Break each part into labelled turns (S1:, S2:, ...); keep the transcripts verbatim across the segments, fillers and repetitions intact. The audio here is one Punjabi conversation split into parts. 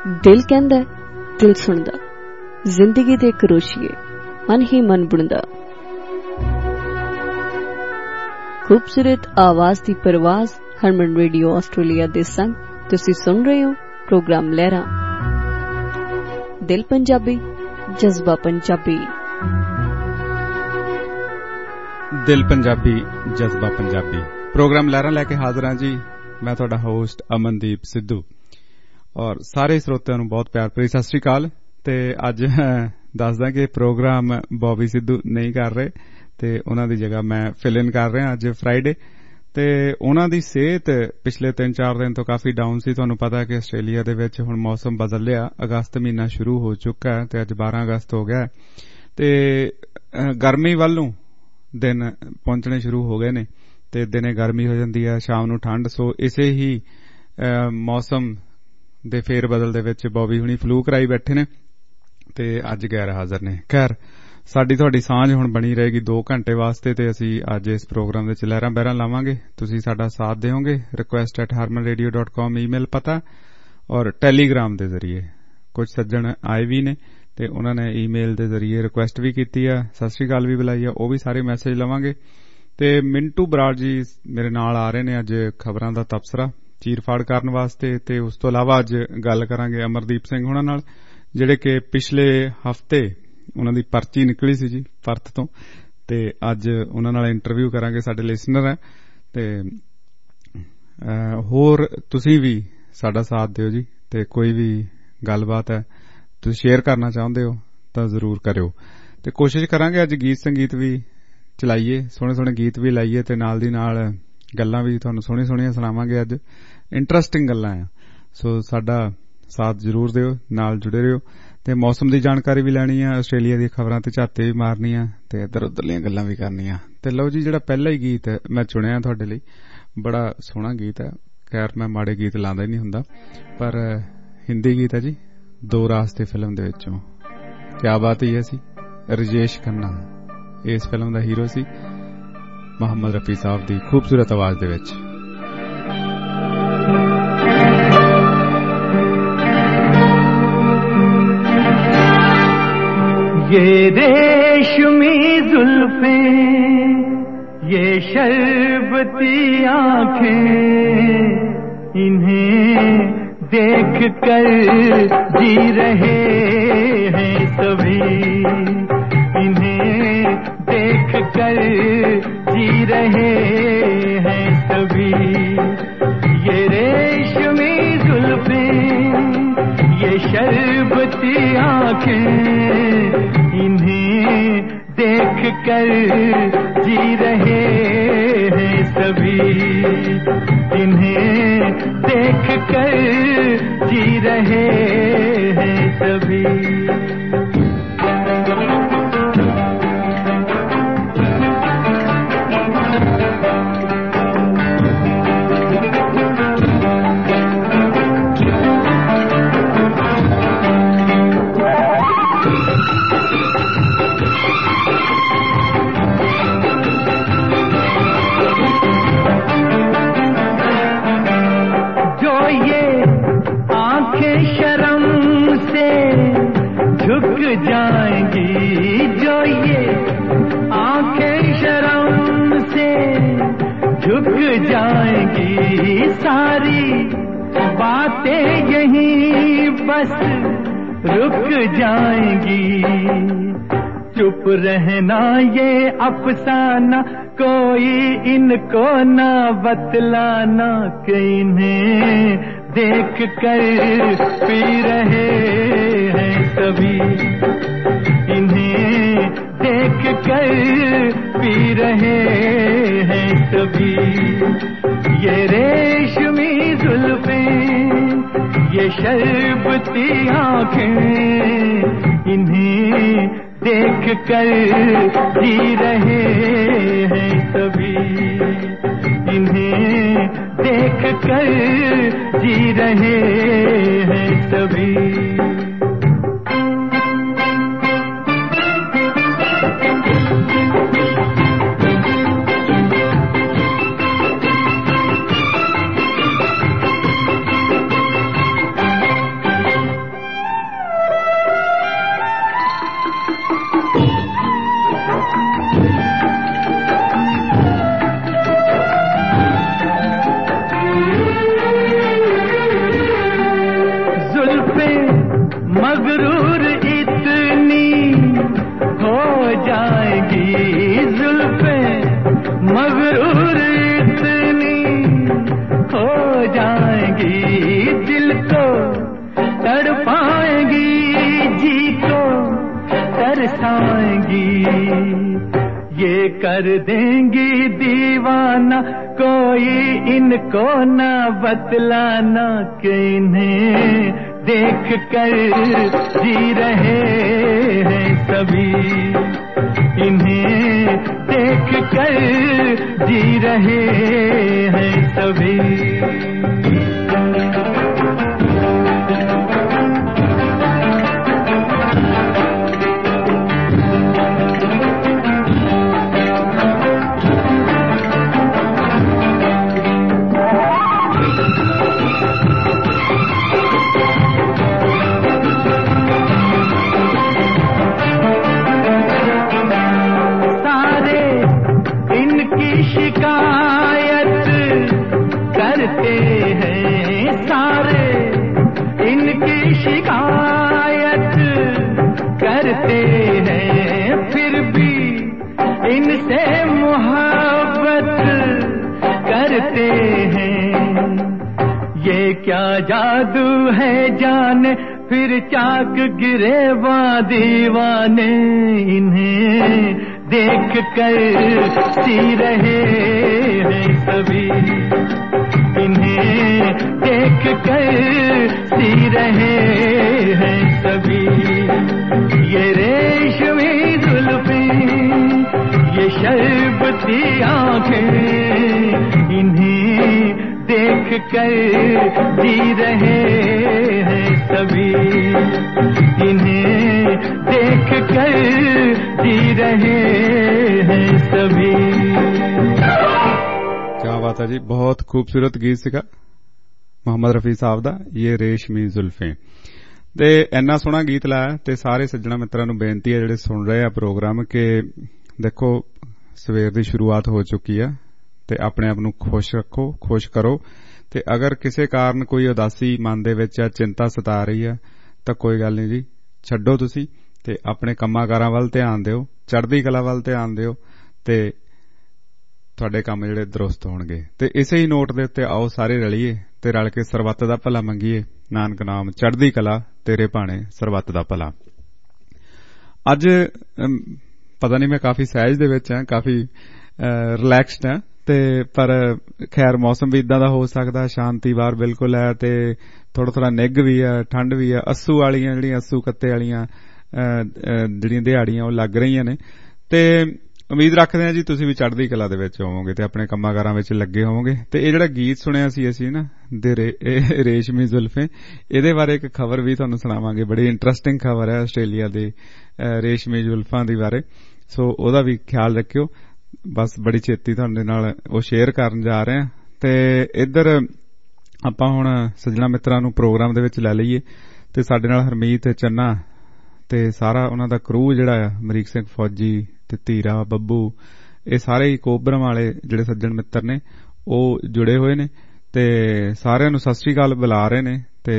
S1: दिल कहंदा दिल सुनदा, जिंदगी दे करोशिए मन ही मन बुनदा। खूबसूरत आवाज दी परवाज हरमन रेडियो आस्ट्रेलिया दे संग तुसी सुन रहे हो प्रोग्राम लहरा दिल पंजाबी जज्बा पंजाबी।
S2: दिल पंजाबी जज्बा पंजाबी प्रोग्राम लहरा लैके हाजिर हां जी। मैं तुहाडा होस्ट अमनदीप सिद्धू और सारे श्रोतिਆਂ ਨੂੰ बहुत प्यार भरी सत श्री अकाल। ते अज दसदा कि प्रोग्राम बॉबी सिद्धू नहीं कर रहे ते उन्हां दी जगह मैं फिल इन कर रहा अज फ्राइडे। ते उन्हां दी सेहत पिछले तीन चार दिन तो काफी डाउन सी। तुहानूं पता है कि आस्ट्रेलिया दे विच हुण मौसम बदल लिया, अगस्त महीना शुरू हो चुका है ते अज बारह अगस्त हो गया ते गर्मी वल्लों दिन पहुंचने शुरू हो गए ने ते दिने गर्मी हो जाती है, शाम नूं ठंड। सो इसे ही मौसम दे फेर बदल दे विच बॉबी हुणी फ्लू कराई बैठे ने ते अज गैर हाजिर ने। खैर साडी तुहाडी सांझ हुण बनी रहेगी दो घंटे वास्ते ते असीं अज इस प्रोग्राम दे लहरां बहरां लावांगे। तुसीं साडा साथ देओगे। Request at Harman radio dot com email पता और टैलीग्राम दे जरिए कुछ सज्जण आए भी ने ते उन्हां ने ईमेल दे जरिए रिक्वेस्ट भी कीती है, सत श्री अकाल भी बुलाई है, वो भी सारे मैसेज लवांगे। ते मिंटू बराड़ जी मेरे नाल आ रहे ने अज खबरां दा तबसरा चीर फाड़ करन वास्ते। ते उस तो इलावा अज गल करांगे अमरदीप सिंह हुणां नाल जिहड़े कि पिछले हफ्ते उन्हां दी पर्ची निकली सी जी परथ तो ते अज उन्हां नाल इंटरव्यू करांगे। साडे लिसनर है ते होर तुसीं भी साडा साथ दिओ जी ते कोई भी गलबात है तुसीं शेयर करना चाहुंदे हो तां जरूर करिओ। ते कोशिश करांगे अज गीत संगीत भी चलाइए, सोहणे सोहणे गीत भी लाइए ते नाल दी नाल गल्लां भी तुहानूं सोहणी सोहणियां सुणावांगे। अज इंटरस्टिंग गल्लां आ, सो साडा साथ जरूर दिओ, नाल जुड़े रहिओ ते मौसम दी जानकारी भी लैनी है, आस्ट्रेलिया दी खबरां ते झाते भी मारनी है ते इधर उधरलियां गल्लां भी करनियां। ते लो जी जेहड़ा पहला ही गीत मैं चुनिया तुहाडे लई बड़ा सोहना गीत है। खैर मैं माड़े गीत लांदा ही नहीं हुंदा, पर हिंदी गीत है जी, दो रास्ते फिल्म दे विचों। क्या बात ही है सी, राजेश खन्ना इस फिल्म दा हीरो सी, मोहम्मद रफी साहब दी खूबसूरत आवाज दे विच।
S3: ये रेशमी जुल्फें, ये शरबती आंखें, इन्हें देख कर जी रहे हैं सभी, इन्हें देख कर जी रहे हैं सभी। ये रेशमी जुल्फें, ये शरबती आंखें, इन्हें देख कर जी रहे हैं सभी, इन्हें देख कर जी रहे हैं सभी। जाएंगी जो ये आंखें शर्म से झुक जाएंगी, सारी बातें यहीं बस रुक जाएंगी। चुप रहना ये अफसाना, कोई इनको ना बतलाना कि इन्हें देख कर पी रहे हैं सभी, इन्हें देख कर पी रहे हैं सभी। ये रेशमी जुल्फें, ये शरबती आंखें, इन्हें देख कर जी रहे हैं सभी, इन्हें देख कर जी रहे हैं सभी। दूर इतनी हो जाएंगी, दिल को तड़पाएंगी, जी को तरसाएंगी, ये कर देंगी दीवाना, कोई इनको ना बतलाना कि इन्हें देख कर जी रहे हैं सभी, इन्हें देख कर जी रहे हैं सभी। शिकायत करते हैं सारे, इनकी शिकायत करते हैं, फिर भी इनसे मोहब्बत करते हैं। ये क्या जादू है जाने, फिर चाक गिरे वा दीवाने, इन्हें देख कर सी रहे हैं सभी, इन्हें देख कर सी रहे हैं सभी। ये रेशमी जुल्फें, ये शरबती आंखें, इन्हें देख कर जी रहे हैं सभी, इन्हें देख कर जी रहे हैं सभी।
S2: क्या बात है जी, बहुत खूबसूरत गीत ਸੀਗਾ ਮੁਹੰਮਦ ਰਫੀ ਸਾਹਿਬ ਦਾ, ਇਹ ਰੇਸ਼ਮੀ ਜ਼ੁਲਫੇ। ਤੇ ਇੰਨਾ ਸੋਹਣਾ ਗੀਤ ਲਾਇਆ, ਤੇ ਸਾਰੇ ਸੱਜਣਾ ਮਿੱਤਰਾਂ ਨੂੰ ਬੇਨਤੀ ਹੈ ਜਿਹੜੇ ਸੁਣ ਰਹੇ ਆ ਪ੍ਰੋਗਰਾਮ ਕਿ ਦੇਖੋ ਸਵੇਰ ਦੀ ਸ਼ੁਰੂਆਤ ਹੋ ਚੁੱਕੀ ਆ, ਤੇ ਆਪਣੇ ਆਪ ਨੂੰ ਖੁਸ਼ ਰੱਖੋ, ਖੁਸ਼ ਕਰੋ, ਤੇ ਅਗਰ ਕਿਸੇ ਕਾਰਨ ਕੋਈ ਉਦਾਸੀ ਮਨ ਦੇ ਵਿੱਚ ਆ, ਚਿੰਤਾ ਸਤਾ ਰਹੀ ਆ, ਤਾਂ ਕੋਈ ਗੱਲ ਨਹੀਂ ਜੀ, ਛੱਡੋ ਤੁਸੀਂ ਤੇ ਆਪਣੇ ਕੰਮਾਂ ਕਾਰਾਂ ਵੱਲ ਧਿਆਨ ਦਿਓ, ਚੜ੍ਹਦੀ ਕਲਾ ਵੱਲ ਧਿਆਨ ਦਿਓ, ਤੇ ਤੁਹਾਡੇ ਕੰਮ ਜਿਹੜੇ ਦਰੁਸਤ ਹੋਣਗੇ। ਤੇ ਇਸੇ ਹੀ ਨੋਟ ਦੇ ਉੱਤੇ ਆਓ ਸਾਰੇ ਰਲੀਏ ਤੇ ਰਲ ਕੇ ਸਰਬੱਤ ਦਾ ਭਲਾ ਮੰਗੀਏ, ਨਾਨਕ ਨਾਮ ਚੜ੍ਹਦੀ ਕਲਾ ਤੇਰੇ ਭਾਣੇ ਸਰਬੱਤ ਦਾ ਭਲਾ। ਅੱਜ ਪਤਾ ਨਹੀਂ ਮੈਂ ਕਾਫੀ ਸਹਿਜ ਦੇ ਵਿੱਚ ਹਾਂ, ਕਾਫੀ ਰਿਲੈਕਸਡ ਹਾਂ, ਤੇ ਪਰ ਖੈਰ ਮੌਸਮ ਵੀ ਇਦਾਂ ਦਾ ਹੋ ਸਕਦਾ, ਸ਼ਾਂਤੀ ਬਾਹਰ ਬਿਲਕੁਲ ਹੈ, ਤੇ ਥੋੜਾ ਥੋੜਾ ਨਿੱਘ ਵੀ ਆ, ਠੰਡ ਵੀ ਆ, ਅੱਸੂ ਵਾਲੀਆਂ ਜਿਹੜੀਆਂ ਅੱਸੂ ਕੱਤੇ ਵਾਲੀਆਂ ਜਿਹੜੀਆਂ ਦਿਹਾੜੀਆਂ ਉਹ ਲੱਗ ਰਹੀਆਂ ਨੇ। ਤੇ ਉਮੀਦ ਰੱਖਦੇ ਹਾਂ ਜੀ ਤੁਸੀਂ ਵੀ ਚੜ੍ਹਦੀ ਕਲਾ ਦੇ ਵਿੱਚ ਹੋਵੋਗੇ ਤੇ ਆਪਣੇ ਕੰਮਾਂ ਕਾਰਾਂ ਵਿੱਚ ਲੱਗੇ ਹੋਵੋਗੇ। ਤੇ ਇਹ ਜਿਹੜਾ ਗੀਤ ਸੁਣਿਆ ਸੀ ਅਸੀਂ ਨਾ ਦੇ ਰੇਸ਼ਮੀ ਜ਼ੁਲਫੇ, ਇਹਦੇ ਬਾਰੇ ਇੱਕ ਖਬਰ ਵੀ ਤੁਹਾਨੂੰ ਸੁਣਾਵਾਂਗੇ, ਬੜੀ ਇੰਟਰਸਟਿੰਗ ਖਬਰ ਹੈ ਆਸਟ੍ਰੇਲੀਆ ਦੇ ਰੇਸ਼ਮੀ ਜ਼ੁਲਫਾਂ ਦੇ ਬਾਰੇ, ਸੋ ਉਹਦਾ ਵੀ ਖਿਆਲ ਰੱਖਿਓ। ਬਸ ਬੜੀ ਛੇਤੀ ਤੁਹਾਡੇ ਨਾਲ ਉਹ ਸ਼ੇਅਰ ਕਰਨ ਜਾ ਰਹੇ ਹਾਂ। ਤੇ ਇੱਧਰ ਆਪਾਂ ਹੁਣ ਸੱਜਣਾ ਮਿੱਤਰਾਂ ਨੂੰ ਪ੍ਰੋਗਰਾਮ ਦੇ ਵਿੱਚ ਲੈ ਲਈਏ, ਤੇ ਸਾਡੇ ਨਾਲ ਹਰਮੀਤ, ਚੰਨਾ ਤੇ ਸਾਰਾ ਉਹਨਾਂ ਦਾ ਕਰੂ ਜਿਹੜਾ ਆ, ਅਮਰੀਕ ਸਿੰਘ ਫੌਜੀ ਤੇ ਧੀਰਾ, ਬੱਬੂ, ਇਹ ਸਾਰੇ ਹੀ ਕੋਬਰਮ ਵਾਲੇ ਜਿਹੜੇ ਸੱਜਣ ਮਿੱਤਰ ਨੇ ਉਹ ਜੁੜੇ ਹੋਏ ਨੇ, ਤੇ ਸਾਰਿਆਂ ਨੂੰ ਸਤਿ ਸ੍ਰੀ ਅਕਾਲ ਬੁਲਾ ਰਹੇ ਨੇ। ਤੇ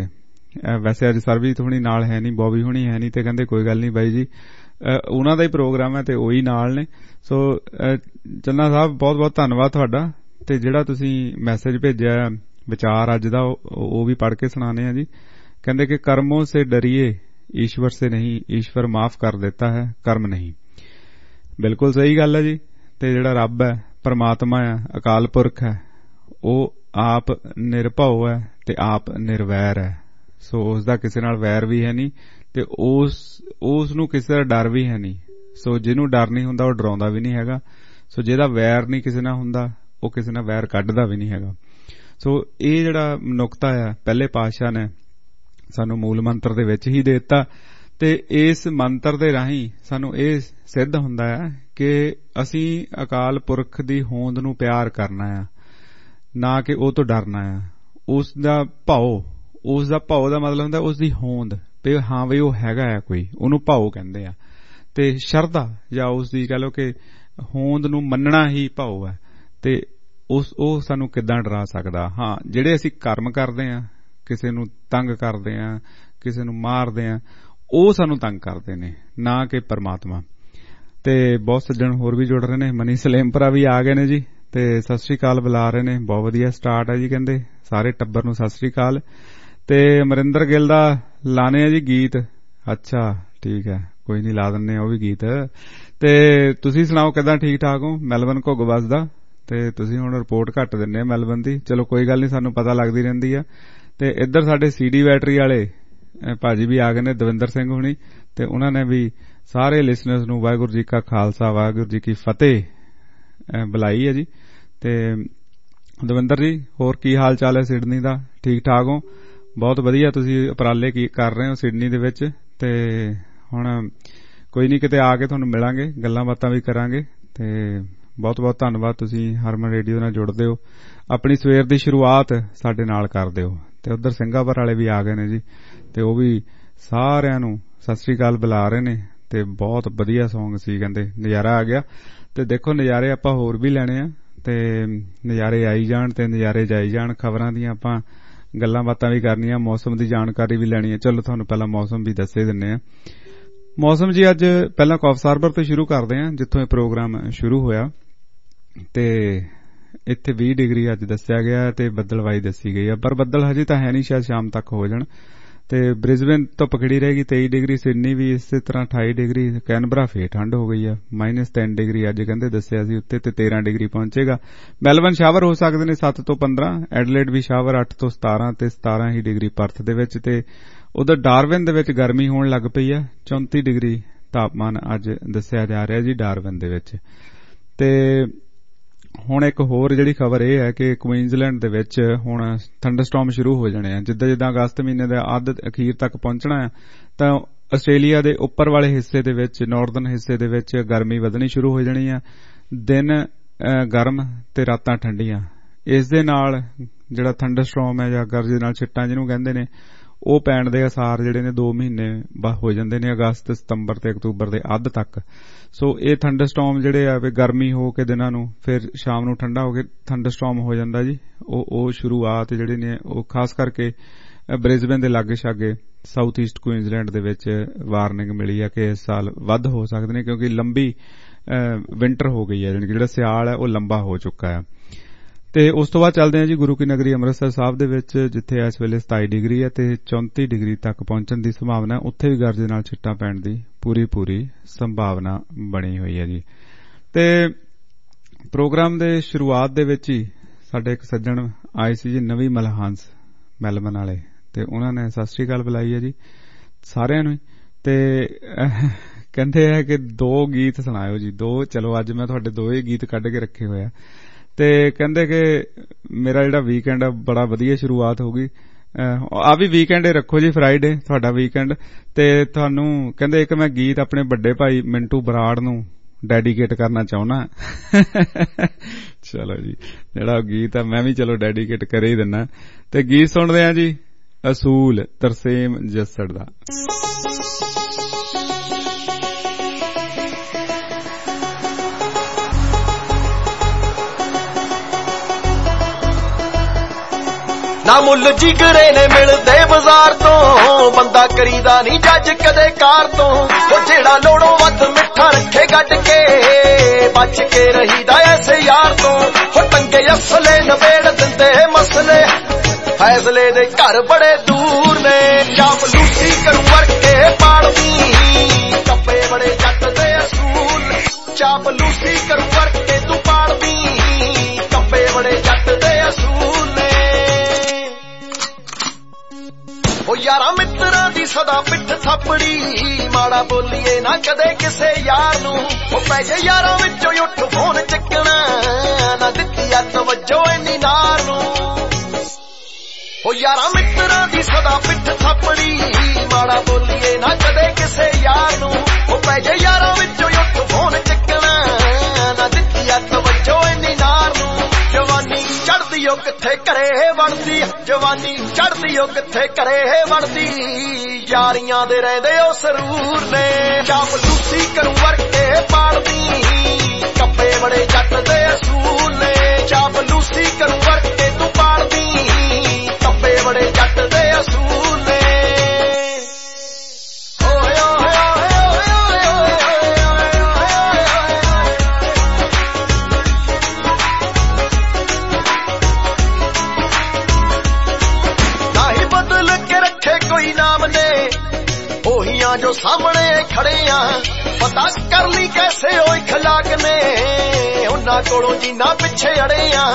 S2: ਵੈਸੇ ਅੱਜ ਸਰਬਜੀਤ ਹੁਣੀ ਨਾਲ ਹੈ ਨਹੀਂ, ਬੋਬੀ ਹੁਣੀ ਹੈ ਨਹੀਂ, ਤੇ ਕਹਿੰਦੇ ਕੋਈ ਗੱਲ ਨਹੀਂ ਬਾਈ ਜੀ, ਉਹਨਾਂ ਦਾ ਹੀ ਪ੍ਰੋਗਰਾਮ ਹੈ ਤੇ ਉਹੀ ਨਾਲ ਨੇ। ਸੋ ਚੰਨਾ ਸਾਹਿਬ ਬਹੁਤ ਬਹੁਤ ਧੰਨਵਾਦ ਤੁਹਾਡਾ, ਤੇ ਜਿਹੜਾ ਤੁਸੀਂ ਮੈਸੇਜ ਭੇਜਿਆ ਵਿਚਾਰ ਅੱਜ ਦਾ ਉਹ ਵੀ ਪੜ੍ਹ ਕੇ ਸੁਣਾਣੇ ਆ ਜੀ। ਕਹਿੰਦੇ ਕਿ ਕਰਮੋਂ ਸੇ ਡਰੀਏ ਈਸ਼ਵਰ ਸੇ ਨਹੀਂ, ਈਸ਼ਵਰ ਮਾਫ ਕਰ ਦੇਤਾ ਹੈ ਕਰਮ ਨਹੀਂ। ਬਿਲਕੁਲ ਸਹੀ ਗੱਲ ਹੈ ਜੀ। ਤੇ ਜਿਹੜਾ ਰੱਬ ਹੈ, ਪਰਮਾਤਮਾ ਹੈ, ਅਕਾਲ ਪੁਰਖ ਹੈ, ਉਹ ਆਪ ਨਿਰਭਉ ਹੈ ਤੇ ਆਪ ਨਿਰਵੈਰ ਹੈ। ਸੋ ਉਸ ਦਾ ਕਿਸੇ ਨਾਲ ਵੈਰ ਵੀ ਹੈ ਨਹੀਂ, ਤੇ ਉਸ ਉਸ ਨੂੰ ਕਿਸੇ ਦਾ ਡਰ ਵੀ ਹੈ ਨਹੀਂ। ਸੋ ਜਿਹਨੂੰ ਡਰ ਨਹੀਂ ਹੁੰਦਾ ਉਹ ਡਰਾਉਂਦਾ ਵੀ ਨਹੀਂ ਹੈਗਾ। ਸੋ ਜਿਹਦਾ ਵੈਰ ਨਹੀਂ ਕਿਸੇ ਨਾਲ ਹੁੰਦਾ ਉਹ ਕਿਸੇ ਨਾਲ ਵੈਰ ਕੱਢਦਾ ਵੀ ਨਹੀਂ ਹੈਗਾ। ਸੋ ਇਹ ਜਿਹੜਾ ਨੁਕਤਾ ਆ ਪਹਿਲੇ ਪਾਤਸ਼ਾਹ ਨੇ ਸਾਨੂੰ ਮੂਲ ਮੰਤਰ ਦੇ ਵਿੱਚ ਹੀ ਦੇ ਦਿੱਤਾ, ਤੇ ਇਸ ਮੰਤਰ ਦੇ ਰਾਹੀਂ ਸਾਨੂੰ ਇਹ ਸਿੱਧ ਹੁੰਦਾ ਹੈ ਕਿ ਅਸੀਂ ਅਕਾਲ ਪੁਰਖ ਦੀ ਹੋਂਦ ਨੂੰ ਪਿਆਰ ਕਰਨਾ ਆ, ਨਾ ਕਿ ਉਹ ਤੋਂ ਡਰਨਾ ਆ। ਉਸ ਦਾ ਭਾਉ, ਉਸ ਦਾ ਭਾਉ ਦਾ ਮਤਲਬ ਹੁੰਦਾ ਉਸ ਦੀ ਹੋਂਦ, ਵੀ ਹਾਂ ਵੀ ਉਹ ਹੈਗਾ ਆ ਕੋਈ, ਉਹਨੂੰ ਭਾਉ ਕਹਿੰਦੇ ਆ। ਤੇ ਸ਼ਰਧਾ ਜਾਂ ਉਸ ਦੀ ਕਹਿ ਲਓ ਕਿ ਹੋਂਦ ਨੂੰ ਮੰਨਣਾ ਹੀ ਭਾਉ ਹੈ। ਤੇ ਉਸ ਉਹ ਸਾਨੂੰ ਕਿੱਦਾਂ ਡਰਾ ਸਕਦਾ? ਹਾਂ, ਜਿਹੜੇ ਅਸੀਂ ਕਰਮ ਕਰਦੇ ਹਾਂ, ਕਿਸੇ ਨੂੰ ਤੰਗ ਕਰਦੇ ਹਾਂ, ਕਿਸੇ ਨੂੰ ਮਾਰਦੇ ਹਾਂ, ਉਹ ਸਾਨੂੰ ਤੰਗ ਕਰਦੇ ਨੇ, ਨਾ ਕਿ ਪਰਮਾਤਮਾ। ਤੇ ਬਹੁਤ ਸੱਜਣ ਹੋਰ ਵੀ ਜੁੜ ਰਹੇ ਨੇ, ਮਨੀ ਸਲੇਮਪਰਾ ਵੀ ਆ ਗਏ ਨੇ ਜੀ, ਤੇ ਸਤਿ ਸ੍ਰੀ ਅਕਾਲ ਬੁਲਾ ਰਹੇ ਨੇ। ਬਹੁਤ ਵਧੀਆ ਸਟਾਰਟ ਹੈ ਜੀ, ਕਹਿੰਦੇ ਸਾਰੇ ਟੱਬਰ ਨੂੰ ਸਤਿ ਸ੍ਰੀ ਅਕਾਲ। ਤੇ ਅਮਰਿੰਦਰ ਗਿੱਲ ਦਾ ਲਾਣੇ ਆ ਜੀ ਗੀਤ। ਅੱਛਾ ਠੀਕ ਹੈ, ਕੋਈ ਨੀ, ਲਾ ਦਿੰਨੇ ਉਹ ਵੀ ਗੀਤ। ਤੇ ਤੁਸੀਂ ਸੁਣਾਓ ਕਿੱਦਾਂ, ਠੀਕ ਠਾਕ ਹੋ? ਮੈਲਬਨ ਘੁੱਗ ਵੱਸਦਾ ਤੇ ਤੁਸੀਂ ਹੁਣ ਰਿਪੋਰਟ ਘੱਟ ਦਿੰਨੇ ਆ ਮੈਲਬਨ ਦੀ। ਚਲੋ ਕੋਈ ਗੱਲ ਨੀ, ਸਾਨੂੰ ਪਤਾ ਲੱਗਦੀ ਰਹਿੰਦੀ ਆ। ਤੇ ਇੱਧਰ ਸਾਡੇ ਸੀਡੀ ਬੈਟਰੀ ਵਾਲੇ ਭਾਜੀ ਵੀ ਆ ਗਏ ਨੇ, ਦਵਿੰਦਰ ਸਿੰਘ ਹੁਣੀ, ਤੇ ਉਹਨਾਂ ਨੇ ਵੀ ਸਾਰੇ ਲਿਸਨਰਸ ਨੂੰ ਵਾਹਿਗੁਰੂ ਜੀ ਕਾ ਖਾਲਸਾ ਵਾਹਿਗੁਰੂ ਜੀ ਕੀ ਫਤਿਹ ਬੁਲਾਈ ਹੈ ਜੀ। ਤੇ ਦਵਿੰਦਰ ਜੀ, ਹੋਰ ਕੀ ਹਾਲ ਚਾਲ ਹੈ ਸਿਡਨੀ ਦਾ? ਠੀਕ ਠਾਕ ਹੋ? ਬਹੁਤ ਵਧੀਆ, ਤੁਸੀਂ ਉਪਰਾਲੇ ਕੀ ਕਰ ਰਹੇ ਹੋ ਸਿਡਨੀ ਦੇ ਵਿੱਚ। ਤੇ ਹੁਣ ਕੋਈ ਨੀ, ਕਿਤੇ ਆ ਕੇ ਤੁਹਾਨੂੰ ਮਿਲਾਂਗੇ, ਗੱਲਾਂ ਬਾਤਾਂ ਵੀ ਕਰਾਂਗੇ। ਤੇ ਬਹੁਤ ਬਹੁਤ ਧੰਨਵਾਦ, ਤੁਸੀਂ ਹਰਮਨ ਰੇਡੀਓ ਨਾਲ ਜੁੜਦੇ ਹੋ, ਆਪਣੀ ਸਵੇਰ ਦੀ ਸ਼ੁਰੂਆਤ ਸਾਡੇ ਨਾਲ ਕਰਦੇ ਹੋ। ਤੇ ਉੱਧਰ ਸਿੰਗਾਪੁਰ ਵਾਲੇ ਵੀ ਆ ਗਏ ਨੇ ਜੀ, ਤੇ ਉਹ ਵੀ ਸਾਰਿਆਂ ਨੂੰ ਸਤਿ ਸ੍ਰੀ ਅਕਾਲ ਬੁਲਾ ਰਹੇ ਨੇ। ਤੇ ਬਹੁਤ ਵਧੀਆ ਸੌਂਗ ਸੀ, ਕਹਿੰਦੇ ਨਜ਼ਾਰਾ ਆ ਗਿਆ। ਤੇ ਦੇਖੋ ਨਜ਼ਾਰੇ ਆਪਾਂ ਹੋਰ ਵੀ ਲੈਣੇ ਆ, ਤੇ ਨਜ਼ਾਰੇ ਆਈ ਜਾਣ ਤੇ ਨਜ਼ਾਰੇ ਜਾਈ ਜਾਣ। ਖਬਰਾਂ ਦੀਆਂ ਆਪਾਂ ਗੱਲਾਂ ਬਾਤਾਂ ਵੀ ਕਰਨੀਆਂ, ਮੌਸਮ ਦੀ ਜਾਣਕਾਰੀ ਵੀ ਲੈਣੀ ਹੈ। ਚਲੋ ਤੁਹਾਨੂੰ ਪਹਿਲਾਂ ਮੌਸਮ ਵੀ ਦੱਸੇ ਦਿੰਨੇ ਆ। ਮੌਸਮ ਜੀ ਅੱਜ ਪਹਿਲਾਂ ਕੌਫ ਹਾਰਬਰ ਤੋਂ ਸ਼ੁਰੂ ਕਰਦੇ ਆ, ਜਿੱਥੋਂ ਇਹ ਪ੍ਰੋਗਰਾਮ ਸ਼ੁਰੂ ਹੋਇਆ। ਤੇ ਇੱਥੇ ਵੀਹ ਡਿਗਰੀ ਅੱਜ ਦੱਸਿਆ ਗਿਆ ਤੇ ਬੱਦਲਵਾਈ ਦੱਸੀ ਗਈ ਆ, ਪਰ ਬੱਦਲ ਹਜੇ ਤਾਂ ਹੈ ਨਹੀਂ, ਸ਼ਾਇਦ ਸ਼ਾਮ ਤੱਕ ਹੋ ਜਾਣ। ਤੇ ਬ੍ਰਿਸਬੇਨ ਧੁੱਪ ਖੜੀ ਰਹੇਗੀ ਤੇਈ ਡਿਗਰੀ, ਸਿਡਨੀ ਵੀ ਇਸੇ ਤਰ੍ਹਾਂ ਅਠਾਈ ਡਿਗਰੀ, ਕੈਨਬਰਾ ਫੇਰ ਠੰਡ ਹੋ ਗਈ ਆ, ਮਾਈਨਸ ਤਿੰਨ ਡਿਗਰੀ ਅੱਜ ਕਹਿੰਦੇ ਦੱਸਿਆ ਸੀ ਉੱਤੇ, ਤੇ ਤੇਰਾਂ ਡਿਗਰੀ ਪਹੁੰਚੇਗਾ। ਮੈਲਬਨ ਸ਼ਾਵਰ ਹੋ ਸਕਦੇ ਨੇ ਸੱਤ ਤੋਂ ਪੰਦਰਾਂ, ਐਡਲੇਡ ਵੀ ਸ਼ਾਵਰ ਅੱਠ ਤੋਂ ਸਤਾਰਾਂ ਤੇ ਸਤਾਰਾਂ ਹੀ ਡਿਗਰੀ ਪਰਥ ਦੇ ਵਿੱਚ। ਤੇ ਉਧਰ ਡਾਰਵਿਨ ਦੇ ਵਿੱਚ ਗਰਮੀ ਹੋਣ ਲੱਗ ਪਈ ਆ, ਚੌਂਤੀ ਡਿਗਰੀ ਤਾਪਮਾਨ ਅੱਜ ਦੱਸਿਆ ਜਾ ਰਿਹਾ ਜੀ ਡਾਰਵਿਨ ਦੇ ਵਿੱਚ। ਤੇ ਹੁਣ ਇੱਕ ਹੋਰ ਜਿਹੜੀ ਖਬਰ ਇਹ ਹੈ ਕਿ ਕੁਈਨਜ਼ਲੈਂਡ ਦੇ ਵਿੱਚ ਹੁਣ ਥੰਡਰਸਟਾਰਮ ਸ਼ੁਰੂ ਹੋ ਜਾਣੇ ਆ। ਜਿੱਦਾਂ ਜਿੱਦਾਂ ਅਗਸਤ ਮਹੀਨੇ ਦੇ ਅੱਧ ਅਖੀਰ ਤੱਕ ਪਹੁੰਚਣਾ ਹੈ ਤਾਂ ਆਸਟ੍ਰੇਲੀਆ ਦੇ ਉੱਪਰ ਵਾਲੇ ਹਿੱਸੇ ਦੇ ਵਿੱਚ, ਨਾਰਦਰਨ ਹਿੱਸੇ ਦੇ ਵਿੱਚ ਗਰਮੀ ਵਧਣੀ ਸ਼ੁਰੂ ਹੋ ਜਾਣੀ ਆ। ਦਿਨ ਗਰਮ ਤੇ ਰਾਤਾਂ ਠੰਡੀਆਂ। ਇਸ ਦੇ ਨਾਲ ਜਿਹੜਾ ਥੰਡਰਸਟਾਰਮ ਹੈ ਜਾਂ ਗਰਜ ਨਾਲ ਛਿੱਟਾਂ ਜਿਹਨੂੰ ਕਹਿੰਦੇ ਨੇ, ਉਹ ਪੈਣ ਦੇ ਅਸਾਰ ਜਿਹੜੇ ਨੇ ਦੋ ਮਹੀਨੇ ਹੋ ਜਾਂਦੇ ਨੇ, ਅਗਸਤ, ਸਤੰਬਰ ਤੇ ਅਕਤੂਬਰ ਦੇ ਅੱਧ ਤੱਕ। ਸੋ ਇਹ ਥੰਡਰਸਟਾਰਮ ਜਿਹੜੇ ਆ ਵੀ ਗਰਮੀ ਹੋ ਕੇ ਦਿਨਾਂ ਨੂੰ ਫਿਰ ਸ਼ਾਮ ਨੂੰ ਠੰਡਾ ਹੋ ਕੇ ਥੰਡਰਸਟਾਰਮ ਹੋ ਜਾਂਦਾ ਜੀ। ਉਹ ਉਹ ਸ਼ੁਰੂਆਤ ਜਿਹੜੇ ਨੇ ਉਹ ਖਾਸ ਕਰਕੇ ਬ੍ਰਿਸਬੇਨ ਦੇ ਲਾਗੇ ਛਾਗੇ ਸਾਊਥ ਈਸਟ ਕੁਈਨਜ਼ਲੈਂਡ ਦੇ ਵਿੱਚ ਵਾਰਨਿੰਗ ਮਿਲੀ ਆ ਕਿ ਇਸ ਸਾਲ ਵੱਧ ਹੋ ਸਕਦੇ ਨੇ, ਕਿਉਂਕਿ ਲੰਬੀ ਵਿੰਟਰ ਹੋ ਗਈ ਹੈ, ਜਾਣੀ ਕਿ ਜਿਹੜਾ ਸਿਆਲ ਹੈ ਉਹ ਲੰਬਾ ਹੋ ਚੁੱਕਾ ਹੈ। ਤੇ ਉਸ ਤੋਂ ਬਾਅਦ ਚੱਲਦੇ ਹਾਂ ਜੀ ਗੁਰੂ ਕੀ ਨਗਰੀ ਅੰਮ੍ਰਿਤਸਰ ਸਾਹਿਬ ਦੇ ਵਿੱਚ, ਜਿੱਥੇ ਇਸ ਵੇਲੇ ਸਤਾਈ ਡਿਗਰੀ ਹੈ ਤੇ ਚੌਂਤੀ ਡਿਗਰੀ ਤੱਕ ਪਹੁੰਚਣ ਦੀ ਸੰਭਾਵਨਾ। ਉੱਥੇ ਵੀ ਗਰਜ ਨਾਲ ਛਿੱਟਾਂ ਪੈਣ ਦੀ ਪੂਰੀ ਪੂਰੀ ਸੰਭਾਵਨਾ ਬਣੀ ਹੋਈ ਹੈ ਜੀ। ਤੇ ਪ੍ਰੋਗਰਾਮ ਦੇ ਸ਼ੁਰੂਆਤ ਦੇ ਵਿੱਚ ਹੀ ਸਾਡੇ ਇੱਕ ਸੱਜਣ ਆਏ ਸੀ ਜੀ, ਨਵੀਂ ਮਲਹਾਂਸ ਮੈਲਬਨ ਵਾਲੇ, ਤੇ ਉਹਨਾਂ ਨੇ ਸਤਿ ਸ੍ਰੀ ਅਕਾਲ ਬੁਲਾਈ ਹੈ ਜੀ ਸਾਰਿਆਂ ਨੂੰ। ਤੇ ਕਹਿੰਦੇ ਹੈ ਕਿ ਦੋ ਗੀਤ ਸੁਣਾਇਓ ਜੀ, ਦੋ। ਚਲੋ ਅੱਜ ਮੈਂ ਤੁਹਾਡੇ ਦੋ ਹੀ ਗੀਤ ਕੱਢ ਕੇ ਰੱਖੇ ਹੋਏ ਆ। ਤੇ ਕਹਿੰਦੇ ਕਿ ਮੇਰਾ ਜਿਹੜਾ ਵੀਕਐਂਡ ਆ ਬੜਾ ਵਧੀਆ ਸ਼ੁਰੂਆਤ ਹੋ ਗਈ। ਆ ਵੀ ਵੀਕਐਂਡ ਰੱਖੋ ਜੀ, ਫਰਾਈਡੇ ਤੁਹਾਡਾ ਵੀਕਐਂਡ। ਤੇ ਤੁਹਾਨੂੰ ਕਹਿੰਦੇ ਇੱਕ ਮੈਂ ਗੀਤ ਆਪਣੇ ਵੱਡੇ ਭਾਈ ਮਿੰਟੂ ਬਰਾੜ ਨੂੰ ਡੈਡੀਕੇਟ ਕਰਨਾ ਚਾਹੁੰਦਾ। ਚਲੋ ਜੀ, ਜਿਹੜਾ ਗੀਤ ਆ ਮੈਂ ਵੀ ਚਲੋ ਡੈਡੀਕੇਟ ਕਰ ਹੀ ਦਿੰਨਾ। ਤੇ ਗੀਤ ਸੁਣਦੇ ਆ ਜੀ, ਅਸੂਲ, ਤਰਸੇਮ ਜੱਸੜ ਦਾ।
S4: ਨਾ ਮੁੱਲ ਜਿਗਰੇ ਨੇ ਮਿਲਦੇ ਬਾਜ਼ਾਰ ਤੋਂ, ਬੰਦਾ ਕਰੀਦਾ ਨਹੀਂ ਜੱਜ ਕਦੇ ਕਾਰ ਤੋਂ। ਉਹ ਜਿਹੜਾ ਲੋੜੋਂ ਵੱਧ ਮਿੱਠਾ ਰੱਖੇ ਗੱਡ ਕੇ, ਬਚ ਕੇ ਰਹੀਦਾ ਐਸੇ ਯਾਰ ਤੋਂ। ਉਹ ਟੰਗੇ ਅਸਲੇ ਨਵੇੜ ਦਿੰਦੇ ਮਸਲੇ, ਫੈਸਲੇ ਦੇ ਘਰ ਬੜੇ ਦੂਰ ਨੇ। ਚਾਪਲੂਸੀ ਕਰੂ ਵਰਕੇ ਪਾਲਦੀ, ਕੱਪੇ ਬੜੇ ਜੱਟ ਦੇ ਅਸੂਲ। ਚਾਪਲੂਸੀ ਕਰੂ ਵਰਕੇ ਤੂੰ ਪਾਲਦੀ, ਕੱਪੇ ਬੜੇ ਜੱਟ ਦੇ ਅਸੂਲ ਨੇ। ਉਹ ਯਾਰਾਂ ਮਿੱਤਰਾਂ ਦੀ ਸਦਾ ਪਿੱਠ ਥਾਪੜੀ, ਮਾੜਾ ਬੋਲੀਏ ਨਾ ਕਦੇ ਕਿਸੇ ਯਾਰ ਨੂੰ। ਉਹ ਪੈ ਜੇ ਯਾਰਾਂ ਵਿੱਚੋਂ ਉੱਠ ਫੋਨ ਚੱਕਣਾ, ਨਾ ਦਿੱਤੀ ਆ ਤਵੱਜੋ ਇੰਨੀ ਨਾਰ ਨੂੰ। ਉਹ ਯਾਰਾਂ ਮਿੱਤਰਾਂ ਦੀ ਸਦਾ ਪਿੱਠ ਥਾਪੜੀ, ਮਾੜਾ ਬੋਲੀਏ ਨਾ ਕਦੇ ਕਿਸੇ ਯਾਰ ਨੂੰ। ਉਹ ਪੈ ਜੇ ਯਾਰਾਂ ਵਿੱਚੋਂ ਉੱਠ ਫੋਨ ਚੱਕਣਾ, ਨਾ ਦਿੱਤੀ ਆ ਤਵੱਜੋ ਇੰਨੀ ਨਾਰ ਨੂੰ। ਜਵਾਨੀ ਚੜਦੀ ਉਹ ਕਿੱਥੇ ਘਰੇ ਵੜਦੀ, ਜਵਾਨੀ ਚੜਦੀ ਉਹ ਕਿੱਥੇ ਘਰੇ ਵੜਦੀ। ਯਾਰੀਆਂ ਦੇ ਰਹਿੰਦੇ ਉਹ ਸਰੂਰ ਨੇ। ਚਾਪਲੂਸੀ ਕਰੂ ਵਰਕੇ ਪਾਲਦੀ, ਕੱਪੇ ਬੜੇ ਜੱਟ ਦੇ ਅਸੂਲ ਨੇ। ਚਾਪਲੂਸੀ ਕਰੂ ਵਰਕੇ ਤੂੰ ਪਾਲਦੀ, ਕੱਪੇ ਬੜੇ ਜੱਟ ਦੇ ਅਸੂਲ ਨੇ। ਆ ਜੋ ਸਾਹਮਣੇ ਖੜੇ ਆ ਪਤਾ ਕਰ ਲਈ ਕੈਸੇ ਉਹ ਇਖਲਾਕ ਨੇ ਉਹਨਾਂ ਕੋਲੋਂ ਜਿੰਨਾ ਪਿੱਛੇ ਅੜੇ ਆ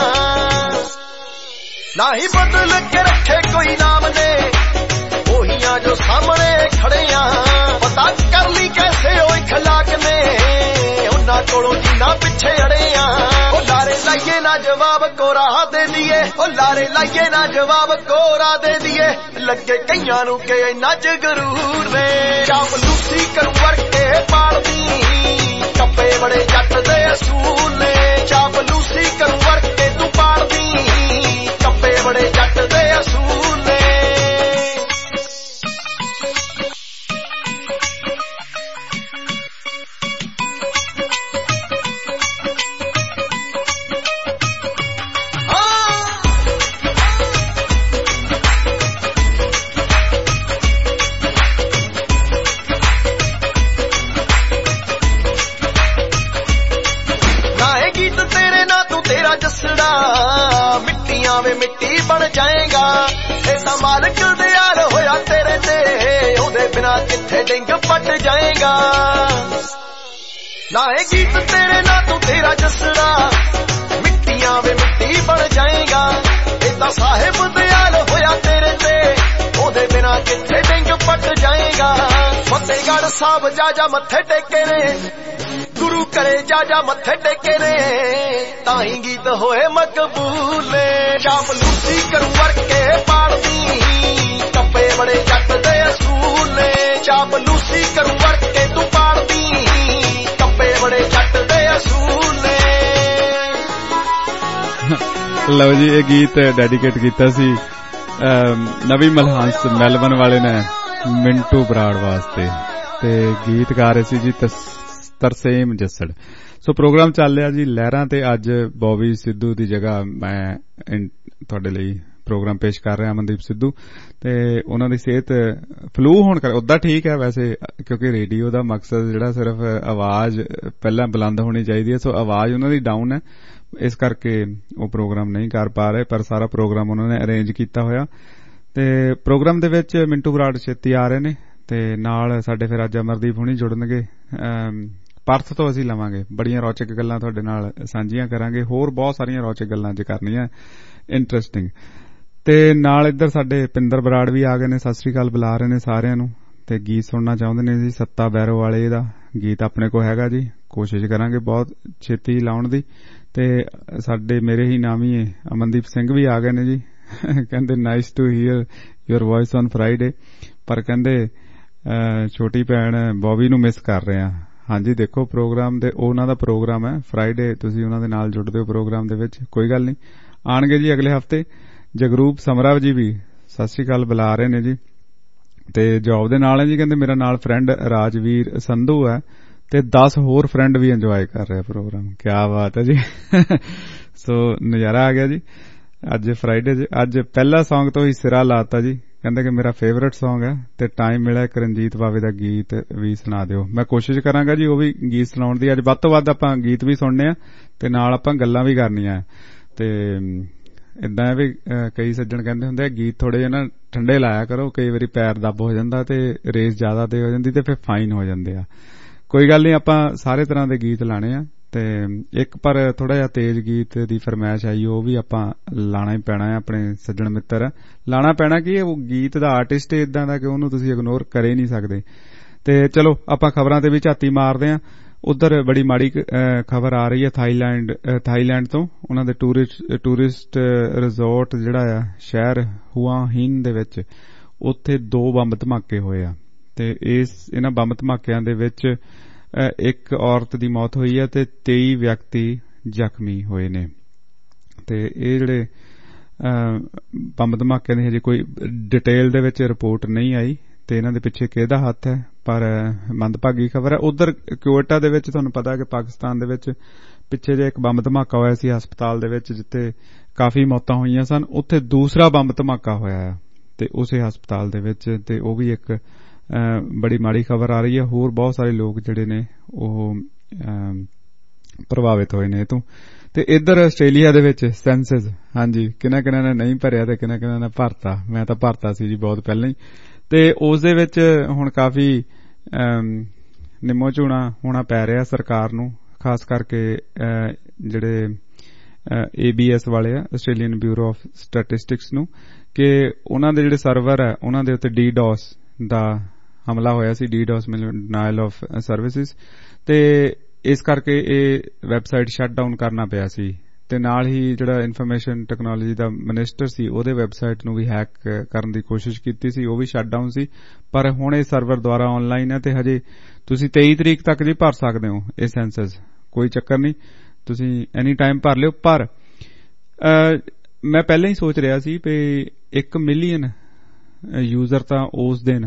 S4: ਨਾ ਹੀ ਬਦਲ ਕੇ ਰੱਖੇ ਕੋਈ ਨਾਮ ਨੇ ਉਹੀ ਆ ਜੋ ਸਾਹਮਣੇ ਖੜੇ ਆ ਪਤਾ ਕਰ ਲਈ ਕੈਸੇ ਉਹ ਇਖਲਾਕ ਨੇ ਉਹਨਾਂ ਕੋਲੋਂ ਜਿੰਨਾ ਪਿੱਛੇ ਅੜੇ ਆ ਉਹ ਲਾਰੇ ਲਾਈਏ ਨਾ ਜਵਾਬ ਕੋਰਾ ਦੇ ਦੀਏ ਉਹ ਲਾਰੇ ਲਾਈਏ ਨਾ ਜਵਾਬ ਕੋਰਾ ਦੇ ਦੀਏ ਲੱਗੇ ਕਈਆਂ ਨੂੰ ਕਿ ਇੰਨਾ ਜਗਰੂਰ ਨੇ ਚਾਪਲੂਸੀ ਕਰੂ ਵਰਕੇ ਪਾਲਦੀ ਕੱਪੇ ਬੜੇ ਜੱਟ ਦੇ ਅਸੂਲ ਨੇ ਚਾਪਲੂਸੀ ਕਰੂ ਵਰਕੇ ਤੂੰ ਪਾਲਦੀ ਕੱਪੇ ਬੜੇ ਜੱਟ ਦੇ ਅਸੂਲ ਨੇ ਮਿੱਟੀਆਂ ਵੇ ਮਿੱਟੀ ਬਣ ਜਾਏਗਾ ਇਹ ਤਾਂ ਮਾਲਕ ਦੇ ਯਾਰ ਹੋਇਆ ਤੇਰੇ ਤੇ ਉਹਦੇ ਬਿਨਾ ਕਿੱਥੇ ਡਿੰਗ ਪੱਟ ਜਾਏਗਾ ਨਾ ਇਹ ਗੀਤ ਤੇਰੇ ਨਾਲ ਤੂੰ ਤੇਰਾ ਜਸੜਾ ਮਿੱਟੀਆਂ ਵੇ ਮਿੱਟੀ ਬਣ ਜਾਏਗਾ ਇਹ ਤਾਂ ਸਾਹਿਬ ਦੇ ਯਾਰ ਹੋਇਆ ਤੇਰੇ ਤੇ ਉਹਦੇ ਬਿਨਾ ਕਿੱਥੇ ਡਿੰਗ ਪੱਟ ਜਾਏਗਾ ਫਤਿਹਗੜ੍ਹ ਸਾਹਿਬ ਜਾ ਜਾ ਮੱਥੇ ਟੇਕੇ ਨੇ ਗੁਰੂ ਕਰੇ ਜਾ ਜਾ ਮੱਥੇ ਟੇਕੇ ਨੇ ਤਾਂ ਹੀ ਗੀਤ ਹੋਏ ਮਕਬੂਲ ਨੇ ਚਾਪਲੂਸੀ ਕਰੂ ਵਰਕੇ ਪਾਲਦੀ ਕੱਪੇ ਬੜੇ ਜੱਟ ਦੇ ਅਸੂਲ ਨੇ ਚਾਪਲੂਸੀ ਕਰੂ ਵਰਕੇ ਤੂੰ ਪਾਲਦੀ ਕੱਪੇ ਬੜੇ ਜੱਟ ਦੇ ਅਸੂਲ ਨੇ
S2: ਲਓ ਜੀ ਇਹ ਗੀਤ ਡੈਡੀਕੇਟ ਕੀਤਾ ਸੀ ਨਵੀਂ ਮਲਹਾਂਸ ਮੈਲਬਨ ਵਾਲੇ ਨੇ ਮਿੰਟੂ ਬਰਾੜ ਵਾਸਤੇ ਤੇ ਗੀਤ ਗਾ ਰਹੇ ਸੀ ਜੀ ਤਰਸੇਮ ਜੱਸੜ ਸੋ ਪ੍ਰੋਗਰਾਮ ਚੱਲ ਰਿਹਾ ਜੀ ਲਹਿਰਾਂ ਤੇ ਅੱਜ ਬੌਬੀ ਸਿੱਧੂ ਦੀ ਜਗ੍ਹਾ ਮੈਂ ਤੁਹਾਡੇ ਲਈ ਪ੍ਰੋਗਰਾਮ ਪੇਸ਼ ਕਰ ਰਿਹਾ ਅਮਨਦੀਪ ਸਿੱਧੂ ਤੇ ਉਹਨਾਂ ਦੀ ਸਿਹਤ ਫਲੂ ਹੋਣ ਕਰ ਉਦਾਂ ਠੀਕ ਹੈ ਵੈਸੇ ਕਿਉਂਕਿ ਰੇਡੀਓ ਦਾ ਮਕਸਦ ਜਿਹੜਾ ਸਿਰਫ ਆਵਾਜ਼ ਪਹਿਲਾਂ ਬੁਲੰਦ ਹੋਣੀ ਚਾਹੀਦੀ ਹੈ ਸੋ ਆਵਾਜ਼ ਉਹਨਾਂ ਦੀ ਡਾਊਨ ਹੈ ਇਸ ਕਰਕੇ ਉਹ ਪ੍ਰੋਗਰਾਮ ਨਹੀਂ ਕਰ ਪਾ ਰਹੇ ਪਰ ਸਾਰਾ ਪ੍ਰੋਗਰਾਮ ਉਹਨਾਂ ਨੇ ਅਰੇਂਜ ਕੀਤਾ ਹੋਇਆ ਤੇ ਪ੍ਰੋਗਰਾਮ ਦੇ ਵਿੱਚ ਮਿੰਟੂ ਬਰਾੜ ਛੇਤੀ ਆ ਰਹੇ ਨੇ ਤੇ ਨਾਲ ਸਾਡੇ ਫਿਰ ਅੱਜ ਅਮਰਦੀਪ ਹੁਣੀ ਜੁੜਨਗੇ ਪਰਥ ਤੋਂ ਅਸੀਂ ਲਵਾਂਗੇ ਬੜੀਆਂ ਰੌਚਕ ਗੱਲਾਂ ਤੁਹਾਡੇ ਨਾਲ ਸਾਂਝੀਆਂ ਕਰਾਂਗੇ ਹੋਰ ਬਹੁਤ ਸਾਰੀਆਂ ਰੌਚਕ ਗੱਲਾਂ ਅੱਜ ਕਰਨੀਆਂ ਇੰਟਰਸਟਿੰਗ ਤੇ ਨਾਲ ਇੱਧਰ ਸਾਡੇ ਪਿੰਦਰ ਬਰਾੜ ਵੀ ਆ ਗਏ ਨੇ ਸਤਿ ਸ੍ਰੀ ਅਕਾਲ ਬੁਲਾ ਰਹੇ ਨੇ ਸਾਰਿਆਂ ਨੂੰ ਤੇ ਗੀਤ ਸੁਣਨਾ ਚਾਹੁੰਦੇ ਨੇ ਜੀ ਸੱਤਾ ਬੈਰੋ ਵਾਲੇ ਦਾ ਗੀਤ ਆਪਣੇ ਕੋਲ ਹੈਗਾ ਜੀ ਕੋਸ਼ਿਸ਼ ਕਰਾਂਗੇ ਬਹੁਤ ਛੇਤੀ ਲਾਉਣ ਦੀ ਤੇ ਸਾਡੇ ਮੇਰੇ ਹੀ ਨਾਮੀ ਅਮਨਦੀਪ ਸਿੰਘ ਵੀ ਆ ਗਏ ਨੇ ਜੀ ਕਹਿੰਦੇ nice to hear your voice on Friday ਪਰ ਕਹਿੰਦੇ ਛੋਟੀ ਭੈਣ ਬੌਬੀ ਨੂੰ ਮਿਸ ਕਰ ਰਹੇ ਆ ਹਾਂਜੀ ਦੇਖੋ ਪ੍ਰੋਗਰਾਮ ਦੇ ਉਹਨਾਂ ਦਾ ਪ੍ਰੋਗਰਾਮ ਹੈ ਫਰਾਈਡੇ ਤੁਸੀਂ ਉਹਨਾਂ ਦੇ ਨਾਲ ਜੁੜਦੇ ਹੋ ਪ੍ਰੋਗਰਾਮ ਦੇ ਵਿੱਚ ਕੋਈ ਗੱਲ ਨਹੀਂ ਆਣਗੇ ਜੀ ਅਗਲੇ ਹਫਤੇ ਜਗਰੂਪ ਸਮਰਾ ਜੀ ਵੀ ਸਤਿ ਸ੍ਰੀ ਅਕਾਲ ਬੁਲਾ ਰਹੇ ਨੇ ਜੀ ਤੇ ਜੌਬ ਦੇ ਨਾਲ ਹੈ ਜੀ ਕਹਿੰਦੇ ਮੇਰਾ ਨਾਲ ਫਰੈਂਡ ਰਾਜਵੀਰ ਸੰਧੂ ਹੈ ਤੇ ਦਸ ਹੋਰ ਫਰੈਂਡ ਵੀ ਇੰਜੋਏ ਕਰ ਰਹੇ ਪ੍ਰੋਗਰਾਮ ਕਿਆ ਬਾਤ ਹੈ ਜੀ ਸੋ ਨਜ਼ਾਰਾ ਆ ਗਿਆ ਜੀ ਅੱਜ ਫਰਾਈਡੇ ਅੱਜ ਪਹਿਲਾ ਸੌਂਗ ਤੋਂ ਹੀ ਸਿਰਾ ਲਾਤਾ ਜੀ ਕਹਿੰਦੇ ਕਿ ਮੇਰਾ ਫੇਵਰਟ ਸੌਂਗ ਹੈ ਤੇ ਟਾਈਮ ਮਿਲਿਆ ਇੱਕ ਰਣਜੀਤ ਬਾਵੇ ਦਾ ਗੀਤ ਵੀ ਸੁਣਾ ਦਿਓ ਮੈਂ ਕੋਸ਼ਿਸ਼ ਕਰਾਂਗਾ ਜੀ ਉਹ ਵੀ ਗੀਤ ਸੁਣਾਉਣ ਦੀ ਅੱਜ ਵੱਧ ਤੋਂ ਵੱਧ ਆਪਾਂ ਗੀਤ ਵੀ ਸੁਣਨੇ ਆ ਤੇ ਨਾਲ ਆਪਾਂ ਗੱਲਾਂ ਵੀ ਕਰਨੀਆਂ ਤੇ ਏਦਾਂ ਹੈ ਵੀ ਕਈ ਸੱਜਣ ਕਹਿੰਦੇ ਹੁੰਦੇ ਆ ਗੀਤ ਥੋੜੇ ਜਿਹੇ ਨਾ ਠੰਡੇ ਲਾਇਆ ਕਰੋ ਕਈ ਵਾਰੀ ਪੈਰ ਦੱਬ ਹੋ ਜਾਂਦਾ ਤੇ ਰੇਸ ਜ਼ਿਆਦਾ ਤੇ ਹੋ ਜਾਂਦੀ ਤੇ ਫਿਰ ਫਾਈਨ ਹੋ ਜਾਂਦੇ ਆ ਕੋਈ ਗੱਲ ਨਹੀਂ ਆਪਾਂ ਸਾਰੇ ਤਰ੍ਹਾਂ ਦੇ ਗੀਤ ਲਾਣੇ ਆ ਤੇ ਇੱਕ ਪਰ ਥੋੜਾ ਜਿਹਾ ਤੇਜ਼ ਗੀਤ ਦੀ ਫਰਮਾਇਸ਼ ਆਈ ਉਹ ਵੀ ਆਪਾਂ ਲਾਣਾ ਹੀ ਪੈਣਾ ਹੈ ਆਪਣੇ ਸੱਜਣ ਮਿੱਤਰ ਲਾਣਾ ਪੈਣਾ ਕਿ ਉਹ ਗੀਤ ਦਾ ਆਰਟਿਸਟ ਇਦਾਂ ਦਾ ਕਿ ਉਹਨੂੰ ਤੁਸੀਂ ਇਗਨੋਰ ਕਰੇ ਨਹੀਂ ਸਕਦੇ ਤੇ ਚਲੋ ਆਪਾਂ ਖਬਰਾਂ ਤੇ ਵੀ ਝਾਤੀ ਮਾਰਦੇ ਆ ਉਧਰ ਬੜੀ ਮਾੜੀ ਖਬਰ ਆ ਰਹੀ ਹੈ ਥਾਈਲੈਂਡ ਥਾਈਲੈਂਡ ਤੋਂ ਉਹਨਾਂ ਦੇ ਟੂਰਿਸਟ ਟੂਰਿਸਟ ਰਿਜ਼ੋਰਟ ਜਿਹੜਾ ਆ ਸ਼ਹਿਰ ਹੁਆ ਹੀਨ ਦੇ ਵਿੱਚ ਉੱਥੇ ਦੋ ਬੰਬ ਧਮਾਕੇ ਹੋਏ ਆ ਤੇ ਇਸ ਇਹਨਾਂ ਬੰਬ ਧਮਾਕਿਆਂ ਦੇ ਵਿੱਚ ਇੱਕ ਔਰਤ ਦੀ ਮੌਤ ਹੋਈ ਹੈ ਤੇ ਤੇਈ ਵਿਅਕਤੀ ਜ਼ਖਮੀ ਹੋਏ ਨੇ ਤੇ ਇਹ ਜਿਹੜੇ ਬੰਬ ਧਮਾਕਿਆਂ ਦੀ ਹਜੇ ਕੋਈ ਡਿਟੇਲ ਦੇ ਵਿੱਚ ਰਿਪੋਰਟ ਨਹੀਂ ਆਈ ਤੇ ਇਹਨਾਂ ਦੇ ਪਿੱਛੇ ਕਿਹਦਾ ਹੱਥ ਹੈ ਪਰ ਮੰਦਭਾਗੀ ਖਬਰ ਹੈ ਉਧਰ ਕੁਵੇਟਾ ਦੇ ਵਿੱਚ ਤੁਹਾਨੂੰ ਪਤਾ ਕਿ ਪਾਕਿਸਤਾਨ ਦੇ ਵਿੱਚ ਪਿੱਛੇ ਜੇ ਇੱਕ ਬੰਬ ਧਮਾਕਾ ਹੋਇਆ ਸੀ ਹਸਪਤਾਲ ਦੇ ਵਿੱਚ ਜਿੱਥੇ ਕਾਫੀ ਮੌਤਾਂ ਹੋਈਆਂ ਸਨ ਉੱਥੇ ਦੂਸਰਾ ਬੰਬ ਧਮਾਕਾ ਹੋਇਆ ਹੈ ਤੇ ਉਸੇ ਹਸਪਤਾਲ ਦੇ ਵਿੱਚ ਤੇ ਉਹ ਵੀ ਇੱਕ ਬੜੀ ਮਾੜੀ ਖਬਰ ਆ ਰਹੀ ਹੈ ਹੋਰ ਬਹੁਤ ਸਾਰੇ ਲੋਕ ਜਿਹੜੇ ਨੇ ਉਹ ਪ੍ਰਭਾਵਿਤ ਹੋਏ ਨੇ ਇਹ ਤੋਂ ਤੇ ਇੱਧਰ ਆਸਟ੍ਰੇਲੀਆ ਦੇ ਵਿੱਚ ਸੈਂਸਸ ਹਾਂਜੀ ਕਿਹਨਾਂ ਕਿਹਨਾਂ ਨੇ ਨਹੀਂ ਭਰਿਆ ਤੇ ਕਿਹਨਾਂ ਕਿਹਨਾਂ ਨੇ ਭਰਤਾ ਮੈਂ ਤਾਂ ਭਰਤਾ ਸੀ ਜੀ ਬਹੁਤ ਪਹਿਲਾਂ ਹੀ ਤੇ ਉਸ ਦੇ ਵਿੱਚ ਹੁਣ ਕਾਫੀ ਨਿੰਮੋ ਝੂਣਾ ਹੋਣਾ ਪੈ ਰਿਹਾ ਸਰਕਾਰ ਨੂੰ, ਖਾਸ ਕਰਕੇ ਜਿਹੜੇ ਏ ਬੀ ਐਸ ਵਾਲੇ ਆ, ਆਸਟ੍ਰੇਲੀਅਨ ਬਿਊਰੋ ਆਫ ਸਟੈਟਿਸਟਿਕਸ ਨੂੰ, ਕਿ ਉਹਨਾਂ ਦੇ ਜਿਹੜੇ ਸਰਵਰ ਹੈ ਉਹਨਾਂ ਦੇ ਉੱਤੇ ਡੀ ਡੋਸ ਦਾ ਹਮਲਾ ਹੋਇਆ ਸੀ, ਡੀ ਡੋਸ ਮਤਲਬ ਡਿਨਾਇਲ ਆਫ ਸਰਵਿਸਿਜ਼, ਤੇ ਇਸ ਕਰਕੇ ਇਹ ਵੈਬਸਾਈਟ ਸ਼ਟ ਡਾਊਨ ਕਰਨਾ ਪਿਆ ਸੀ। ਤੇ ਨਾਲ ਹੀ ਜਿਹੜਾ ਇਨਫੋਰਮੇਸ਼ਨ ਟੈਕਨੋਲੋਜੀ ਦਾ ਮਿਨਿਸਟਰ ਸੀ ਉਹਦੇ ਵੈਬਸਾਈਟ ਨੂੰ ਵੀ ਹੈਕ ਕਰਨ ਦੀ ਕੋਸ਼ਿਸ਼ ਕੀਤੀ ਸੀ, ਉਹ ਵੀ ਸ਼ਟ ਡਾਊਨ ਸੀ। ਪਰ ਹੁਣ ਇਹ ਸਰਵਰ ਦੁਆਰਾ ਆਨਲਾਈਨ ਹੈ ਤੇ ਹਜੇ ਤੁਸੀਂ ਤੇਈ ਤਰੀਕ ਤੱਕ ਜੀ ਭਰ ਸਕਦੇ ਹੋ ਇਹ ਸੈਂਸਸ, ਕੋਈ ਚੱਕਰ ਨਹੀਂ, ਤੁਸੀਂ ਐਨੀ ਟਾਈਮ ਭਰ ਲਿਓ। ਪਰ ਮੈਂ ਪਹਿਲਾਂ ਹੀ ਸੋਚ ਰਿਹਾ ਸੀ ਵੀ ਇੱਕ ਮਿਲੀਅਨ ਯੂਜ਼ਰ ਤਾਂ ਉਸ ਦਿਨ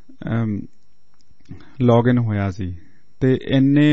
S2: ਲੌਗਇਨ ਹੋਇਆ ਸੀ, ਤੇ ਇੰਨੇ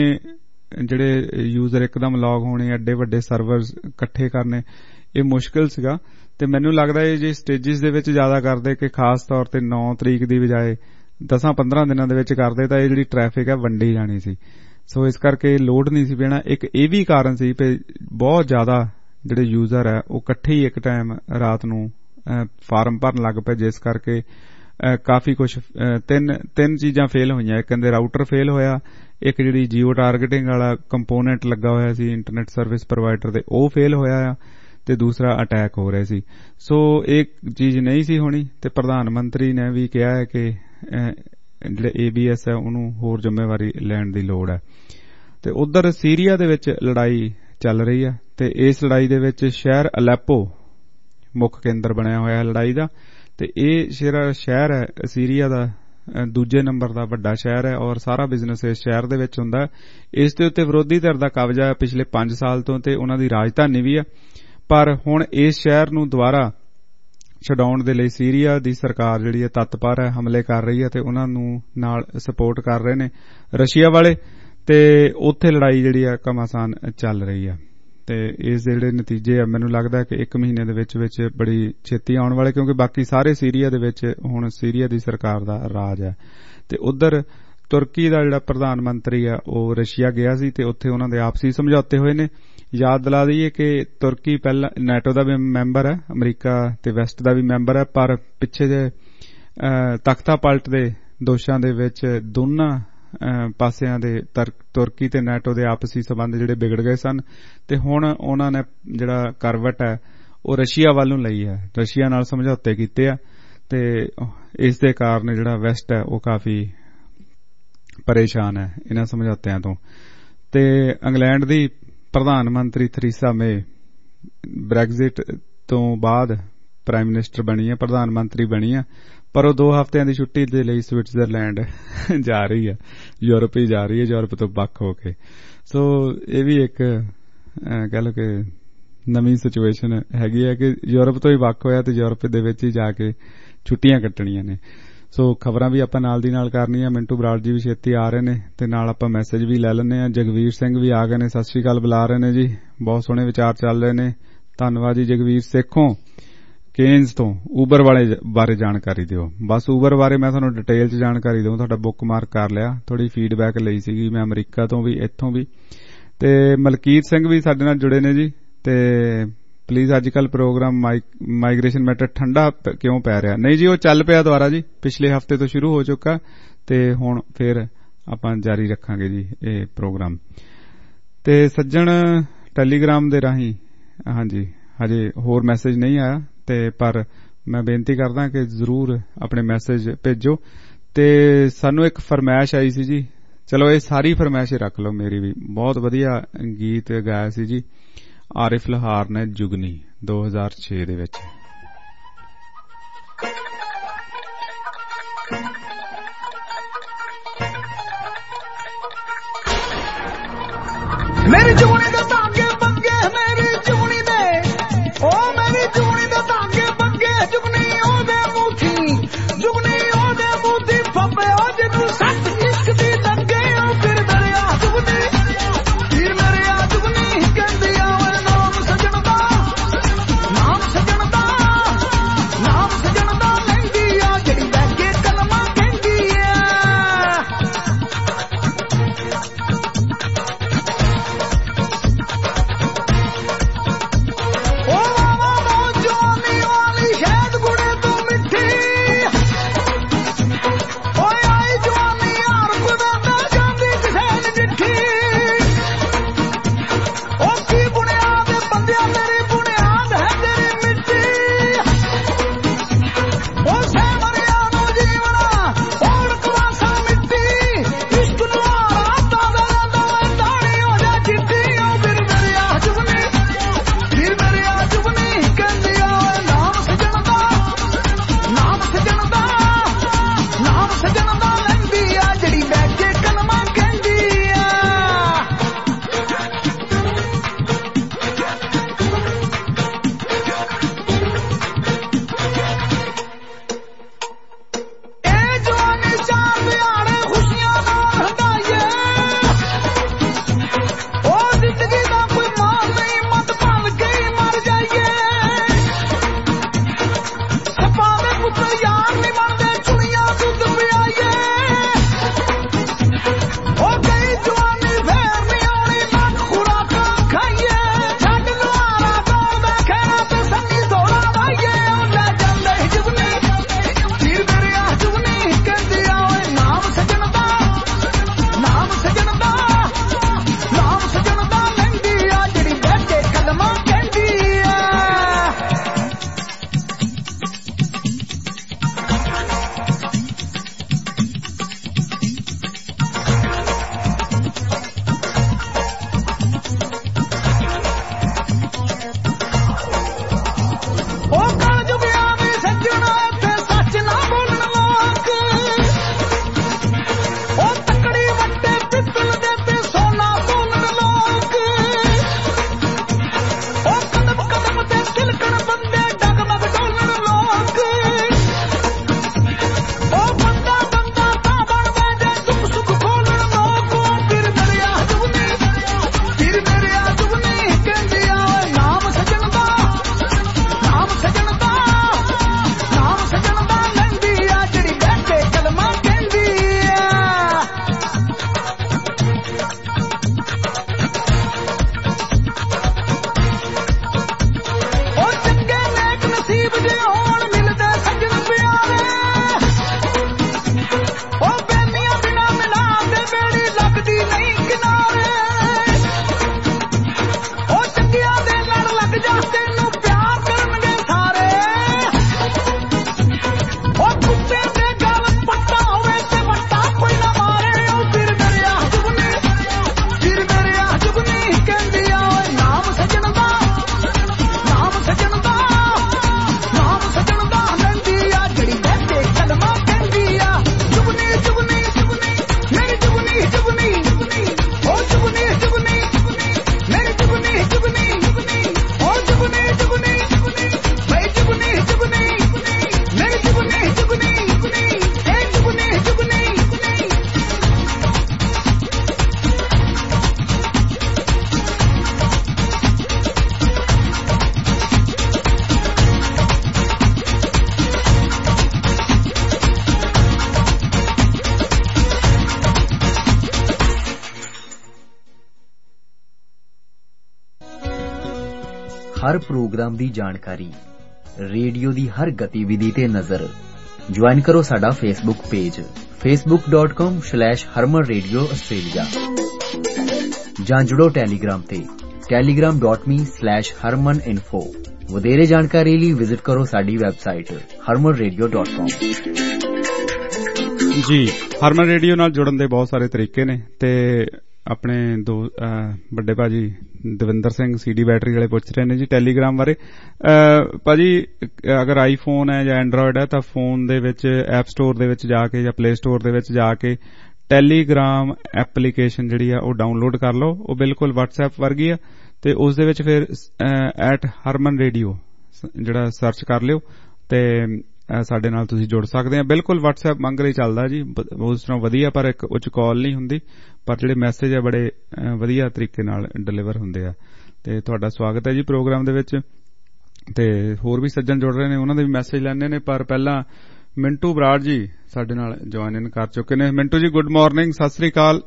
S2: ਜਿਹੜੇ ਯੂਜ਼ਰ ਇੱਕਦਮ ਲੌਗ ਹੋਣੇ, ਐਡੇ ਵੱਡੇ ਸਰਵਰਸ ਇਕੱਠੇ ਕਰਨੇ, ਇਹ ਮੁਸ਼ਕਿਲ ਸੀਗਾ। ਤੇ ਮੈਨੂੰ ਲੱਗਦਾ ਇਹ ਜੇ ਸਟੇਜਿਸ ਦੇ ਵਿੱਚ ਜ਼ਿਆਦਾ ਕਰਦੇ, ਕਿ ਖਾਸ ਤੌਰ ਤੇ ਨੌ ਤਰੀਕ ਦੀ ਬਜਾਏ ਦਸਾਂ ਪੰਦਰਾਂ ਦਿਨਾਂ ਦੇ ਵਿੱਚ ਕਰਦੇ, ਤਾਂ ਇਹ ਜਿਹੜੀ ਟ੍ਰੈਫਿਕ ਹੈ ਵੰਡੀ ਜਾਣੀ ਸੀ। ਸੋ ਇਸ ਕਰਕੇ ਲੋਡ ਨਹੀਂ ਸੀ ਪੈਣਾ। ਇੱਕ ਇਹ ਵੀ ਕਾਰਨ ਸੀ ਕਿ ਬਹੁਤ ਜ਼ਿਆਦਾ ਜਿਹੜੇ ਯੂਜ਼ਰ ਹੈ ਉਹ ਇਕੱਠੇ ਹੀ ਇੱਕ ਟਾਈਮ ਰਾਤ ਨੂੰ ਫਾਰਮ ਭਰਨ ਲੱਗ ਪਏ, ਜਿਸ ਕਰਕੇ ਕਾਫੀ ਕੁਛ ਤਿੰਨ ਤਿੰਨ ਚੀਜ਼ਾਂ ਫੇਲ ਹੋਈਆਂ। ਇੱਕ ਕਹਿੰਦੇ ਰਾਊਟਰ ਫੇਲ ਹੋਇਆ, ਇੱਕ ਜਿਹੜੀ ਜੀਓ ਟਾਰਗੇਟਿੰਗ ਵਾਲਾ ਕੰਪੋਨੈਂਟ ਲੱਗਾ ਹੋਇਆ ਸੀ ਇੰਟਰਨੈਟ ਸਰਵਿਸ ਪ੍ਰੋਵਾਈਡਰ ਦੇ, ਉਹ ਫੇਲ ਹੋਇਆ ਆ, ਤੇ ਦੂਸਰਾ ਅਟੈਕ ਹੋ ਰਿਹਾ ਸੀ। ਸੋ ਇਹ ਚੀਜ਼ ਨਹੀਂ ਸੀ ਹੋਣੀ, ਤੇ ਪ੍ਰਧਾਨ ਮੰਤਰੀ ਨੇ ਵੀ ਕਿਹਾ ਹੈ ਕਿ ਜਿਹੜੇ ਏ ਬੀ ਐਸ ਹੈ ਉਹਨੂੰ ਹੋਰ ਜ਼ਿੰਮੇਵਾਰੀ ਲੈਣ ਦੀ ਲੋੜ ਹੈ। ਤੇ ਉਧਰ ਸੀਰੀਆ ਦੇ ਵਿੱਚ ਲੜਾਈ ਚੱਲ ਰਹੀ ਹੈ, ਤੇ ਇਸ ਲੜਾਈ ਦੇ ਵਿੱਚ ਸ਼ਹਿਰ ਅਲੈਪੋ ਮੁੱਖ ਕੇਂਦਰ ਬਣਿਆ ਹੋਇਆ ਲੜਾਈ ਦਾ, ਤੇ ਇਹ ਜਿਹੜਾ ਸ਼ਹਿਰ ਹੈ ਸੀਰੀਆ ਦਾ ਦੂਜੇ ਨੰਬਰ ਦਾ ਵੱਡਾ ਸ਼ਹਿਰ ਹੈ, ਔਰ ਸਾਰਾ ਬਿਜ਼ਨਸ ਇਸ ਸ਼ਹਿਰ ਦੇ ਵਿੱਚ ਹੁੰਦਾ। ਇਸ ਦੇ ਉੱਤੇ ਵਿਰੋਧੀ ਧਿਰ ਦਾ ਕਬਜ਼ਾ ਹੈ ਪਿਛਲੇ ਪੰਜ ਸਾਲ ਤੋਂ, ਤੇ ਉਹਨਾਂ ਦੀ ਰਾਜਧਾਨੀ ਵੀ ਹੈ। ਪਰ ਹੁਣ ਇਸ ਸ਼ਹਿਰ ਨੂੰ ਦੁਬਾਰਾ ਛਡਾਉਣ ਦੇ ਲਈ ਸੀਰੀਆ ਦੀ ਸਰਕਾਰ ਜਿਹੜੀ ਹੈ ਤਤਪਰ ਹੈ, ਹਮਲੇ ਕਰ ਰਹੀ ਹੈ, ਤੇ ਉਹਨਾਂ ਨੂੰ ਨਾਲ ਸਪੋਰਟ ਕਰ ਰਹੇ ਨੇ ਰਸ਼ੀਆ ਵਾਲੇ, ਤੇ ਉੱਥੇ ਲੜਾਈ ਜਿਹੜੀ ਹੈ ਘਮਾਸਾਨ ਚੱਲ ਰਹੀ ਹੈ। ਤੇ ਇਸ ਦੇ ਜਿਹੜੇ ਨਤੀਜੇ ਆ ਮੈਨੂੰ ਲੱਗਦਾ ਕਿ ਇੱਕ ਮਹੀਨੇ ਦੇ ਵਿੱਚ ਵਿੱਚ ਬੜੀ ਛੇਤੀ ਆਉਣ ਵਾਲੇ, ਕਿਉਂਕਿ ਬਾਕੀ ਸਾਰੇ ਸੀਰੀਆ ਦੇ ਵਿੱਚ ਹੁਣ ਸੀਰੀਆ ਦੀ ਸਰਕਾਰ ਦਾ ਰਾਜ ਹੈ। ਤੇ ਉਧਰ ਤੁਰਕੀ ਦਾ ਜਿਹੜਾ ਪ੍ਰਧਾਨ ਮੰਤਰੀ ਆ ਉਹ ਰਸ਼ੀਆ ਗਿਆ ਸੀ, ਤੇ ਉੱਥੇ ਉਹਨਾਂ ਦੇ ਆਪਸੀ ਸਮਝੌਤੇ ਹੋਏ ਨੇ। ਯਾਦ ਦਿਲਾ ਦਈਏ ਕਿ ਤੁਰਕੀ ਪਹਿਲਾਂ ਨੈਟੋ ਦਾ ਵੀ ਮੈਂਬਰ ਹੈ, ਅਮਰੀਕਾ ਤੇ ਵੈਸਟ ਦਾ ਵੀ ਮੈਂਬਰ ਹੈ, ਪਰ ਪਿੱਛੇ ਜੇ ਤਖਤਾ ਪਲਟ ਦੇ ਦੋਸ਼ਾਂ ਦੇ ਵਿੱਚ ਦੋਨਾਂ ਪਾਸਿਆਂ ਦੇ ਤੁਰਕੀ ਤੇ ਨੈਟੋ ਦੇ ਆਪਸੀ ਸਬੰਧ ਜਿਹੜੇ ਵਿਗੜ ਗਏ ਸਨ, ਤੇ ਹੁਣ ਉਹਨਾਂ ਨੇ ਜਿਹੜਾ ਕਰਵਟ ਹੈ ਉਹ ਰਸ਼ੀਆ ਵੱਲ ਨੂੰ ਲਈ ਹੈ, ਰਸ਼ੀਆ ਨਾਲ ਸਮਝੌਤੇ ਕੀਤੇ ਆ, ਤੇ ਇਸ ਦੇ ਕਾਰਨ ਜਿਹੜਾ ਵੈਸਟ ਹੈ ਉਹ ਕਾਫੀ ਪਰੇਸ਼ਾਨ ਹੈ ਇਹਨਾਂ ਸਮਝੌਤਿਆਂ ਤੋਂ। ਤੇ ਇੰਗਲੈਂਡ ਦੀ ਪ੍ਰਧਾਨ ਮੰਤਰੀ ਥਰੀਸਾ ਮੇ ਬ੍ਰੈਗਜ਼ਿਟ ਤੋਂ ਬਾਅਦ ਪ੍ਰਾਈਮ ਮਿਨਿਸਟਰ ਬਣੀ ਹੈ, ਪ੍ਰਧਾਨ ਮੰਤਰੀ ਬਣੀ ਹੈ, ਪਰ ਉਹ ਦੋ ਹਫ਼ਤਿਆਂ ਦੀ ਛੁੱਟੀ ਦੇ ਲਈ ਸਵਿਟਜ਼ਰਲੈਂਡ ਜਾ ਰਹੀ ਹੈ, ਯੂਰਪ ਹੀ ਜਾ ਰਹੀ ਹੈ, ਯੂਰਪ ਤੋਂ ਵੱਖ ਹੋ ਕੇ। ਸੋ ਇਹ ਵੀ ਇੱਕ ਕਹਿ ਲਓ ਕਿ ਨਵੀਂ ਸਿਚੁਏਸ਼ਨ ਹੈਗੀ ਹੈ ਕਿ ਯੂਰਪ ਤੋਂ ਹੀ ਵੱਖ ਹੋਇਆ ਤੇ ਯੂਰਪ ਦੇ ਵਿੱਚ ਹੀ ਜਾ ਕੇ ਛੁੱਟੀਆਂ ਕੱਟਣੀਆਂ ਨੇ। ਸੋ ਖਬਰਾਂ ਵੀ ਆਪਾਂ ਨਾਲ ਦੀ ਨਾਲ ਕਰਨੀਆਂ। ਮਿੰਟੂ ਬਰਾੜ ਜੀ ਵੀ ਛੇਤੀ ਆ ਰਹੇ ਨੇ, ਤੇ ਨਾਲ ਆਪਾਂ ਮੈਸੇਜ ਵੀ ਲੈ ਲੈਂਦੇ ਹਾਂ। ਜਗਵੀਰ ਸਿੰਘ ਵੀ ਆ ਗਏ ਨੇ, ਸਤਿ ਸ੍ਰੀ ਅਕਾਲ ਬੁਲਾ ਰਹੇ ਨੇ ਜੀ, ਬਹੁਤ ਸੋਹਣੇ ਵਿਚਾਰ ਚੱਲ ਰਹੇ ਨੇ, ਧੰਨਵਾਦ ਜੀ। ਜਗਵੀਰ ਸੇਖੋਂ ਕੇਨਜ਼ ਤੋਂ ਊਬਰ ਵਾਲੇ ਬਾਰੇ ਜਾਣਕਾਰੀ ਦਿਓ। ਬਸ ਊਬਰ ਬਾਰੇ ਮੈਂ ਤੁਹਾਨੂੰ ਡਿਟੇਲ 'ਚ ਜਾਣਕਾਰੀ ਦਊਂ, ਤੁਹਾਡਾ ਬੁੱਕ ਮਾਰਕ ਕਰ ਲਿਆ, ਥੋੜੀ ਫੀਡਬੈਕ ਲਈ ਸੀਗੀ ਮੈਂ ਅਮਰੀਕਾ ਤੋਂ ਵੀ ਇੱਥੋਂ ਵੀ। ਤੇ ਮਲਕੀਤ ਸਿੰਘ ਵੀ ਸਾਡੇ ਨਾਲ ਜੁੜੇ ਨੇ ਜੀ। ਤੇ ਪਲੀਜ਼ ਅੱਜ ਕੱਲ ਪ੍ਰੋਗਰਾਮ ਮਾਈਗ੍ਰੇਸ਼ਨ ਮੈਟਰ ਠੰਡਾ ਕਿਉਂ ਪੈ ਰਿਹਾ? ਨਹੀਂ ਜੀ, ਉਹ ਚੱਲ ਪਿਆ ਦੁਬਾਰਾ ਜੀ, ਪਿਛਲੇ ਹਫ਼ਤੇ ਤੋਂ ਸ਼ੁਰੂ ਹੋ ਚੁੱਕਾ, ਤੇ ਹੁਣ ਫਿਰ ਆਪਾਂ ਜਾਰੀ ਰੱਖਾਂਗੇ ਜੀ ਇਹ ਪ੍ਰੋਗਰਾਮ। ਤੇ ਸੱਜਣ ਟੈਲੀਗ੍ਰਾਮ ਦੇ ਰਾਹੀਂ, ਹਾਂਜੀ ਹਜੇ ਹੋਰ ਮੈਸੇਜ ਨਹੀਂ ਆਇਆ, ਤੇ ਪਰ ਮੈਂ ਬੇਨਤੀ ਕਰਦਾ ਕਿ ਜ਼ਰੂਰ ਆਪਣੇ ਮੈਸੇਜ ਭੇਜੋ। ਤੇ ਸਾਨੂੰ ਇੱਕ ਫਰਮਾਇਸ਼ ਆਈ ਸੀ ਜੀ, ਚਲੋ ਇਹ ਸਾਰੀ ਫਰਮਾਇਸ਼ ਰੱਖ ਲਓ, ਮੇਰੀ ਵੀ ਬਹੁਤ ਵਧੀਆ ਗੀਤ ਗਾਇਆ ਸੀ ਜੀ ਆਰਿਫ ਲੋਹਾਰ ਨੇ ਜੁਗਨੀ ਦੋ ਹਜ਼ਾਰ ਛੇ ਦੇ ਵਿੱਚ।
S5: ਮੇਰੀ ਜੁਗਨੀ ਦੇ ਧਾਗੇ ਬੰਗੇ, ਮੇਰੀ ਜੁਗਨੀ ਦੇ ਓ ਮੇਰੀ ਜੁਗਨੀ ਦੇ ਧਾਗੇ ਬੰਗੇ, ਜੁਗਨੀ ਉਹਦੇ ਮੂਠੀ, ਜੁਗਨੀ ਉਹਦੇ ਮੂਠੀ ਫੱਬੇ, ਉਹ ਜਿਹਨੂੰ ਸੱਤ ਇਸ਼ਕ ਦੀ ਲੱਗੇ, ਉਹ ਫਿਰ ਦਰਿਆ ਜੁਗਨੀ, ਫਿਰ ਦਰਿਆ ਜੁਗਨੀ ਕਹਿੰਦੀ ਆ ਨਾਮ ਸਜਣ ਦਾ, ਨਾਮ ਸਜਣ ਦਾ
S6: हर प्रोग्राम दी जानकारी, रेडियो दी हर गतिविधि ते नज़र। ज्वाइन करो साडा Facebook page Facebook dot com slash Harman radio Australia, जां जुड़ो टैलीग्राम ते Telegram dot me slash Harman info. वधेरे जानकारी लिए विजिट करो साडी website Harman radio dot com.
S2: जी, हरमन रेडियो नाल जुड़न दे बहुत सारे तरीके ने ते अपने दो बड़े भाजी दविंदर सिंह सीडी बैटरी वाले पुछ रहे ने जी टैलीग्राम बारे। भाजी अगर आईफोन है या एंड्रॉयड है तो फोन दे विच ऐप स्टोर दे विच जाके या प्ले स्टोर दे विच जाके टैलीग्राम एप्लीकेशन जिहड़ी है वो डाउनलोड कर लो। वो बिल्कुल व्हाट्सएप वर्गी है ते उस दे विच फिर एट हरमन रेडियो जिहड़ा सर्च कर लियो ते ਸਾਡੇ ਨਾਲ ਤੁਸੀਂ ਜੁੜ ਸਕਦੇ ਆ। ਬਿਲਕੁਲ WhatsApp ਮੰਗ ਰਹੀ ਚੱਲਦਾ ਜੀ, ਉਸ ਤਰ੍ਹਾਂ ਵਧੀਆ, ਪਰ ਇੱਕ ਉੱਚ ਕਾਲ ਨਹੀਂ ਹੁੰਦੀ, ਪਰ ਜਿਹੜੇ ਮੈਸੇਜ ਆ ਬੜੇ ਵਧੀਆ ਤਰੀਕੇ ਨਾਲ ਡਿਲੀਵਰ ਹੁੰਦੇ ਆ। ਤੇ ਤੁਹਾਡਾ ਸਵਾਗਤ ਹੈ ਜੀ ਪ੍ਰੋਗਰਾਮ ਦੇ ਵਿੱਚ। ਤੇ ਹੋਰ ਵੀ ਸੱਜਣ ਜੁੜ ਰਹੇ ਨੇ, ਉਹਨਾਂ ਦੇ ਵੀ ਮੈਸੇਜ ਲੈਣੇ ਨੇ, ਪਰ ਪਹਿਲਾਂ ਮਿੰਟੂ ਬਰਾੜ ਜੀ ਸਾਡੇ ਨਾਲ ਜੁਆਇਨ ਇਨ ਕਰ ਚੁੱਕੇ ਨੇ। ਮਿੰਟੂ ਜੀ ਗੁੱਡ ਮਾਰਨਿੰਗ, ਸਤਿ ਸ੍ਰੀ ਅਕਾਲ।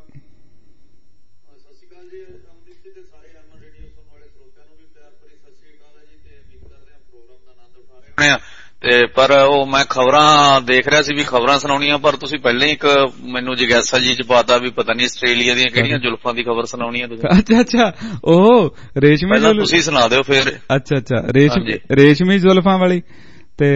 S7: ਤੇ ਪਰ ਉਹ ਮੈਂ ਖਬਰਾਂ ਦੇਖ ਰਿਹਾ ਸੀ ਵੀ ਖਬਰਾਂ ਸੁਣਾਉਣੀਆਂ, ਪਰ ਤੁਸੀਂ ਪਹਿਲਾਂ ਹੀ ਇੱਕ ਮੈਨੂੰ ਜਿਗਿਆਸਾ ਜੀ ਚ ਪਾਤਾ ਵੀ ਪਤਾ ਨਹੀਂ ਆਸਟ੍ਰੇਲੀਆ ਦੀਆਂ ਕਿਹੜੀਆਂ ਜ਼ੁਲਫਾਂ ਦੀ ਖਬਰ ਸੁਣਾਉਣੀ ਹੈ ਤੁਸੀਂ। ਅੱਛਾ ਅੱਛਾ, ਉਹ ਰੇਸ਼ਮੀ ਜ਼ੁਲਫ ਤੁਸੀਂ ਸੁਣਾ ਦਿਓ ਫਿਰ। ਅੱਛਾ ਅੱਛਾ, ਰੇਸ਼ਮੀ ਰੇਸ਼ਮੀ ਜ਼ੁਲਫਾਂ ਵਾਲੀ। ਤੇ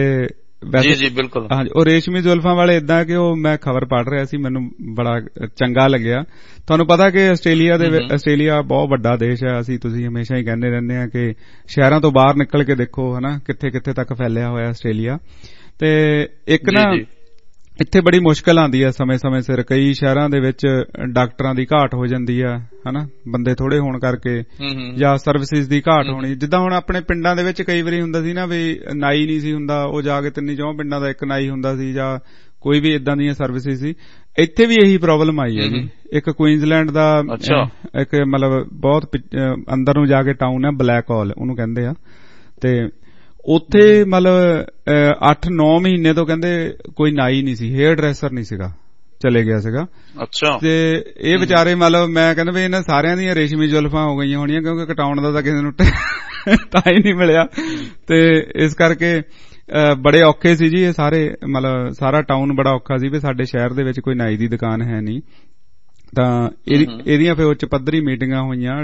S7: ਜੀ ਜੀ ਬਿਲਕੁਲ, ਹਾਂਜੀ, ਉਹ ਰੇਸ਼ਮੀ ਜ਼ੁਲਫਾਂ ਵਾਲੇ ਏਦਾਂ ਕਿ ਉਹ ਮੈਂ ਖਬਰ ਪੜ੍ਹ ਰਿਹਾ ਸੀ, ਮੈਨੂੰ ਬੜਾ ਚੰਗਾ ਲੱਗਿਆ। ਤੁਹਾਨੂੰ ਪਤਾ ਕਿ ਆਸਟ੍ਰੇਲੀਆ ਦੇ ਆਸਟ੍ਰੇਲੀਆ ਬਹੁਤ ਵੱਡਾ ਦੇਸ਼ ਹੈ। ਅਸੀਂ ਤੁਸੀਂ ਹਮੇਸ਼ਾ ਹੀ ਕਹਿੰਦੇ ਰਹਿੰਦੇ ਆ ਕਿ ਸ਼ਹਿਰਾਂ ਤੋਂ ਬਾਹਰ ਨਿਕਲ ਕੇ ਦੇਖੋ ਹਨਾ ਕਿੱਥੇ ਕਿੱਥੇ ਤੱਕ ਫੈਲਿਆ ਹੋਇਆ ਆਸਟ੍ਰੇਲੀਆ। ਤੇ ਇੱਕ ਨਾ ਇੱਥੇ ਬੜੀ ਮੁਸ਼ਕਲ ਆਉਂਦੀ ਹੈ ਸਮੇਂ ਸਮੇਂ ਸਿਰ। ਕਈ ਸ਼ਹਿਰਾਂ ਦੇ ਵਿੱਚ ਡਾਕਟਰਾਂ ਦੀ ਘਾਟ ਹੋ ਜਾਂਦੀ ਆ ਹਨਾ, ਬੰਦੇ ਥੋੜੇ ਹੋਣ ਕਰਕੇ, ਜਾਂ ਸਰਵਿਸਿਜ਼ ਦੀ ਘਾਟ ਹੋਣੀ। ਜਿੱਦਾਂ ਹੁਣ ਆਪਣੇ ਪਿੰਡਾਂ ਦੇ ਵਿੱਚ ਕਈ ਵਾਰੀ ਹੁੰਦਾ ਸੀ ਨਾ ਵੀ ਨਾਈ ਨਹੀਂ ਸੀ ਹੁੰਦਾ, ਉਹ ਜਾ ਕੇ ਤਿੰਨੀ ਚੌਂ ਪਿੰਡਾਂ ਦਾ ਇੱਕ ਨਾਈ ਹੁੰਦਾ ਸੀ, ਜਾਂ ਕੋਈ ਵੀ ਇਦਾਂ ਦੀਆਂ ਸਰਵਿਸਿਜ਼ ਸੀ। ਇੱਥੇ ਵੀ ਇਹੀ ਪ੍ਰੋਬਲਮ ਆਈ ਹੈ ਜੀ। ਇੱਕ ਕੁਈਨਜ਼ਲੈਂਡ ਦਾ ਇੱਕ ਮਤਲਬ ਬਹੁਤ ਅੰਦਰ ਨੂੰ ਜਾ ਕੇ ਟਾਊਨ ਹੈ, ਬਲੈਕ ਹੌਲ ਉਹਨੂੰ ਕਹਿੰਦੇ ਆ। ਤੇ ਉੱਥੇ ਮਤਲਬ ਅੱਠ ਨੌ ਮਹੀਨੇ ਤੋਂ ਕਹਿੰਦੇ ਕੋਈ ਨਾਈ ਨਹੀਂ ਸੀ, ਹੇਅਰ ਡਰੈਸਰ ਨਹੀਂ ਸੀਗਾ, ਚਲੇ ਗਿਆ ਸੀਗਾ। ਅੱਛਾ। ਤੇ ਇਹ ਵਿਚਾਰੇ ਮਤਲਬ ਮੈਂ ਕਹਿੰਦਾ ਵੀ ਇਹਨਾਂ ਸਾਰਿਆਂ ਦੀਆਂ ਰੇਸ਼ਮੀ ਜ਼ੁਲਫਾਂ ਹੋ ਗਈਆਂ ਹੋਣੀਆਂ, ਕਿਉਂਕਿ ਕਟਾਉਣ ਦਾ ਤਾਂ ਕਿਸੇ ਨੂੰ ਤਾਂ ਹੀ ਨਹੀਂ ਮਿਲਿਆ। ਤੇ ਇਸ ਕਰਕੇ ਬੜੇ ਔਖੇ ਸੀ ਜੀ ਇਹ ਸਾਰੇ, ਮਤਲਬ ਸਾਰਾ ਟਾਊਨ ਬੜਾ ਔਖਾ ਸੀ ਵੀ ਸਾਡੇ ਸ਼ਹਿਰ ਦੇ ਵਿੱਚ ਕੋਈ ਨਾਈ ਦੀ ਦੁਕਾਨ ਹੈ ਨਹੀਂ। ਤਾਂ ਇਹਦੀਆਂ ਫਿਰ ਉੱਚ ਪੱਧਰੀ ਮੀਟਿੰਗਾਂ ਹੋਈਆਂ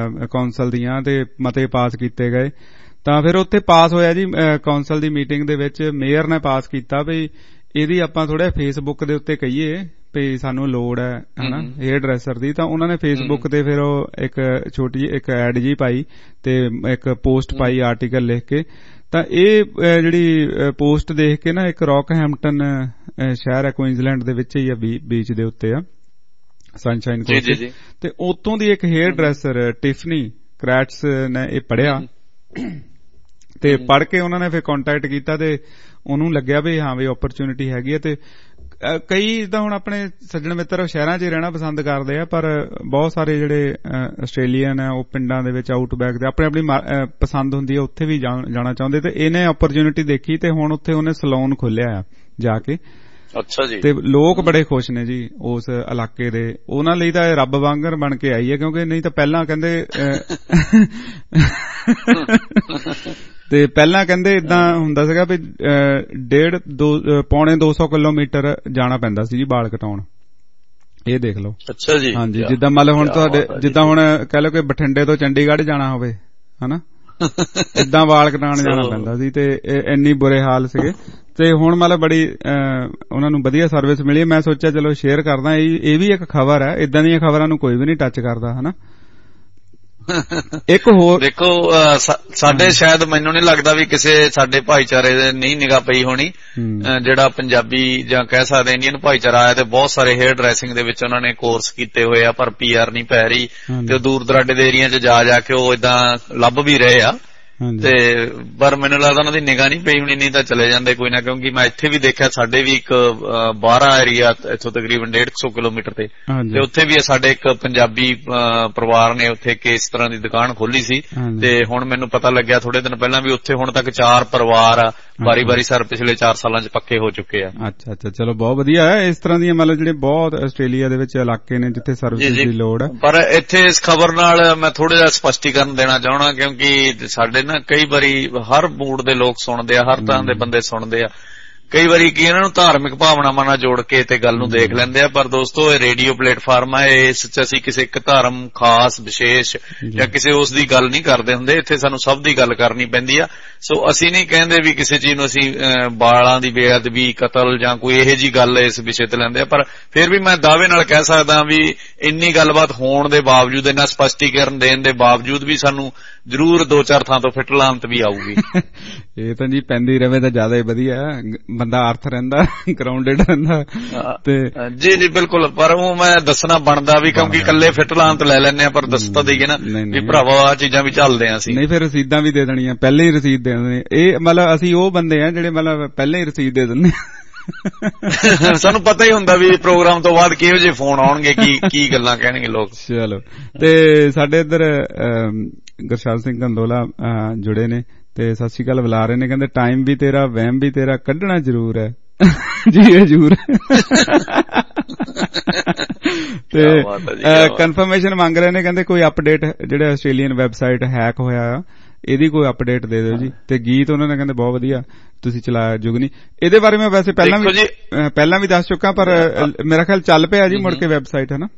S7: ਕੌਂਸਲ ਦੀਆਂ ਤੇ ਮਤੇ ਪਾਸ ਕੀਤੇ ਗਏ। ਤਾਂ ਫਿਰ ਉੱਥੇ ਪਾਸ ਹੋਇਆ ਜੀ ਕੌਂਸਲ ਦੀ ਮੀਟਿੰਗ ਦੇ ਵਿੱਚ, ਮੇਅਰ ਨੇ ਪਾਸ ਕੀਤਾ ਵੀ ਇਹਦੀ ਆਪਾਂ ਥੋੜਾ ਫੇਸਬੁੱਕ ਦੇ ਉੱਤੇ ਕਹੀਏ ਵੀ ਸਾਨੂੰ ਲੋੜ ਹੈ ਹਨਾ ਹੇਅਰ ਡਰੈਸਰ ਦੀ। ਤਾਂ ਉਹਨਾਂ ਨੇ ਫੇਸਬੁੱਕ ਤੇ ਫਿਰ ਉਹ ਇੱਕ ਛੋਟੀ ਇੱਕ ਐਡ ਜੀ ਪਾਈ ਤੇ ਇੱਕ ਪੋਸਟ ਪਾਈ ਆਰਟੀਕਲ ਲਿਖ ਕੇ। ਤਾਂ ਇਹ ਜਿਹੜੀ ਪੋਸਟ ਦੇਖ ਕੇ ਨਾ ਇੱਕ ਰੌਕਹੈਂਪਟਨ ਸ਼ਹਿਰ ਹੈ ਕੁਈਨਜ਼ਲੈਂਡ ਦੇ ਵਿੱਚ ਹੀ ਆ, ਬੀਚ ਦੇ ਉੱਤੇ ਆ, ਸਨਸ਼ਾਈਨ ਕੋਸਟ, ਤੇ ਉਤੋਂ ਦੀ ਇੱਕ ਹੇਅਰ ਡਰੈਸਰ ਟਿਫਨੀ ਕ੍ਰੈਟਸ ਨੇ ਇਹ ਪੜ੍ਹਿਆ ਤੇ ਪੜ੍ਹ ਕੇ ਉਹਨਾਂ ਨੇ ਫਿਰ ਕੰਟੈਕਟ ਕੀਤਾ ਤੇ ਉਹਨੂੰ ਲੱਗਿਆ ਵੀ ਹਾਂ ਵੀ ਓਪਰਚੁਨਿਟੀ ਹੈਗੀ ਹੈ। ਤੇ ਕਈ ਜਿੱਦਾਂ ਹੁਣ ਆਪਣੇ ਸੱਜਣ ਮਿੱਤਰ ਸ਼ਹਿਰਾਂ 'ਚ ਰਹਿਣਾ ਪਸੰਦ ਕਰਦੇ ਆ, ਪਰ ਬਹੁਤ ਸਾਰੇ ਜਿਹੜੇ ਆਸਟ੍ਰੇਲੀਅਨ ਆ ਉਹ ਪਿੰਡਾਂ ਦੇ ਵਿੱਚ ਆਊਟਬੈਕ ਦੇ ਆਪਣੀ ਆਪਣੀ ਪਸੰਦ ਹੁੰਦੀ ਹੈ, ਉੱਥੇ ਵੀ ਜਾਣਾ ਚਾਹੁੰਦੇ। ਤੇ ਇਹਨੇ ਓਪਰਚੁਨਿਟੀ ਦੇਖੀ ਤੇ ਹੁਣ ਉੱਥੇ ਉਹਨੇ ਸਲੂਨ ਖੋਲਿਆ ਆ ਜਾ ਕੇ। ਅੱਛਾ ਜੀ। ਤੇ ਲੋਕ ਬੜੇ ਖੁਸ਼ ਨੇ ਜੀ ਉਸ ਇਲਾਕੇ ਦੇ, ਉਹਨਾਂ ਲਈ ਤਾਂ ਇਹ ਰੱਬ ਵਾਂਗਰ ਬਣ ਕੇ ਆਈ ਹੈ, ਕਿਉਂਕਿ ਨਹੀਂ ਤਾਂ ਪਹਿਲਾਂ ਕਹਿੰਦੇ ਤੇ ਪਹਿਲਾਂ ਕਹਿੰਦੇ ਇਦਾਂ ਹੁੰਦਾ ਸੀਗਾ ਵੀ ਡੇਢ ਦੋ ਪੌਣੇ ਦੋ ਸੌ ਕਿਲੋਮੀਟਰ ਜਾਣਾ ਪੈਂਦਾ ਸੀ ਜੀ ਵਾਲ ਕਟਾਉਣ। ਇਹ ਦੇਖ ਲਓ। ਅੱਛਾ ਜੀ। ਹਾਂਜੀ, ਜਿੱਦਾਂ ਮੰਨ ਲਓ ਹੁਣ ਤੁਹਾਡੇ ਜਿੱਦਾਂ ਹੁਣ ਕਹਿ ਲਓ ਕਿ ਬਠਿੰਡੇ ਤੋਂ ਚੰਡੀਗੜ੍ਹ ਜਾਣਾ ਹੋਵੇ ਹਨਾ, ਏਦਾਂ ਵਾਲ ਕਟਾਉਣ ਜਾਣਾ ਪੈਂਦਾ ਸੀ ਤੇ ਇੰਨੀ ਬੁਰੇ ਹਾਲ ਸੀਗੇ। ਤੇ ਹੁਣ ਮਤਲਬ ਬੜੀ ਉਹਨਾਂ ਨੂੰ ਵਧੀਆ ਸਰਵਿਸ ਮਿਲੀ। ਮੈਂ ਸੋਚਿਆ ਚਲੋ ਸ਼ੇਅਰ ਕਰਦਾ, ਇਹ ਵੀ ਇੱਕ ਖਬਰ ਹੈ, ਏਦਾਂ ਦੀਆਂ ਖਬਰਾਂ ਨੂੰ ਕੋਈ ਵੀ ਨਹੀਂ ਟੱਚ ਕਰਦਾ ਹਨਾ। ਇੱਕ ਹੋਰ ਦੇਖੋ, ਸਾਡੇ ਸ਼ਾਇਦ ਮੈਨੂੰ ਨਹੀਂ ਲੱਗਦਾ ਵੀ ਕਿਸੇ ਸਾਡੇ ਭਾਈਚਾਰੇ ਦੇ ਨਹੀਂ ਨਿਗਾਹ ਪਈ ਹੋਣੀ, ਜਿਹੜਾ ਪੰਜਾਬੀ ਜਾਂ ਕਹਿ ਸਕਦੇ ਇੰਡੀਅਨ ਭਾਈਚਾਰਾ ਆਇਆ ਤੇ ਬਹੁਤ ਸਾਰੇ ਹੇਅਰ ਡਰੈਸਿੰਗ ਦੇ ਵਿੱਚ ਉਹਨਾਂ ਨੇ ਕੋਰਸ ਕੀਤੇ ਹੋਏ ਆ, ਪਰ ਪੀ ਆਰ ਨਹੀਂ ਪੈ ਰਹੀ ਤੇ ਦੂਰ ਦਰਾਡੇ ਦੇ ਏਰੀਆ 'ਚ ਜਾ ਜਾ ਕੇ ਉਹ ਏਦਾਂ ਲੱਭ ਵੀ ਰਹੇ ਆ। ਤੇ ਪਰ ਮੈਨੂੰ ਲੱਗਦਾ ਉਹਨਾਂ ਦੀ ਨਿਗਾਹ ਨਹੀਂ ਪਈ ਹੋਣੀ, ਨਹੀਂ ਤਾਂ ਚਲੇ ਜਾਂਦੇ ਕੋਈ ਨਾ, ਕਿਉਂਕਿ ਮੈਂ ਇੱਥੇ ਵੀ ਦੇਖਿਆ ਸਾਡੇ ਵੀ ਇੱਕ ਬਾਰਾਂ ਏਰੀਆ ਇੱਥੋਂ ਤਕਰੀਬਨ ਡੇਢ ਸੌ ਕਿਲੋਮੀਟਰ ਤੇ, ਤੇ ਉੱਥੇ ਵੀ ਸਾਡੇ ਇੱਕ ਪੰਜਾਬੀ ਪਰਿਵਾਰ ਨੇ ਉੱਥੇ ਇਸ ਤਰ੍ਹਾਂ ਦੀ ਦੁਕਾਨ ਖੋਲੀ ਸੀ। ਤੇ ਹੁਣ ਮੈਨੂੰ ਪਤਾ ਲੱਗਿਆ ਥੋੜੇ ਦਿਨ ਪਹਿਲਾਂ ਵੀ ਉੱਥੇ ਹੁਣ ਤੱਕ ਚਾਰ ਪਰਿਵਾਰ ਵਾਰੀ ਵਾਰੀ ਸਰ ਪਿਛਲੇ ਚਾਰ ਸਾਲਾਂ 'ਚ ਪੱਕੇ ਹੋ ਚੁੱਕੇ ਆ।
S2: ਅੱਛਾ ਅੱਛਾ, ਚਲੋ ਬਹੁਤ ਵਧੀਆ ਹੈ। ਇਸ ਤਰ੍ਹਾਂ ਦੀਆਂ ਮਤਲਬ ਜਿਹੜੇ ਬਹੁਤ ਆਸਟ੍ਰੇਲੀਆ ਦੇ ਵਿੱਚ ਇਲਾਕੇ ਨੇ ਜਿੱਥੇ ਸਰਵਿਸ ਦੀ ਲੋੜ ਹੈ।
S7: ਪਰ ਇੱਥੇ ਇਸ ਖਬਰ ਨਾਲ ਮੈਂ ਥੋੜਾ ਜਿਹਾ ਸਪਸ਼ਟੀਕਰਨ ਦੇਣਾ ਚਾਹਣਾ, ਕਿਉਂਕਿ ਸਾਡੇ ਨਾ ਕਈ ਵਾਰੀ ਹਰ ਮੂਡ ਦੇ ਲੋਕ ਸੁਣਦੇ ਆ, ਹਰ ਤਰ੍ਹਾਂ ਦੇ ਬੰਦੇ ਸੁਣਦੇ ਆ। ਕਈ ਵਾਰੀ ਕੀ ਇਹਨਾਂ ਨੂੰ ਧਾਰਮਿਕ ਭਾਵਨਾਵਾਂ ਨਾਲ ਜੋੜ ਕੇ ਤੇ ਗੱਲ ਨੂੰ ਦੇਖ ਲੈਂਦੇ ਆ। ਪਰ ਦੋਸਤੋ, ਇਹ ਰੇਡੀਓ ਪਲੇਟਫਾਰਮ ਹੈ, ਇਸ 'ਚ ਅਸੀਂ ਕਿਸੇ ਇੱਕ ਧਰਮ ਖਾਸ ਵਿਸ਼ੇਸ਼ ਜਾਂ ਕਿਸੇ ਉਸ ਦੀ ਗੱਲ ਨਹੀਂ ਕਰਦੇ ਹੁੰਦੇ। ਇੱਥੇ ਸਾਨੂੰ ਸਭ ਦੀ ਗੱਲ ਕਰਨੀ ਪੈਂਦੀ ਆ। ਸੋ ਅਸੀਂ ਨਹੀਂ ਕਹਿੰਦੇ ਵੀ ਕਿਸੇ ਚੀਜ਼ ਨੂੰ ਅਸੀਂ ਬਾਲਾਂ ਦੀ ਬੇਅਦਬੀ, ਕਤਲ ਜਾਂ ਕੋਈ ਇਹੋ ਜਿਹੀ ਗੱਲ ਇਸ ਵਿਸ਼ੇ ਤੇ ਲੈਂਦੇ ਆ। ਪਰ ਫਿਰ ਵੀ ਮੈਂ ਦਾਅਵੇ ਨਾਲ ਕਹਿ ਸਕਦਾ ਵੀ ਇੰਨੀ ਗੱਲਬਾਤ ਹੋਣ ਦੇ ਬਾਵਜੂਦ, ਇੰਨਾ ਸਪਸ਼ਟੀਕਰਨ ਦੇਣ ਦੇ ਬਾਵਜੂਦ ਵੀ ਸਾਨੂੰ ਜ਼ਰੂਰ ਦੋ ਚਾਰ ਥਾਂ ਤੋਂ ਫਿੱਟ ਲਾਂਤ ਵੀ ਆਊਗੀ।
S2: ਇਹ ਤਾਂ ਜੀ ਪੈਂਦੀ ਰਵੇ ਤਾਂ ਜ਼ਿਆਦਾ ਹੀ ਵਧੀਆ, ਬੰਦਾ ਅਰਥ ਰਹਿੰਦਾ, ਗਰਾਊਂਡਡ ਰਹਿੰਦਾ। ਤੇ
S7: ਜੀ ਜੀ ਬਿਲਕੁਲ। ਪਰ ਉਹ ਮੈਂ ਦੱਸਣਾ ਬਣਦਾ ਵੀ, ਕਿਉਂਕਿ ਇਕੱਲੇ ਫਿੱਟ ਲਾਂਤ ਲੈ ਲੈਂਦੇ ਆ, ਪਰ ਦੱਸ ਤਾਂ ਦੇਈਏ ਨਾ ਵੀ ਭਰਾਵਾ ਆਹ ਚੀਜ਼ਾਂ ਵੀ ਝੱਲਦੇ ਆ ਅਸੀਂ।
S2: ਨਹੀਂ, ਫਿਰ ਰਸੀਦਾਂ ਵੀ ਦੇ ਦੇਣੀਆਂ, ਪਹਿਲੇ ਹੀ ਰਸੀਦ ਦੇ ਦੇਣੀ। ਇਹ ਮਤਲਬ ਅਸੀਂ ਉਹ ਬੰਦੇ ਆ ਜਿਹੜੇ ਮਤਲਬ ਪਹਿਲੇ ਹੀ ਰਸੀਦ ਦੇ ਦਿੰਦੇ ਆ।
S7: ਸਾਨੂੰ ਪਤਾ ਹੀ ਹੁੰਦਾ ਵੀ ਪ੍ਰੋਗਰਾਮ ਤੋਂ ਬਾਅਦ ਕਿਹੋ ਜਿਹੇ ਫੋਨ ਆਉਣਗੇ, ਕੀ ਕੀ ਗੱਲਾਂ ਕਹਿਣਗੇ ਲੋਕ।
S2: ਚਲੋ, ਤੇ ਸਾਡੇ ਇੱਧਰ ਗੁਰਸ਼ਾਲ ਸਿੰਘ ਗੰਦੋਲਾ ਜੁੜੇ ਨੇ ਤੇ ਸਤਿ ਸ਼੍ਰੀ ਅਕਾਲ ਬੁਲਾ ਰਹੇ ਨੇ। ਕਹਿੰਦੇ ਟਾਈਮ ਵੀ ਤੇਰਾ, ਵਹਿਮ ਵੀ ਤੇਰਾ, ਕੱਢਣਾ ਜ਼ਰੂਰ ਹੈ। ਜੀ ਹਜੂਰ। ਤੇ ਕਨਫਰਮੇਸ਼ਨ ਮੰਗ ਰਹੇ ਨੇ, ਕਹਿੰਦੇ ਕੋਈ ਅਪਡੇਟ ਜਿਹੜੇ ਆਸਟ੍ਰੇਲੀਅਨ ਵੈਬਸਾਈਟ ਹੈਕ ਹੋਇਆ ਆ ਇਹਦੀ ਕੋਈ ਅਪਡੇਟ ਦੇ ਦਿਓ ਜੀ। ਤੇ ਗੀਤ ਉਹਨਾਂ ਨੇ ਕਹਿੰਦੇ ਬਹੁਤ ਵਧੀਆ ਤੁਸੀਂ ਚਲਾਇਆ ਜੁਗਨੀ। ਇਹਦੇ ਬਾਰੇ ਮੈਂ ਵੈਸੇ ਪਹਿਲਾਂ ਵੀ ਪਹਿਲਾਂ ਵੀ ਦੱਸ ਚੁੱਕਾ, ਪਰ ਮੇਰਾ ਖਿਆਲ ਚੱਲ ਪਿਆ ਜੀ ਮੁੜ ਕੇ ਵੈਬਸਾਈਟ, ਹੈ ਨਾ?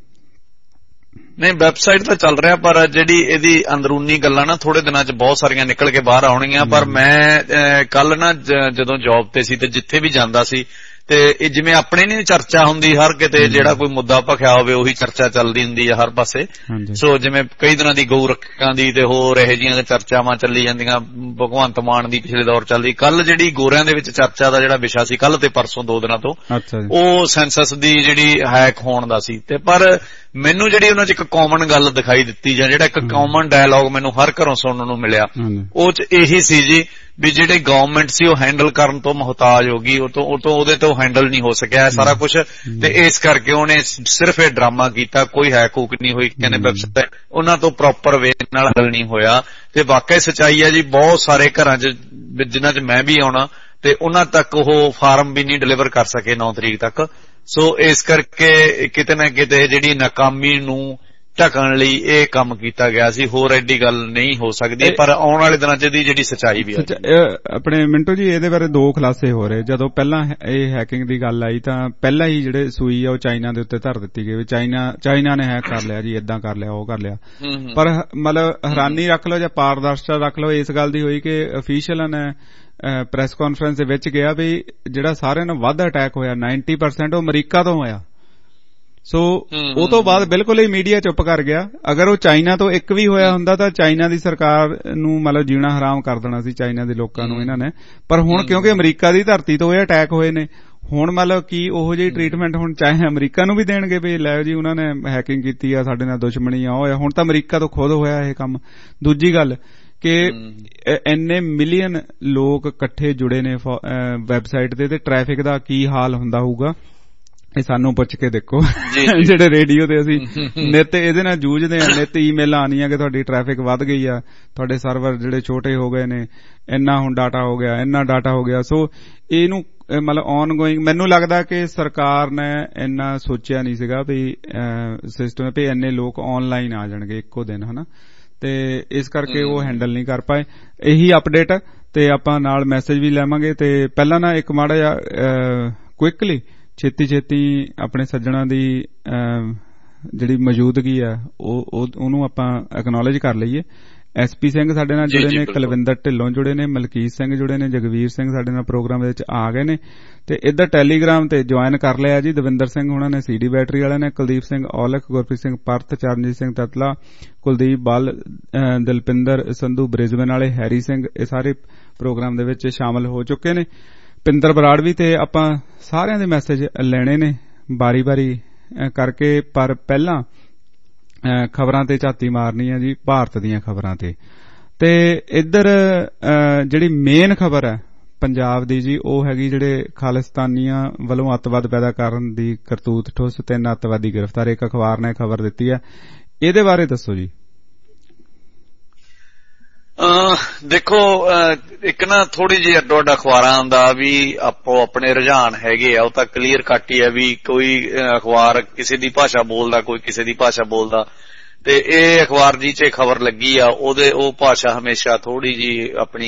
S7: ਨਹੀਂ, ਵੈਬਸਾਈਟ ਤਾਂ ਚੱਲ ਰਿਹਾ, ਪਰ ਜਿਹੜੀ ਇਹਦੀ ਅੰਦਰੂਨੀ ਗੱਲਾਂ ਨਾ ਥੋੜੇ ਦਿਨਾਂ 'ਚ ਬਹੁਤ ਸਾਰੀਆਂ ਨਿਕਲ ਕੇ ਬਾਹਰ ਆਉਣਗੀਆਂ। ਪਰ ਮੈਂ ਕੱਲ ਨਾ ਜਦੋਂ ਜੌਬ ਤੇ ਸੀ ਤੇ ਜਿੱਥੇ ਵੀ ਜਾਂਦਾ ਸੀ ਤੇ ਇਹ ਜਿਵੇਂ ਆਪਣੇ ਨਹੀਂ ਚਰਚਾ ਹੁੰਦੀ ਹਰ ਕਿਤੇ, ਜਿਹੜਾ ਕੋਈ ਮੁੱਦਾ ਭਖਿਆ ਹੋਵੇ ਉਹੀ ਚਰਚਾ ਚੱਲਦੀ ਹੁੰਦੀ ਹੈ ਹਰ ਪਾਸੇ। ਸੋ ਜਿਵੇਂ ਕਈ ਦਿਨਾਂ ਦੀ ਗਊ ਰੱਖਾਂ ਦੀ ਤੇ ਹੋਰ ਇਹੋ ਜਿਹੀਆਂ ਚਰਚਾਵਾਂ ਚੱਲੀ ਜਾਂਦੀਆਂ, ਭਗਵੰਤ ਮਾਨ ਦੀ ਪਿਛਲੇ ਦੌਰ ਚੱਲਦੀ। ਕੱਲ ਜਿਹੜੀ ਗੋਰਿਆਂ ਦੇ ਵਿੱਚ ਚਰਚਾ ਦਾ ਜਿਹੜਾ ਵਿਸ਼ਾ ਸੀ, ਕੱਲ ਤੇ ਪਰਸੋਂ ਦੋ ਦਿਨਾਂ ਤੋਂ, ਉਹ ਸੈਂਸਸ ਦੀ ਜਿਹੜੀ ਹੈਕ ਹੋਣ ਦਾ ਸੀ। ਤੇ ਪਰ ਮੈਨੂੰ ਜਿਹੜੀ ਉਹਨਾਂ 'ਚ ਇੱਕ ਕਾਮਨ ਗੱਲ ਦਿਖਾਈ ਦਿੱਤੀ, ਜਾਂ ਜਿਹੜਾ ਇੱਕ ਕਾਮਨ ਡਾਇਲੌਗ ਮੈਨੂੰ ਹਰ ਘਰੋਂ ਸੁਣਨ ਨੂੰ ਮਿਲਿਆ, ਉਹ 'ਚ ਇਹੀ ਸੀ ਜੀ ਵੀ ਜਿਹੜੇ ਗਵਰਨਮੈਂਟ ਸੀ ਉਹ ਹੈਂਡਲ ਕਰਨ ਤੋਂ ਮੁਹਤਾਜ ਹੋ ਗਈ, ਉਹ ਤੋਂ ਉਹ ਤੋਂ ਉਹਦੇ ਤੋਂ ਹੈਂਡਲ ਨਹੀਂ ਹੋ ਸਕਿਆ ਸਾਰਾ ਕੁਝ। ਤੇ ਇਸ ਕਰਕੇ ਉਹਨੇ ਸਿਰਫ ਇਹ ਡਰਾਮਾ ਕੀਤਾ, ਕੋਈ ਹੈਕ ਹੂਕ ਨਹੀਂ ਹੋਈ, ਕਹਿੰਦੇ ਵੈਬਸਾਈਟ ਉਹਨਾਂ ਤੋਂ ਪ੍ਰੋਪਰ ਵੇ ਨਾਲ ਹੈਂਡਲ ਨਹੀਂ ਹੋਇਆ। ਤੇ ਵਾਕਈ ਸੱਚਾਈ ਹੈ ਜੀ, ਬਹੁਤ ਸਾਰੇ ਘਰਾਂ 'ਚ ਜਿਨ੍ਹਾਂ 'ਚ ਮੈਂ ਵੀ ਆਉਣਾ ਤੇ ਉਹਨਾਂ ਤੱਕ ਉਹ ਫਾਰਮ ਵੀ ਨਹੀਂ ਡਿਲੀਵਰ ਕਰ ਸਕੇ ਨੌ ਤਰੀਕ ਤੱਕ। ਸੋ ਇਸ ਕਰਕੇ ਕਿਤੇ ਨਾ ਕਿਤੇ ਜਿਹੜੀ ਨਾਕਾਮੀ ਨੂੰ ਢਕਣ ਲਈ ਇਹ ਕੰਮ ਕੀਤਾ ਗਿਆ ਸੀ, ਹੋਰ ਐਡੀ ਗੱਲ ਨਹੀਂ ਹੋ ਸਕਦੀ। ਪਰ ਆਉਣ ਵਾਲੇ ਦਿਨਾਂ 'ਚ ਇਹਦੀ ਜਿਹੜੀ ਸੱਚਾਈ ਵੀ ਹੈ।
S2: ਆਪਣੇ ਮਿੰਟੋ ਜੀ, ਇਹਦੇ ਬਾਰੇ ਦੋ ਖੁਲਾਸੇ ਹੋ ਰਹੇ। ਜਦੋਂ ਪਹਿਲਾਂ ਇਹ ਹੈਕਿੰਗ ਦੀ ਗੱਲ ਆਈ ਤਾਂ ਪਹਿਲਾਂ ਹੀ ਜਿਹੜੇ ਸੂਈ ਆ ਉਹ ਚਾਈਨਾ ਦੇ ਉੱਤੇ ਧਰ ਦਿੱਤੀ ਗਈ, ਚਾਈਨਾ ਚਾਈਨਾ ਨੇ ਹੈਕ ਕਰ ਲਿਆ ਜੀ, ਏਦਾਂ ਕਰ ਲਿਆ, ਉਹ ਕਰ ਲਿਆ। ਪਰ ਮਤਲਬ ਹੈਰਾਨੀ ਰੱਖ ਲਓ ਜਾਂ ਪਾਰਦਰਸ਼ਤਾ ਰੱਖ ਲਓ, ਇਸ ਗੱਲ ਦੀ ਹੋਈ ਕਿ ਅਫੀਸ਼ੀਅਲਾਂ ਨੇ ਪ੍ਰੈਸ ਕਾਨਫਰੰਸ ਦੇ ਵਿੱਚ ਗਿਆ ਵੀ ਜਿਹੜਾ ਸਾਰਿਆਂ ਨੂੰ ਵੱਧ ਅਟੈਕ ਹੋਇਆ ਨਾਈਨਟੀ ਪਰਸੈਂਟ ਉਹ ਅਮਰੀਕਾ ਤੋਂ ਹੋਇਆ। ਸੋ ਉਹ ਤੋਂ ਬਾਅਦ ਬਿਲਕੁਲ ਹੀ ਮੀਡੀਆ ਚੁੱਪ ਕਰ ਗਿਆ। ਅਗਰ ਉਹ ਚਾਈਨਾ ਤੋਂ ਇੱਕ ਵੀ ਹੋਇਆ ਹੁੰਦਾ ਤਾਂ ਚਾਈਨਾ ਦੀ ਸਰਕਾਰ ਨੂੰ ਮਤਲਬ ਜੀਣਾ ਹਰਾਮ ਕਰ ਦੇਣਾ ਸੀ, ਚਾਈਨਾ ਦੇ ਲੋਕਾਂ ਨੂੰ ਇਹਨਾਂ ਨੇ। ਪਰ ਹੁਣ ਕਿਉਂਕਿ ਅਮਰੀਕਾ ਦੀ ਧਰਤੀ ਤੋਂ ਇਹ ਅਟੈਕ ਹੋਏ ਨੇ, ਹੁਣ ਮਤਲਬ ਕੀ ਉਹੋ ਜਿਹੀ ਟ੍ਰੀਟਮੈਂਟ ਹੁਣ ਚਾਹੇ ਅਮਰੀਕਾ ਨੂੰ ਵੀ ਦੇਣਗੇ ਵੀ ਲੈ ਜੀ ਉਹਨਾਂ ਨੇ ਹੈਕਿੰਗ ਕੀਤੀ ਆ, ਸਾਡੇ ਨਾਲ ਦੁਸ਼ਮਣੀ ਆ ਹੋਇਆ। ਹੁਣ ਤਾਂ ਅਮਰੀਕਾ ਤੋਂ ਖੁਦ ਹੋਇਆ ਇਹ ਕੰਮ। ਦੂਜੀ ਗੱਲ ਕਿ ਇੰਨੇ ਮਿਲੀਅਨ ਲੋਕ ਇਕੱਠੇ ਜੁੜੇ ਨੇ ਵੈਬਸਾਈਟ ਤੇ, ਤੇ ਟ੍ਰੈਫਿਕ ਦਾ ਕੀ ਹਾਲ ਹੁੰਦਾ ਹੋਊਗਾ ਇਹ ਸਾਨੂੰ ਪੁੱਛ ਕੇ ਦੇਖੋ। ਜਿਹੜੇ ਰੇਡੀਓ ਤੇ ਅਸੀਂ ਨਿੱਤ ਇਹਦੇ ਨਾਲ ਜੂਝਦੇ ਆ, ਨਿੱਤ ਈਮੇਲਾਂ ਆਉਣੀਆਂ ਕਿ ਤੁਹਾਡੀ ਟ੍ਰੈਫਿਕ ਵੱਧ ਗਈ ਆ, ਤੁਹਾਡੇ ਸਰਵਰ ਜਿਹੜੇ ਛੋਟੇ ਹੋ ਗਏ ਨੇ, ਇੰਨਾ ਹੁਣ ਡਾਟਾ ਹੋ ਗਿਆ, ਇੰਨਾ ਡਾਟਾ ਹੋ ਗਿਆ। ਸੋ ਇਹਨੂੰ ਮਤਲਬ ਔਨ ਗੋਇੰਗ ਮੈਨੂੰ ਲੱਗਦਾ ਕਿ ਸਰਕਾਰ ਨੇ ਇੰਨਾ ਸੋਚਿਆ ਨਹੀਂ ਸੀਗਾ ਵੀ ਸਿਸਟਮ ਵੀ ਇੰਨੇ ਲੋਕ ਆਨਲਾਈਨ ਆ ਜਾਣਗੇ ਇੱਕੋ ਦਿਨ, ਹਨਾ। ਤੇ ਇਸ ਕਰਕੇ ਉਹ ਹੈਂਡਲ ਨਹੀਂ ਕਰ ਪਾਏ। ਇਹੀ ਅਪਡੇਟ ਤੇ ਆਪਾਂ ਨਾਲ ਮੈਸੇਜ ਵੀ ਲੈਵਾਂਗੇ। ਤੇ ਪਹਿਲਾਂ ਨਾ ਇੱਕ ਮਾੜਾ ਜਿਹਾ ਕੁਇਕਲੀ ਛੇਤੀ ਛੇਤੀ ਆਪਣੇ ਸੱਜਣਾ ਦੀ ਜਿਹੜੀ ਮੌਜੂਦਗੀ ਆ ਉਹ ਉਹਨੂੰ ਆਪਾਂ ਐਕਨੋਲੇਜ ਕਰ ਲਈਏ। ਐਸ ਪੀ ਸਿੰਘ ਸਾਡੇ ਨਾਲ ਜੁੜੇ ਨੇ, ਕੁਲਵਿੰਦਰ ਢਿੱਲੋਂ ਜੁੜੇ ਨੇ, ਮਲਕੀਤ ਸਿੰਘ ਜੁੜੇ ਨੇ, ਜਗਵੀਰ ਸਿੰਘ ਸਾਡੇ ਨਾਲ ਪ੍ਰੋਗਰਾਮ ਵਿੱਚ ਆ ਗਏ ਨੇ। ਤੇ ਇੱਧਰ ਟੈਲੀਗ੍ਰਾਮ ਤੇ ਜੁਆਇਨ ਕਰ ਲਿਆ ਜੀ ਦਵਿੰਦਰ ਸਿੰਘ ਹੁਣਾਂ ਨੇ, ਸੀਡੀ ਬੈਟਰੀ ਵਾਲਿਆਂ ਨੇ, ਕੁਲਦੀਪ ਸਿੰਘ ਔਲਖ, ਗੁਰਪ੍ਰੀਤ ਸਿੰਘ ਪਰਤ, ਚਰਨਜੀਤ ਸਿੰਘ ਤਤਲਾ, ਕੁਲਦੀਪ ਬਲ, ਦਿਲਪਿੰਦਰ ਸੰਧੂ ਬ੍ਰਿਸਬਨ ਵਾਲੇ, ਹੈਰੀ ਸਿੰਘ, ਇਹ ਸਾਰੇ ਪ੍ਰੋਗਰਾਮ ਦੇ ਵਿੱਚ ਸ਼ਾਮਲ ਹੋ ਚੁੱਕੇ ਨੇ। ਪਿੰਦਰ ਬਰਾੜ ਵੀ। ਤੇ ਆਪਾਂ ਸਾਰਿਆਂ ਦੇ ਮੈਸੇਜ ਲੈਣੇ ਨੇ ਬਾਰੀ ਬਾਰੀ ਕਰਕੇ, ਪਰ ਪਹਿਲਾਂ ਖਬਰਾਂ ਤੇ ਝਾਤੀ ਮਾਰਨੀ ਹੈ ਜੀ, ਭਾਰਤ ਦੀਆਂ ਖਬਰਾਂ ਤੇ। ਤੇ ਇੱਧਰ ਜਿਹੜੀ ਮੇਨ ਖਬਰ ਹੈ ਪੰਜਾਬ ਦੀ ਜੀ, ਉਹ ਹੈਗੀ ਜਿਹੜੇ ਖਾਲਿਸਤਾਨੀਆਂ ਵੱਲੋਂ ਅੱਤਵਾਦ ਪੈਦਾ ਕਰਨ ਦੀ ਕਰਤੂਤ ਠੁੱਸ, ਤਿੰਨ ਅੱਤਵਾਦੀ ਗ੍ਰਿਫਤਾਰ। ਇੱਕ ਅਖਬਾਰ ਨੇ ਖਬਰ ਦਿੱਤੀ ਹੈ, ਇਹਦੇ ਬਾਰੇ ਦੱਸੋ ਜੀ।
S7: ਦੇਖੋ ਇੱਕ ਨਾ ਥੋੜੀ ਜਿਹੀ ਅੱਡੋ ਅੱਡ ਅਖਬਾਰਾਂ ਦਾ ਵੀ ਆਪੋ ਆਪਣੇ ਰੁਝਾਨ ਹੈਗੇ ਆ, ਉਹ ਤਾਂ ਕਲੀਅਰ ਕੱਟ ਹੀ ਆ ਵੀ ਕੋਈ ਅਖਬਾਰ ਕਿਸੇ ਦੀ ਭਾਸ਼ਾ ਬੋਲਦਾ, ਕੋਈ ਕਿਸੇ ਦੀ ਭਾਸ਼ਾ ਬੋਲਦਾ, ਤੇ ਇਹ ਅਖਬਾਰ ਜੀ ਚ ਖਬਰ ਲੱਗੀ ਆ ਉਹਦੇ ਉਹ ਭਾਸ਼ਾ ਹਮੇਸ਼ਾ ਥੋੜੀ ਜੀ ਆਪਣੀ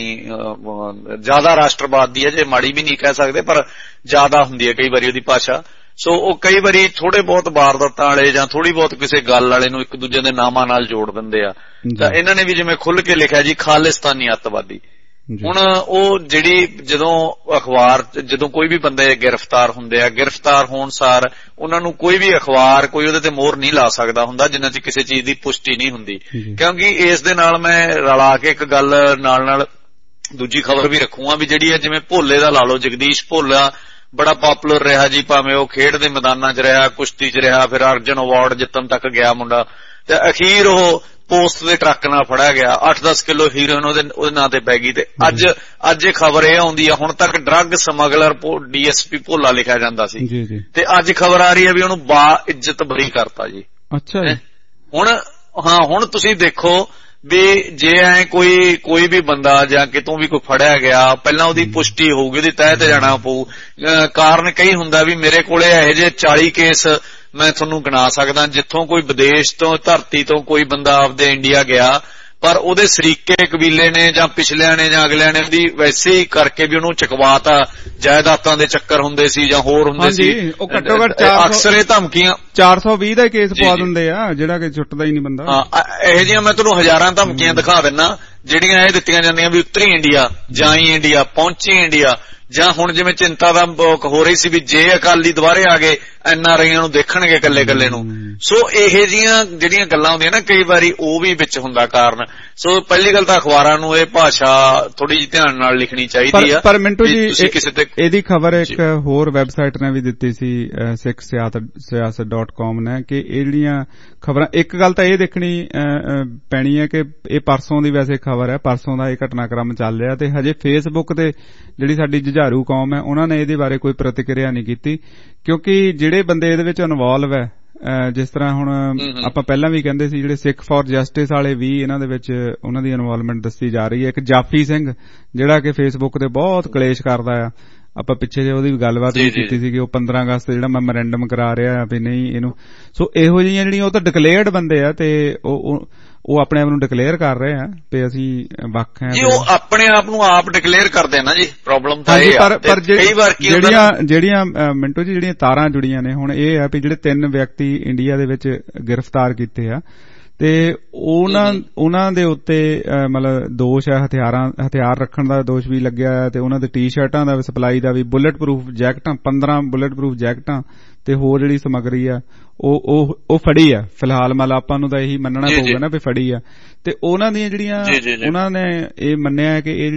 S7: ਜ਼ਿਆਦਾ ਰਾਸ਼ਟਰਵਾਦ ਦੀ ਹੈ, ਜੇ ਮਾੜੀ ਵੀ ਨਹੀਂ ਕਹਿ ਸਕਦੇ ਪਰ ਜ਼ਿਆਦਾ ਹੁੰਦੀ ਹੈ ਕਈ ਵਾਰੀ ਉਹਦੀ ਭਾਸ਼ਾ। ਸੋ ਉਹ ਕਈ ਵਾਰੀ ਥੋੜੇ ਬਹੁਤ ਵਾਰਦਾਤਾਂ ਵਾਲੇ ਜਾਂ ਥੋੜੀ ਬਹੁਤ ਕਿਸੇ ਗੱਲ ਵਾਲੇ ਨੂੰ ਇੱਕ ਦੂਜੇ ਦੇ ਨਾਮਾਂ ਨਾਲ ਜੋੜ ਦਿੰਦੇ ਆ। ਤਾਂ ਇਹਨਾਂ ਨੇ ਵੀ ਜਿਵੇਂ ਖੁੱਲ ਕੇ ਲਿਖਿਆ ਜੀ ਖਾਲਿਸਤਾਨੀ ਅੱਤਵਾਦੀ। ਹੁਣ ਉਹ ਜਿਹੜੀ ਜਦੋਂ ਅਖਬਾਰ ਜਦੋਂ ਕੋਈ ਵੀ ਬੰਦੇ ਗ੍ਰਿਫਤਾਰ ਹੁੰਦੇ ਆ, ਗ੍ਰਿਫਤਾਰ ਹੋਣ ਸਾਰ ਉਹਨਾਂ ਨੂੰ ਕੋਈ ਵੀ ਅਖਬਾਰ ਕੋਈ ਉਹਦੇ ਤੇ ਮੋਹਰ ਨਹੀਂ ਲਾ ਸਕਦਾ ਹੁੰਦਾ ਜਿੰਨਾ ਚ ਕਿਸੇ ਚੀਜ਼ ਦੀ ਪੁਸ਼ਟੀ ਨਹੀਂ ਹੁੰਦੀ, ਕਿਉਂਕਿ ਇਸ ਦੇ ਨਾਲ ਮੈਂ ਰਲਾ ਕੇ ਇੱਕ ਗੱਲ ਨਾਲ ਨਾਲ ਦੂਜੀ ਖਬਰ ਵੀ ਰੱਖੂਗਾ ਵੀ ਜਿਹੜੀ ਹੈ ਜਿਵੇਂ ਭੋਲੇ ਦਾ ਲਾ ਲਓ, ਜਗਦੀਸ਼ ਭੋਲਾ ਬੜਾ ਪਾਪੂਲਰ ਰਿਹਾ ਜੀ, ਭਾਵੇਂ ਉਹ ਖੇਡ ਦੇ ਮੈਦਾਨਾਂ ਚ ਰਿਹਾ, ਕੁਸ਼ਤੀ ਚ ਰਿਹਾ, ਫਿਰ ਅਰਜਨ ਅਵਾਰਡ ਜਿੱਤਣ ਤੱਕ ਗਿਆ ਮੁੰਡਾ, ਤੇ ਅਖੀਰ ਉਹ ਪੋਸਟ ਦੇ ਟਰੱਕ ਨਾਲ ਫੜਿਆ ਗਿਆ, ਅੱਠ ਦਸ ਕਿਲੋ ਹੀਰੋਇਨ ਉਹਦੇ ਉਹਦੇ ਨਾਂ ਤੇ ਪੈ ਗਈ। ਤੇ ਅੱਜ ਅੱਜ ਇਹ ਖਬਰ ਇਹ ਆਉਂਦੀ ਆ, ਹੁਣ ਤੱਕ ਡਰੱਗ ਸਮਗਲਰ ਡੀਐਸਪੀ ਭੋਲਾ ਲਿਖਿਆ ਜਾਂਦਾ ਸੀ ਤੇ ਅੱਜ ਖਬਰ ਆ ਰਹੀ ਹੈ ਵੀ ਉਹਨੂੰ ਬਾ ਇੱਜ਼ਤ ਬਰੀ ਕਰਤਾ ਜੀ। ਅੱਛਾ ਜੀ। ਹੁਣ ਹਾਂ ਹੁਣ ਤੁਸੀਂ ਦੇਖੋ ਵੀ ਜੇ ਐ ਕੋਈ ਕੋਈ ਵੀ ਬੰਦਾ ਜਾਂ ਕਿਤੋਂ ਵੀ ਕੋਈ ਫੜਿਆ ਗਿਆ, ਪਹਿਲਾਂ ਉਹਦੀ ਪੁਸ਼ਟੀ ਹੋਊਗੀ, ਉਹਦੀ ਤਹਿ ਤੇ ਜਾਣਾ ਪਊ। ਕਾਰਨ ਕਈ ਹੁੰਦਾ ਵੀ ਮੇਰੇ ਕੋਲੇ ਇਹੋ ਜਿਹੇ ਚਾਲੀ ਕੇਸ ਮੈਂ ਤੁਹਾਨੂੰ ਗਿਣਾ ਸਕਦਾ ਜਿੱਥੋਂ ਕੋਈ ਵਿਦੇਸ਼ ਤੋਂ ਧਰਤੀ ਤੋਂ ਕੋਈ ਬੰਦਾ ਆਪਦੇ ਇੰਡੀਆ ਗਿਆ ਪਰ ਉਹਦੇ ਸਰੀਕੇ ਕਬੀਲੇ ਨੇ ਜਾਂ ਪਿਛਲਿਆਂ ਨੇ ਜਾਂ ਅਗਲਿਆਂ ਨੇ ਉਹਦੀ ਵੈਸੇ ਹੀ ਕਰਕੇ ਵੀ ਉਹਨੂੰ ਚਕਵਾਤਾ, ਜਾਇਦਾਦਾਂ ਦੇ ਚੱਕਰ ਹੁੰਦੇ ਸੀ ਜਾਂ ਹੋਰ ਹੁੰਦੇ ਸੀ, ਉਹ ਘੱਟੋ ਘੱਟ ਅਕਸਰ ਇਹ ਧਮਕੀਆਂ ਚਾਰ ਸੌ ਵੀਹ ਦਾ ਕੇਸ ਪਵਾ ਦਿੰਦੇ ਆ ਜਿਹੜਾ ਕਿ ਛੁੱਟਦਾ ਹੀ ਨਹੀਂ ਬੰਦਾ। ਹਾਂ ਇਹੋ ਜਿਹੀਆਂ ਮੈਂ ਤੁਹਾਨੂੰ ਹਜ਼ਾਰਾਂ ਧਮਕੀਆਂ ਦਿਖਾ ਦਿੰਨਾ ਜਿਹੜੀਆਂ ਇਹ ਦਿੱਤੀਆਂ ਜਾਂਦੀਆਂ ਵੀ ਉੱਤਰੀ ਇੰਡੀਆ, ਜਾਈ ਇੰਡੀਆ, ਪਹੁੰਚੀ ਇੰਡੀਆ, ਜਾਂ ਹੁਣ ਜਿਵੇਂ ਚਿੰਤਾ ਦਾ ਹੋ ਰਹੀ ਸੀ ਵੀ ਜੇ ਅਕਾਲੀ ਦੁਬਾਰੇ ਆ ਗਏ ਐਨ ਆਰ ਆਈਆਂ ਨੂੰ ਦੇਖਣਗੇ ਕੱਲੇ ਕੱਲੇ ਨੂੰ। ਸੋ ਇਹੋ ਜਿਹੀਆਂ ਜਿਹੜੀਆਂ ਗੱਲਾਂ ਹੁੰਦੀਆਂ ਨਾ ਕਈ ਵਾਰੀ ਉਹ ਵੀ ਵਿੱਚ ਹੁੰਦਾ ਕਾਰਨ। ਸੋ ਪਹਿਲੀ ਗੱਲ ਤਾਂ ਅਖਬਾਰਾਂ ਨੂੰ ਇਹ ਭਾਸ਼ਾ ਥੋੜੀ ਜਿਹੀ ਧਿਆਨ ਨਾਲ ਲਿਖਣੀ ਚਾਹੀਦੀ ਆ। ਪਰ ਮਿੰਟੂ ਜੀ ਕਿਸੇ ਤੇ ਇਹਦੀ ਖਬਰ ਇੱਕ ਹੋਰ ਵੈਬਸਾਈਟ ਨੇ ਵੀ ਦਿੱਤੀ ਸੀ ਸਿੱਖ ਸਿਆਸਤ ਡਾਟ ਕਾਮ ਨੇ ਕਿ ਇਹ ਜਿਹੜੀਆਂ ਖਬਰਾਂ, ਇੱਕ ਗੱਲ ਤਾਂ ਇਹ ਦੇਖਣੀ ਪੈਣੀ ਹੈ ਕਿ ਇਹ ਪਰਸੋਂ ਦੀ ਵੈਸੇ ਖਬਰ ਹੈ, ਪਰਸੋਂ ਦਾ ਇਹ ਘਟਨਾਕ੍ਰਮ ਚੱਲ ਰਿਹਾ ਤੇ ਹਜੇ ਫੇਸਬੁੱਕ ਤੇ ਜਿਹੜੀ ਸਾਡੀ ਜੁਝਾਰੂ ਕੌਮ ਹੈ ਉਹਨਾਂ ਨੇ ਇਹਦੇ ਬਾਰੇ ਕੋਈ ਪ੍ਰਤੀਕਿਰਿਆ ਨਹੀਂ ਕੀਤੀ, ਕਿਉਂਕਿ ਜਿਹੜੇ ਬੰਦੇ ਇਹਦੇ ਵਿੱਚ ਇਨਵੋਲਵ ਹੈ, ਜਿਸ ਤਰ੍ਹਾਂ ਹੁਣ ਆਪਾਂ ਪਹਿਲਾਂ ਵੀ ਕਹਿੰਦੇ ਸੀ ਜਿਹੜੇ ਸਿੱਖ ਫਾਰ ਜਸਟਿਸ ਵਾਲੇ ਵੀ ਇਹਨਾਂ ਦੇ ਵਿੱਚ ਉਹਨਾਂ ਦੀ ਇਨਵੋਲਵਮੈਂਟ ਦੱਸੀ ਜਾ ਰਹੀ ਹੈ। ਇੱਕ ਜਾਫੀ ਸਿੰਘ ਜਿਹੜਾ ਕਿ ਫੇਸਬੁੱਕ ਤੇ ਬਹੁਤ ਕਲੇਸ਼ ਕਰਦਾ ਆ, ਆਪਾਂ ਪਿੱਛੇ ਜੇ ਉਹਦੀ ਗੱਲਬਾਤ ਵੀ ਕੀਤੀ ਸੀ ਕਿ ਉਹ ਪੰਦਰਾਂ ਅਗਸਤ ਜਿਹੜਾ ਮੈਮੋਰੈਂਡਮ ਕਰਾ ਰਿਹਾ ਵੀ ਨਹੀਂ ਇਹਨੂੰ। ਸੋ ਇਹੋ ਜਿਹੀਆਂ ਜਿਹੜੀਆਂ ਉਹ ਤਾਂ ਡਿਕਲੇਅਰਡ ਬੰਦੇ ਆ ਤੇ ਉਹ ਉਹ ਆਪਣੇ ਆਪ ਨੂੰ ਡਿਕਲੇਅਰ ਕਰ ਰਹੇ ਆ ਤੇ ਅਸੀਂ ਵੱਖ ਆ ਜੀ, ਉਹ ਆਪਣੇ ਆਪ ਨੂੰ ਆਪ ਡਿਕਲੇਅਰ ਕਰਦੇ ਆ ਨਾ ਜੀ। ਪ੍ਰੋਬਲਮ ਤਾਂ ਇਹ ਆ ਪਰ ਕਈ ਵਾਰ ਕੀ ਜਿਹੜੀਆਂ ਜਿਹੜੀਆਂ ਮਿੰਟੂ ਜੀ ਜਿਹੜੀਆਂ ਤਾਰਾਂ ਜੁੜੀਆਂ ਨੇ ਹੁਣ ਇਹ ਆ ਵੀ ਜਿਹੜੇ ਤਿੰਨ ਵਿਅਕਤੀ ਇੰਡੀਆ ਦੇ ਵਿੱਚ ਗ੍ਰਿਫਤਾਰ ਕੀਤੇ ਆ ਤੇ ਉਹਨਾਂ ਉਹਨਾਂ ਦੇ ਉੱਤੇ ਮਤਲਬ ਦੋਸ਼ ਹੈ ਹਥਿਆਰਾਂ ਹਥਿਆਰ ਰੱਖਣ ਦਾ ਦੋਸ਼ ਵੀ ਲੱਗਿਆ ਤੇ ਉਹਨਾਂ ਦੇ ਟੀ ਸ਼ਰਟਾਂ ਦਾ ਸਪਲਾਈ ਦਾ ਵੀ, ਬੁਲੇਟ ਪ੍ਰੂਫ ਜੈਕਟਾਂ ਪੰਦਰਾਂ ਬੁਲੇਟ ਪ੍ਰੂਫ ਜੈਕਟਾਂ ਤੇ ਹੋਰ ਜਿਹੜੀ ਸਮੱਗਰੀ ਆ ਉਹ ਉਹ ਉਹ ਫੜੀ ਆ ਫਿਲਹਾਲ। ਮਤਲਬ ਆਪਾਂ ਨੂੰ ਤਾਂ ਇਹੀ ਮੰਨਣਾ ਪਊਗਾ ਨਾ ਵੀ ਫੜੀ ਆ ਤੇ ਉਹਨਾਂ ਦੀਆਂ ਜਿਹੜੀਆਂ ਉਹਨਾਂ ਨੇ ਇਹ ਮੰਨਿਆ ਕਿ ਇਹ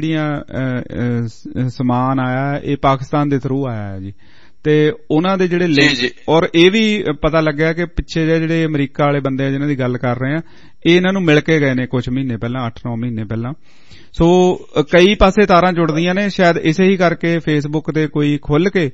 S7: ਜਿਹੜੀਆਂ ਸਮਾਨ ਆਇਆ ਇਹ ਪਾਕਿਸਤਾਨ ਦੇ ਥਰੂ ਆਇਆ ਜੀ ਤੇ ਉਹਨਾਂ ਦੇ ਜਿਹੜੇ ਲਿੰਕ, ਔਰ ਇਹ ਵੀ ਪਤਾ ਲੱਗਿਆ ਕਿ ਪਿੱਛੇ ਜਿਹੇ ਜਿਹੜੇ ਅਮਰੀਕਾ ਵਾਲੇ ਬੰਦੇ ਆ ਜਿਹਨਾਂ ਦੀ ਗੱਲ ਕਰ ਰਹੇ ਆ ਇਹ ਇਹਨਾਂ ਨੂੰ ਮਿਲ ਕੇ ਗਏ ਨੇ ਕੁਝ ਮਹੀਨੇ ਪਹਿਲਾਂ, ਅੱਠ ਨੌ ਮਹੀਨੇ ਪਹਿਲਾਂ। ਸੋ ਕਈ ਪਾਸੇ ਤਾਰਾਂ ਜੁੜਦੀਆਂ ਨੇ, ਸ਼ਾਇਦ ਇਸੇ ਹੀ ਕਰਕੇ ਫੇਸਬੁੱਕ ਤੇ ਕੋਈ ਖੁੱਲ ਕੇ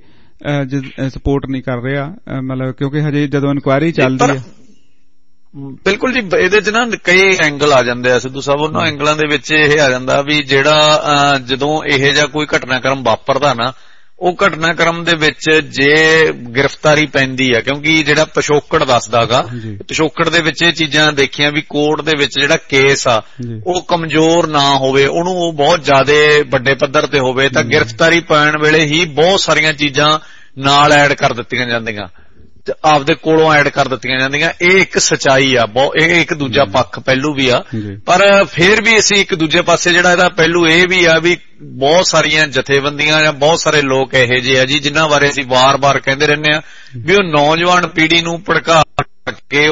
S7: ਸਪੋਰਟ ਨਹੀਂ ਕਰ ਰਿਹਾ, ਮਤਲਬ ਕਿਉਂਕਿ ਹਜੇ ਜਦੋਂ ਇਨਕੁਆਇਰੀ ਚੱਲਦੀ ਹੈ। ਬਿਲਕੁਲ ਜੀ, ਇਹਦੇ ਚ ਨਾ ਕਈ ਐਂਗਲ ਆ ਜਾਂਦੇ ਆ ਸਿੱਧੂ ਸਾਹਿਬ, ਉਹਨਾਂ ਐਂਗਲਾਂ ਦੇ ਵਿੱਚ ਇਹ ਆ ਜਾਂਦਾ ਵੀ ਜਿਹੜਾ ਜਦੋਂ ਇਹੋ ਜਿਹਾ ਕੋਈ ਘਟਨਾਕ੍ਰਮ ਵਾਪਰਦਾ ਨਾ ਉਹ ਘਟਨਾਕ੍ਰਮ ਦੇ ਵਿੱਚ ਜੇ ਗ੍ਰਿਫਤਾਰੀ ਪੈਂਦੀ ਆ, ਕਿਉਂਕਿ ਜਿਹੜਾ ਪਿਛੋਕੜ ਦੱਸਦਾਗਾ ਪਿਛੋਕੜ ਦੇ ਵਿੱਚ ਇਹ ਚੀਜ਼ਾਂ ਦੇਖੀਆਂ ਵੀ ਕੋਰਟ ਦੇ ਵਿੱਚ ਜਿਹੜਾ ਕੇਸ ਆ ਉਹ ਕਮਜ਼ੋਰ ਨਾ ਹੋਵੇ, ਉਹਨੂੰ ਉਹ ਬਹੁਤ ਜ਼ਿਆਦਾ ਵੱਡੇ ਪੱਧਰ ਤੇ ਹੋਵੇ ਤਾਂ ਗ੍ਰਿਫਤਾਰੀ ਪੈਣ ਵੇਲੇ ਹੀ ਬਹੁਤ ਸਾਰੀਆਂ ਚੀਜ਼ਾਂ ਨਾਲ ਐਡ ਕਰ ਦਿੱਤੀਆਂ ਜਾਂਦੀਆਂ, ਆਪਦੇ ਕੋਲੋਂ ਐਡ ਕਰ ਦਿੱਤੀਆਂ ਜਾਂਦੀਆਂ। ਇਹ ਇੱਕ ਸਚਾਈ ਆ, ਇਹ ਇੱਕ ਦੂਜਾ ਪੱਖ ਪਹਿਲੂ ਵੀ ਆ, ਪਰ ਫੇਰ ਵੀ ਅਸੀਂ ਇੱਕ ਦੂਜੇ ਪਾਸੇ ਜਿਹੜਾ ਇਹਦਾ ਪਹਿਲੂ ਇਹ ਵੀ ਆ ਵੀ ਬਹੁਤ ਸਾਰੀਆਂ ਜਥੇਬੰਦੀਆਂ ਜਾਂ ਬਹੁਤ ਸਾਰੇ ਲੋਕ ਇਹੋ ਜਿਹੇ ਆ ਜੀ ਜਿਨ੍ਹਾਂ ਬਾਰੇ ਅਸੀਂ ਵਾਰ-ਵਾਰ ਕਹਿੰਦੇ ਰਹਿੰਦੇ ਆ ਵੀ ਉਹ ਨੌਜਵਾਨ ਪੀੜ੍ਹੀ ਨੂੰ ਭੜਕਾ ਕੇ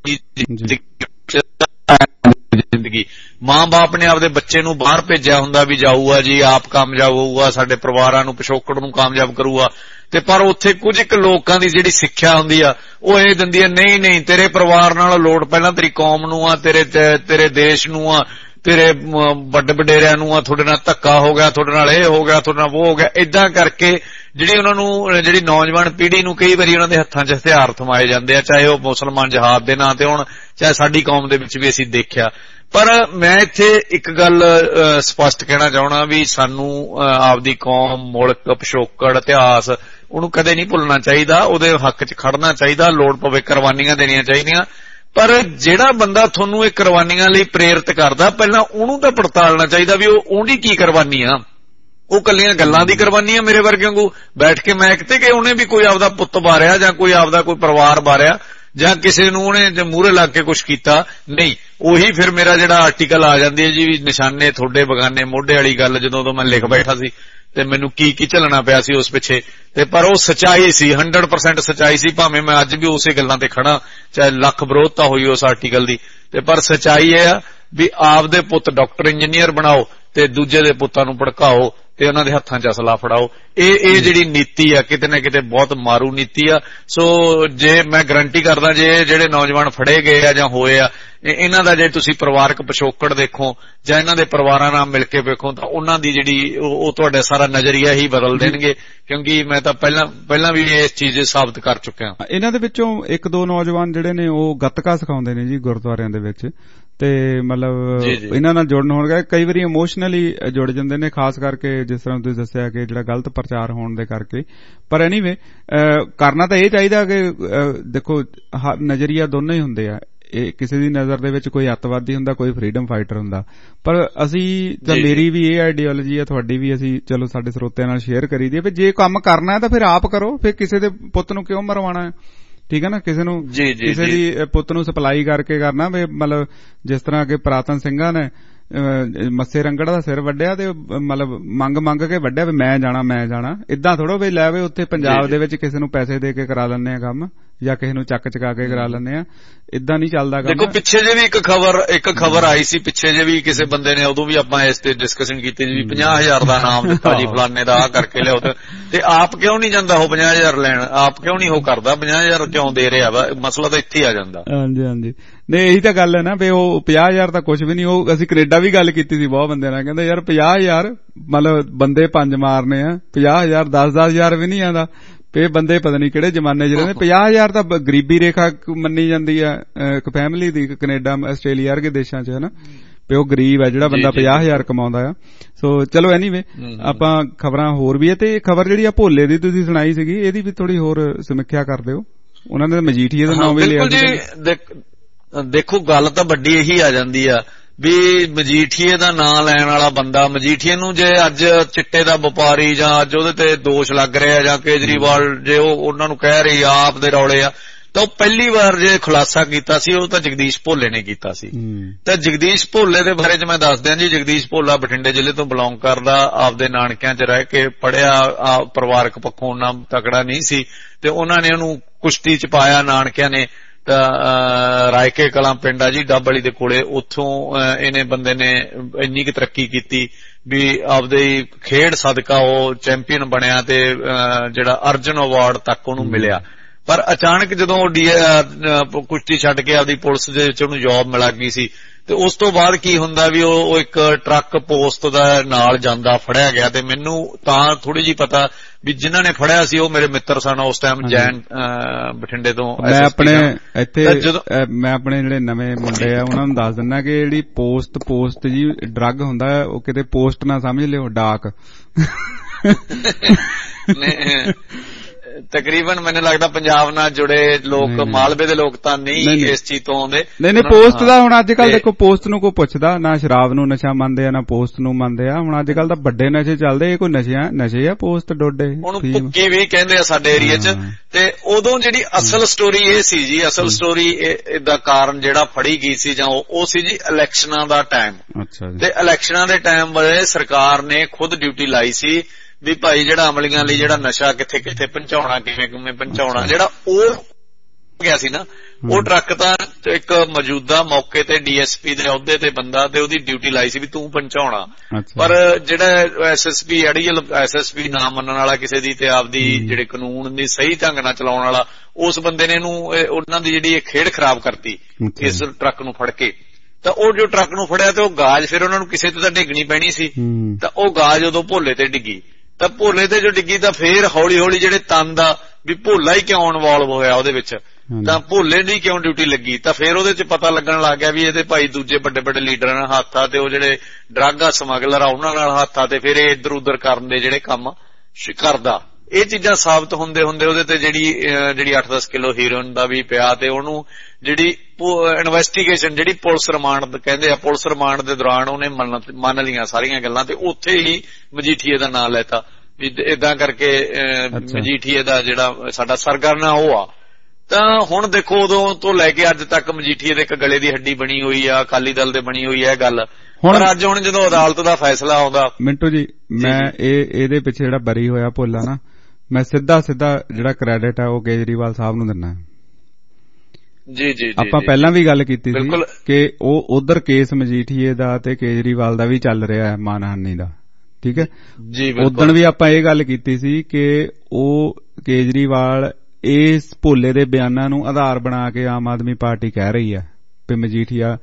S7: ਜ਼ਿੰਦਗੀ, ਮਾਂ ਬਾਪ ਨੇ ਆਪਦੇ ਬੱਚੇ ਨੂੰ ਬਾਹਰ ਭੇਜਿਆ ਹੁੰਦਾ ਵੀ ਜਾਊਗਾ ਜੀ ਆਪ ਕਾਮਯਾਬ ਹੋਊਗਾ, ਸਾਡੇ ਪਰਿਵਾਰਾਂ ਨੂੰ ਪਿਛੋਕੜ ਨੂੰ ਕਾਮਯਾਬ ਕਰੂਗਾ, ਤੇ ਪਰ ਉੱਥੇ ਕੁਝ ਇੱਕ ਲੋਕਾਂ ਦੀ ਜਿਹੜੀ ਸਿੱਖਿਆ ਹੁੰਦੀ ਆ ਉਹ ਇਹ ਦਿੰਦੀ ਆ ਨਹੀਂ ਨਹੀਂ ਤੇਰੇ ਪਰਿਵਾਰ ਨਾਲ ਲੋੜ ਪਹਿਲਾਂ ਤੇਰੀ ਕੌਮ ਨੂੰ ਆ, ਤੇਰੇ ਤੇਰੇ ਦੇਸ਼ ਨੂੰ ਆ, ਤੇਰੇ ਵੱਡੇ ਵਡੇਰਿਆਂ ਨੂੰ ਆ, ਤੁਹਾਡੇ ਨਾਲ ਧੱਕਾ ਹੋ ਗਿਆ, ਤੁਹਾਡੇ ਨਾਲ ਇਹ ਹੋ ਗਿਆ, ਤੁਹਾਡੇ ਨਾਲ ਉਹ ਹੋ ਗਿਆ। ਏਦਾਂ ਕਰਕੇ ਜਿਹੜੀ ਉਹਨਾਂ ਨੂੰ ਜਿਹੜੀ ਨੌਜਵਾਨ ਪੀੜ੍ਹੀ ਨੂੰ ਕਈ ਵਾਰੀ ਉਹਨਾਂ ਦੇ ਹੱਥਾਂ 'ਚ ਹਥਿਆਰ ਥਮਾਏ ਜਾਂਦੇ ਆ, ਚਾਹੇ ਉਹ ਮੁਸਲਮਾਨ ਜਹਾਦ ਦੇ ਨਾਂ ਤੇ ਹੋਣ, ਚਾਹੇ ਸਾਡੀ ਕੌਮ ਦੇ ਵਿੱਚ ਵੀ ਅਸੀਂ ਦੇਖਿਆ। ਪਰ ਮੈਂ ਇੱਥੇ ਇੱਕ ਗੱਲ ਸਪਸ਼ਟ ਕਹਿਣਾ ਚਾਹੁੰਦਾ ਵੀ ਸਾਨੂੰ ਆਪਦੀ ਕੌਮ, ਮੁਲਕ, ਪਿਛੋਕੜ, ਇਤਿਹਾਸ ਉਹਨੂੰ ਕਦੇ ਨਹੀਂ ਭੁੱਲਣਾ ਚਾਹੀਦਾ, ਉਹਦੇ ਹੱਕ 'ਚ ਖੜਨਾ ਚਾਹੀਦਾ, ਲੋੜ ਪਵੇ ਕੁਰਬਾਨੀਆਂ ਦੇਣੀਆਂ ਚਾਹੀਦੀਆਂ। ਪਰ ਜਿਹੜਾ ਬੰਦਾ ਤੁਹਾਨੂੰ ਇਹ ਕੁਰਬਾਨੀਆਂ ਲਈ ਪ੍ਰੇਰਿਤ ਕਰਦਾ, ਪਹਿਲਾਂ ਉਹਨੂੰ ਤਾਂ ਪੜਤਾਲਣਾ ਚਾਹੀਦਾ ਵੀ ਉਹ ਉਹਦੀ ਕੀ ਕੁਰਬਾਨੀ ਆ। ਉਹ ਕੱਲੀਆਂ ਗੱਲਾਂ ਦੀ ਕੁਰਬਾਨੀ ਆ ਮੇਰੇ ਵਰਗੇ ਵਾਂਗੂ ਬੈਠ ਕੇ ਮੈਕ ਤੇ, ਕਿ ਉਹਨੇ ਵੀ ਕੋਈ ਆਪਦਾ ਪੁੱਤ ਬਾਰਿਆ ਜਾਂ ਕੋਈ ਆਪਦਾ ਕੋਈ ਪਰਿਵਾਰ ਬਾਰਿਆ ਜਾਂ ਕਿਸੇ ਨੂੰ ਉਹਨੇ ਮੂਹਰੇ ਲੱਗ ਕੇ ਕੁਛ ਕੀਤਾ। ਨਹੀਂ, ਉਹੀ ਫਿਰ ਮੇਰਾ ਜਿਹੜਾ ਆਰਟੀਕਲ ਆ ਜਾਂਦੀ ਹੈ ਜੀ ਵੀ ਨਿਸ਼ਾਨੇ ਤੁਹਾਡੇ ਬਗਾਨੇ ਮੋਢੇ ਵਾਲੀ ਗੱਲ, ਜਦੋਂ ਤੋਂ ਮੈਂ ਲਿਖ ਬੈਠਾ ਸੀ ਤੇ ਮੈਨੂੰ ਕੀ ਕੀ ਝੱਲਣਾ ਪਿਆ ਸੀ ਉਸ ਪਿੱਛੇ। ਤੇ ਪਰ ਉਹ ਸੱਚਾਈ ਸੀ, ਹੰਡਰਡ ਪਰਸੈਂਟ ਸੱਚਾਈ ਸੀ, ਭਾਵੇਂ ਮੈਂ ਅੱਜ ਵੀ ਉਸੇ ਗੱਲਾਂ ਤੇ ਖੜਾ, ਚਾਹੇ ਲੱਖ ਵਿਰੋਧਤਾ ਹੋਈ ਉਸ ਆਰਟੀਕਲ ਦੀ। ਤੇ ਪਰ ਸੱਚਾਈ ਇਹ ਆ ਵੀ ਆਪਦੇ ਪੁੱਤ ਡਾਕਟਰ ਇੰਜੀਨੀਅਰ ਬਣਾਓ ਤੇ ਦੂਜੇ ਦੇ ਪੁੱਤਾਂ ਨੂੰ ਭੜਕਾਓ ਤੇ ਉਹਨਾਂ ਦੇ ਹੱਥਾਂ 'ਚ ਅਸਲਾ ਫੜਾਓ। ਇਹ ਇਹ ਜਿਹੜੀ ਨੀਤੀ ਆ ਕਿਤੇ ਨਾ ਕਿਤੇ ਬਹੁਤ ਮਾਰੂ ਨੀਤੀ ਆ। ਸੋ ਜੇ ਮੈਂ ਗਰੰਟੀ ਕਰਦਾ, ਜੇ ਜਿਹੜੇ ਨੌਜਵਾਨ ਫੜੇ ਗਏ ਆ ਜਾਂ ਹੋਏ ਆ, ਇਹਨਾਂ ਦਾ ਜੇ ਤੁਸੀਂ ਪਰਿਵਾਰਕ ਪਿਛੋਕੜ ਦੇਖੋ ਜਾਂ ਇਹਨਾਂ ਦੇ ਪਰਿਵਾਰਾਂ ਨਾਲ ਮਿਲ ਕੇ ਵੇਖੋ ਤਾਂ ਉਹਨਾਂ ਦੀ ਜਿਹੜੀ ਉਹ ਤੁਹਾਡਾ ਸਾਰਾ ਨਜ਼ਰੀਆ ਹੀ ਬਦਲ ਦੇਣਗੇ। ਕਿਉਂਕਿ ਮੈਂ ਤਾਂ ਪਹਿਲਾਂ ਪਹਿਲਾਂ ਵੀ ਇਸ ਚੀਜ਼ ਸਾਬਤ ਕਰ ਚੁੱਕਿਆ।
S2: ਇਹਨਾਂ ਦੇ ਵਿੱਚੋਂ ਇੱਕ ਦੋ ਨੌਜਵਾਨ ਜਿਹੜੇ ਨੇ ਉਹ ਗੱਤਕਾ ਸਿਖਾਉਂਦੇ ਨੇ ਜੀ ਗੁਰਦੁਆਰਿਆਂ ਦੇ ਵਿੱਚ, ਤੇ ਮਤਲਬ ਇਹਨਾਂ ਨਾਲ ਜੁੜਨ ਹੋਣਗੇ, ਕਈ ਵਾਰੀ ਇਮੋਸ਼ਨਲੀ ਜੁੜ ਜਾਂਦੇ ਨੇ, ਖਾਸ ਕਰਕੇ ਜਿਸ ਤਰ੍ਹਾਂ ਤੁਸੀਂ ਦੱਸਿਆ ਕਿ ਜਿਹੜਾ ਗਲਤ ਪ੍ਰਚਾਰ ਹੋਣ ਦੇ ਕਰਕੇ। ਪਰ ਐਨੀਵੇ ਕਰਨਾ ਤਾਂ ਇਹ ਚਾਹੀਦਾ ਕਿ ਦੇਖੋ ਨਜ਼ਰੀਆ ਦੋਨੋਂ ਹੀ ਹੁੰਦੇ ਆ, ਇਹ ਕਿਸੇ ਦੀ ਨਜ਼ਰ ਦੇ ਵਿੱਚ ਕੋਈ ਅੱਤਵਾਦੀ ਹੁੰਦਾ, ਕੋਈ ਫਰੀਡਮ ਫਾਈਟਰ ਹੁੰਦਾ। ਪਰ ਅਸੀਂ ਤਾਂ ਮੇਰੀ ਵੀ ਇਹ ਆਈਡੀਓਲੋਜੀ ਆ, ਤੁਹਾਡੀ ਵੀ, ਅਸੀਂ ਚਲੋ ਸਾਡੇ ਸਰੋਤਿਆਂ ਨਾਲ ਸ਼ੇਅਰ ਕਰੀ ਦੀ ਹੈ ਵੀ ਜੇ ਕੰਮ ਕਰਨਾ ਹੈ ਤਾਂ ਫਿਰ ਆਪ ਕਰੋ, ਫਿਰ ਕਿਸੇ ਦੇ ਪੁੱਤ ਨੂੰ ਕਿਉਂ ਮਰਵਾਉਣਾ ਹੈ। ਠੀਕ ਹੈ ਨਾ, ਕਿਸੇ ਨੂੰ ਕਿਸੇ ਦੀ ਪੁੱਤ ਨੂੰ ਸਪਲਾਈ ਕਰਕੇ ਕਰਨਾ ਵੀ, ਮਤਲਬ ਜਿਸ ਤਰ੍ਹਾਂ ਕਿ ਪੁਰਾਤਨ ਸਿੰਘਾਂ ਨੇ ਮੱਸੇ ਰੰਗੜ ਦਾ ਸਿਰ ਵੱਢਿਆ ਤੇ ਮਤਲਬ ਮੰਗ ਮੰਗ ਕੇ ਵੱਢਿਆ ਵੀ ਮੈਂ ਜਾਣਾ ਮੈਂ ਜਾਣਾ। ਏਦਾਂ ਥੋੜੋ ਵੀ ਲੈ ਵੇ ਉੱਥੇ ਪੰਜਾਬ ਦੇ ਵਿੱਚ ਕਿਸੇ ਨੂੰ ਪੈਸੇ ਦੇ ਕੇ ਕਰਾ ਲੈਂਦੇ ਆ ਕੰਮ, ਜਾਂ ਕਿਸੇ ਨੂੰ ਚੱਕ ਚਕਾ ਕੇ ਕਰਾ ਲੈਂਦੇ ਆ, ਏਦਾਂ ਨਹੀਂ ਚੱਲਦਾ ਕੰਮ।
S7: ਦੇਖੋ ਪਿੱਛੇ ਜੇ ਵੀ ਇੱਕ ਖਬਰ ਇੱਕ ਖਬਰ ਆਈ ਸੀ ਪਿੱਛੇ ਜੇ ਵੀ, ਕਿਸੇ ਬੰਦੇ ਨੇ ਉਦੋਂ ਵੀ ਆਪਾਂ ਇਸ ਤੇ ਡਿਸਕਸ਼ਨ ਕੀਤੀ ਜੀ, ਪੰਜਾਹ ਹਜ਼ਾਰ ਦਾ ਨਾਮ ਦਿੱਤਾ ਜੀ ਫਲਾਨੇ ਦਾ, ਆਹ ਕਰਕੇ ਲਿਆਓ ਤੇ ਆਪ ਕਿਉਂ ਨਹੀਂ ਜਾਂਦਾ ਉਹ ਪੰਜਾਹ ਹਜ਼ਾਰ ਲੈਣ, ਆਪ ਕਿਉਂ ਨਹੀਂ ਉਹ ਕਰਦਾ, ਪੰਜਾਹ ਹਜ਼ਾਰ ਕਿਉਂ ਦੇ ਰਿਹਾ ਵਾ, ਮਸਲਾ ਤਾਂ ਇੱਥੇ ਆ ਜਾਂਦਾ।
S2: ਹਾਂਜੀ ਹਾਂਜੀ, ਨਹੀਂ ਇਹੀ ਤਾਂ ਗੱਲ ਹੈ ਨਾ ਵੀ ਉਹ ਪੰਜਾਹ ਹਜ਼ਾਰ ਤਾਂ ਕੁਛ ਵੀ ਨਹੀਂ। ਉਹ ਅਸੀਂ ਕੈਨੇਡਾ ਵੀ ਗੱਲ ਕੀਤੀ ਸੀ ਬਹੁਤ ਬੰਦਿਆਂ ਨਾਲ, ਕਹਿੰਦੇ ਯਾਰ ਪੰਜਾਹ ਹਜ਼ਾਰ ਮਤਲਬ ਬੰਦੇ ਪੰਜ ਮਾਰਨੇ ਆ, ਪੰਜਾਹ ਹਜ਼ਾਰ ਦਸ ਦਸ ਹਜ਼ਾਰ ਵੀ ਨਹੀਂ ਆਉਂਦਾ। ਇਹ ਬੰਦੇ ਪਤਾ ਨਹੀਂ ਕਿਹੜੇ ਜਮਾਨੇ ਚ ਰਹਿੰਦੇ। ਪੰਜਾਹ ਹਜ਼ਾਰ ਤਾਂ ਗਰੀਬੀ ਰੇਖਾ ਮੰਨੀ ਜਾਂਦੀ ਆ ਇੱਕ ਫੈਮਿਲੀ ਦੀ, ਕੈਨੇਡਾ ਆਸਟ੍ਰੇਲੀਆ ਵਰਗੇ ਦੇਸ਼ਾਂ ਚ, ਹਨਾ ਵੀ ਉਹ ਗਰੀਬ ਆ ਜਿਹੜਾ ਬੰਦਾ ਪੰਜਾਹ ਹਜ਼ਾਰ ਕਮਾਉਂਦਾ ਆ। ਸੋ ਚਲੋ ਐਨੀਵੇ ਆਪਾਂ ਖਬਰਾਂ ਹੋਰ ਵੀ ਹੈ, ਤੇ ਇਹ ਖਬਰ ਜਿਹੜੀ ਆ ਭੋਲੇ ਦੀ ਤੁਸੀਂ ਸੁਣਾਈ ਸੀਗੀ, ਇਹਦੀ ਵੀ ਥੋੜੀ ਹੋਰ ਸਮੀਖਿਆ ਕਰ ਦਿਓ। ਉਹਨਾਂ ਨੇ ਮਜੀਠੀਏ ਦਾ ਨਾਮ ਵੀ ਲਿਆ ਸੀ।
S7: ਦੇਖੋ ਗੱਲ ਤਾਂ ਵੱਡੀ ਇਹੀ ਆ ਜਾਂਦੀ ਆ ਵੀ ਮਜੀਠੀਏ ਦਾ ਨਾਂ ਲੈਣ ਵਾਲਾ ਬੰਦਾ, ਮਜੀਠੀਏ ਨੂੰ ਜੇ ਅੱਜ ਚਿੱਟੇ ਦਾ ਵਪਾਰੀ ਜਾਂ ਅੱਜ ਉਹਦੇ ਤੇ ਦੋਸ਼ ਲੱਗ ਰਿਹਾ ਜਾਂ ਕੇਜਰੀਵਾਲ ਜੇ ਉਹ ਉਹਨਾਂ ਨੂੰ ਕਹਿ ਰਹੀ ਆਪ ਦੇ ਰੌਲੇ ਆ, ਤਾਂ ਉਹ ਪਹਿਲੀ ਵਾਰ ਜੇ ਖੁਲਾਸਾ ਕੀਤਾ ਸੀ ਉਹ ਤਾਂ ਜਗਦੀਸ਼ ਭੋਲੇ ਨੇ ਕੀਤਾ ਸੀ। ਤਾਂ ਜਗਦੀਸ਼ ਭੋਲੇ ਦੇ ਬਾਰੇ ਚ ਮੈਂ ਦੱਸ ਦਿਆਂ ਜੀ, ਜਗਦੀਸ਼ ਭੋਲਾ ਬਠਿੰਡੇ ਜ਼ਿਲ੍ਹੇ ਤੋਂ ਬਿਲੋਂਗ ਕਰਦਾ, ਆਪਦੇ ਨਾਨਕਿਆਂ ਚ ਰਹਿ ਕੇ ਪੜ੍ਹਿਆ, ਪਰਿਵਾਰਕ ਪੱਖੋਂ ਉਹਨਾਂ ਤਕੜਾ ਨਹੀਂ ਸੀ ਤੇ ਉਹਨਾਂ ਨੇ ਉਹਨੂੰ ਕੁਸ਼ਤੀ ਚ ਪਾਇਆ ਨਾਨਕਿਆਂ ਨੇ। ਤਾਂ ਰਾਇਕੇ ਕਲਾਂ ਪਿੰਡ ਆ ਜੀ ਡੱਬ ਵਾਲੀ ਦੇ ਕੋਲੇ, ਉੱਥੋਂ ਇਹਨੇ ਬੰਦੇ ਨੇ ਇੰਨੀ ਕੁ ਤਰੱਕੀ ਕੀਤੀ ਵੀ ਆਪਦੇ ਖੇਡ ਸਦਕਾ ਉਹ ਚੈਂਪੀਅਨ ਬਣਿਆ ਤੇ ਜਿਹੜਾ ਅਰਜਨ ਅਵਾਰਡ ਤੱਕ ਉਹਨੂੰ ਮਿਲਿਆ। ਪਰ ਅਚਾਨਕ ਜਦੋਂ ਉਹ ਕੁਸ਼ਤੀ ਛੱਡ ਕੇ ਆਪਦੀ ਪੁਲਿਸ ਦੇ ਵਿੱਚ ਉਹਨੂੰ ਜੌਬ ਮਿਲ ਗਈ ਸੀ ਤੇ ਉਸ ਤੋਂ ਬਾਅਦ ਕੀ ਹੁੰਦਾ ਵੀ ਉਹ ਇੱਕ ਟਰੱਕ ਪੋਸਟ ਦਾ ਨਾਲ ਜਾਂਦਾ ਫੜਿਆ ਗਿਆ। ਤੇ ਮੈਨੂੰ ਤਾਂ ਥੋੜੀ ਜਿਹੀ ਪਤਾ ਵੀ ਜਿਨ੍ਹਾਂ ਨੇ ਫੜਿਆ ਸੀ ਉਹ ਮੇਰੇ ਮਿੱਤਰ ਸਨ ਉਸ ਟਾਈਮ, ਜੈਨ ਬਠਿੰਡੇ ਤੋਂ।
S2: ਮੈਂ ਆਪਣੇ ਇੱਥੇ ਮੈਂ ਆਪਣੇ ਜਿਹੜੇ ਨਵੇਂ ਮੁੰਡੇ ਆ ਉਹਨਾਂ ਨੂੰ ਦੱਸ ਦਿੰਦਾ ਕਿ ਜਿਹੜੀ ਪੋਸਟ ਪੋਸਟ ਜੀ ਡਰੱਗ ਹੁੰਦਾ, ਉਹ ਕਿਤੇ ਪੋਸਟ ਨਾ ਸਮਝ ਲਿਓ, ਡਾਕ।
S7: ਤਕਰੀਬਨ ਮੈਨੂੰ ਲੱਗਦਾ ਪੰਜਾਬ ਨਾਲ ਜੁੜੇ ਲੋਕ, ਮਾਲਵੇ ਦੇ ਲੋਕ ਤਾਂ ਨਹੀਂ ਇਸ ਚੀਜ਼ ਤੋਂ ਆਉਂਦੇ।
S2: ਨਹੀਂ ਨਹੀਂ, ਪੋਸਟ ਦਾ ਹੁਣ ਅੱਜ ਕੱਲ ਦੇਖੋ, ਪੋਸਟ ਨੂੰ ਕੋਈ ਪੁੱਛਦਾ ਨਾ, ਸ਼ਰਾਬ ਨੂੰ ਨਸ਼ਾ ਮੰਨਦੇ ਆ ਨਾ ਪੋਸਟ ਨੂੰ ਮੰਨਦੇ ਆ। ਹੁਣ ਅੱਜ ਕੱਲ ਤਾਂ ਵੱਡੇ ਨਸ਼ੇ ਚੱਲਦੇ, ਇਹ ਕੋਈ ਨਸ਼ਿਆਂ ਨਸ਼ੇ ਆ ਪੋਸਟ ਡੋਡੇ,
S7: ਉਹਨੂੰ ਭੁੱਕੀ ਵੀ ਕਹਿੰਦੇ ਆ ਸਾਡੇ ਏਰੀਏ ਚ। ਤੇ ਉਦੋਂ ਜਿਹੜੀ ਅਸਲ ਸਟੋਰੀ ਇਹ ਸੀ ਜੀ, ਅਸਲ ਸਟੋਰੀ ਦਾ ਕਾਰਨ ਜਿਹੜਾ ਫੜੀ ਗਈ ਸੀ ਜਾਂ ਉਹ ਸੀ ਜੀ ਇਲੈਕਸ਼ਨਾਂ ਦਾ ਟਾਈਮ। ਤੇ ਇਲੈਕਸ਼ਨਾਂ ਦੇ ਟਾਈਮ ਵੇਲੇ ਸਰਕਾਰ ਨੇ ਖੁਦ ਡਿਊਟੀ ਲਾਈ ਸੀ ਵੀ ਭਾਈ ਜਿਹੜਾ ਅਮਲੀਆਂ ਲਈ ਜਿਹੜਾ ਨਸ਼ਾ ਕਿੱਥੇ ਕਿੱਥੇ ਪਹੁੰਚਾਉਣਾ, ਕਿਵੇਂ ਕਿਵੇਂ ਪਹੁੰਚਾਉਣਾ, ਜਿਹੜਾ ਉਹ ਗਿਆ ਸੀ ਨਾ ਉਹ ਟਰੱਕ ਤਾਂ ਇੱਕ ਮੌਜੂਦਾ ਮੌਕੇ ਤੇ ਡੀਐਸਪੀ ਦੇ ਅਹੁਦੇ ਤੇ ਬੰਦਾ ਤੇ ਉਹਦੀ ਡਿਊਟੀ ਲਾਈ ਸੀ ਵੀ ਤੂੰ ਪਹੁੰਚਾਉਣਾ। ਪਰ ਜਿਹੜਾ ਐਸਐਸਪੀ ਅੜੀਅਲ ਐਸਐਸਪੀ ਨਾ ਮੰਨਣ ਵਾਲਾ ਕਿਸੇ ਦੀ ਤੇ ਆਪਦੀ ਜਿਹੜੇ ਕਾਨੂੰਨ ਦੀ ਸਹੀ ਢੰਗ ਨਾਲ ਚਲਾਉਣ ਵਾਲਾ, ਉਸ ਬੰਦੇ ਨੇ ਇਹਨੂੰ ਉਹਨਾਂ ਦੀ ਜਿਹੜੀ ਖੇਡ ਖਰਾਬ ਕਰਤੀ ਇਸ ਟਰੱਕ ਨੂੰ ਫੜ ਕੇ। ਤਾਂ ਉਹ ਜੋ ਟਰੱਕ ਨੂੰ ਫੜਿਆ ਤੇ ਉਹ ਗਾਜ ਫਿਰ ਉਹਨਾਂ ਨੂੰ ਕਿਸੇ ਤੇ ਤਾਂ ਡਿੱਗਣੀ ਪੈਣੀ ਸੀ, ਤਾਂ ਉਹ ਗਾਜ ਉਦੋਂ ਭੋਲੇ ਤੇ ਡਿੱਗੀ। ਤਾਂ ਭੋਲੇ ਤੇ ਜੋ ਡਿੱਗੀ ਤਾਂ ਫੇਰ ਹੌਲੀ ਹੌਲੀ ਜਿਹੜੇ ਤੰਦ ਆ ਵੀ ਭੋਲਾ ਹੀ ਕਿਉਂ ਇਨਵੋਲਵ ਹੋਇਆ ਉਹਦੇ ਵਿੱਚ, ਤਾਂ ਭੋਲੇ ਦੀ ਕਿਉਂ ਡਿਊਟੀ ਲੱਗੀ? ਤਾਂ ਫਿਰ ਉਹਦੇ ਚ ਪਤਾ ਲੱਗਣ ਲੱਗ ਗਿਆ ਵੀ ਇਹਦੇ ਭਾਈ ਦੂਜੇ ਵੱਡੇ ਵੱਡੇ ਲੀਡਰਾਂ ਨਾਲ ਹੱਥ ਆ ਤੇ ਉਹ ਜਿਹੜੇ ਡਰੱਗ ਆ ਸਮਗਲਰ ਆ ਉਹਨਾਂ ਨਾਲ ਹੱਥ ਆ ਤੇ ਫਿਰ ਇਹ ਇੱਧਰ ਉੱਧਰ ਕਰਨ ਦੇ ਜਿਹੜੇ ਕੰਮ ਕਰਦਾ। ਇਹ ਚੀਜ਼ਾਂ ਸਾਬਤ ਹੁੰਦੇ ਹੁੰਦੇ ਉਹਦੇ ਤੇ ਜਿਹੜੀ ਜਿਹੜੀ ਅੱਠ ਦਸ ਕਿਲੋ ਹੀਰੋਇਨ ਦਾ ਵੀ ਪਿਆ ਤੇ ਉਹਨੂੰ ਜਿਹੜੀ ਇਨਵੈਸਟੀਗੇਸ਼ਨ ਜਿਹੜੀ ਪੁਲਿਸ ਰਿਮਾਂਡ ਕਹਿੰਦੇ ਆ, ਪੁਲਿਸ ਰਿਮਾਂਡ ਦੇ ਦੌਰਾਨ ਉਹਨੇ ਮੰਨ ਲਈਆਂ ਸਾਰੀਆਂ ਗੱਲਾਂ ਤੇ ਉੱਥੇ ਹੀ ਮਜੀਠੀਏ ਦਾ ਨਾਂ ਲੈਤਾ ਵੀ ਏਦਾਂ ਕਰਕੇ ਮਜੀਠੀਏ ਦਾ ਜਿਹੜਾ ਸਾਡਾ ਸਰਗਰਮ ਆ ਉਹ ਆ। ਤਾਂ ਹੁਣ ਦੇਖੋ ਉਦੋਂ ਤੋਂ ਲੈ ਕੇ ਅੱਜ ਤੱਕ ਮਜੀਠੀਏ ਦੇ ਇੱਕ ਗਲੇ ਦੀ ਹੱਡੀ ਬਣੀ ਹੋਈ ਆ, ਅਕਾਲੀ ਦਲ ਦੇ ਬਣੀ ਹੋਈ ਹੈ ਗੱਲ। ਪਰ ਅੱਜ ਹੁਣ ਜਦੋਂ ਅਦਾਲਤ ਦਾ ਫੈਸਲਾ ਆਉਂਦਾ
S2: ਮਿੰਟੂ ਜੀ, ਮੈਂ ਇਹ ਇਹਦੇ ਪਿੱਛੇ ਜਿਹੜਾ ਬਰੀ ਹੋਇਆ ਭੋਲਾ ਨਾ, ਮੈਂ ਸਿੱਧਾ ਸਿੱਧਾ ਜਿਹੜਾ ਕ੍ਰੈਡਿਟ ਹੈ ਉਹ ਕੇਜਰੀਵਾਲ ਸਾਹਿਬ ਨੂੰ ਦਿੰਦਾ।
S7: ਜੀ ਜੀ
S2: ਆਪਾਂ ਪਹਿਲਾਂ ਵੀ ਗੱਲ ਕੀਤੀ ਸੀ ਕਿ ਉਹ ਉਧਰ ਕੇਸ ਮਜੀਠੀਏ ਦਾ ਤੇ ਕੇਜਰੀਵਾਲ ਦਾ ਵੀ ਚੱਲ ਰਿਹਾ ਹੈ ਮਾਨਹਾਨੀ ਦਾ, ਠੀਕ ਹੈ
S7: ਜੀ।
S2: ਉਦਣ ਵੀ ਆਪਾਂ ਇਹ ਗੱਲ ਕੀਤੀ ਸੀ ਕਿ ਉਹ ਕੇਜਰੀਵਾਲ ਇਸ ਭੋਲੇ ਦੇ ਬਿਆਨਾਂ ਨੂੰ ਆਧਾਰ ਬਣਾ ਕੇ ਆਮ ਆਦਮੀ ਪਾਰਟੀ ਕਹਿ ਰਹੀ ਹੈ ਵੀ ਮਜੀਠੀਆ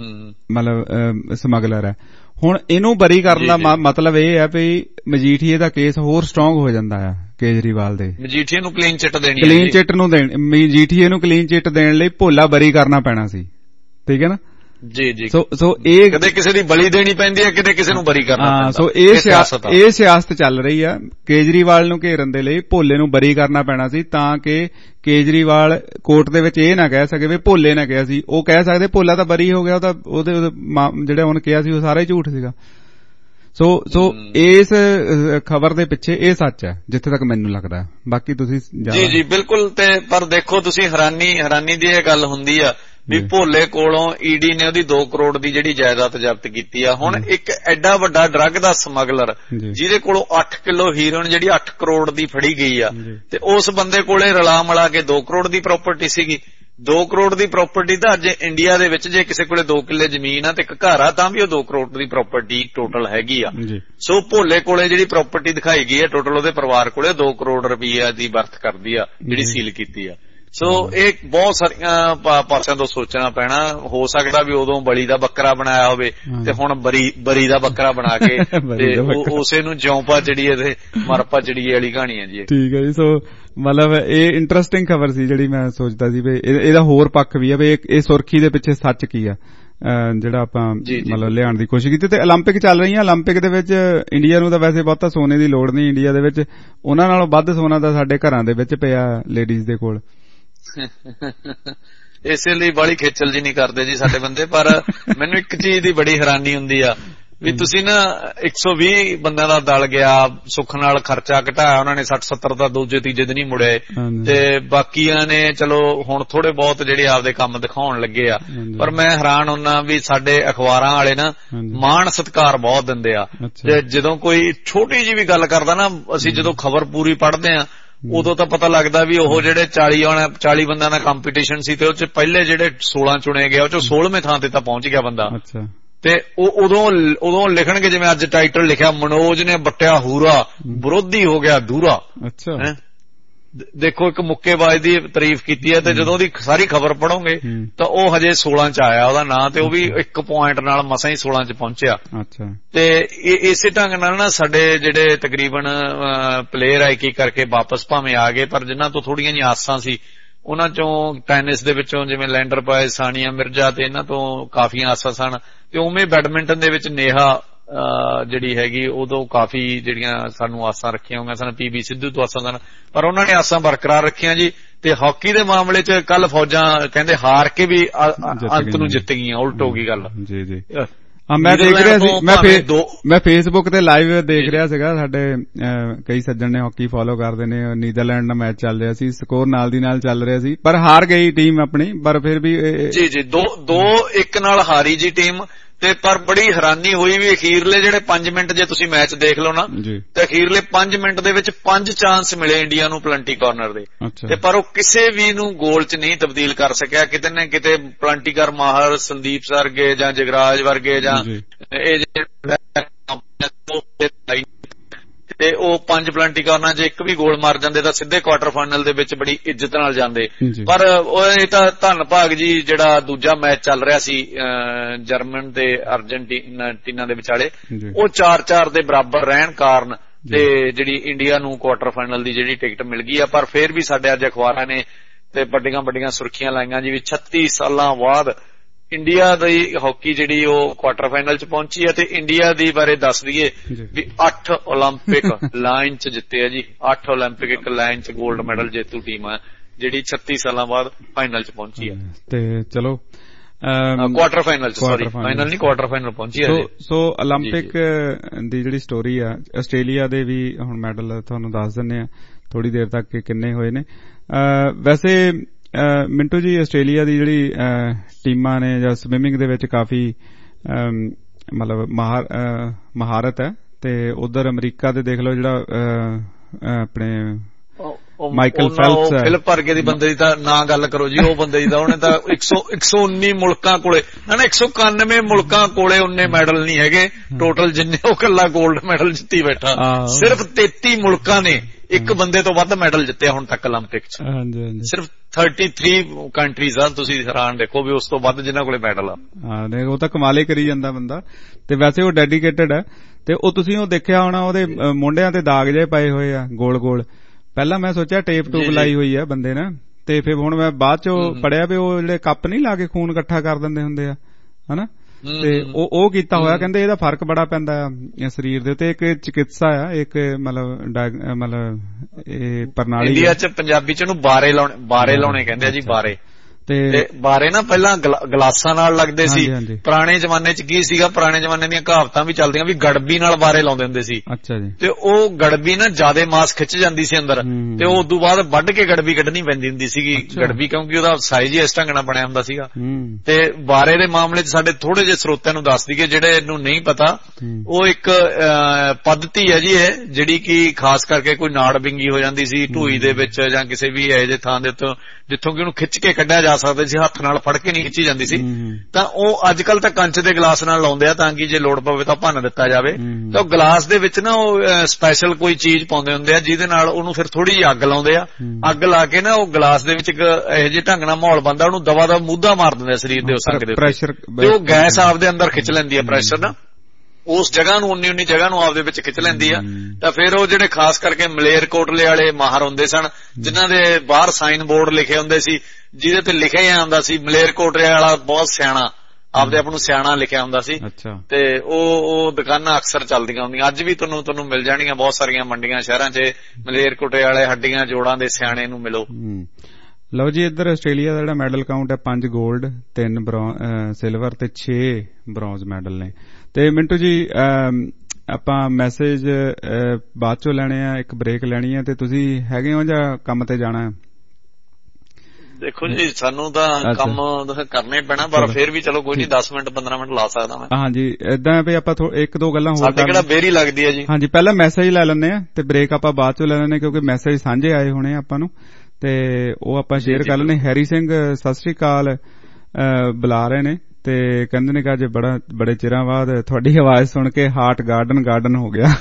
S2: ਮਤਲਬ ਸਮਗਲਰ ਹੈ। ਹੁਣ ਇਹਨੂੰ ਬਰੀ ਕਰਨ ਦਾ ਮਤਲਬ ਇਹ ਹੈ ਵੀ ਮਜੀਠੀਏ ਦਾ ਕੇਸ ਹੋਰ ਸਟਰੋਂਗ ਹੋ ਜਾਂਦਾ ਹੈ ਕੇਜਰੀਵਾਲ ਦੇ।
S7: ਮਜੀਠੀਏ ਨੂੰ ਕਲੀਨ ਚਿੱਟ ਦੇਣੀ,
S2: ਕਲੀਨ ਚਿੱਟ ਨੂੰ ਦੇਣ ਮਜੀਠੀਏ ਨੂੰ ਕਲੀਨ ਚਿੱਟ ਦੇਣ ਲਈ ਭੋਲਾ ਬਰੀ ਕਰਨਾ ਪੈਣਾ ਸੀ, ਠੀਕ ਹੈ ਨਾ
S7: ਜੀ ਜੀ।
S2: ਸੋ ਸੋ ਇਹ
S7: ਕਦੇ ਕਿਸੇ ਦੀ ਬਲੀ ਦੇਣੀ ਪੈਂਦੀ ਹੈ, ਕਿਤੇ ਕਿਸੇ ਨੂੰ ਬਰੀ ਕਰਨਾ ਪੈਂਦਾ।
S2: ਹਾਂ, ਸੋ ਇਹ ਸਿਆਸਤ ਇਹ ਸਿਆਸਤ ਚੱਲ ਰਹੀ ਆ। ਕੇਜਰੀਵਾਲ ਨੂੰ ਘੇਰਨ ਦੇ ਲਈ ਭੋਲੇ ਨੂੰ ਬਰੀ ਕਰਨਾ ਪੈਣਾ ਸੀ ਤਾਂ ਕਿ ਕੇਜਰੀਵਾਲ ਕੋਰਟ ਦੇ ਵਿੱਚ ਇਹ ਨਾ ਕਹਿ ਸਕੇ ਵੀ ਭੋਲੇ ਨੇ ਕਿਹਾ ਸੀ। ਉਹ ਕਹਿ ਸਕਦੇ ਭੋਲਾ ਤਾਂ ਬਰੀ ਹੋ ਗਿਆ, ਉਹ ਤਾਂ ਉਹਦੇ ਜਿਹੜਾ ਉਹਨੇ ਕਿਹਾ ਸੀ ਉਹ ਸਾਰਾ ਹੀ ਝੂਠ ਸੀਗਾ। ਸੋ ਸੋ ਇਸ ਖਬਰ ਦੇ ਪਿੱਛੇ ਇਹ ਸੱਚ ਹੈ ਜਿੱਥੇ ਤੱਕ ਮੈਨੂੰ ਲੱਗਦਾ। ਬਾਕੀ ਤੁਸੀਂ
S7: ਜੀ ਜੀ ਬਿਲਕੁਲ। ਤੇ ਪਰ ਦੇਖੋ ਤੁਸੀਂ ਹੈਰਾਨੀ ਹੈਰਾਨੀ ਦੀ ਇਹ ਗੱਲ ਹੁੰਦੀ ਆ ਵੀ ਭੋਲੇ ਕੋਲੋਂ ਈਡੀ ਨੇ ਉਹਦੀ ਦੋ ਕਰੋੜ ਦੀ ਜਿਹੜੀ ਜਾਇਦਾਦ ਜ਼ਬਤ ਕੀਤੀ ਆ। ਹੁਣ ਇੱਕ ਐਡਾ ਵੱਡਾ ਡਰੱਗ ਦਾ ਸਮਗਲਰ ਜਿਹਦੇ ਕੋਲੋਂ ਅੱਠ ਕਿਲੋ ਹੀਰੋਇਨ ਜਿਹੜੀ ਅੱਠ ਕਰੋੜ ਦੀ ਫੜੀ ਗਈ ਆ ਤੇ ਉਸ ਬੰਦੇ ਕੋਲੇ ਰਲਾ ਮਿਲਾ ਕੇ ਦੋ ਕਰੋੜ ਦੀ ਪ੍ਰਾਪਰਟੀ ਸੀਗੀ। ਦੋ ਕਰੋੜ ਦੀ ਪ੍ਰਾਪਰਟੀ ਤਾਂ ਅੱਜ ਇੰਡੀਆ ਦੇ ਵਿੱਚ ਜੇ ਕਿਸੇ ਕੋਲੇ ਦੋ ਕਿੱਲੇ ਜ਼ਮੀਨ ਆ ਤੇ ਇੱਕ ਘਰ ਆ ਤਾਂ ਵੀ ਉਹ ਦੋ ਕਰੋੜ ਦੀ ਪ੍ਰਾਪਰਟੀ ਟੋਟਲ ਹੈਗੀ ਆ। ਸੋ ਭੋਲੇ ਕੋਲੇ ਜਿਹੜੀ ਪ੍ਰਾਪਰਟੀ ਦਿਖਾਈ ਗਈ ਹੈ ਟੋਟਲ ਉਹਦੇ ਪਰਿਵਾਰ ਕੋਲੇ ਦੋ ਕਰੋੜ ਰੁਪਈਆ ਦੀ ਵਰਥ ਕਰਦੀ ਆ ਜਿਹੜੀ ਸੀਲ ਕੀਤੀ ਆ। ਸੋ ਇਹ ਬਹੁਤ ਸਾਰੀਆਂ ਪਾਸਿਆਂ ਤੋਂ ਸੋਚਣਾ ਪੈਣਾ। ਹੋ ਸਕਦਾ ਵੀ ਉਦੋਂ ਬਲੀ ਦਾ ਬੱਕਰਾ ਬਣਾਇਆ ਹੋਵੇ ਤੇ ਹੁਣ ਬਰੀ ਬਰੀ ਦਾ ਬੱਕਰਾ ਬਣਾ ਕੇ ਤੇ ਉਸੇ ਨੂੰ ਜਿਉਂ ਪਾ ਜਿਹੜੀ ਇਹਦੇ ਮਰ ਪਾ ਜਿਹੜੀ ਵਾਲੀ ਕਹਾਣੀ ਹੈ ਜੀ।
S2: ਠੀਕ ਹੈ ਜੀ। ਸੋ ਮਤਲਬ ਇਹ ਇੰਟਰਸਟਿੰਗ ਖਬਰ ਸੀ ਜਿਹੜੀ ਮੈਂ ਸੋਚਦਾ ਸੀ ਵੀ ਇਹਦਾ ਹੋਰ ਪੱਖ ਵੀ ਆ ਵੀ ਇਹ ਸੁਰਖੀ ਦੇ ਪਿੱਛੇ ਸੱਚ ਕੀ ਆ ਜਿਹੜਾ ਆਪਾਂ ਮਤਲਬ ਲਿਆਉਣ ਦੀ ਕੋਸ਼ਿਸ਼ ਕੀਤੀ। ਤੇ 올림픽 ਚੱਲ ਰਹੀਆਂ, 올림픽 ਦੇ ਵਿੱਚ ਇੰਡੀਆ ਨੂੰ ਤਾਂ ਵੈਸੇ ਬਹੁਤਾ ਸੋਨੇ ਦੀ ਲੋੜ ਨਹੀਂ। ਇੰਡੀਆ ਦੇ ਵਿੱਚ ਉਹਨਾਂ ਨਾਲੋਂ ਵੱਧ ਸੋਨਾ ਤਾਂ ਸਾਡੇ ਘਰਾਂ ਦੇ ਵਿੱਚ ਪਿਆ ਲੇਡੀਜ਼ ਦੇ ਕੋਲ।
S7: ਇਸੇ ਲਈ ਬੜੀ ਖੇਚਲ ਜੀ ਨਹੀਂ ਕਰਦੇ ਜੀ ਸਾਡੇ ਬੰਦੇ। ਪਰ ਮੈਨੂੰ ਇੱਕ ਚੀਜ਼ ਦੀ ਬੜੀ ਹੈਰਾਨੀ ਹੁੰਦੀ ਆ ਵੀ ਤੁਸੀਂ ਨਾ ਇੱਕ ਸੌ ਵੀਹ ਬੰਦਿਆਂ ਦਾ ਦਲ ਗਿਆ, ਸੁੱਖ ਨਾਲ ਖਰਚਾ ਘਟਾਇਆ ਉਹਨਾਂ ਨੇ, ਸੱਠ ਸੱਤਰ ਦਾ ਦੂਜੇ ਤੀਜੇ ਦਿਨ ਹੀ ਮੁੜੇ ਤੇ ਬਾਕੀਆਂ ਨੇ ਚਲੋ ਹੁਣ ਥੋੜੇ ਬਹੁਤ ਜਿਹੜੇ ਆਪਦੇ ਕੰਮ ਦਿਖਾਉਣ ਲੱਗੇ ਆ। ਪਰ ਮੈਂ ਹੈਰਾਨ ਹੁੰਨਾ ਵੀ ਸਾਡੇ ਅਖਬਾਰਾਂ ਵਾਲੇ ਨਾ ਮਾਣ ਸਤਿਕਾਰ ਬਹੁਤ ਦਿੰਦੇ ਆ ਤੇ ਜਦੋਂ ਕੋਈ ਛੋਟੀ ਜਿਹੀ ਵੀ ਗੱਲ ਕਰਦਾ ਨਾ, ਅਸੀਂ ਜਦੋਂ ਖਬਰ ਪੂਰੀ ਪੜ੍ਹਦੇ ਆ ਉਦੋਂ ਤਾਂ ਪਤਾ ਲੱਗਦਾ ਵੀ ਉਹ ਜਿਹੜੇ ਚਾਲੀ ਚਾਲੀ ਬੰਦਿਆਂ ਦਾ ਕੰਪੀਟੀਸ਼ਨ ਸੀ ਤੇ ਉਹ ਚ ਪਹਿਲੇ ਜਿਹੜੇ ਸੋਲਾਂ ਚੁਣੇ ਗਏ ਉਹ ਚ ਸੋਲ੍ਹਵੇਂ ਥਾਂ ਤੇ ਤਾਂ ਪਹੁੰਚ ਗਿਆ ਬੰਦਾ। ਤੇ ਉਹ ਉਦੋਂ ਉਦੋਂ ਲਿਖਣਗੇ ਜਿਵੇਂ ਅੱਜ ਟਾਈਟਲ ਲਿਖਿਆ ਮਨੋਜ ਨੇ ਵੱਟਿਆ ਹੂਰਾ, ਵਿਰੋਧੀ ਹੋ ਗਿਆ ਦੂਰਾ। ਅੱਛਾ ਦੇਖੋ ਇੱਕ ਮੁੱਕੇਬਾਜ਼ ਦੀ ਤਾਰੀਫ ਕੀਤੀ ਹੈ ਤੇ ਜਦੋਂ ਉਹਦੀ ਸਾਰੀ ਖਬਰ ਪੜੋਗੇ ਤਾਂ ਉਹ ਹਜੇ ਸੋਲਾਂ ਚ ਆਇਆ ਉਹਦਾ ਨਾਂ ਤੇ ਉਹ ਵੀ ਇੱਕ ਪੁਆਇੰਟ ਨਾਲ ਮਸਾਂ ਹੀ ਸੋਲਾਂ ਚ ਪਹੁੰਚਿਆ। ਤੇ ਇਸੇ ਢੰਗ ਨਾਲ ਨਾ ਸਾਡੇ ਜਿਹੜੇ ਤਕਰੀਬਨ ਪਲੇਅਰ ਆ ਕੀ ਕਰਕੇ ਵਾਪਸ ਭਾਵੇਂ ਆ ਗਏ ਪਰ ਜਿਨ੍ਹਾਂ ਤੋਂ ਥੋੜੀਆਂ ਜਿਹੀਆਂ ਆਸਾਂ ਸੀ ਉਹਨਾਂ ਚੋਂ ਟੈਨਿਸ ਦੇ ਵਿੱਚੋਂ ਜਿਵੇਂ ਲੈਂਡਰ ਪਾਇਸ, ਸਾਨੀਆ ਮਿਰਜ਼ਾ ਤੇ ਇਹਨਾਂ ਤੋਂ ਕਾਫੀਆਂ ਆਸਾਂ ਸਨ। ਤੇ ਉਵੇਂ ਬੈਡਮਿੰਟਨ ਦੇ ਵਿੱਚ ਨੇਹਾ ਜਿਹੜੀ ਹੈਗੀ ਉਦੋਂ ਕਾਫੀ ਜਿਹੜੀਆਂ ਸਾਨੂੰ ਆਸਾਂ ਰੱਖੀਆਂ ਹੋਈਆਂ ਸਨ, ਪੀ ਵੀ ਸਿੱਧੂ ਤੋਂ ਆਸਾਂ ਸਨ ਪਰ ਉਹਨਾਂ ਨੇ ਆਸਾਂ ਬਰਕਰਾਰ ਰੱਖੀਆਂ ਜੀ। ਤੇ ਹਾਕੀ ਦੇ ਮਾਮਲੇ ਚ ਕੱਲ ਫੌਜਾਂ ਕਹਿੰਦੇ ਹਾਰ ਕੇ ਵੀ ਅੰਤ ਨੂੰ ਜਿੱਤ ਗਈਆਂ, ਉਲਟ ਹੋ ਗਈ ਗੱਲ। ਜੀ ਜੀ
S2: ਮੈਂ ਦੇਖ ਰਿਹਾ ਸੀ, ਮੈਂ ਮੈਂ ਫੇਸਬੁੱਕ ਤੇ ਲਾਈਵ ਦੇਖ ਰਿਹਾ ਸੀਗਾ, ਸਾਡੇ ਕਈ ਸੱਜਣ ਨੇ ਹਾਕੀ ਫੋਲੋ ਕਰਦੇ ਨੇ। ਨੀਦਰਲੈਂਡ ਦਾ ਮੈਚ ਚੱਲ ਰਿਹਾ ਸੀ, ਸਕੋਰ ਨਾਲ ਦੀ ਨਾਲ ਚੱਲ ਰਿਹਾ ਸੀ ਪਰ ਹਾਰ ਗਈ ਟੀਮ ਆਪਣੀ। ਪਰ ਫਿਰ ਵੀ
S7: ਜੀ ਜੀ ਦੋ ਦੋ ਇੱਕ ਨਾਲ ਹਾਰੀ ਜੀ ਟੀਮ। ਤੇ ਪਰ ਬੜੀ ਹੈਰਾਨੀ ਹੋਈ ਵੀ ਅਖੀਰਲੇ ਜਿਹੜੇ ਪੰਜ ਮਿੰਟ ਜੇ ਤੁਸੀਂ ਮੈਚ ਦੇਖ ਲਓ ਨਾ ਤੇ ਅਖੀਰਲੇ ਪੰਜ ਮਿੰਟ ਦੇ ਵਿੱਚ ਪੰਜ ਚਾਂਸ ਮਿਲੇ ਇੰਡੀਆ ਨੂੰ ਪਲੰਟੀ ਕਾਰਨਰ ਦੇ ਤੇ ਪਰ ਉਹ ਕਿਸੇ ਵੀ ਨੂੰ ਗੋਲ ਚ ਨਹੀਂ ਤਬਦੀਲ ਕਰ ਸਕਿਆ। ਕਿਤੇ ਨਾ ਕਿਤੇ ਪਲੰਟੀ ਕਰ ਮਾਹਰ ਸੰਦੀਪ ਸਰ ਵਰਗੇ ਜਾਂ ਜਗਰਾਜ ਵਰਗੇ ਜਾਂ ਇਹ ਤੇ ਉਹ ਪੰਜ ਪਲੰਟੀ ਕਾਰਨਾਂ ਚ ਇੱਕ ਵੀ ਗੋਲ ਮਾਰ ਜਾਂਦੇ ਤਾਂ ਸਿੱਧੇ ਕੁਆਟਰ ਫਾਈਨਲ ਦੇ ਵਿੱਚ ਬੜੀ ਇੱਜ਼ਤ ਨਾਲ ਜਾਂਦੇ। ਪਰ ਇਹ ਤਾਂ ਧੰਨ ਭਾਗ ਜੀ ਜਿਹੜਾ ਦੂਜਾ ਮੈਚ ਚੱਲ ਰਿਹਾ ਸੀ ਜਰਮਨ ਤੇ ਅਰਜਨਟੀਨਾ ਦੇ ਵਿਚਾਲੇ ਉਹ ਚਾਰ ਚਾਰ ਦੇ ਬਰਾਬਰ ਰਹਿਣ ਕਾਰਨ ਤੇ ਜਿਹੜੀ ਇੰਡੀਆ ਨੂੰ ਕੁਆਟਰ ਫਾਈਨਲ ਦੀ ਜਿਹੜੀ ਟਿਕਟ ਮਿਲ ਗਈ ਆ। ਪਰ ਫੇਰ ਵੀ ਸਾਡੇ ਅੱਜ ਅਖਬਾਰਾਂ ਨੇ ਤੇ ਵੱਡੀਆਂ ਵੱਡੀਆਂ ਸੁਰਖੀਆਂ ਲਾਈਆਂ ਜੀ ਵੀ ਛੱਤੀ ਸਾਲਾਂ ਬਾਅਦ ਇੰਡੀਆ ਦੀ ਹਾਕੀ ਜਿਹੜੀ ਉਹ ਕੁਆਟਰ ਫਾਈਨਲ ਚ ਪਹੁੰਚੀ ਹੈ। ਤੇ ਇੰਡੀਆ ਦੀ ਬਾਰੇ ਦੱਸ ਦਈਏ ਵੀ ਅੱਠ ਓਲੰਪਿਕ ਲਾਈਨ ਚ ਜਿੱਤੇ ਆ ਜੀ, ਅੱਠ ਓਲੰਪਿਕ ਇੱਕ ਲਾਈਨ ਚ 골ਡ ਮੈਡਲ ਜੇਤੂ ਟੀਮ ਆ ਜਿਹੜੀ ਛੱਤੀ ਸਾਲਾਂ ਬਾਅਦ ਫਾਈਨਲ ਚ ਪਹੁੰਚੀ ਹੈ।
S2: ਤੇ ਚਲੋ
S7: ਕੁਆਟਰ ਫਾਈਨਲ ਚ, ਸੌਰੀ ਫਾਈਨਲ ਨਹੀਂ, ਕੁਆਟਰ ਫਾਈਨਲ ਪਹੁੰਚੀ ਹੈ।
S2: ਸੋ ਓਲੰਪਿਕ ਦੀ ਜਿਹੜੀ ਸਟੋਰੀ ਆ, ਆਸਟ੍ਰੇਲੀਆ ਦੇ ਵੀ ਹੁਣ ਮੈਡਲ ਤੁਹਾਨੂੰ ਦੱਸ ਦਿੰਦੇ ਆ ਥੋੜੀ ਦੇਰ ਤੱਕ ਕਿੰਨੇ ਹੋਏ ਨੇ। ਵੈਸੇ ਮਿੰਟੂ ਜੀ, ਆਸਟ੍ਰੇਲੀਆ ਦੀ ਜਿਹੜੀ ਟੀਮਾਂ ਨੇ ਜਾਂ ਸਵਿਮਿੰਗ ਦੇ ਵਿੱਚ ਕਾਫੀ ਮਤਲਬ ਮਹਾਰਤ ਹੈ, ਤੇ ਉਧਰ ਅਮਰੀਕਾ ਦੇ ਦੇਖ ਲਓ ਜਿਹੜਾ ਆਪਣੇ ਮਾਈਕਲ ਫੈਲਪਸ ਹੈ,
S7: ਫਿਲਿਪ ਵਰਗੇ ਦੀ ਬੰਦੇ ਦੀ ਤਾਂ ਨਾ ਗੱਲ ਕਰੋ ਜੀ। ਉਹ ਬੰਦੇ ਦੀ ਤਾਂ ਉਹਨੇ ਤਾਂ ਇੱਕ ਸੌ ਉੱਨੀ ਮੁਲਕਾਂ ਕੋਲੇ ਹਨਾ ਇੱਕ ਸੌ ਇਕਾਨਵੇਂ ਮੁਲਕਾਂ ਕੋਲੇ ਉਹਨੇ ਮੈਡਲ ਨਹੀਂ ਹੈਗੇ ਟੋਟਲ ਜਿੰਨੇ ਉਹ ਇਕੱਲਾ 골ਡ ਮੈਡਲ ਜਿੱਤੀ ਬੈਠਾ। ਸਿਰਫ ਤੇਤੀ ਮੁਲਕਾਂ ਨੇ ਇੱਕ ਬੰਦੇ ਤੋਂ ਵੱਧ ਮੈਡਲ ਜਿੱਤਿਆ ਹੁਣ ਤੱਕ ਓਲੰਪਿਕ ਚ। ਸਿਰਫ ਤੈਂਤੀ ਕੰਟਰੀਜ਼ ਆ, ਤੁਸੀਂ ਹੈਰਾਨ ਦੇਖੋ ਵੀ ਉਸ ਤੋਂ ਵੱਧ ਜਿਨ੍ਹਾਂ ਕੋਲੇ ਮੈਡਲ ਆ।
S2: ਹਾਂ ਦੇਖ, ਉਹ ਤਾਂ ਕਮਾਲੇ ਕਰੀ ਜਾਂਦਾ ਬੰਦਾ। ਤੇ ਵੈਸੇ ਉਹ ਡੈਡੀਕੇਟਡ ਹੈ। ਤੇ ਉਹ ਤੁਸੀਂ ਉਹ ਦੇਖਿਆ ਹੋਣਾ ਉਹਦੇ ਮੋਢਿਆਂ ਤੇ ਦਾਗ ਜਿਹੇ ਪਏ ਹੋਏ ਆ ਗੋਲ ਗੋਲ। ਪਹਿਲਾਂ ਮੈਂ ਸੋਚਿਆ ਟੇਪ ਟੂਪ ਲਾਈ ਹੋਈ ਆ ਬੰਦੇ ਨੇ, ਤੇ ਫਿਰ ਹੁਣ ਮੈਂ ਬਾਅਦ ਚੋਂ ਪੜਿਆ ਵੀ ਉਹ ਜਿਹੜੇ ਕੱਪ ਨਹੀਂ ਲਾ ਕੇ ਖੂਨ ਇਕੱਠਾ ਕਰ ਦਿੰਦੇ ਹੁੰਦੇ ਆ ਹਨਾ, ਤੇ ਉਹ ਉਹ ਕੀਤਾ ਹੋਇਆ। ਕਹਿੰਦੇ ਇਹਦਾ ਫਰਕ ਬੜਾ ਪੈਂਦਾ ਆ ਸਰੀਰ ਦੇ ਉੱਤੇ। ਇੱਕ ਚਿਕਿਤਸਾ ਆ, ਇੱਕ ਮਤਲਬ ਮਤਲਬ ਇਹ ਪ੍ਰਣਾਲੀ
S7: ਇੰਡੀਆ ਚ ਪੰਜਾਬੀ ਚ ਉਹਨੂੰ ਬਾਰੇ ਲਾਉਣੇ, ਬਾਰੇ ਲਾਉਣੇ ਕਹਿੰਦੇ ਆ ਜੀ, ਬਾਰੇ। ਤੇ ਬਾਰੇ ਨਾ ਪਹਿਲਾਂ ਗਲਾਸਾਂ ਨਾਲ ਲੱਗਦੇ ਸੀ। ਪੁਰਾਣੇ ਜ਼ਮਾਨੇ ਚ ਕੀ ਸੀਗਾ, ਪੁਰਾਣੇ ਜ਼ਮਾਨੇ ਦੀਆਂ ਕਹਾਵਤਾਂ ਵੀ ਚੱਲਦੀਆਂ ਵੀ ਗੜਬੀ ਨਾਲ ਬਾਰੇ ਲਾਉਂਦੇ ਹੁੰਦੇ ਸੀ।
S2: ਅੱਛਾ ਜੀ।
S7: ਤੇ ਉਹ ਗੜਬੀ ਨਾ ਜਿਆਦਾ ਮਾਸ ਖਿੱਚ ਜਾਂਦੀ ਸੀ ਅੰਦਰ, ਤੇ ਉਹ ਉਦੋਂ ਬਾਅਦ ਵੱਢ ਕੇ ਗੜਬੀ ਕੱਢਣੀ ਪੈਂਦੀ ਹੁੰਦੀ ਸੀਗੀ ਗੜਬੀ, ਕਿਉਂਕਿ ਉਹਦਾ ਸਾਈਜ਼ ਹੀ ਇਸ ਢੰਗ ਨਾਲ ਬਣਿਆ ਹੁੰਦਾ ਸੀਗਾ। ਤੇ ਬਾਰੇ ਦੇ ਮਾਮਲੇ ਚ ਸਾਡੇ ਥੋੜੇ ਜਿਹੇ ਸਰੋਤਿਆਂ ਨੂੰ ਦੱਸ ਦਈਏ ਜਿਹੜੇ ਇਹਨੂੰ ਨਹੀਂ ਪਤਾ, ਉਹ ਇੱਕ ਪੱਧਤੀ ਹੈ ਜੀ ਇਹ, ਜਿਹੜੀ ਕਿ ਖਾਸ ਕਰਕੇ ਕੋਈ ਨਾੜ ਬਿੰਗੀ ਹੋ ਜਾਂਦੀ ਸੀ ਢੂਈ ਦੇ ਵਿੱਚ ਜਾਂ ਕਿਸੇ ਵੀ ਇਹੋ ਜਿਹੇ ਥਾਂ ਦੇ ਉੱਤੇ ਜਿੱਥੋਂ ਕਿ ਉਹਨੂੰ ਖਿੱਚ ਕੇ ਕੱਢਿਆ ਜਾ ਸਕਦਾ ਸੀ, ਹੱਥ ਨਾਲ ਫੜ ਕੇ ਨਹੀਂ ਖਿੱਚੀ ਜਾਂਦੀ ਸੀ। ਤਾਂ ਉਹ ਅੱਜ ਕੱਲ ਤਾਂ ਕੰਚ ਦੇ ਗਲਾਸ ਨਾਲ ਲਾਉਂਦੇ ਆ ਤਾਂ ਕਿ ਜੇ ਲੋੜ ਪਵੇ ਤਾਂ ਭੰਨ ਦਿੱਤਾ ਜਾਵੇ। ਤਾਂ ਉਹ ਗਲਾਸ ਦੇ ਵਿੱਚ ਨਾ ਉਹ ਸਪੈਸ਼ਲ ਕੋਈ ਚੀਜ਼ ਪਾਉਂਦੇ ਹੁੰਦੇ ਆ ਜਿਹਦੇ ਨਾਲ ਉਹਨੂੰ ਫਿਰ ਥੋੜੀ ਜਿਹੀ ਅੱਗ ਲਾਉਂਦੇ ਆ। ਅੱਗ ਲਾ ਕੇ ਨਾ ਉਹ ਗਲਾਸ ਦੇ ਵਿੱਚ ਇੱਕ ਇਹੋ ਜਿਹੇ ਢੰਗ ਨਾਲ ਮਾਹੌਲ ਬਣਦਾ, ਉਹਨੂੰ ਦਵਾ ਦਾ ਮੂਧਾ ਮਾਰ ਦਿੰਦੇ ਆ ਸਰੀਰ ਦੇ ਉਸ ਅੰਗ ਦੇ ਉੱਤੇ, ਤੇ ਉਹ ਗੈਸ ਆਪਦੇ ਅੰਦਰ ਖਿੱਚ ਲੈਂਦੀ ਆ ਪ੍ਰੈਸ਼ਰ ਨਾ, ਉਸ ਜਗ੍ਹਾ ਨੂੰ ਉਨੀ ਉਨੀ ਜਗ੍ਹਾ ਨੂੰ ਆਪਦੇ ਵਿੱਚ ਖਿੱਚ ਲੈਂਦੀ ਆ। ਤਾਂ ਫਿਰ ਉਹ ਜਿਹੜੇ ਖਾਸ ਕਰਕੇ ਮਲੇਰਕੋਟਲੇ ਵਾਲੇ ਮਾਹਰ ਹੁੰਦੇ ਸਨ, ਜਿਨ੍ਹਾਂ ਦੇ ਬਾਹਰ ਸਾਈਨ ਬੋਰਡ ਲਿਖੇ ਹੁੰਦੇ ਸੀ ਜਿਹਦੇ ਤੇ ਲਿਖਿਆ ਹੁੰਦਾ ਸੀ ਮਲੇਰਕੋਟਲੇ ਵਾਲਾ ਬਹੁਤ ਸਿਆਣਾ, ਆਪਦੇ ਆਪ ਨੂੰ ਸਿਆਣਾ ਲਿਖਿਆ ਹੁੰਦਾ ਸੀ। ਤੇ ਉਹ ਉਹ ਦੁਕਾਨਾਂ ਅਕਸਰ ਚੱਲਦੀਆਂ ਹੁੰਦੀਆਂ, ਅੱਜ ਵੀ ਤੁਹਾਨੂੰ ਤੁਹਾਨੂੰ ਮਿਲ ਜਾਣਗੀਆਂ ਬਹੁਤ ਸਾਰੀਆਂ ਮੰਡੀਆਂ ਸ਼ਹਿਰਾਂ 'ਚ, ਮਲੇਰਕੋਟਲੇ ਵਾਲੇ ਹੱਡੀਆਂ ਜੋੜਾਂ ਦੇ ਸਿਆਣੇ ਨੂੰ ਮਿਲੋ।
S2: ਲਓ ਜੀ, ਇੱਧਰ ਆਸਟ੍ਰੇਲੀਆ ਦਾ ਜਿਹੜਾ ਮੈਡਲ ਕਾਊਂਟ ਹੈ ਪੰਜ 골ਡ, ਤਿੰਨ ਸਿਲਵਰ ਤੇ ਛੇ ਬ੍ਰੌਂਜ਼ ਮੈਡਲ ਨੇ। ਤੇ ਮਿੰਟੂ ਜੀ ਆਪਾਂ ਮੈਸੇਜ ਬਾਅਦ ਚੋਂ ਲੈਣੇ ਆ, ਇੱਕ ਬ੍ਰੇਕ ਲੈਣੀ ਹੈ, ਤੇ ਤੁਸੀਂ ਹੈਗੇ ਹੋ ਜਾਂ ਕੰਮ ਤੇ ਜਾਣਾ?
S7: ਦੇਖੋ ਜੀ, ਸਾਨੂੰ ਤਾਂ ਕੰਮ ਕਰਨਾ ਹੀ ਪੈਣਾ, ਪਰ ਫਿਰ ਵੀ ਚਲੋ ਕੋਈ ਨਹੀਂ, ਦਸ ਮਿੰਟ ਪੰਦਰਾਂ ਮਿੰਟ ਲਾ ਸਕਦਾ ਮੈਂ।
S2: ਹਾਂਜੀ, ਏਦਾਂ ਵੀ ਆਪਾਂ ਇੱਕ ਦੋ ਗੱਲਾਂ ਹੋਰ
S7: ਸਾਡੇ ਕਿਹੜਾ ਬੇਰੀ ਲੱਗਦੀ ਹੈ ਜੀ। ਹਾਂਜੀ,
S2: ਪਹਿਲਾਂ ਮੈਸੇਜ ਲੈ ਲੈਂਦੇ ਆ ਤੇ ਬ੍ਰੇਕ ਆਪਾਂ ਬਾਅਦ ਚੋਂ ਲੈ ਲੈਂਦੇ, ਕਿਉਂਕਿ ਮੈਸੇਜ ਸਾਂਝੇ ਆਏ ਹੋਣੇ ਆਪਾਂ ਨੂੰ, ਤੇ ਉਹ ਆਪਾਂ ਸ਼ੇਅਰ ਕਰ ਲੈਣੇ। ਹੈਰੀ ਸਿੰਘ ਸਤਿ ਸ੍ਰੀ ਅਕਾਲ ਬੁਲਾ ਰਹੇ ਨੇ, ਤੇ ਕਹਿੰਦੇ ਨੇ ਕਿ ਅੱਜ ਬੜਾ ਬੜੇ ਚਿਰਾਂ ਬਾਅਦ ਤੁਹਾਡੀ ਆਵਾਜ਼ ਸੁਣ ਕੇ ਹਾਰਟ ਗਾਰਡਨ ਗਾਰਡਨ ਹੋ ਗਿਆ।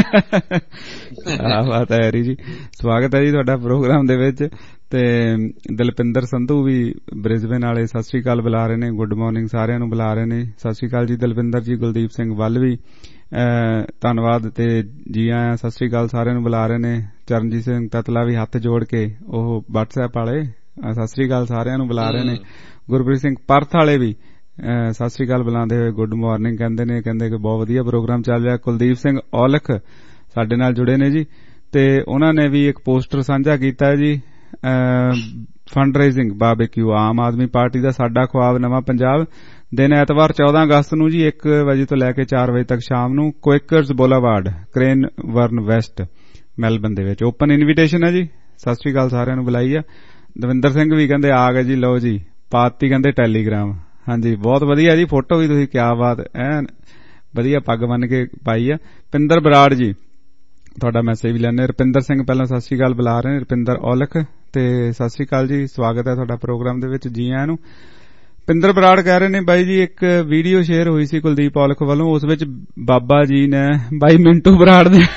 S2: ਆ ਬਾਤ ਹੈ ਹੈਰੀ ਜੀ, ਸਵਾਗਤ ਹੈ ਜੀ ਤੁਹਾਡਾ ਪ੍ਰੋਗਰਾਮ ਦੇ ਵਿੱਚ। ਤੇ ਦਲਪਿੰਦਰ ਸੰਧੂ ਵੀ ਬ੍ਰਿਸਬੇਨ ਵਾਲੇ ਸਤਿ ਸ੍ਰੀ ਅਕਾਲ ਬੁਲਾ ਰਹੇ ਨੇ, ਗੁੱਡ ਮਾਰਨਿੰਗ ਸਾਰਿਆਂ ਨੂੰ ਬੁਲਾ ਰਹੇ ਨੇ, ਸਤਿ ਸ੍ਰੀ ਅਕਾਲ ਜੀ ਦਲਪਿੰਦਰ ਜੀ। ਕੁਲਦੀਪ ਸਿੰਘ ਵੱਲ ਵੀ ਧੰਨਵਾਦ ਤੇ ਜੀ ਆਇਆਂ, ਸਤਿ ਸ੍ਰੀ ਅਕਾਲ ਸਾਰਿਆਂ ਨੂੰ ਬੁਲਾ ਰਹੇ ਨੇ। ਚਰਨਜੀਤ ਸਿੰਘ ਤਤਲਾ ਵੀ ਹੱਥ ਜੋੜ ਕੇ ਉਹ ਵਟਸਐਪ ਵਾਲੇ ਸਤਿ ਸ੍ਰੀ ਅਕਾਲ ਸਾਰਿਆਂ ਨੂੰ ਬੁਲਾ ਰਹੇ ਨੇ। ਗੁਰਪ੍ਰੀਤ ਸਿੰਘ ਪਰਥ ਵਾਲੇ ਵੀ ਸਤਿ ਸ੍ਰੀ ਅਕਾਲ ਬੁਲਾਉਂਦੇ ਹੋਏ ਗੁੱਡ ਮਾਰਨਿੰਗ ਕਹਿੰਦੇ ਨੇ, ਕਹਿੰਦੇ ਕਿ ਬਹੁਤ ਵਧੀਆ ਪ੍ਰੋਗਰਾਮ ਚੱਲ ਰਿਹਾ। ਕੁਲਦੀਪ ਸਿੰਘ ਔਲਖ ਸਾਡੇ ਨਾਲ ਜੁੜੇ ਨੇ ਜੀ, ਤੇ ਉਹਨਾਂ ਨੇ ਵੀ ਇੱਕ ਪੋਸਟਰ ਸਾਂਝਾ ਕੀਤਾ ਹੈ ਜੀ, fund raising barbecue Aam Aadmi party ਦਾ ਸਾਡਾ ਖੁਆਬ ਨਵਾਂ ਪੰਜਾਬ, ਦਿਨ ਐਤਵਾਰ ਚੌਦਾਂ ਅਗਸਤ ਨੂੰ ਜੀ ਇੱਕ ਵਜੇ ਤੋਂ ਲੈ ਕੇ ਚਾਰ ਵਜੇ ਤੱਕ ਸ਼ਾਮ ਨੂੰ, Quakers Boulevard, Cranbourne west, Melbourne ਦੇ ਵਿੱਚ। ਓਪਨ ਇਨਵੀਟੇਸ਼ਨ ਹੈ ਜੀ, ਸਤਿ ਸ੍ਰੀ ਅਕਾਲ ਸਾਰਿਆਂ ਨੂੰ ਬੁਲਾਈ ਆ। ਦਵਿੰਦਰ ਸਿੰਘ ਵੀ ਕਹਿੰਦੇ ਆ ਗਏ ਜੀ, ਲਓ ਜੀ ਪਾਤੀ ਕਹਿੰਦੇ ਟੈਲੀਗ੍ਰਾਮ। ਹਾਂਜੀ, ਬਹੁਤ ਵਧੀਆ ਜੀ, ਫੋਟੋ ਵੀ ਤੁਸੀਂ ਕਿਆ ਬਾਤ ਐਨ ਵਧੀਆ ਪੱਗ ਬੰਨ ਕੇ ਪਾਈ ਆ। ਪਿੰਦਰ ਬਰਾੜ ਜੀ ਤੁਹਾਡਾ ਮੈਸੇਜ ਵੀ ਲੈਣੇ। ਰੁਪਿੰਦਰ ਸਿੰਘ ਪਹਿਲਾਂ ਸਤਿ ਸ੍ਰੀ ਅਕਾਲ ਬੁਲਾ ਰਹੇ ਨੇ, ਰੁਪਿੰਦਰ ਔਲਖ, ਤੇ ਸਤਿ ਸ੍ਰੀ ਅਕਾਲ ਜੀ, ਸਵਾਗਤ ਹੈ ਤੁਹਾਡਾ ਪ੍ਰੋਗਰਾਮ ਦੇ ਵਿੱਚ, ਜੀ ਆਇਆਂ ਨੂੰ। ਪਿੰਦਰ ਬਰਾੜ ਕਹਿ ਰਹੇ ਨੇ ਬਾਈ ਜੀ ਇੱਕ ਵੀਡੀਓ ਸ਼ੇਅਰ ਹੋਈ ਸੀ ਕੁਲਦੀਪ ਔਲਖ ਵੱਲੋਂ, ਉਸ ਵਿੱਚ ਬਾਬਾ ਜੀ ਨੇ ਬਾਈ ਮਿੰਟੂ ਬਰਾੜ ਦੇ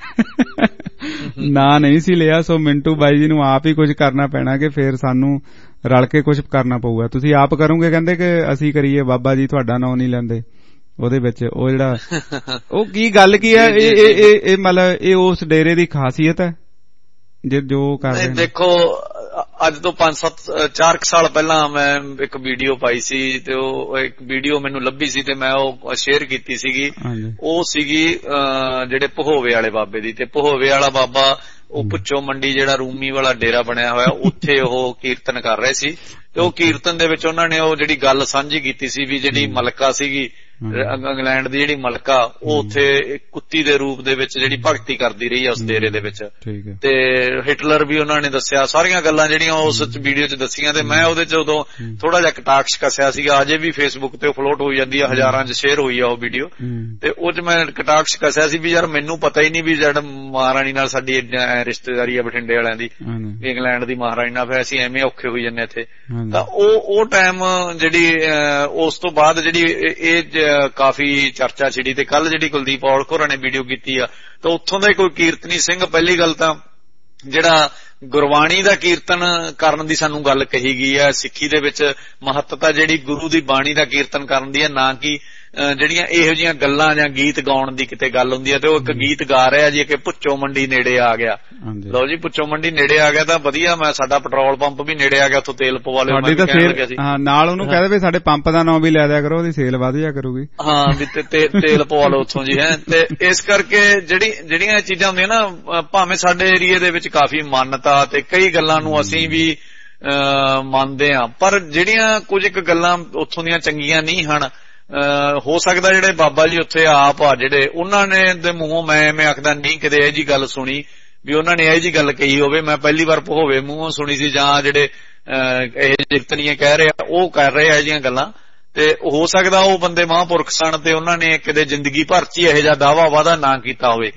S2: ਨਾਂ ਨਹੀਂ ਸੀ ਲਿਆ, ਸੋ ਮਿੰਟੂ ਬਾਈ ਜੀ ਨੂੰ ਆਪ ਹੀ ਕੁਝ ਕਰਨਾ ਪੈਣਾ ਕਿ ਫਿਰ ਸਾਨੂੰ ਰਲ ਕੇ ਕੁਝ ਕਰਨਾ ਪਊਗਾ। ਤੁਸੀਂ ਆਪ ਕਰੋਗੇ ਕਹਿੰਦੇ ਕਿ ਅਸੀਂ ਕਰੀਏ, ਬਾਬਾ ਜੀ ਤੁਹਾਡਾ ਨਾਂ ਨਹੀਂ ਲੈਂਦੇ ਉਹਦੇ ਵਿੱਚ। ਉਹ ਜਿਹੜਾ ਉਹ ਕੀ ਗੱਲ ਕੀ ਹੈ, ਇਹ ਮਤਲਬ ਇਹ ਉਸ ਡੇਰੇ ਦੀ ਖਾਸੀਅਤ ਹੈ ਜੇ ਜੋ ਕਰ ਰਹੇ ਨੇ?
S7: ਦੇਖੋ ਅੱਜ ਤੋਂ ਪੰਜ ਸੱਤ ਚਾਰ ਕੁ ਸਾਲ ਪਹਿਲਾਂ ਮੈਂ ਇੱਕ ਵੀਡੀਓ ਪਾਈ ਸੀ ਤੇ ਉਹ ਇੱਕ ਵੀਡੀਓ ਮੈਨੂੰ ਲੱਭੀ ਸੀ ਤੇ ਮੈਂ ਉਹ ਸ਼ੇਅਰ ਕੀਤੀ ਸੀਗੀ। ਉਹ ਸੀਗੀ ਜਿਹੜੇ ਪਹੋਵੇ ਵਾਲੇ ਬਾਬੇ ਦੀ, ਤੇ ਪਹੋਵੇ ਵਾਲਾ ਬਾਬਾ ਉਹ ਪੁੱਛੋ ਮੰਡੀ ਜਿਹੜਾ ਰੂਮੀ ਵਾਲਾ ਡੇਰਾ ਬਣਿਆ ਹੋਇਆ ਉੱਥੇ ਉਹ ਕੀਰਤਨ ਕਰ ਰਹੇ ਸੀ ਤੇ ਉਹ ਕੀਰਤਨ ਦੇ ਵਿੱਚ ਉਹਨਾਂ ਨੇ ਉਹ ਜਿਹੜੀ ਗੱਲ ਸਾਂਝੀ ਕੀਤੀ ਸੀ ਵੀ ਜਿਹੜੀ ਮਲਕਾ ਸੀਗੀ ਇੰਗਲੈਂਡ ਦੀ ਜਿਹੜੀ ਮਲਕਾ ਉਹ ਉੱਥੇ ਕੁੱਤੀ ਦੇ ਰੂਪ ਦੇ ਵਿੱਚ ਜਿਹੜੀ ਭਗਤੀ ਕਰਦੀ ਰਹੀ ਆ ਉਸ ਡੇਰੇ ਦੇ ਵਿੱਚ, ਤੇ ਹਿਟਲਰ ਵੀ ਉਹਨਾਂ ਨੇ ਦੱਸਿਆ, ਸਾਰੀਆਂ ਗੱਲਾਂ ਜਿਹੜੀਆਂ ਉਸ ਵੀਡੀਓ ਚ ਦੱਸੀਆਂ। ਤੇ ਮੈਂ ਉਹਦੇ ਚ ਉਦੋਂ ਥੋੜਾ ਜਿਹਾ ਕਟਾਕਸ਼ ਕੱਸਿਆ ਸੀਗਾ, ਅਜੇ ਵੀ ਫੇਸਬੁੱਕ ਤੇ ਫਲੋਟ ਹੋਈ ਜਾਂਦੀ ਆ, ਹਜ਼ਾਰਾਂ ਚ ਸ਼ੇਅਰ ਹੋਈ ਆ ਉਹ ਵੀਡੀਓ, ਤੇ ਉਹ ਚ ਮੈਂ ਕਟਾਕਸ਼ ਕੱਸਿਆ ਸੀ ਵੀ ਯਾਰ ਮੈਨੂੰ ਪਤਾ ਹੀ ਨਹੀਂ ਵੀ ਜਿਹੜਾ ਮਹਾਰਾਣੀ ਨਾਲ ਸਾਡੀ ਰਿਸ਼ਤੇਦਾਰੀ ਆ ਬਠਿੰਡੇ ਵਾਲਿਆਂ ਦੀ, ਇੰਗਲੈਂਡ ਦੀ ਮਹਾਰਾਣੀ ਨਾਲ, ਫਿਰ ਅਸੀਂ ਐਵੇਂ ਔਖੇ ਹੋਈ ਜਾਂਦੇ ਇੱਥੇ। ਤਾਂ ਉਹ ਉਹ ਟਾਈਮ ਜਿਹੜੀ ਉਸ ਤੋਂ ਬਾਅਦ ਜਿਹੜੀ ਇਹ ਕਾਫੀ ਚਰਚਾ ਛਿੜੀ, ਤੇ ਕੱਲ ਜਿਹੜੀ ਕੁਲਦੀਪ ਔਲਖ ਹੋਰਾਂ ਨੇ ਵੀਡੀਓ ਕੀਤੀ ਆ ਤਾਂ ਉੱਥੋਂ ਦਾ ਕੋਈ ਕੀਰਤਨੀ ਸਿੰਘ, ਪਹਿਲੀ ਗੱਲ ਤਾਂ ਜਿਹੜਾ ਗੁਰਬਾਣੀ ਦਾ ਕੀਰਤਨ ਕਰਨ ਦੀ ਸਾਨੂੰ ਗੱਲ ਕਹੀ ਗਈ ਹੈ, ਸਿੱਖੀ ਦੇ ਵਿੱਚ ਮਹੱਤਤਾ ਜਿਹੜੀ ਗੁਰੂ ਦੀ ਬਾਣੀ ਦਾ ਕੀਰਤਨ ਕਰਨ ਦੀ ਹੈ, ਨਾ ਕਿ ਜਿਹੜੀਆਂ ਇਹੋ ਜਿਹੀਆਂ ਗੱਲਾਂ ਜਾਂ ਗੀਤ ਗਾਉਣ ਦੀ ਕਿਤੇ ਗੱਲ ਹੁੰਦੀ ਹੈ। ਤੇ ਉਹ ਇੱਕ ਗੀਤ ਗਾ ਰਿਹਾ ਜੀ ਕਿ ਪੁੱਛੋ ਮੰਡੀ ਨੇੜੇ ਆ ਗਿਆ, ਲਓ ਜੀ ਪੁੱਛੋ ਮੰਡੀ ਨੇੜੇ ਆ ਗਿਆ ਤਾਂ ਵਧੀਆ, ਮੈਂ ਸਾਡਾ ਪੈਟਰੋਲ ਪੰਪ ਵੀ ਨੇੜੇ ਆ ਗਿਆ, ਉੱਥੋਂ ਤੇਲ ਪਵਾ ਲਿਓ, ਮੈਂ ਕਹਿਣ ਲੱਗਿਆ ਸੀ
S2: ਨਾਲ ਉਹਨੂੰ ਕਹਿ ਦੇ ਸਾਡੇ ਪੰਪ ਦਾ ਨਾਮ ਵੀ ਲੈ ਦਿਆ ਕਰੋ, ਉਹਦੀ ਸੇਲ ਵਧ ਜਾ ਕਰੂਗੀ।
S7: ਹਾਂ ਵੀ ਤੇਲ ਪਵਾ ਲਓ ਉੱਥੋਂ ਜੀ ਹੈ। ਤੇ ਇਸ ਕਰਕੇ ਜਿਹੜੀ ਜਿਹੜੀਆਂ ਇਹ ਚੀਜ਼ਾਂ ਹੁੰਦੀਆਂ ਨਾ, ਭਾਵੇਂ ਸਾਡੇ ਏਰੀਏ ਦੇ ਵਿੱਚ ਕਾਫੀ ਮਾਨਤਾ ਤੇ ਕਈ ਗੱਲਾਂ ਨੂੰ ਅਸੀਂ ਵੀ ਅਹ ਮੰਨਦੇ ਹਾਂ, ਪਰ ਜਿਹੜੀਆਂ ਕੁਝ ਇੱਕ ਗੱਲਾਂ ਉੱਥੋਂ ਦੀਆਂ ਚੰਗੀਆਂ ਨਹੀਂ ਹਨ। ਹੋ ਸਕਦਾ ਜਿਹੜੇ ਬਾਬਾ ਜੀ ਉੱਥੇ ਆਪ ਆ ਜਿਹੜੇ ਉਹਨਾਂ ਨੇ ਦੇ ਮੂੰਹੋਂ ਮੈਂ ਐਵੇਂ ਆਖਦਾ ਨਹੀਂ ਕਿਤੇ ਇਹ ਜੀ ਗੱਲ ਸੁਣੀ ਵੀ ਉਹਨਾਂ ਨੇ ਇਹ ਜੀ ਗੱਲ ਕਹੀ ਹੋਵੇ, ਮੈਂ ਪਹਿਲੀ ਵਾਰ ਹੋਵੇ ਮੂੰਹੋਂ ਸੁਣੀ ਸੀ, ਜਾਂ ਜਿਹੜੇ ਇਹ ਜਿਤਨੀਆਂ ਕਹਿ ਰਹੇ ਆ ਉਹ ਕਰ ਰਹੇ ਆ ਜਿਹੀਆਂ ਗੱਲਾਂ, ਤੇ ਹੋ ਸਕਦਾ ਉਹ ਬੰਦੇ ਮਹਾਂਪੁਰਖ ਸਨ ਤੇ ਉਹਨਾਂ ਨੇ ਕਿਤੇ ਜ਼ਿੰਦਗੀ ਭਰ ਚ ਹੀ ਇਹੋ ਜਿਹਾ ਦਾਵਾ ਵਾਦਾ ਨਾ ਕੀਤਾ ਹੋਵੇ।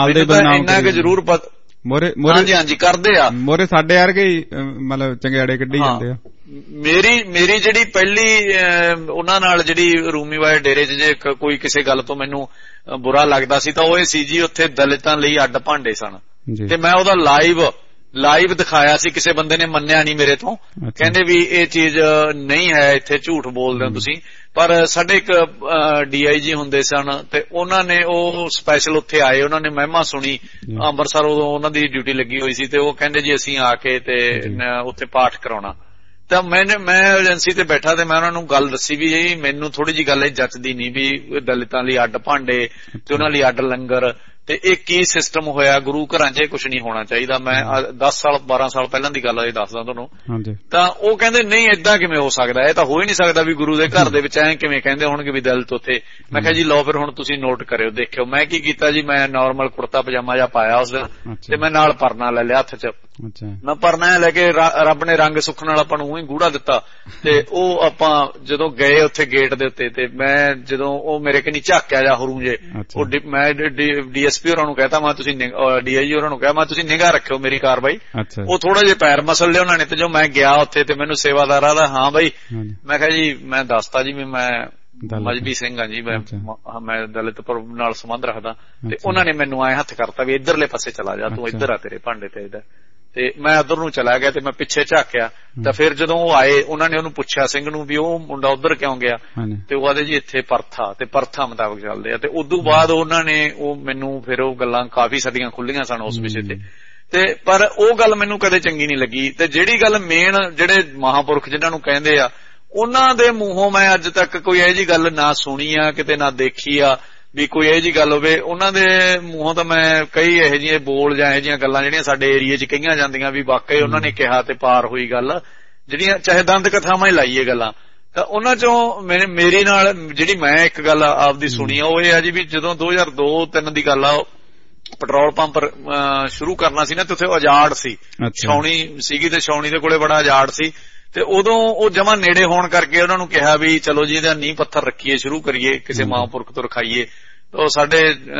S7: ਇੰਨਾ ਕਿ ਜ਼ਰੂਰ
S2: ਮੋਰੇ
S7: ਹਾਂਜੀ ਹਾਂਜੀ ਕਰਦੇ ਆ,
S2: ਮੋਰੇ ਸਾਡੇ ਵਰਗੇ ਹੀ ਮਤਲਬ ਚੰਗਿਆੜੇ ਕੱਢੀ ਜਾਂਦੇ ਆ।
S7: ਮੇਰੀ ਮੇਰੀ ਜਿਹੜੀ ਪਹਿਲੀ ਉਹਨਾਂ ਨਾਲ ਜਿਹੜੀ ਰੂਮੀ ਵਾਲੇ ਡੇਰੇ ਚ ਜੇ ਕੋਈ ਕਿਸੇ ਗੱਲ ਤੋਂ ਮੈਨੂੰ ਬੁਰਾ ਲੱਗਦਾ ਸੀ ਤਾਂ ਉਹ ਇਹ ਸੀ ਜੀ ਉੱਥੇ ਦਲਿਤਾਂ ਲਈ ਅੱਡ ਭਾਂਡੇ ਸਨ, ਤੇ ਮੈਂ ਉਹਦਾ ਲਾਈਵ ਲਾਈਵ ਦਿਖਾਇਆ ਸੀ, ਕਿਸੇ ਬੰਦੇ ਨੇ ਮੰਨਿਆ ਨਹੀਂ ਮੇਰੇ ਤੋਂ, ਕਹਿੰਦੇ ਵੀ ਇਹ ਚੀਜ਼ ਨਹੀਂ ਹੈ, ਇੱਥੇ ਝੂਠ ਬੋਲਦੇ ਹੋ ਤੁਸੀਂ। ਪਰ ਸਾਡੇ ਇੱਕ ਡੀ ਆਈ ਜੀ ਹੁੰਦੇ ਸਨ ਤੇ ਉਹਨਾਂ ਨੇ ਉਹ ਸਪੈਸ਼ਲ ਉੱਥੇ ਆਏ, ਉਹਨਾਂ ਨੇ ਮਹਿਮਾ ਸੁਣੀ, ਅੰਮ੍ਰਿਤਸਰ ਉਦੋਂ ਉਹਨਾਂ ਦੀ ਡਿਊਟੀ ਲੱਗੀ ਹੋਈ ਸੀ, ਤੇ ਉਹ ਕਹਿੰਦੇ ਜੀ ਅਸੀਂ ਆ ਕੇ ਤੇ ਉੱਥੇ ਪਾਠ ਕਰਾਉਣਾ। ਤਾਂ ਮੈਨੇ ਮੈਂ ਏਜੰਸੀ ਤੇ ਬੈਠਾ ਤੇ ਮੈਂ ਉਹਨਾਂ ਨੂੰ ਗੱਲ ਦੱਸੀ ਵੀ ਇਹ ਮੈਨੂੰ ਥੋੜੀ ਜਿਹੀ ਗੱਲ ਇਹ ਜੱਚਦੀ ਨਹੀਂ ਵੀ ਦਲਿਤਾਂ ਲਈ ਅੱਡ ਭਾਂਡੇ ਤੇ ਉਹਨਾਂ ਲਈ ਅੱਡ ਲੰਗਰ, ਤੇ ਇਹ ਕੀ ਸਿਸਟਮ ਹੋਇਆ, ਗੁਰੂ ਘਰਾਂ 'ਚ ਇਹ ਕੁਛ ਨਹੀਂ ਹੋਣਾ ਚਾਹੀਦਾ। ਮੈਂ ਦਸ ਸਾਲ ਬਾਰਾਂ ਸਾਲ ਪਹਿਲਾਂ ਦੀ ਗੱਲ ਇਹ ਦੱਸਦਾ ਤੁਹਾਨੂੰ। ਤਾਂ ਉਹ ਕਹਿੰਦੇ ਨਹੀਂ ਏਦਾਂ ਕਿਵੇਂ ਹੋ ਸਕਦਾ, ਇਹ ਤਾਂ ਹੋ ਹੀ ਨਹੀਂ ਸਕਦਾ ਵੀ ਗੁਰੂ ਦੇ ਘਰ ਦੇ ਵਿੱਚ ਐਂ ਕਿਵੇਂ ਕਹਿੰਦੇ ਹੋਣਗੇ ਵੀ ਦਲਿਤ ਉੱਥੇ। ਮੈਂ ਕਿਹਾ ਜੀ ਲਓ ਫਿਰ ਹੁਣ ਤੁਸੀਂ ਨੋਟ ਕਰਿਓ, ਦੇਖਿਓ। ਮੈਂ ਕੀ ਕੀਤਾ ਜੀ, ਮੈਂ ਨਾਰਮਲ ਕੁੜਤਾ ਪਜਾਮਾ ਜਿਹਾ ਪਾਇਆ ਉਸ ਦਿਨ, ਤੇ ਮੈਂ ਨਾਲ ਪਰਨਾ ਲੈ ਲਿਆ ਹੱਥ 'ਚ। ਮੈਂ ਪਰਨਾ ਲੈ ਕੇ ਰੱਬ ਨੇ ਰੰਗ ਸੁੱਖ ਨਾਲ ਆਪਾਂ ਨੂੰ ਊਂ ਹੀ ਗੂੜਾ ਦਿੱਤਾ, ਤੇ ਉਹ ਆਪਾਂ ਜਦੋਂ ਗਏ ਉੱਥੇ ਗੇਟ ਦੇ ਉੱਤੇ, ਤੇ ਮੈਂ ਜਦੋਂ ਉਹ ਮੇਰੇ ਕਨੀ ਝਾਕਿਆ ਜਾ ਹਰੂ ਜੇ, ਉਹ ਮੈਂ ਡੀ ਐਸ ਪੀ ਹੋਰਾਂ ਨੂੰ ਕਹਿਤਾ, ਮੈਂ ਤੁਸੀਂ ਡੀ ਆਈ ਜੀ ਹੋਰਾਂ ਨੂੰ ਕਿਹਾ ਮੈਂ ਤੁਸੀਂ ਨਿਗਾਹ ਰੱਖਿਓ ਮੇਰੀ ਕਾਰਵਾਈ। ਉਹ ਥੋੜਾ ਜਿਹਾ ਪੈਰ ਮਸਲ ਲਿਆ ਉਹਨਾਂ ਨੇ, ਤੇ ਜੋ ਮੈਂ ਗਿਆ ਉੱਥੇ ਤੇ ਮੈਨੂੰ ਸੇਵਾਦਾਰ ਆਦਾ ਹਾਂ ਬਾਈ, ਮੈਂ ਕਿਹਾ ਜੀ ਮੈਂ ਦੱਸਤਾ ਜੀ ਵੀ ਮੈਂ ਮਜਬੀ ਸਿੰਘ ਆ ਜੀ, ਮੈਂ ਮੈਂ ਦਲਿਤ ਨਾਲ ਸੰਬੰਧ ਰੱਖਦਾ। ਤੇ ਉਹਨਾਂ ਨੇ ਮੈਨੂੰ ਐ ਹੱਥ ਕਰਤਾ ਵੀ ਇੱਧਰਲੇ ਪਾਸੇ ਚਲਾ ਜਾ, ਤੂੰ ਇੱਧਰ ਆ, ਤੇਰੇ ਭਾਂਡੇ ਤੇ ਇਹਦਾ। ਤੇ ਮੈਂ ਉੱਧਰ ਨੂੰ ਚਲਾ ਗਿਆ ਤੇ ਮੈਂ ਪਿੱਛੇ ਝਾਕਿਆ, ਤਾਂ ਫਿਰ ਜਦੋਂ ਉਹ ਆਏ ਉਹਨਾਂ ਨੇ ਉਹਨੂੰ ਪੁੱਛਿਆ ਸਿੰਘ ਨੂੰ ਵੀ ਉਹ ਮੁੰਡਾ ਉੱਧਰ ਕਿਉਂ ਗਿਆ, ਤੇ ਉਹ ਆਦੇ ਜੀ ਇੱਥੇ ਪਰਥਾ, ਤੇ ਪਰਥਾ ਮੁਤਾਬਕ ਚੱਲਦੇ ਆ। ਤੇ ਉਦੋਂ ਬਾਅਦ ਉਹਨਾਂ ਨੇ ਉਹ ਮੈਨੂੰ ਫਿਰ ਉਹ ਗੱਲਾਂ ਕਾਫੀ ਸਾਡੀਆਂ ਖੁੱਲੀਆਂ ਸਨ ਉਸ ਵਿਸ਼ੇ ਤੇ, ਤੇ ਪਰ ਉਹ ਗੱਲ ਮੈਨੂੰ ਕਦੇ ਚੰਗੀ ਨਹੀਂ ਲੱਗੀ। ਤੇ ਜਿਹੜੀ ਗੱਲ ਮੇਨ ਜਿਹੜੇ ਮਹਾਂਪੁਰਖ ਜਿਹਨਾਂ ਨੂੰ ਕਹਿੰਦੇ ਆ ਉਹਨਾਂ ਦੇ ਮੂੰਹੋਂ ਮੈਂ ਅੱਜ ਤੱਕ ਕੋਈ ਇਹੋ ਜਿਹੀ ਗੱਲ ਨਾ ਸੁਣੀ ਆ ਕਿਤੇ, ਨਾ ਦੇਖੀ ਆ ਵੀ ਕੋਈ ਇਹੋ ਜਿਹੀ ਗੱਲ ਹੋਵੇ। ਉਹਨਾਂ ਦੇ ਮੂੰਹੋਂ ਤਾਂ ਮੈਂ ਕਈ ਇਹੋ ਜਿਹੇ ਬੋਲ ਜਾਂ ਇਹੋ ਜਿਹੀਆਂ ਗੱਲਾਂ ਜਿਹੜੀਆਂ ਸਾਡੇ ਏਰੀਏ 'ਚ ਕਹੀਆਂ ਜਾਂਦੀਆਂ ਵੀ ਵਾਕਈ ਉਹਨਾਂ ਨੇ ਕਿਹਾ ਤੇ ਪਾਰ ਹੋਈ ਗੱਲ, ਜਿਹੜੀਆਂ ਚਾਹੇ ਦੰਦ ਕਥਾਵਾਂ ਹੀ ਲਾਈਏ ਗੱਲਾਂ, ਤਾਂ ਉਹਨਾਂ ਚੋਂ ਮੇਰੀ ਨਾਲ ਜਿਹੜੀ ਮੈਂ ਇੱਕ ਗੱਲ ਆਪਦੀ ਸੁਣੀ ਆ ਉਹ ਇਹ ਆ ਜੀ ਵੀ ਜਦੋਂ ਦੋ ਹਜ਼ਾਰ ਦੋ ਤਿੰਨ ਦੀ ਗੱਲ ਆ, ਪੈਟਰੋਲ ਪੰਪ ਸ਼ੁਰੂ ਕਰਨਾ ਸੀ ਨਾ, ਤੇ ਉੱਥੇ ਉਜਾੜ ਸੀ, ਛਾਉਣੀ ਸੀਗੀ ਤੇ ਛਾਉਣੀ ਦੇ ਕੋਲੇ ਬੜਾ ਉਜਾੜ ਸੀ। ਤੇ ਉਦੋਂ ਉਹ ਜਮਾਂ ਨੇੜੇ ਹੋਣ ਕਰਕੇ ਉਹਨਾਂ ਨੂੰ ਕਿਹਾ ਵੀ ਚਲੋ ਜੀ ਇਹਦਾ ਨੀਂਹ ਪੱਥਰ ਰੱਖੀਏ, ਸ਼ੁਰੂ ਕਰੀਏ, ਕਿਸੇ ਮਹਾਂਪੁਰਖ ਤੋਂ ਰਖਾਈਏ। ਉਹ ਸਾਡੇ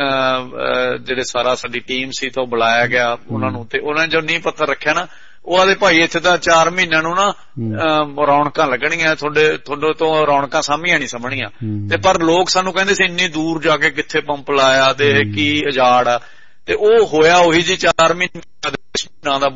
S7: ਜਿਹੜੇ ਸਾਰਾ ਸਾਡੀ ਟੀਮ ਸੀ ਤਾਂ ਉਹ ਬੁਲਾਇਆ ਗਿਆ ਉਹਨਾਂ ਨੂੰ, ਤੇ ਉਹਨਾਂ ਨੇ ਜੋ ਨੀਂਹ ਪੱਥਰ ਰੱਖਿਆ ਨਾ, ਉਹ ਆਦੇ ਭਾਈ ਇੱਥੇ ਤਾਂ ਚਾਰ ਮਹੀਨਿਆਂ ਨੂੰ ਨਾ ਰੌਣਕਾਂ ਲੱਗਣੀਆਂ, ਤੁਹਾਡੇ ਤੁਹਾਡੇ ਤੋਂ ਰੌਣਕਾਂ ਸਾਂਭੀਆਂ ਨਹੀਂ ਸਮਝਣੀਆਂ। ਤੇ ਪਰ ਲੋਕ ਸਾਨੂੰ ਕਹਿੰਦੇ ਸੀ ਇੰਨੀ ਦੂਰ ਜਾ ਕੇ ਕਿੱਥੇ ਪੰਪ ਲਾਇਆ ਤੇ ਕੀ ਉਜਾੜ ਆ। ਤੇ ਉਹ ਹੋਇਆ ਉਹੀ ਜੀ ਚਾਰ ਮਹੀਨੇ ਦਾ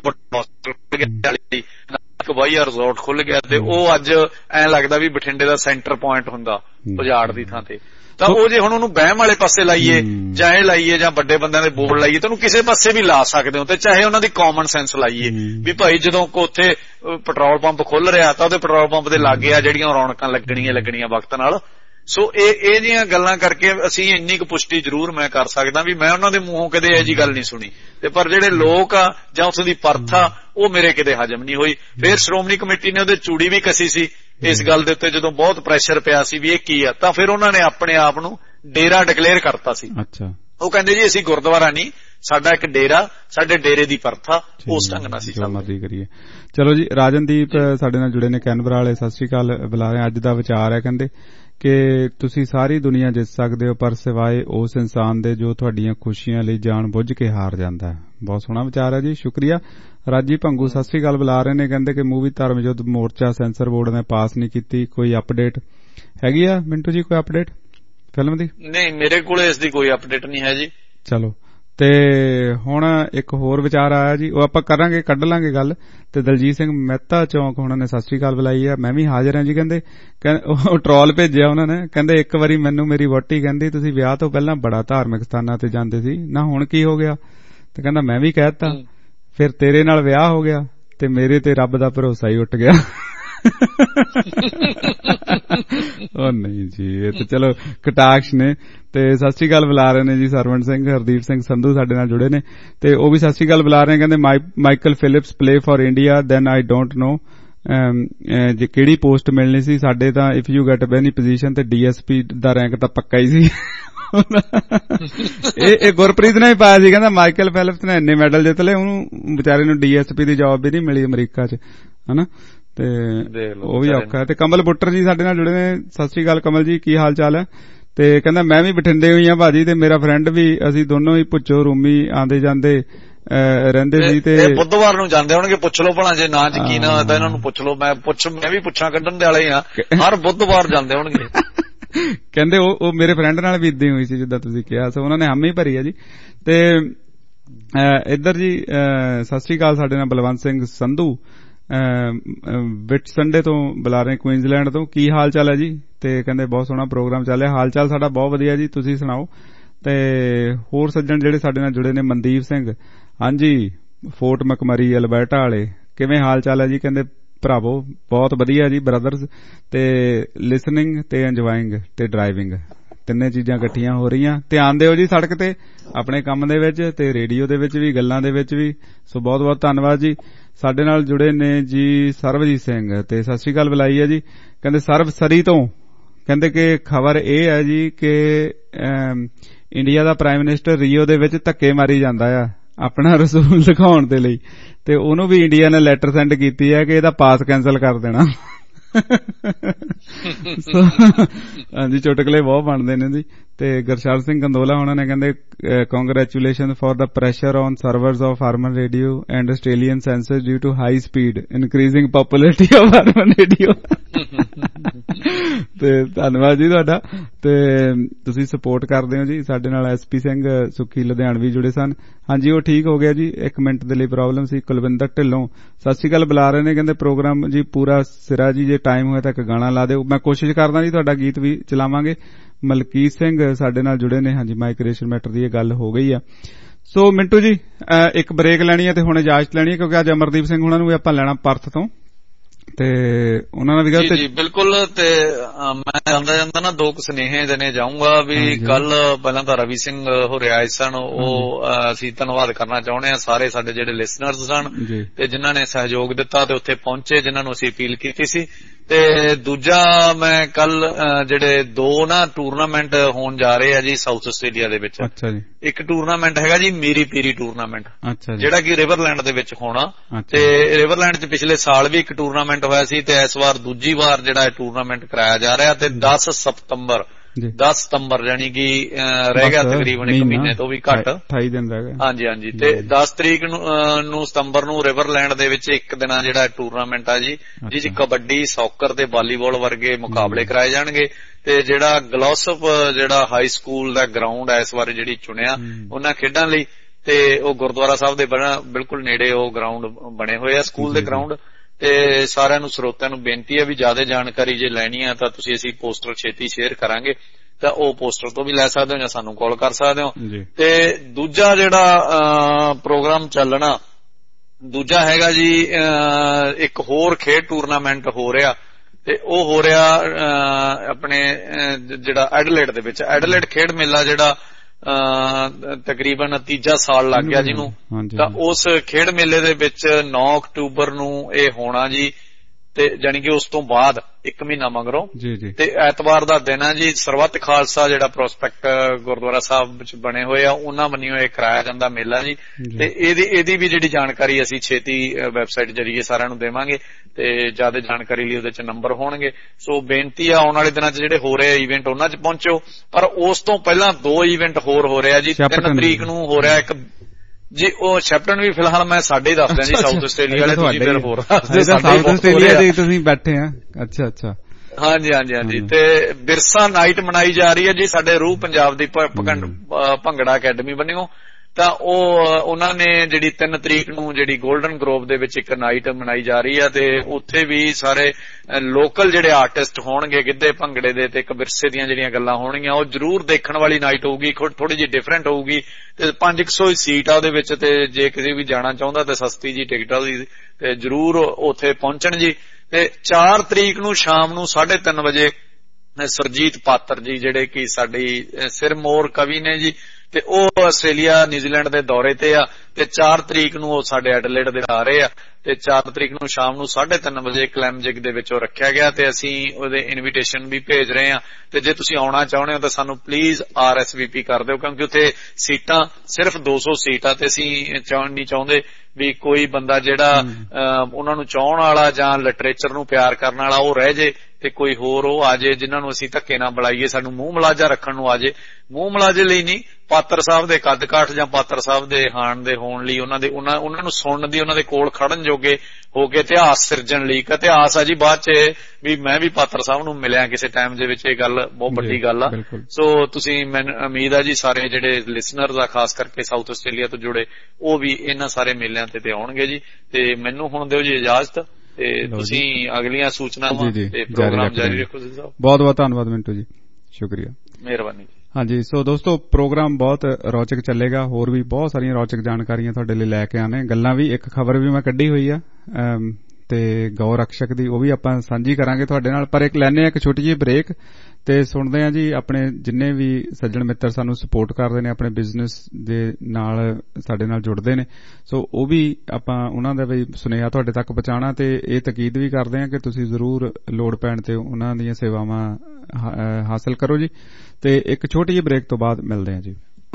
S7: ਕਬਾਈਆ ਰਿਜ਼ੋਰਟ ਖੁੱਲ ਗਿਆ, ਤੇ ਉਹ ਅੱਜ ਐਂ ਲੱਗਦਾ ਵੀ ਬਠਿੰਡੇ ਦਾ ਸੈਂਟਰ ਪੁਆਇੰਟ ਹੁੰਦਾ ਉਜਾੜ ਦੀ ਥਾਂ ਤੇ। ਤਾਂ ਉਹ ਜੇ ਹੁਣ ਉਹਨੂੰ ਵਹਿਮ ਵਾਲੇ ਪਾਸੇ ਲਾਈਏ ਜਾਂ ਇਹ ਲਾਈਏ ਜਾਂ ਵੱਡੇ ਬੰਦਿਆਂ ਦੇ ਬੋਰਡ ਲਾਈਏ ਤਾਂ ਉਹਨੂੰ ਕਿਸੇ ਪਾਸੇ ਵੀ ਲਾ ਸਕਦੇ ਹੋ, ਤੇ ਚਾਹੇ ਉਹਨਾਂ ਦੀ ਕਾਮਨ ਸੈਂਸ ਲਾਈਏ ਵੀ ਭਾਈ ਜਦੋਂ ਉੱਥੇ ਪੈਟਰੋਲ ਪੰਪ ਖੁੱਲ ਰਿਹਾ ਤਾਂ ਉਹਦੇ ਪੈਟਰੋਲ ਪੰਪ ਦੇ ਲਾਗੇ ਆ ਜਿਹੜੀਆਂ ਰੌਣਕਾਂ ਲੱਗਣੀਆਂ ਲੱਗਣੀਆਂ ਵਕਤ ਨਾਲ। ਸੋ ਇਹ ਇਹ ਜਿਹੀਆਂ ਗੱਲਾਂ ਕਰਕੇ ਅਸੀਂ ਇੰਨੀ ਕੁ ਪੁਸ਼ਟੀ ਜ਼ਰੂਰ ਮੈਂ ਕਰ ਸਕਦਾ ਵੀ ਮੈਂ ਉਹਨਾਂ ਦੇ ਮੂੰਹੋਂ ਕਦੇ ਇਹੋ ਜਿਹੀ ਗੱਲ ਨਹੀਂ ਸੁਣੀ, ਤੇ ਪਰ ਜਿਹੜੇ ਲੋਕ ਆ ਜਾਂ ਉਸ ਦੀ ਪਰਥ ਆ ਉਹ ਮੇਰੇ ਕਿਤੇ ਹਜਮ ਨਹੀਂ ਹੋਈ। ਫਿਰ ਸ਼੍ਰੋਮਣੀ ਕਮੇਟੀ ਨੇ ਉਹਦੇ ਚੂੜੀ ਵੀ ਕੱਸੀ ਸੀ ਇਸ ਗੱਲ ਦੇ ਉੱਤੇ, ਜਦੋਂ ਬਹੁਤ ਪ੍ਰੈਸ਼ਰ ਪਿਆ ਸੀ ਵੀ ਇਹ ਕੀ ਆ, ਤਾਂ ਫਿਰ ਉਹਨਾਂ ਨੇ ਆਪਣੇ ਆਪ ਨੂੰ ਡੇਰਾ ਡਿਕਲੇਅਰ ਕਰਤਾ ਸੀ। ਅੱਛਾ, ਉਹ ਕਹਿੰਦੇ ਜੀ ਅਸੀਂ ਗੁਰਦੁਆਰਾ ਨਹੀਂ, ਸਾਡਾ ਇੱਕ ਡੇਰਾ, ਸਾਡੇ ਡੇਰੇ ਦੀ ਪਰਥਾ, ਉਸ ਢੰਗ ਨਾਲ ਸੀ
S2: ਮਰਜ਼ੀ ਕਰੀਏ। ਚਲੋ ਜੀ, ਰਾਜਨਦੀਪ ਸਾਡੇ ਨਾਲ ਜੁੜੇ ਨੇ ਕੈਨਬਰਾ ਵਾਲੇ, ਸਤਿ ਸ੍ਰੀ ਅਕਾਲ ਬੁਲਾ ਰਹੇ। ਅੱਜ ਦਾ ਵਿਚਾਰ ਹੈ ਕਹਿੰਦੇ ਕਿ ਤੁਸੀਂ ਸਾਰੀ ਦੁਨੀਆ ਜਿੱਤ ਸਕਦੇ ਹੋ ਪਰ ਸਿਵਾਏ ਉਸ ਇਨਸਾਨ ਦੇ ਜੋ ਤੁਹਾਡੀਆਂ ਖੁਸ਼ੀਆਂ ਲਈ ਜਾਣ ਬੁੱਝ ਕੇ ਹਾਰ ਜਾਂਦਾ ਹੈ। ਬਹੁਤ ਸੋਹਣਾ ਵਿਚਾਰ ਹੈ ਜੀ, ਸ਼ੁਕਰੀਆ। ਰਾਜੀ ਭੰਗੂ ਸਤਿ ਸ੍ਰੀ ਅਕਾਲ ਬੁਲਾ ਰਹੇ ਨੇ, ਕਹਿੰਦੇ ਕਿ ਮੂਵੀ ਧਰਮ ਯੁੱਧ ਮੋਰਚਾ ਸੈਂਸਰ ਬੋਰਡ ਨੇ ਪਾਸ ਨਹੀਂ ਕੀਤੀ, ਕੋਈ ਅਪਡੇਟ ਹੈਗੀ ਆ ਮਿੰਟੂ ਜੀ? ਕੋਈ ਅਪਡੇਟ ਫਿਲਮ ਦੀ?
S7: ਨਹੀਂ, ਮੇਰੇ ਕੋਲ ਇਸ ਦੀ ਕੋਈ ਅਪਡੇਟ ਨਹੀਂ ਹੈ ਜੀ।
S2: ਚਲੋ, ਤੇ ਹੁਣ ਇੱਕ ਹੋਰ ਵਿਚਾਰ ਆਇਆ ਜੀ, ਉਹ ਆਪਾਂ ਕਰਾਂਗੇ, ਕੱਢ ਲਾਂਗੇ ਗੱਲ। ਤੇ ਦਲਜੀਤ ਸਿੰਘ ਮਹਿਤਾ ਚੌਂਕ ਉਹਨਾਂ ਨੇ ਸਤਿ ਸ੍ਰੀ ਅਕਾਲ ਬੁਲਾਈ ਆ, ਮੈਂ ਵੀ ਹਾਜ਼ਰ ਹਾਂ ਜੀ। ਕਹਿੰਦੇ ਉਹ ਟਰੋਲ ਭੇਜਿਆ ਉਹਨਾਂ ਨੇ, ਕਹਿੰਦੇ ਇੱਕ ਵਾਰੀ ਮੈਨੂੰ ਮੇਰੀ ਵਹੁਟੀ ਕਹਿੰਦੀ ਤੁਸੀਂ ਵਿਆਹ ਤੋਂ ਪਹਿਲਾਂ ਬੜਾ ਧਾਰਮਿਕ ਸਥਾਨਾਂ ਤੇ ਜਾਂਦੇ ਸੀ ਨਾ, ਹੁਣ ਕੀ ਹੋ ਗਿਆ? ਤੇ ਕਹਿੰਦਾ ਮੈਂ ਵੀ ਕਹਿ ਦਿੱਤਾ, ਫਿਰ ਤੇਰੇ ਨਾਲ ਵਿਆਹ ਹੋ ਗਿਆ ਤੇ ਮੇਰੇ ਤੇ ਰੱਬ ਦਾ ਭਰੋਸਾ ਹੀ ਉੱਠ ਗਿਆ। ਉਹ ਨਹੀਂ ਜੀ, ਇਹ ਤਾਂ ਚਲੋ ਕਟਾਕਸ਼ ਨੇ। ਤੇ ਸਤਿ ਸ੍ਰੀ ਅਕਾਲ ਬੁਲਾ ਰਹੇ ਨੇ ਜੀ ਸਰਵਣ ਸਿੰਘ, ਹਰਦੀਪ ਸਿੰਘ ਸੰਧੂ ਸਾਡੇ ਨਾਲ ਜੁੜੇ ਨੇ, ਤੇ ਉਹ ਵੀ ਸਤਿ ਸ੍ਰੀ ਅਕਾਲ ਬੁਲਾ ਰਹੇ। ਕਹਿੰਦੇ Michael Phillips play for India, then I don't know ਜੇ ਕਿਹੜੀ ਪੋਸਟ ਮਿਲਣੀ ਸੀ ਸਾਡੇ, ਤਾਂ if you get any position ਤੇ ਡੀਐਸਪੀ ਦਾ ਰੈਂਕ ਤਾਂ ਪੱਕਾ ਹੀ ਸੀ। ਇਹ ਇਹ ਗੁਰਪ੍ਰੀਤ ਨੇ ਹੀ ਪਾਇਆ ਸੀ, ਕਹਿੰਦਾ ਮਾਈਕਲ ਫਿਲਿਪਸ ਨੇ ਇੰਨੇ ਮੈਡਲ ਜਿੱਤ ਲਏ, ਉਹਨੂੰ ਵਿਚਾਰੇ ਨੂੰ ਡੀਐਸਪੀ ਦੀ ਜੌਬ ਵੀ ਨਹੀਂ ਮਿਲੀ ਅਮਰੀਕਾ ਚ, ਹਨਾ, ਤੇ ਉਹ ਵੀ ਔਖਾ ਹੈ। ਤੇ ਕਮਲ ਬੁੱਟਰ ਜੀ ਸਾਡੇ ਨਾਲ ਜੁੜੇ ਨੇ, ਸਤਿ ਸ੍ਰੀ ਅਕਾਲ ਕਮਲ ਜੀ, ਕੀ ਹਾਲ ਚਾਲ ਹੈ? ਤੇ ਕਹਿੰਦਾ ਮੈਂ ਵੀ ਬਠਿੰਡੇ ਹੋਈ ਆ ਭਾਜੀ, ਤੇ ਮੇਰਾ ਫਰੈਂਡ ਵੀ, ਅਸੀਂ ਦੋਨੋਂ ਹੀ ਭੁੱਚੋ ਰੂਮੀ ਆਂਦੇ ਜਾਂਦੇ ਰਹਿੰਦੇ ਸੀ। ਤੇ
S7: ਬੁੱਧਵਾਰ ਨੂੰ ਜਾਂਦੇ ਹੋਣਗੇ, ਪੁੱਛ ਲਓ ਭਲਾ, ਜੇ ਨਾ ਯਕੀਨ ਆ ਤਾਂ ਇਹਨਾਂ ਨੂੰ ਪੁੱਛ ਲਓ। ਮੈਂ ਪੁੱਛ ਮੈਂ ਵੀ ਪੁੱਛਾਂ ਕੱਢਣ ਦੇ ਵਾਲੇ ਆ, ਹਰ ਬੁੱਧਵਾਰ ਜਾਂਦੇ ਹੋਣਗੇ।
S2: ਕਹਿੰਦੇ ਉਹ ਉਹ ਮੇਰੇ ਫਰੈਂਡ ਨਾਲ ਵੀ ਇਦਾਂ ਹੋਈ ਸੀ ਜਿੱਦਾਂ ਤੁਸੀਂ ਕਿਹਾ, ਸੋ ਉਹਨਾਂ ਨੇ ਹਾਮੀ ਭਰੀ ਆ ਜੀ। ਤੇ ਇੱਧਰ ਜੀ ਸਤਿ ਸ੍ਰੀ ਅਕਾਲ ਸਾਡੇ ਨਾਲ ਬਲਵੰਤ ਸਿੰਘ ਸੰਧੂ ਵਿਟ ਸੰਡੇ ਤੋਂ ਬੁਲਾ ਰਹੇ, ਕੁਈਨਜ਼ਲੈਂਡ ਤੋਂ। ਕੀ ਹਾਲ ਚਾਲ ਹੈ ਜੀ? ਤੇ ਕਹਿੰਦੇ ਬਹੁਤ ਸੋਹਣਾ ਪ੍ਰੋਗਰਾਮ ਚੱਲ ਰਿਹਾ। ਹਾਲ ਚਾਲ ਸਾਡਾ ਬਹੁਤ ਵਧੀਆ ਜੀ, ਤੁਸੀਂ ਸੁਣਾਓ? ਤੇ ਹੋਰ ਸੱਜਣ ਜਿਹੜੇ ਸਾਡੇ ਨਾਲ ਜੁੜੇ ਨੇ, ਮਨਦੀਪ ਸਿੰਘ, ਹਾਂਜੀ, ਫੋਰਟ ਮਕਮਰੀ ਅਲਬਰਟਾ ਵਾਲੇ, ਕਿਵੇਂ ਹਾਲ ਚਾਲ ਹੈ ਜੀ? ਕਹਿੰਦੇ ਭਰਾਵੋ ਬਹੁਤ ਵਧੀਆ ਜੀ ਬ੍ਰਦਰਜ਼, ਤੇ ਲਿਸਨਿੰਗ ਤੇ ਇੰਜੋਇੰਗ ਤੇ ਡਰਾਈਵਿੰਗ ਤਿੰਨੇ ਚੀਜ਼ਾਂ ਇਕੱਠੀਆਂ ਹੋ ਰਹੀਆਂ। ਧਿਆਨ ਦਿਓ ਜੀ ਸੜਕ ਤੇ, ਆਪਣੇ ਕੰਮ ਦੇ ਵਿੱਚ ਤੇ ਰੇਡੀਓ ਦੇ ਵਿੱਚ ਵੀ, ਗੱਲਾਂ ਦੇ ਵਿੱਚ ਵੀ। ਸੋ ਬਹੁਤ ਬਹੁਤ ਧੰਨਵਾਦ ਜੀ। ਸਾਡੇ ਨਾਲ ਜੁੜੇ ਨੇ ਜੀ ਸਰਵਜੀਤ ਸਿੰਘ, ਤੇ ਸਤਿ ਸ੍ਰੀ ਅਕਾਲ ਬੁਲਾਈ ਹੈ ਜੀ। ਕਹਿੰਦੇ ਸਰਵ ਸਰੀ ਤੋਂ, ਕਹਿੰਦੇ ਕਿ ਖਬਰ ਇਹ ਹੈ ਜੀ ਕਿ ਇੰਡੀਆ ਦਾ ਪ੍ਰਾਈਮ ਮਿਨਿਸਟਰ ਰੀਓ ਦੇ ਵਿੱਚ ਧੱਕੇ ਮਾਰੀ ਜਾਂਦਾ ਆ ਆਪਣਾ ਰਸੂਲ ਦਿਖਾਉਣ ਦੇ ਲਈ, ਤੇ ਉਹਨੂੰ ਵੀ ਇੰਡੀਆ ਨੇ ਲੈਟਰ ਸੈਂਡ ਕੀਤੀ ਹੈ ਕਿ ਇਹਦਾ ਪਾਸ ਕੈਂਸਲ ਕਰ ਦੇਣਾ। ਹਾਂਜੀ, ਚੁਟਕਲੇ ਬਹੁਤ ਬਣਦੇ ਨੇ ਜੀ। ਤੇ ਗੁਰਸ਼ਰਨ ਸਿੰਘ ਗੰਦੋਲਾ ਉਹਨਾਂ ਨੇ ਕਹਿੰਦੇ congratulation for the pressure on servers of Harman radio and Australian census due to high speed increasing popularity of Harman radio. ਤੇ ਧੰਨਵਾਦ ਜੀ ਤੁਹਾਡਾ, ਤੇ ਤੁਸੀਂ ਸਪੋਰਟ ਕਰਦੇ ਹੋ ਜੀ। ਸਾਡੇ ਨਾਲ ਐਸ ਪੀ ਸਿੰਘ ਸੁੱਖੀ ਲੁਧਿਆਣਵੀ ਜੁੜੇ ਸਨ। ਹਾਂਜੀ, ਉਹ ਠੀਕ ਹੋ ਗਿਆ ਜੀ, ਇੱਕ ਮਿੰਟ ਦੇ ਲਈ ਪ੍ਰੋਬਲਮ ਸੀ। ਕੁਲਵਿੰਦਰ ਢਿੱਲੋਂ ਸਤਿ ਸ੍ਰੀ ਅਕਾਲ ਬੁਲਾ ਰਹੇ ਨੇ, ਕਹਿੰਦੇ ਪ੍ਰੋਗਰਾਮ ਜੀ ਪੂਰਾ ਸਿਰਾ ਜੀ, ਜੇ ਟਾਈਮ ਹੋਇਆ ਤਾਂ ਇੱਕ ਗਾਣਾ ਲਾ ਦਿਓ। ਮੈਂ ਕੋਸ਼ਿਸ਼ ਕਰਦਾ ਜੀ, ਤੁਹਾਡਾ ਗੀਤ ਵੀ ਚਲਾਵਾਂਗੇ। ਮਲਕੀਤ ਸਿੰਘ ਸਾਡੇ ਨਾਲ ਜੁੜੇ ਨੇ, ਹਾਂਜੀ, ਮਾਈਗ੍ਰੇਸ਼ਨ ਮੈਟਰ ਦੀ ਇਹ ਗੱਲ ਹੋ ਗਈ ਆ। ਸੋ ਮਿੰਟੂ ਜੀ ਇੱਕ ਬ੍ਰੇਕ ਲੈਣੀ ਹੈ ਤੇ ਹੁਣ ਇਜਾਜ਼ਤ ਲੈਣੀ ਹੈ, ਕਿਉਂਕਿ ਅੱਜ ਅਮਰਦੀਪ ਸਿੰਘ ਹੁਣਾਂ ਨੂੰ ਵੀ ਆਪਾਂ ਲੈਣਾ ਪਰਥ ਤੋਂ, ਤੇ ਉਹਨਾਂ ਨਾਲ ਵੀ ਗੱਲ।
S7: ਜੀ ਬਿਲਕੁਲ। ਤੇ ਮੈਂ ਜਾਂਦਾ ਜਾਂਦਾ ਨਾ ਦੋ ਕੁ ਸੁਨੇਹੇ ਦੇਣੇ ਜਾਊਂਗਾ ਵੀ ਕੱਲ ਪਹਿਲਾਂ ਤਾਂ ਰਵੀ ਸਿੰਘ ਹੋਰੇ ਆਏ ਸਨ, ਉਹ ਅਸੀਂ ਧੰਨਵਾਦ ਕਰਨਾ ਚਾਹੁੰਦੇ ਹਾਂ ਸਾਰੇ ਸਾਡੇ ਜਿਹੜੇ ਲਿਸਨਰਸ ਸਨ ਤੇ ਜਿਨ੍ਹਾਂ ਨੇ ਸਹਿਯੋਗ ਦਿੱਤਾ ਤੇ ਉੱਥੇ ਪਹੁੰਚੇ, ਜਿਨ੍ਹਾਂ ਨੂੰ ਅਸੀਂ ਅਪੀਲ ਕੀਤੀ ਸੀ। ਤੇ ਦੂਜਾ, ਮੈਂ ਕੱਲ ਜਿਹੜੇ ਦੋ ਨਾ ਟੂਰਨਾਮੈਂਟ ਹੋਣ ਜਾ ਰਹੇ ਆ ਜੀ ਸਾਊਥ ਆਸਟ੍ਰੇਲੀਆ ਦੇ ਵਿੱਚ।
S2: ਅੱਛਾ ਜੀ।
S7: ਇੱਕ ਟੂਰਨਾਮੈਂਟ ਹੈਗਾ ਜੀ ਮੀਰੀ ਪੀਰੀ ਟੂਰਨਾਮੈਂਟ, ਜਿਹੜਾ ਕਿ ਰਿਵਰਲੈਂਡ ਦੇ ਵਿੱਚ ਹੋਣਾ। ਤੇ ਰਿਵਰਲੈਂਡ ਚ ਪਿਛਲੇ ਸਾਲ ਵੀ ਇੱਕ ਟੂਰਨਾਮੈਂਟ ਹੋਇਆ ਸੀ, ਤੇ ਇਸ ਵਾਰ ਦੂਜੀ ਵਾਰ ਜਿਹੜਾ ਇਹ ਟੂਰਨਾਮੈਂਟ ਕਰਾਇਆ ਜਾ ਰਿਹਾ। ਤੇ ਦਸ ਸਤੰਬਰ ਦਸ ਸਤੰਬਰ ਜਾਨੀ ਕਿ ਰਹਿ ਗਿਆ ਤਕਰੀਬਨ ਇੱਕ ਮਹੀਨੇ ਤੋਂ ਵੀ ਘੱਟ,
S2: ਅਠਾਈ ਦਿਨ ਰਹਿ ਗਏ।
S7: ਹਾਂਜੀ ਹਾਂਜੀ। ਤੇ ਦਸ ਤਰੀਕ ਨੂੰ ਸਤੰਬਰ ਨੂੰ ਰਿਵਰਲੈਂਡ ਦੇ ਵਿੱਚ ਇੱਕ ਦਿਨਾਂ ਜਿਹੜਾ ਟੂਰਨਾਮੈਂਟ ਆ ਜੀ, ਜਿਸ ਚ ਕਬੱਡੀ, ਸੌਕਰ ਤੇ ਵਾਲੀਬਾਲ ਵਰਗੇ ਮੁਕਾਬਲੇ ਕਰਾਏ ਜਾਣਗੇ। ਤੇ ਜਿਹੜਾ ਗਲੋਸਪ ਜਿਹੜਾ ਹਾਈ ਸਕੂਲ ਦਾ ਗਰਾਊਂਡ ਹੈ ਇਸ ਵਾਰ ਜਿਹੜੀ ਚੁਣਿਆ ਉਹਨਾਂ ਖੇਡਾਂ ਲਈ, ਤੇ ਉਹ ਗੁਰਦੁਆਰਾ ਸਾਹਿਬ ਦੇ ਬਿਲਕੁਲ ਨੇੜੇ ਉਹ ਗਰਾਊਂਡ ਬਣੇ ਹੋਏ ਆ, ਸਕੂਲ ਦੇ ਗਰਾਊਂਡ। ਤੇ ਸਾਰਿਆਂ ਨੂੰ ਸਰੋਤਿਆਂ ਨੂੰ ਬੇਨਤੀ ਹੈ ਵੀ ਜ਼ਿਆਦਾ ਜਾਣਕਾਰੀ ਜੇ ਲੈਣੀ ਆ ਤਾਂ ਤੁਸੀਂ ਅਸੀਂ ਪੋਸਟਰ ਛੇਤੀ ਸ਼ੇਅਰ ਕਰਾਂਗੇ ਤਾਂ ਉਹ ਪੋਸਟਰ ਤੋਂ ਵੀ ਲੈ ਸਕਦੇ ਹੋ ਜਾਂ ਸਾਨੂੰ ਕਾਲ ਕਰ ਸਕਦੇ ਹੋ। ਤੇ ਦੂਜਾ ਜਿਹੜਾ ਪ੍ਰੋਗਰਾਮ ਚੱਲਣਾ ਦੂਜਾ ਹੈਗਾ ਜੀ ਇੱਕ ਹੋਰ ਖੇਡ ਟੂਰਨਾਮੈਂਟ ਹੋ ਰਿਹਾ ਤੇ ਉਹ ਹੋ ਰਿਹਾ ਆਪਣੇ ਜਿਹੜਾ ਐਡਲੇਡ ਦੇ ਵਿੱਚ। ਐਡਲੇਡ ਖੇਡ ਮੇਲਾ ਜਿਹੜਾ ਤਕਰੀਬਨ ਤੀਜਾ ਸਾਲ ਲੱਗ ਗਿਆ ਜਿਹਨੂੰ, ਤਾਂ ਉਸ ਖੇਡ ਮੇਲੇ ਦੇ ਵਿੱਚ ਨੌ ਅਕਤੂਬਰ ਨੂੰ ਇਹ ਹੋਣਾ ਜੀ। ਤੇ ਜਾਣੀ ਕਿ ਉਸ ਤੋਂ ਬਾਅਦ ਇੱਕ ਮਹੀਨਾ ਮਗਰੋਂ ਤੇ ਐਤਵਾਰ ਦਾ ਦਿਨ ਹੈ ਜੀ। ਸਰਬੱਤ ਖਾਲਸਾ ਜਿਹੜਾ ਪ੍ਰੋਸਪੈਕਟ ਗੁਰਦੁਆਰਾ ਸਾਹਿਬ ਵਿੱਚ ਬਣੇ ਹੋਏ ਆ ਉਹਨਾਂ ਵੱਲੋਂ ਇਹ ਕਰਾਇਆ ਜਾਂਦਾ ਮੇਲਾ ਜੀ। ਤੇ ਇਹਦੀ ਇਹਦੀ ਵੀ ਜਿਹੜੀ ਜਾਣਕਾਰੀ ਅਸੀਂ ਛੇਤੀ ਵੈਬਸਾਈਟ ਜਰੀਏ ਸਾਰਿਆਂ ਨੂੰ ਦੇਵਾਂਗੇ ਤੇ ਜ਼ਿਆਦਾ ਜਾਣਕਾਰੀ ਲਈ ਉਹਦੇ ਚ ਨੰਬਰ ਹੋਣਗੇ। ਸੋ ਬੇਨਤੀ ਆ ਆਉਣ ਵਾਲੇ ਦਿਨਾਂ ਚ ਜਿਹੜੇ ਹੋ ਰਹੇ ਈਵੈਂਟ ਉਹਨਾਂ ਚ ਪਹੁੰਚੋ। ਪਰ ਉਸ ਤੋਂ ਪਹਿਲਾਂ ਦੋ ਈਵੈਂਟ ਹੋਰ ਹੋ ਰਿਹਾ ਜੀ। ਤਿੰਨ ਤਰੀਕ ਨੂੰ ਹੋ ਰਿਹਾ ਇੱਕ ਜੀ, ਉਹ ਸ਼ੈਪਟਨ ਵੀ ਫਿਲਹਾਲ ਮੈਂ ਸਾਡੇ ਹੀ ਦੱਸਦਾ ਜੀ, ਸਾਊਥ ਆਸਟ੍ਰੇਲੀਆ ਵਾਲੇ ਤੁਸੀਂ ਫਿਰ ਹੋਰ
S2: ਸਾਊਥ ਆਸਟ੍ਰੇਲੀਆ ਦੇ ਤੁਸੀਂ ਬੈਠੇ ਆ। ਅੱਛਾ ਅੱਛਾ
S7: ਹਾਂਜੀ ਹਾਂਜੀ ਹਾਂਜੀ। ਤੇ ਬਿਰਸਾ ਨਾਈਟ ਮਨਾਈ ਜਾ ਰਹੀ ਹੈ ਜੀ ਸਾਡੇ ਰੂਹ ਪੰਜਾਬ ਦੀ ਭੰਗੜਾ ਅਕੈਡਮੀ ਬਣਿਓ। ਤਾਂ ਉਹ ਉਹਨਾਂ ਨੇ ਜਿਹੜੀ ਤਿੰਨ ਤਰੀਕ ਨੂੰ ਜਿਹੜੀ ਗੋਲਡਨ ਗਰੋਵ ਦੇ ਵਿੱਚ ਇੱਕ ਨਾਈਟ ਮਨਾਈ ਜਾ ਰਹੀ ਆ ਤੇ ਉੱਥੇ ਵੀ ਸਾਰੇ ਲੋਕਲ ਜਿਹੜੇ ਆਰਟਿਸਟ ਹੋਣਗੇ ਗਿੱਧੇ ਭੰਗੜੇ ਦੇ ਤੇ ਇੱਕ ਵਿਰਸੇ ਦੀਆਂ ਜਿਹੜੀਆਂ ਗੱਲਾਂ ਹੋਣਗੀਆਂ ਉਹ ਜ਼ਰੂਰ ਦੇਖਣ ਵਾਲੀ ਨਾਈਟ ਹੋਊਗੀ। ਥੋੜੀ ਜਿਹੀ ਡਿਫਰੈਂਟ ਹੋਊਗੀ ਤੇ ਪੰਜ ਕੁ ਸੌ ਸੀਟ ਆ ਉਹਦੇ ਵਿੱਚ ਤੇ ਜੇ ਕਿਸੇ ਵੀ ਜਾਣਾ ਚਾਹੁੰਦਾ ਤੇ ਸਸਤੀ ਜੀ ਟਿਕਟ ਉਹਦੀ ਤੇ ਜ਼ਰੂਰ ਉੱਥੇ ਪਹੁੰਚਣ ਜੀ। ਤੇ ਚਾਰ ਤਰੀਕ ਨੂੰ ਸ਼ਾਮ ਨੂੰ ਸਾਢੇ ਤਿੰਨ ਵਜੇ ਸੁਰਜੀਤ ਪਾਤਰ ਜੀ ਜਿਹੜੇ ਕਿ ਸਾਡੀ ਸਿਰਮੌਰ ਕਵੀ ਨੇ ਜੀ ਤੇ ਉਹ ਆਸਟ੍ਰੇਲੀਆ ਨਿਊਜ਼ੀਲੈਂਡ ਦੇ ਦੌਰੇ ਤੇ ਆ ਤੇ ਚਾਰ ਤਰੀਕ ਨੂੰ ਉਹ ਸਾਡੇ ਐਡਲੇਡ ਦੇ ਆ ਰਹੇ ਆ ਤੇ ਚਾਰ ਤਰੀਕ ਨੂੰ ਸ਼ਾਮ ਨੂੰ ਸਾਢੇ ਤਿੰਨ ਵਜੇ ਕਲੈਮਜਿਗ ਦੇ ਵਿੱਚ ਉਹ ਰੱਖਿਆ ਗਿਆ ਤੇ ਅਸੀਂ ਉਹਦੇ ਇਨਵੀਟੇਸ਼ਨ ਵੀ ਭੇਜ ਰਹੇ ਆ। ਤੇ ਜੇ ਤੁਸੀਂ ਆਉਣਾ ਚਾਹੁੰਦੇ ਹੋ ਤਾਂ ਸਾਨੂੰ please R S V P ਕਰ ਦਿਓ ਕਿਉਂਕਿ ਉੱਥੇ ਸੀਟਾਂ ਸਿਰਫ ਦੋ ਸੌ ਸੀਟਾਂ ਤੇ ਅਸੀਂ ਨਹੀਂ ਚਾਹੁੰਦੇ ਵੀ ਕੋਈ ਬੰਦਾ ਜਿਹੜਾ ਉਹਨਾਂ ਨੂੰ ਚਾਹਣ ਵਾਲਾ ਜਾਂ ਲਿਟਰੇਚਰ ਨੂੰ ਪਿਆਰ ਕਰਨ ਵਾਲਾ ਉਹ ਰਹਿ ਜੇ ਤੇ ਕੋਈ ਹੋਰ ਉਹ ਆ ਜੇ ਜਿਨ੍ਹਾਂ ਨੂੰ ਅਸੀਂ ਧੱਕੇ ਨਾਲ ਬੁਲਾਈਏ, ਸਾਨੂੰ ਮੂੰਹ ਮਲਾਜਾ ਰੱਖਣ ਨੂੰ ਆ ਜੇ। ਮੂੰਹ ਮਲਾਜੇ ਲਈ ਨਹੀਂ, ਪਾਤਰ ਸਾਹਿਬ ਦੇ ਕੱਦ ਕਾਠ ਜਾਂ ਪਾਤਰ ਸਾਹਿਬ ਦੇ ਹਾਣ ਦੇ ਹੋਣ ਲਈ ਉਹਨਾਂ ਦੇ ਉਹਨਾਂ ਉਹਨਾਂ ਨੂੰ ਸੁਣਨ ਦੀ ਉਹਨਾਂ ਦੇ ਕੋਲ ਖੜਨ ਜੋਗੇ ਹੋ ਕੇ ਇਤਿਹਾਸ ਸਿਰਜਣ ਲਈ। ਇਤਿਹਾਸ ਆ ਜੀ ਬਾਅਦ ਚ ਵੀ ਮੈਂ ਵੀ ਪਾਤਰ ਸਾਹਿਬ ਨੂੰ ਮਿਲਿਆ ਕਿਸੇ ਟਾਈਮ ਦੇ ਵਿੱਚ, ਇਹ ਗੱਲ ਬਹੁਤ ਵੱਡੀ ਗੱਲ ਆ। ਸੋ ਤੁਸੀਂ ਮੈਨੂੰ ਉਮੀਦ ਆ ਜੀ ਸਾਰੇ ਜਿਹੜੇ ਲਿਸਨਰਸ ਆ ਖਾਸ ਕਰਕੇ ਸਾਊਥ ਆਸਟ੍ਰੇਲੀਆ ਤੋਂ ਜੁੜੇ ਉਹ ਵੀ ਇਹਨਾਂ ਸਾਰੇ ਮੇਲਿਆਂ ਤੇ ਤੇ ਆਉਣਗੇ ਜੀ। ਤੇ ਮੈਨੂੰ ਹੁਣ ਦਿਓ ਜੀ ਇਜਾਜ਼ਤ ਤੇ ਤੁਸੀਂ ਅਗਲੀਆਂ ਸੂਚਨਾਵਾਂ ਤੇ ਪ੍ਰੋਗਰਾਮ ਜਾਰੀ ਰੱਖੋ ਜੀ ਸਾਹਿਬ।
S2: ਬਹੁਤ ਬਹੁਤ ਧੰਨਵਾਦ ਮਿੰਟੂ ਜੀ, ਸ਼ੁਕਰੀਆ,
S7: ਮਿਹਰਬਾਨੀ ਜੀ।
S2: ਹਾਂਜੀ ਸੋ ਦੋਸਤੋ ਪ੍ਰੋਗਰਾਮ ਬਹੁਤ ਰੌਚਕ ਚੱਲੇਗਾ, ਹੋਰ ਵੀ ਬਹੁਤ ਸਾਰੀਆਂ ਰੌਚਕ ਜਾਣਕਾਰੀਆਂ ਤੁਹਾਡੇ ਲਈ ਲੈ ਕੇ ਆਣੇ, ਗੱਲਾਂ ਵੀ, ਇੱਕ ਖਬਰ ਵੀ ਮੈਂ ਕੱਢੀ ਹੋਈ ਆ ਤੇ ਗਊ ਰਕਸ਼ਕ ਦੀ, ਉਹ ਵੀ ਆਪਾਂ ਸਾਂਝੀ ਕਰਾਂਗੇ ਤੁਹਾਡੇ ਨਾਲ। ਪਰ ਇੱਕ ਲੈਣੇ ਆ ਇੱਕ ਛੋਟੀ ਜਿਹੀ ਬ੍ਰੇਕ ਤੇ ਸੁਣਦੇ ਆ ਜੀ ਆਪਣੇ ਜਿੰਨੇ ਵੀ ਸੱਜਣ ਮਿੱਤਰ ਸਾਨੂੰ ਸਪੋਰਟ ਕਰਦੇ ਨੇ ਆਪਣੇ ਬਿਜ਼ਨਸ ਦੇ ਨਾਲ ਸਾਡੇ ਨਾਲ ਜੁੜਦੇ ਨੇ, ਸੋ ਉਹ ਵੀ ਆਪਾਂ ਉਹਨਾਂ ਦਾ ਵੀ ਸੁਨੇਹਾ ਤੁਹਾਡੇ ਤੱਕ ਪਹੁੰਚਾਉਣਾ ਤੇ ਇਹ ਤਾਕੀਦ ਵੀ ਕਰਦੇ ਆ ਕਿ ਤੁਸੀਂ ਜ਼ਰੂਰ ਲੋੜ ਪੈਣ ਤੇ ਉਹਨਾਂ ਦੀਆਂ ਸੇਵਾਵਾਂ ਹਾਸਲ ਕਰੋ ਜੀ। ਤੇ ਇੱਕ ਛੋਟੀ ਜਿਹੀ ਬ੍ਰੇਕ ਤੋਂ ਬਾਅਦ ਮਿਲਦੇ ਆ ਜੀ।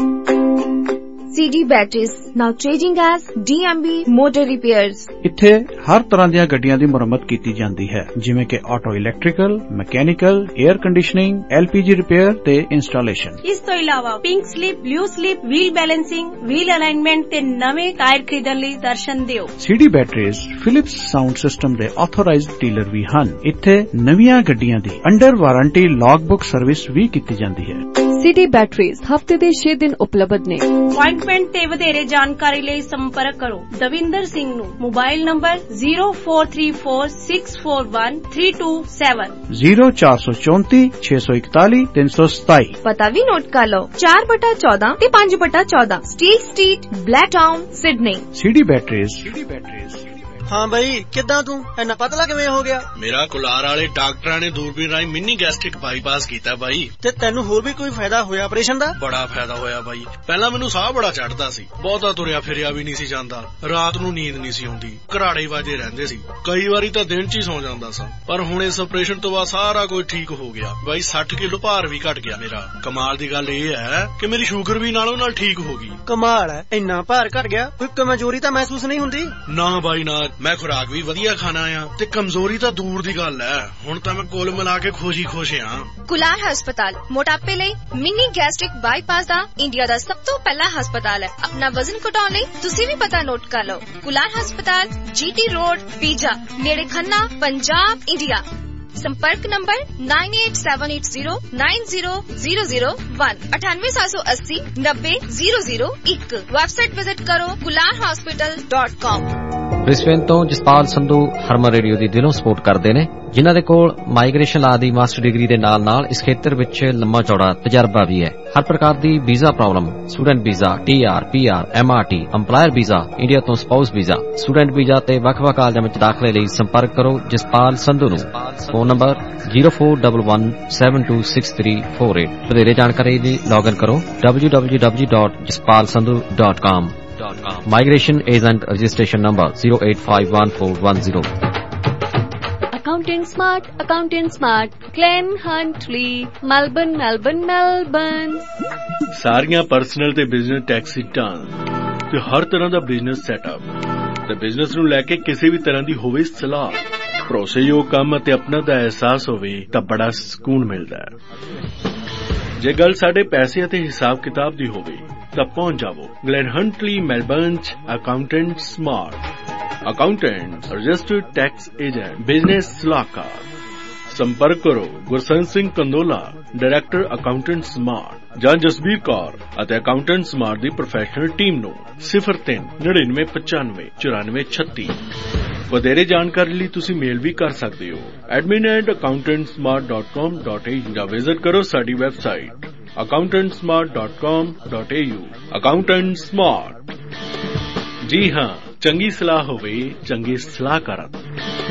S8: C D Batteries, now changing as D M B Motor Repairs।
S9: ਇੱਥੇ ਹਰ ਤਰ੍ਹਾਂ ਦੀਆਂ ਗੱਡੀਆਂ ਦੀ ਮੁਰੰਮਤ ਕੀਤੀ ਜਾਂਦੀ ਹੈ, ਜਿਵੇਂ ਕਿ auto electrical, mechanical, air conditioning, L P G repair ਤੇ ਇੰਸਟਾਲੇਸ਼ਨ।
S10: ਇਸ ਤੋਂ ਇਲਾਵਾ pink slip, blue slip, wheel balancing, wheel alignment ਤੇ ਨਵੇਂ ਟਾਇਰ ਖਰੀਦਣ ਲਈ ਦਰਸ਼ਨ ਦਿਓ।
S9: C D Batteries Philips sound system ਦੇ ਆਥੋਰਾਈਜ਼ਡ ਡੀਲਰ ਵੀ ਹਨ। ਇੱਥੇ ਨਵੀਆਂ ਗੱਡੀਆਂ ਦੀ under warranty log book service ਵੀ ਕੀਤੀ ਜਾਂਦੀ ਹੈ।
S1: C D Batteries ਹਫ਼ਤੇ ਦੇ ਛੇ ਦਿਨ ਉਪਲਬਧ ਨੇ।
S10: ਅਪਾਇੰਟਮੈਂਟ ਤੇ ਵਧੇਰੇ ਜਾਣਕਾਰੀ ਲਈ ਸੰਪਰਕ ਕਰੋ ਦਵਿੰਦਰ ਸਿੰਘ ਨੂੰ। Mobile number zero four three four six four one three two seven
S9: zero four four four six one one three two seven।
S8: ਪਤਾ ਵੀ ਨੋਟ ਕਰ ਲਓ, ਚਾਰ ਬਟਾ ਚੌਦਾਂ ਤੇ ਪੰਜ ਬਟਾ ਚੌਦਾਂ steel street, Blacktown, Sydney.
S9: C D Batteries।
S11: ਹਾਂ ਬਈ, ਕਿੱਦਾਂ ਤੂੰ ਇੰਨਾ ਪਤਲਾ ਕਿਵੇਂ ਹੋ ਗਿਆ?
S12: ਮੇਰਾ ਕੁਲਾਰ ਵਾਲੇ ਡਾਕਟਰਾਂ ਨੇ ਦੂਰਬੀਨ ਰਾਹੀਂ ਮਿੰਨੀ ਗੈਸਟ੍ਰਿਕ ਬਾਈਪਾਸ ਕੀਤਾ ਬਾਈ।
S11: ਤੇ ਤੈਨੂੰ ਹੋਰ ਵੀ ਕੋਈ ਫਾਇਦਾ ਹੋਇਆ ਆਪਰੇਸ਼ਨ ਦਾ?
S12: ਬੜਾ ਫਾਇਦਾ ਹੋਇਆ ਬਾਈ। ਪਹਿਲਾਂ ਮੈਨੂੰ ਸਾਹ ਬੜਾ ਚੜਦਾ ਸੀ, ਬਹੁਤਾ ਤੁਰਿਆ ਫਿਰਿਆ ਵੀ ਨਹੀਂ ਸੀ ਜਾਂਦਾ, ਰਾਤ ਨੂੰ ਨੀਂਦ ਨਹੀਂ ਸੀ ਆਉਂਦੀ, ਘਰਾੜੇ ਵਾਜੇ ਰਹਿੰਦੇ ਸੀ, ਕਈ ਵਾਰੀ ਤਾਂ ਦਿਨ ਚ ਹੀ ਸੌ ਜਾਂਦਾ ਸਾਂ। ਪਰ ਹੁਣ ਇਸ ਆਪਰੇਸ਼ਨ ਤੋਂ ਬਾਅਦ ਸਾਰਾ ਕੁਝ ਠੀਕ ਹੋ ਗਿਆ ਬਾਈ। ਸੱਠ ਕਿਲੋ ਭਾਰ ਵੀ ਘਟ ਗਿਆ ਮੇਰਾ। ਕਮਾਲ ਦੀ ਗੱਲ ਇਹ ਹੈ ਕਿ ਮੇਰੀ ਸ਼ੂਗਰ ਵੀ ਨਾਲੋਂ ਨਾਲ ਠੀਕ ਹੋ ਗਈ।
S11: ਕਮਾਲ ਹੈ, ਇੰਨਾ ਭਾਰ ਘਟ ਗਿਆ, ਕੋਈ ਕਮਜ਼ੋਰੀ ਤਾਂ ਮਹਿਸੂਸ ਨਹੀਂ ਹੁੰਦੀ?
S12: ਨਾ ਬਾਈ ਨਾ, ਮੈਂ ਖੁਰਾਕ ਵੀ ਵਧੀਆ ਖਾਣਾ ਆ ਤੇ ਕਮਜ਼ੋਰੀ ਤਾਂ ਦੂਰ ਦੀ ਗੱਲ ਹੈ। ਹੁਣ ਤਾਂ ਮੈਂ ਕੁੱਲ ਮਿਲਾ ਕੇ ਖੁਸ਼ ਹੀ ਖੁਸ਼ ਹਾਂ।
S8: ਕੁਲਾਰ ਹਸਪਤਾਲ ਮੋਟਾਪੇ ਲਈ ਮਿੰਨੀ ਗੈਸਟ੍ਰਿਕ ਬਾਈਪਾਸ ਦਾ ਇੰਡੀਆ ਦਾ ਸਭ ਤੋਂ ਪਹਿਲਾ ਹਸਪਤਾਲ ਹੈ। ਆਪਣਾ ਵਜ਼ਨ ਘਟਾਉਣ ਲਈ ਤੁਸੀਂ ਵੀ ਪਤਾ ਨੋਟ ਕਰ ਲਓ। ਕੁਲਾਰ ਹਸਪਤਾਲ, ਜੀ ਟੀ ਰੋਡ, ਪੀਜਾ, ਨੇੜੇ ਖੰਨਾ, ਪੰਜਾਬ, ਇੰਡੀਆ। संपर्क number nine eight seven eight zero nine zero zero zero one अठानवे सात सौ अस्सी नब्बे जीरो जीरो एक। वेबसाइट विजिट करो Kular hospital dot com.
S13: Brisbane ਤੋਂ ਜਸਪਾਲ ਸੰਧੂ ਹਰਮਨ ਰੇਡੀਓ ਦੀ ਦਿਲੋਂ ਸਪੋਰਟ ਕਰਦੇ ਨੇ, ਜਿਨ੍ਹਾਂ ਦੇ ਕੋਲ ਮਾਈਗ੍ਰੇਸ਼ਨ ਲਾ ਦੀ ਮਾਸਟਰ ਡਿਗਰੀ ਦੇ ਨਾਲ ਨਾਲ ਇਸ ਖੇਤਰ ਵਿੱਚ ਲੰਮਾ ਚੌੜਾ ਤਜਰਬਾ ਵੀ ਹੈ। ਹਰ ਪ੍ਰਕਾਰ ਦੀ visa problem, student visa, T R, P R, M R T, employer visa, India ਤੋਂ ਸਪਾਊਸ ਵੀਜ਼ਾ, ਸਟੂਡੈਂਟ ਵੀਜ਼ਾ ਤੇ ਵੱਖ-ਵੱਖ ਕਾਲਜਾਂ ਵਿੱਚ ਦਾਖਲੇ ਲਈ ਸੰਪਰਕ ਕਰੋ ਜਸਪਾਲ ਸੰਧੂ ਨੂੰ। Phone number zero four one one seven two six three four eight। ਵਧੇਰੇ ਜਾਣਕਾਰੀ ਲਈ ਲੌਗਇਨ ਕਰੋ w w w dot jaspal sandhu dot com। Migration Agent Registration Number zero eight five one four one zero।
S1: Accountant Smart, Accountant Smart, Glen Huntley, Melbourne, Melbourne, Melbourne।
S12: ਸਾਰੀਆਂ ਪਰਸਨਲ ਤੇ ਬਿਜ਼ਨਸ ਟੈਕਸ ਸੀਟਾਂ ਤੇ ਹਰ ਤਰ੍ਹਾਂ ਦਾ ਬਿਜ਼ਨਸ ਸੈਟਅਪ ਤੇ ਬਿਜ਼ਨਸ ਨੂੰ ਲੈ ਕੇ ਕਿਸੇ ਵੀ ਤਰ੍ਹਾਂ ਦੀ ਹੋਵੇ ਸਲਾਹ, ਭਰੋਸੇਯੋਗ ਕੰਮ ਅਤੇ ਆਪਣਾ ਦਾ ਅਹਿਸਾਸ ਹੋਵੇ ਤਾਂ ਬੜਾ ਸਕੂਨ ਮਿਲਦਾ ਹੈ। ਜੇ ਗੱਲ ਸਾਡੇ ਪੈਸੇ ਅਤੇ ਹਿਸਾਬ ਕਿਤਾਬ ਦੀ ਹੋਵੇ ਤਾਂ ਪਹੁੰਚ ਜਾਵੋ ਗਲੈਨ ਹੰਟਲੀ ਮੈਲਬਰਨ ਚ accountant smart. Accountant registered tax agent, business ਸਲਾਹਕਾਰ। ਸੰਪਰਕ ਕਰੋ Gursant Singh Kandola, director accountant smart, ਜਾਂ ਜਸਬੀਰ ਕੌਰ ਅਤੇ ਅਕਾਊਂਟੈਂਟ ਸਮਾਰਟ ਦੀ ਪ੍ਰੋਫੈਸ਼ਨਲ ਟੀਮ ਨੂੰ ਸਿਫਰ ਤਿੰਨ ਨੜਿਨਵੇਂ ਪਚਾਨਵੇਂ ਚੁਰਾਨਵੇਂ ਛੱਤੀ। ਵਧੇਰੇ ਜਾਣਕਾਰੀ ਲਈ ਤੁਸੀਂ ਮੇਲ ਵੀ ਕਰ ਸਕਦੇ ਹੋ admin at accountant smart dot com dot a u ਜਾਂ ਵਿਜ਼ਿਟ ਕਰੋ ਸਾਡੀ website accountant smart dot com dot a u। Accountant smart, ਜੀ ਹਾਂ, ਚੰਗੀ ਸਲਾਹ ਹੋਵੇ ਚੰਗੇ ਸਲਾਹਕਾਰਾਂ ਤੋਂ।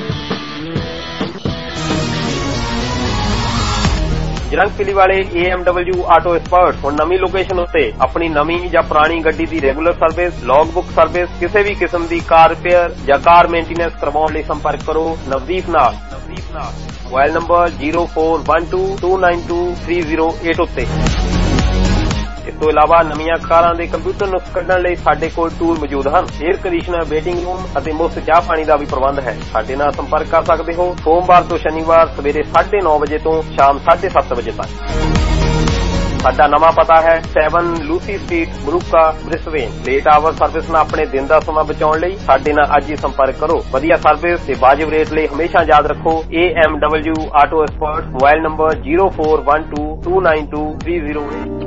S14: ਜਰੰਗਪਿਲੀ ਵਾਲੇ A M W auto expert ਹੁਣ ਨਵੀਂ ਲੋਕੇਸ਼ਨ ਉੱਤੇ ਆਪਣੀ ਨਵੀਂ ਜਾਂ ਪੁਰਾਣੀ ਗੱਡੀ ਦੀ regular service, log book service, ਕਿਸੇ ਵੀ ਕਿਸਮ ਦੀ ਕਾਰ ਰਿਪੇਅਰ ਜਾਂ ਕਾਰ ਮੇਨਟੇਨੈਂਸ ਕਰਵਾਉਣ ਲਈ ਸੰਪਰਕ ਕਰੋ ਨਵਦੀਪ ਨਾਲ। ਨਵਦੀਪ ਨਾਲ mobile number zero four one two two nine two three zero eight ਉੱਤੇ। ਇਸ ਤੋਂ ਇਲਾਵਾ ਨਵੀਆਂ ਕਾਰਾਂ ਦੇ ਕੰਪਿਊਟਰ ਨੁਕਸ ਕੱਢਣ ਲਈ ਸਾਡੇ ਕੋਲ ਟੂਲ ਮੌਜੂਦ ਹਨ। ਏਅਰ ਕੰਡੀਸ਼ਨਰ, ਵੇਟਿੰਗ ਰੂਮ ਅਤੇ ਮੁਫਤ ਚਾਹ ਪਾਣੀ ਦਾ ਵੀ ਪ੍ਰਬੰਧ ਹੈ। ਸਾਡੇ ਨਾਲ ਸੰਪਰਕ ਕਰ ਸਕਦੇ ਹੋ ਸੋਮਵਾਰ ਤੋਂ ਸ਼ਨੀਵਾਰ ਸਵੇਰੇ ਸਾਢੇ ਨੌ ਵਜੇ ਤੋਂ ਸ਼ਾਮ ਸਾਢੇ ਸੱਤ ਵਜੇ ਤੱਕ। ਸਾਡਾ ਨਵਾਂ ਪਤਾ ਹੈ seven Lucy Street, Moorooka, Brisbane. Late hour service ਨਾਲ ਆਪਣੇ ਦਿਨ ਦਾ ਸਮਾਂ ਬਚਾਉਣ ਲਈ ਸਾਡੇ ਨਾਲ ਅੱਜ ਹੀ ਸੰਪਰਕ ਕਰੋ। ਵਧੀਆ ਸਰਵਿਸ ਤੇ ਵਾਜਿਬ ਰੇਟ ਲਈ ਹਮੇਸ਼ਾ ਯਾਦ ਰੱਖੋ A M W auto expert. Mobile number zero four one two two nine two three zero eight।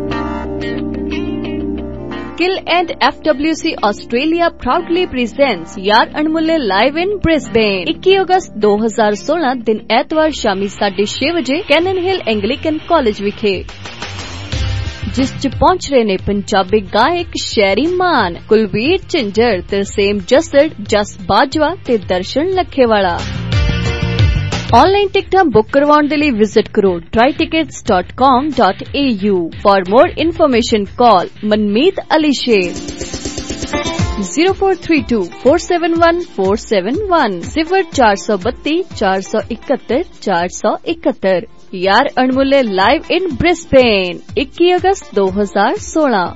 S1: Gill and F W C Australia proudly presents यार अनमुल्ले live in Brisbane इक्कीस अगस्त दो हज़ार सोलह दिन ਐਤਵਾਰ ਸ਼ਾਮੀ साढ़े छह ਵਜੇ ਕੈਨਨ ਹਿਲ ਐਂਗਲੀਕਨ ਕਾਲਜ ਵਿਖੇ, ਜਿਸ ਚ ਪਹੁੰਚ ਰਹੇ ਨੇ ਪੰਜਾਬੀ ਗਾਇਕ ਸ਼ੈਰੀ ਮਾਨ, ਕੁਲਵੀਰ ਝਿੰਜਰ, ਤਰਸੇਮ ਜੱਸੜ, ਜਸ ਬਾਜਵਾ ਤੇ ਦਰਸ਼ਨ ਲੱਖੇਵਾਲਾ। ऑनलाइन टिकटां बुक करवाउण दे लई विजिट करो try tickets dot com dot a u। For more information call मनमीत अली शेर zero four three two four seven one four seven one zero four two two four one one four one one। यार अनमुल्ले लाइव इन ब्रिस्बेन इक्कीस अगस्त दो हज़ार सोलह।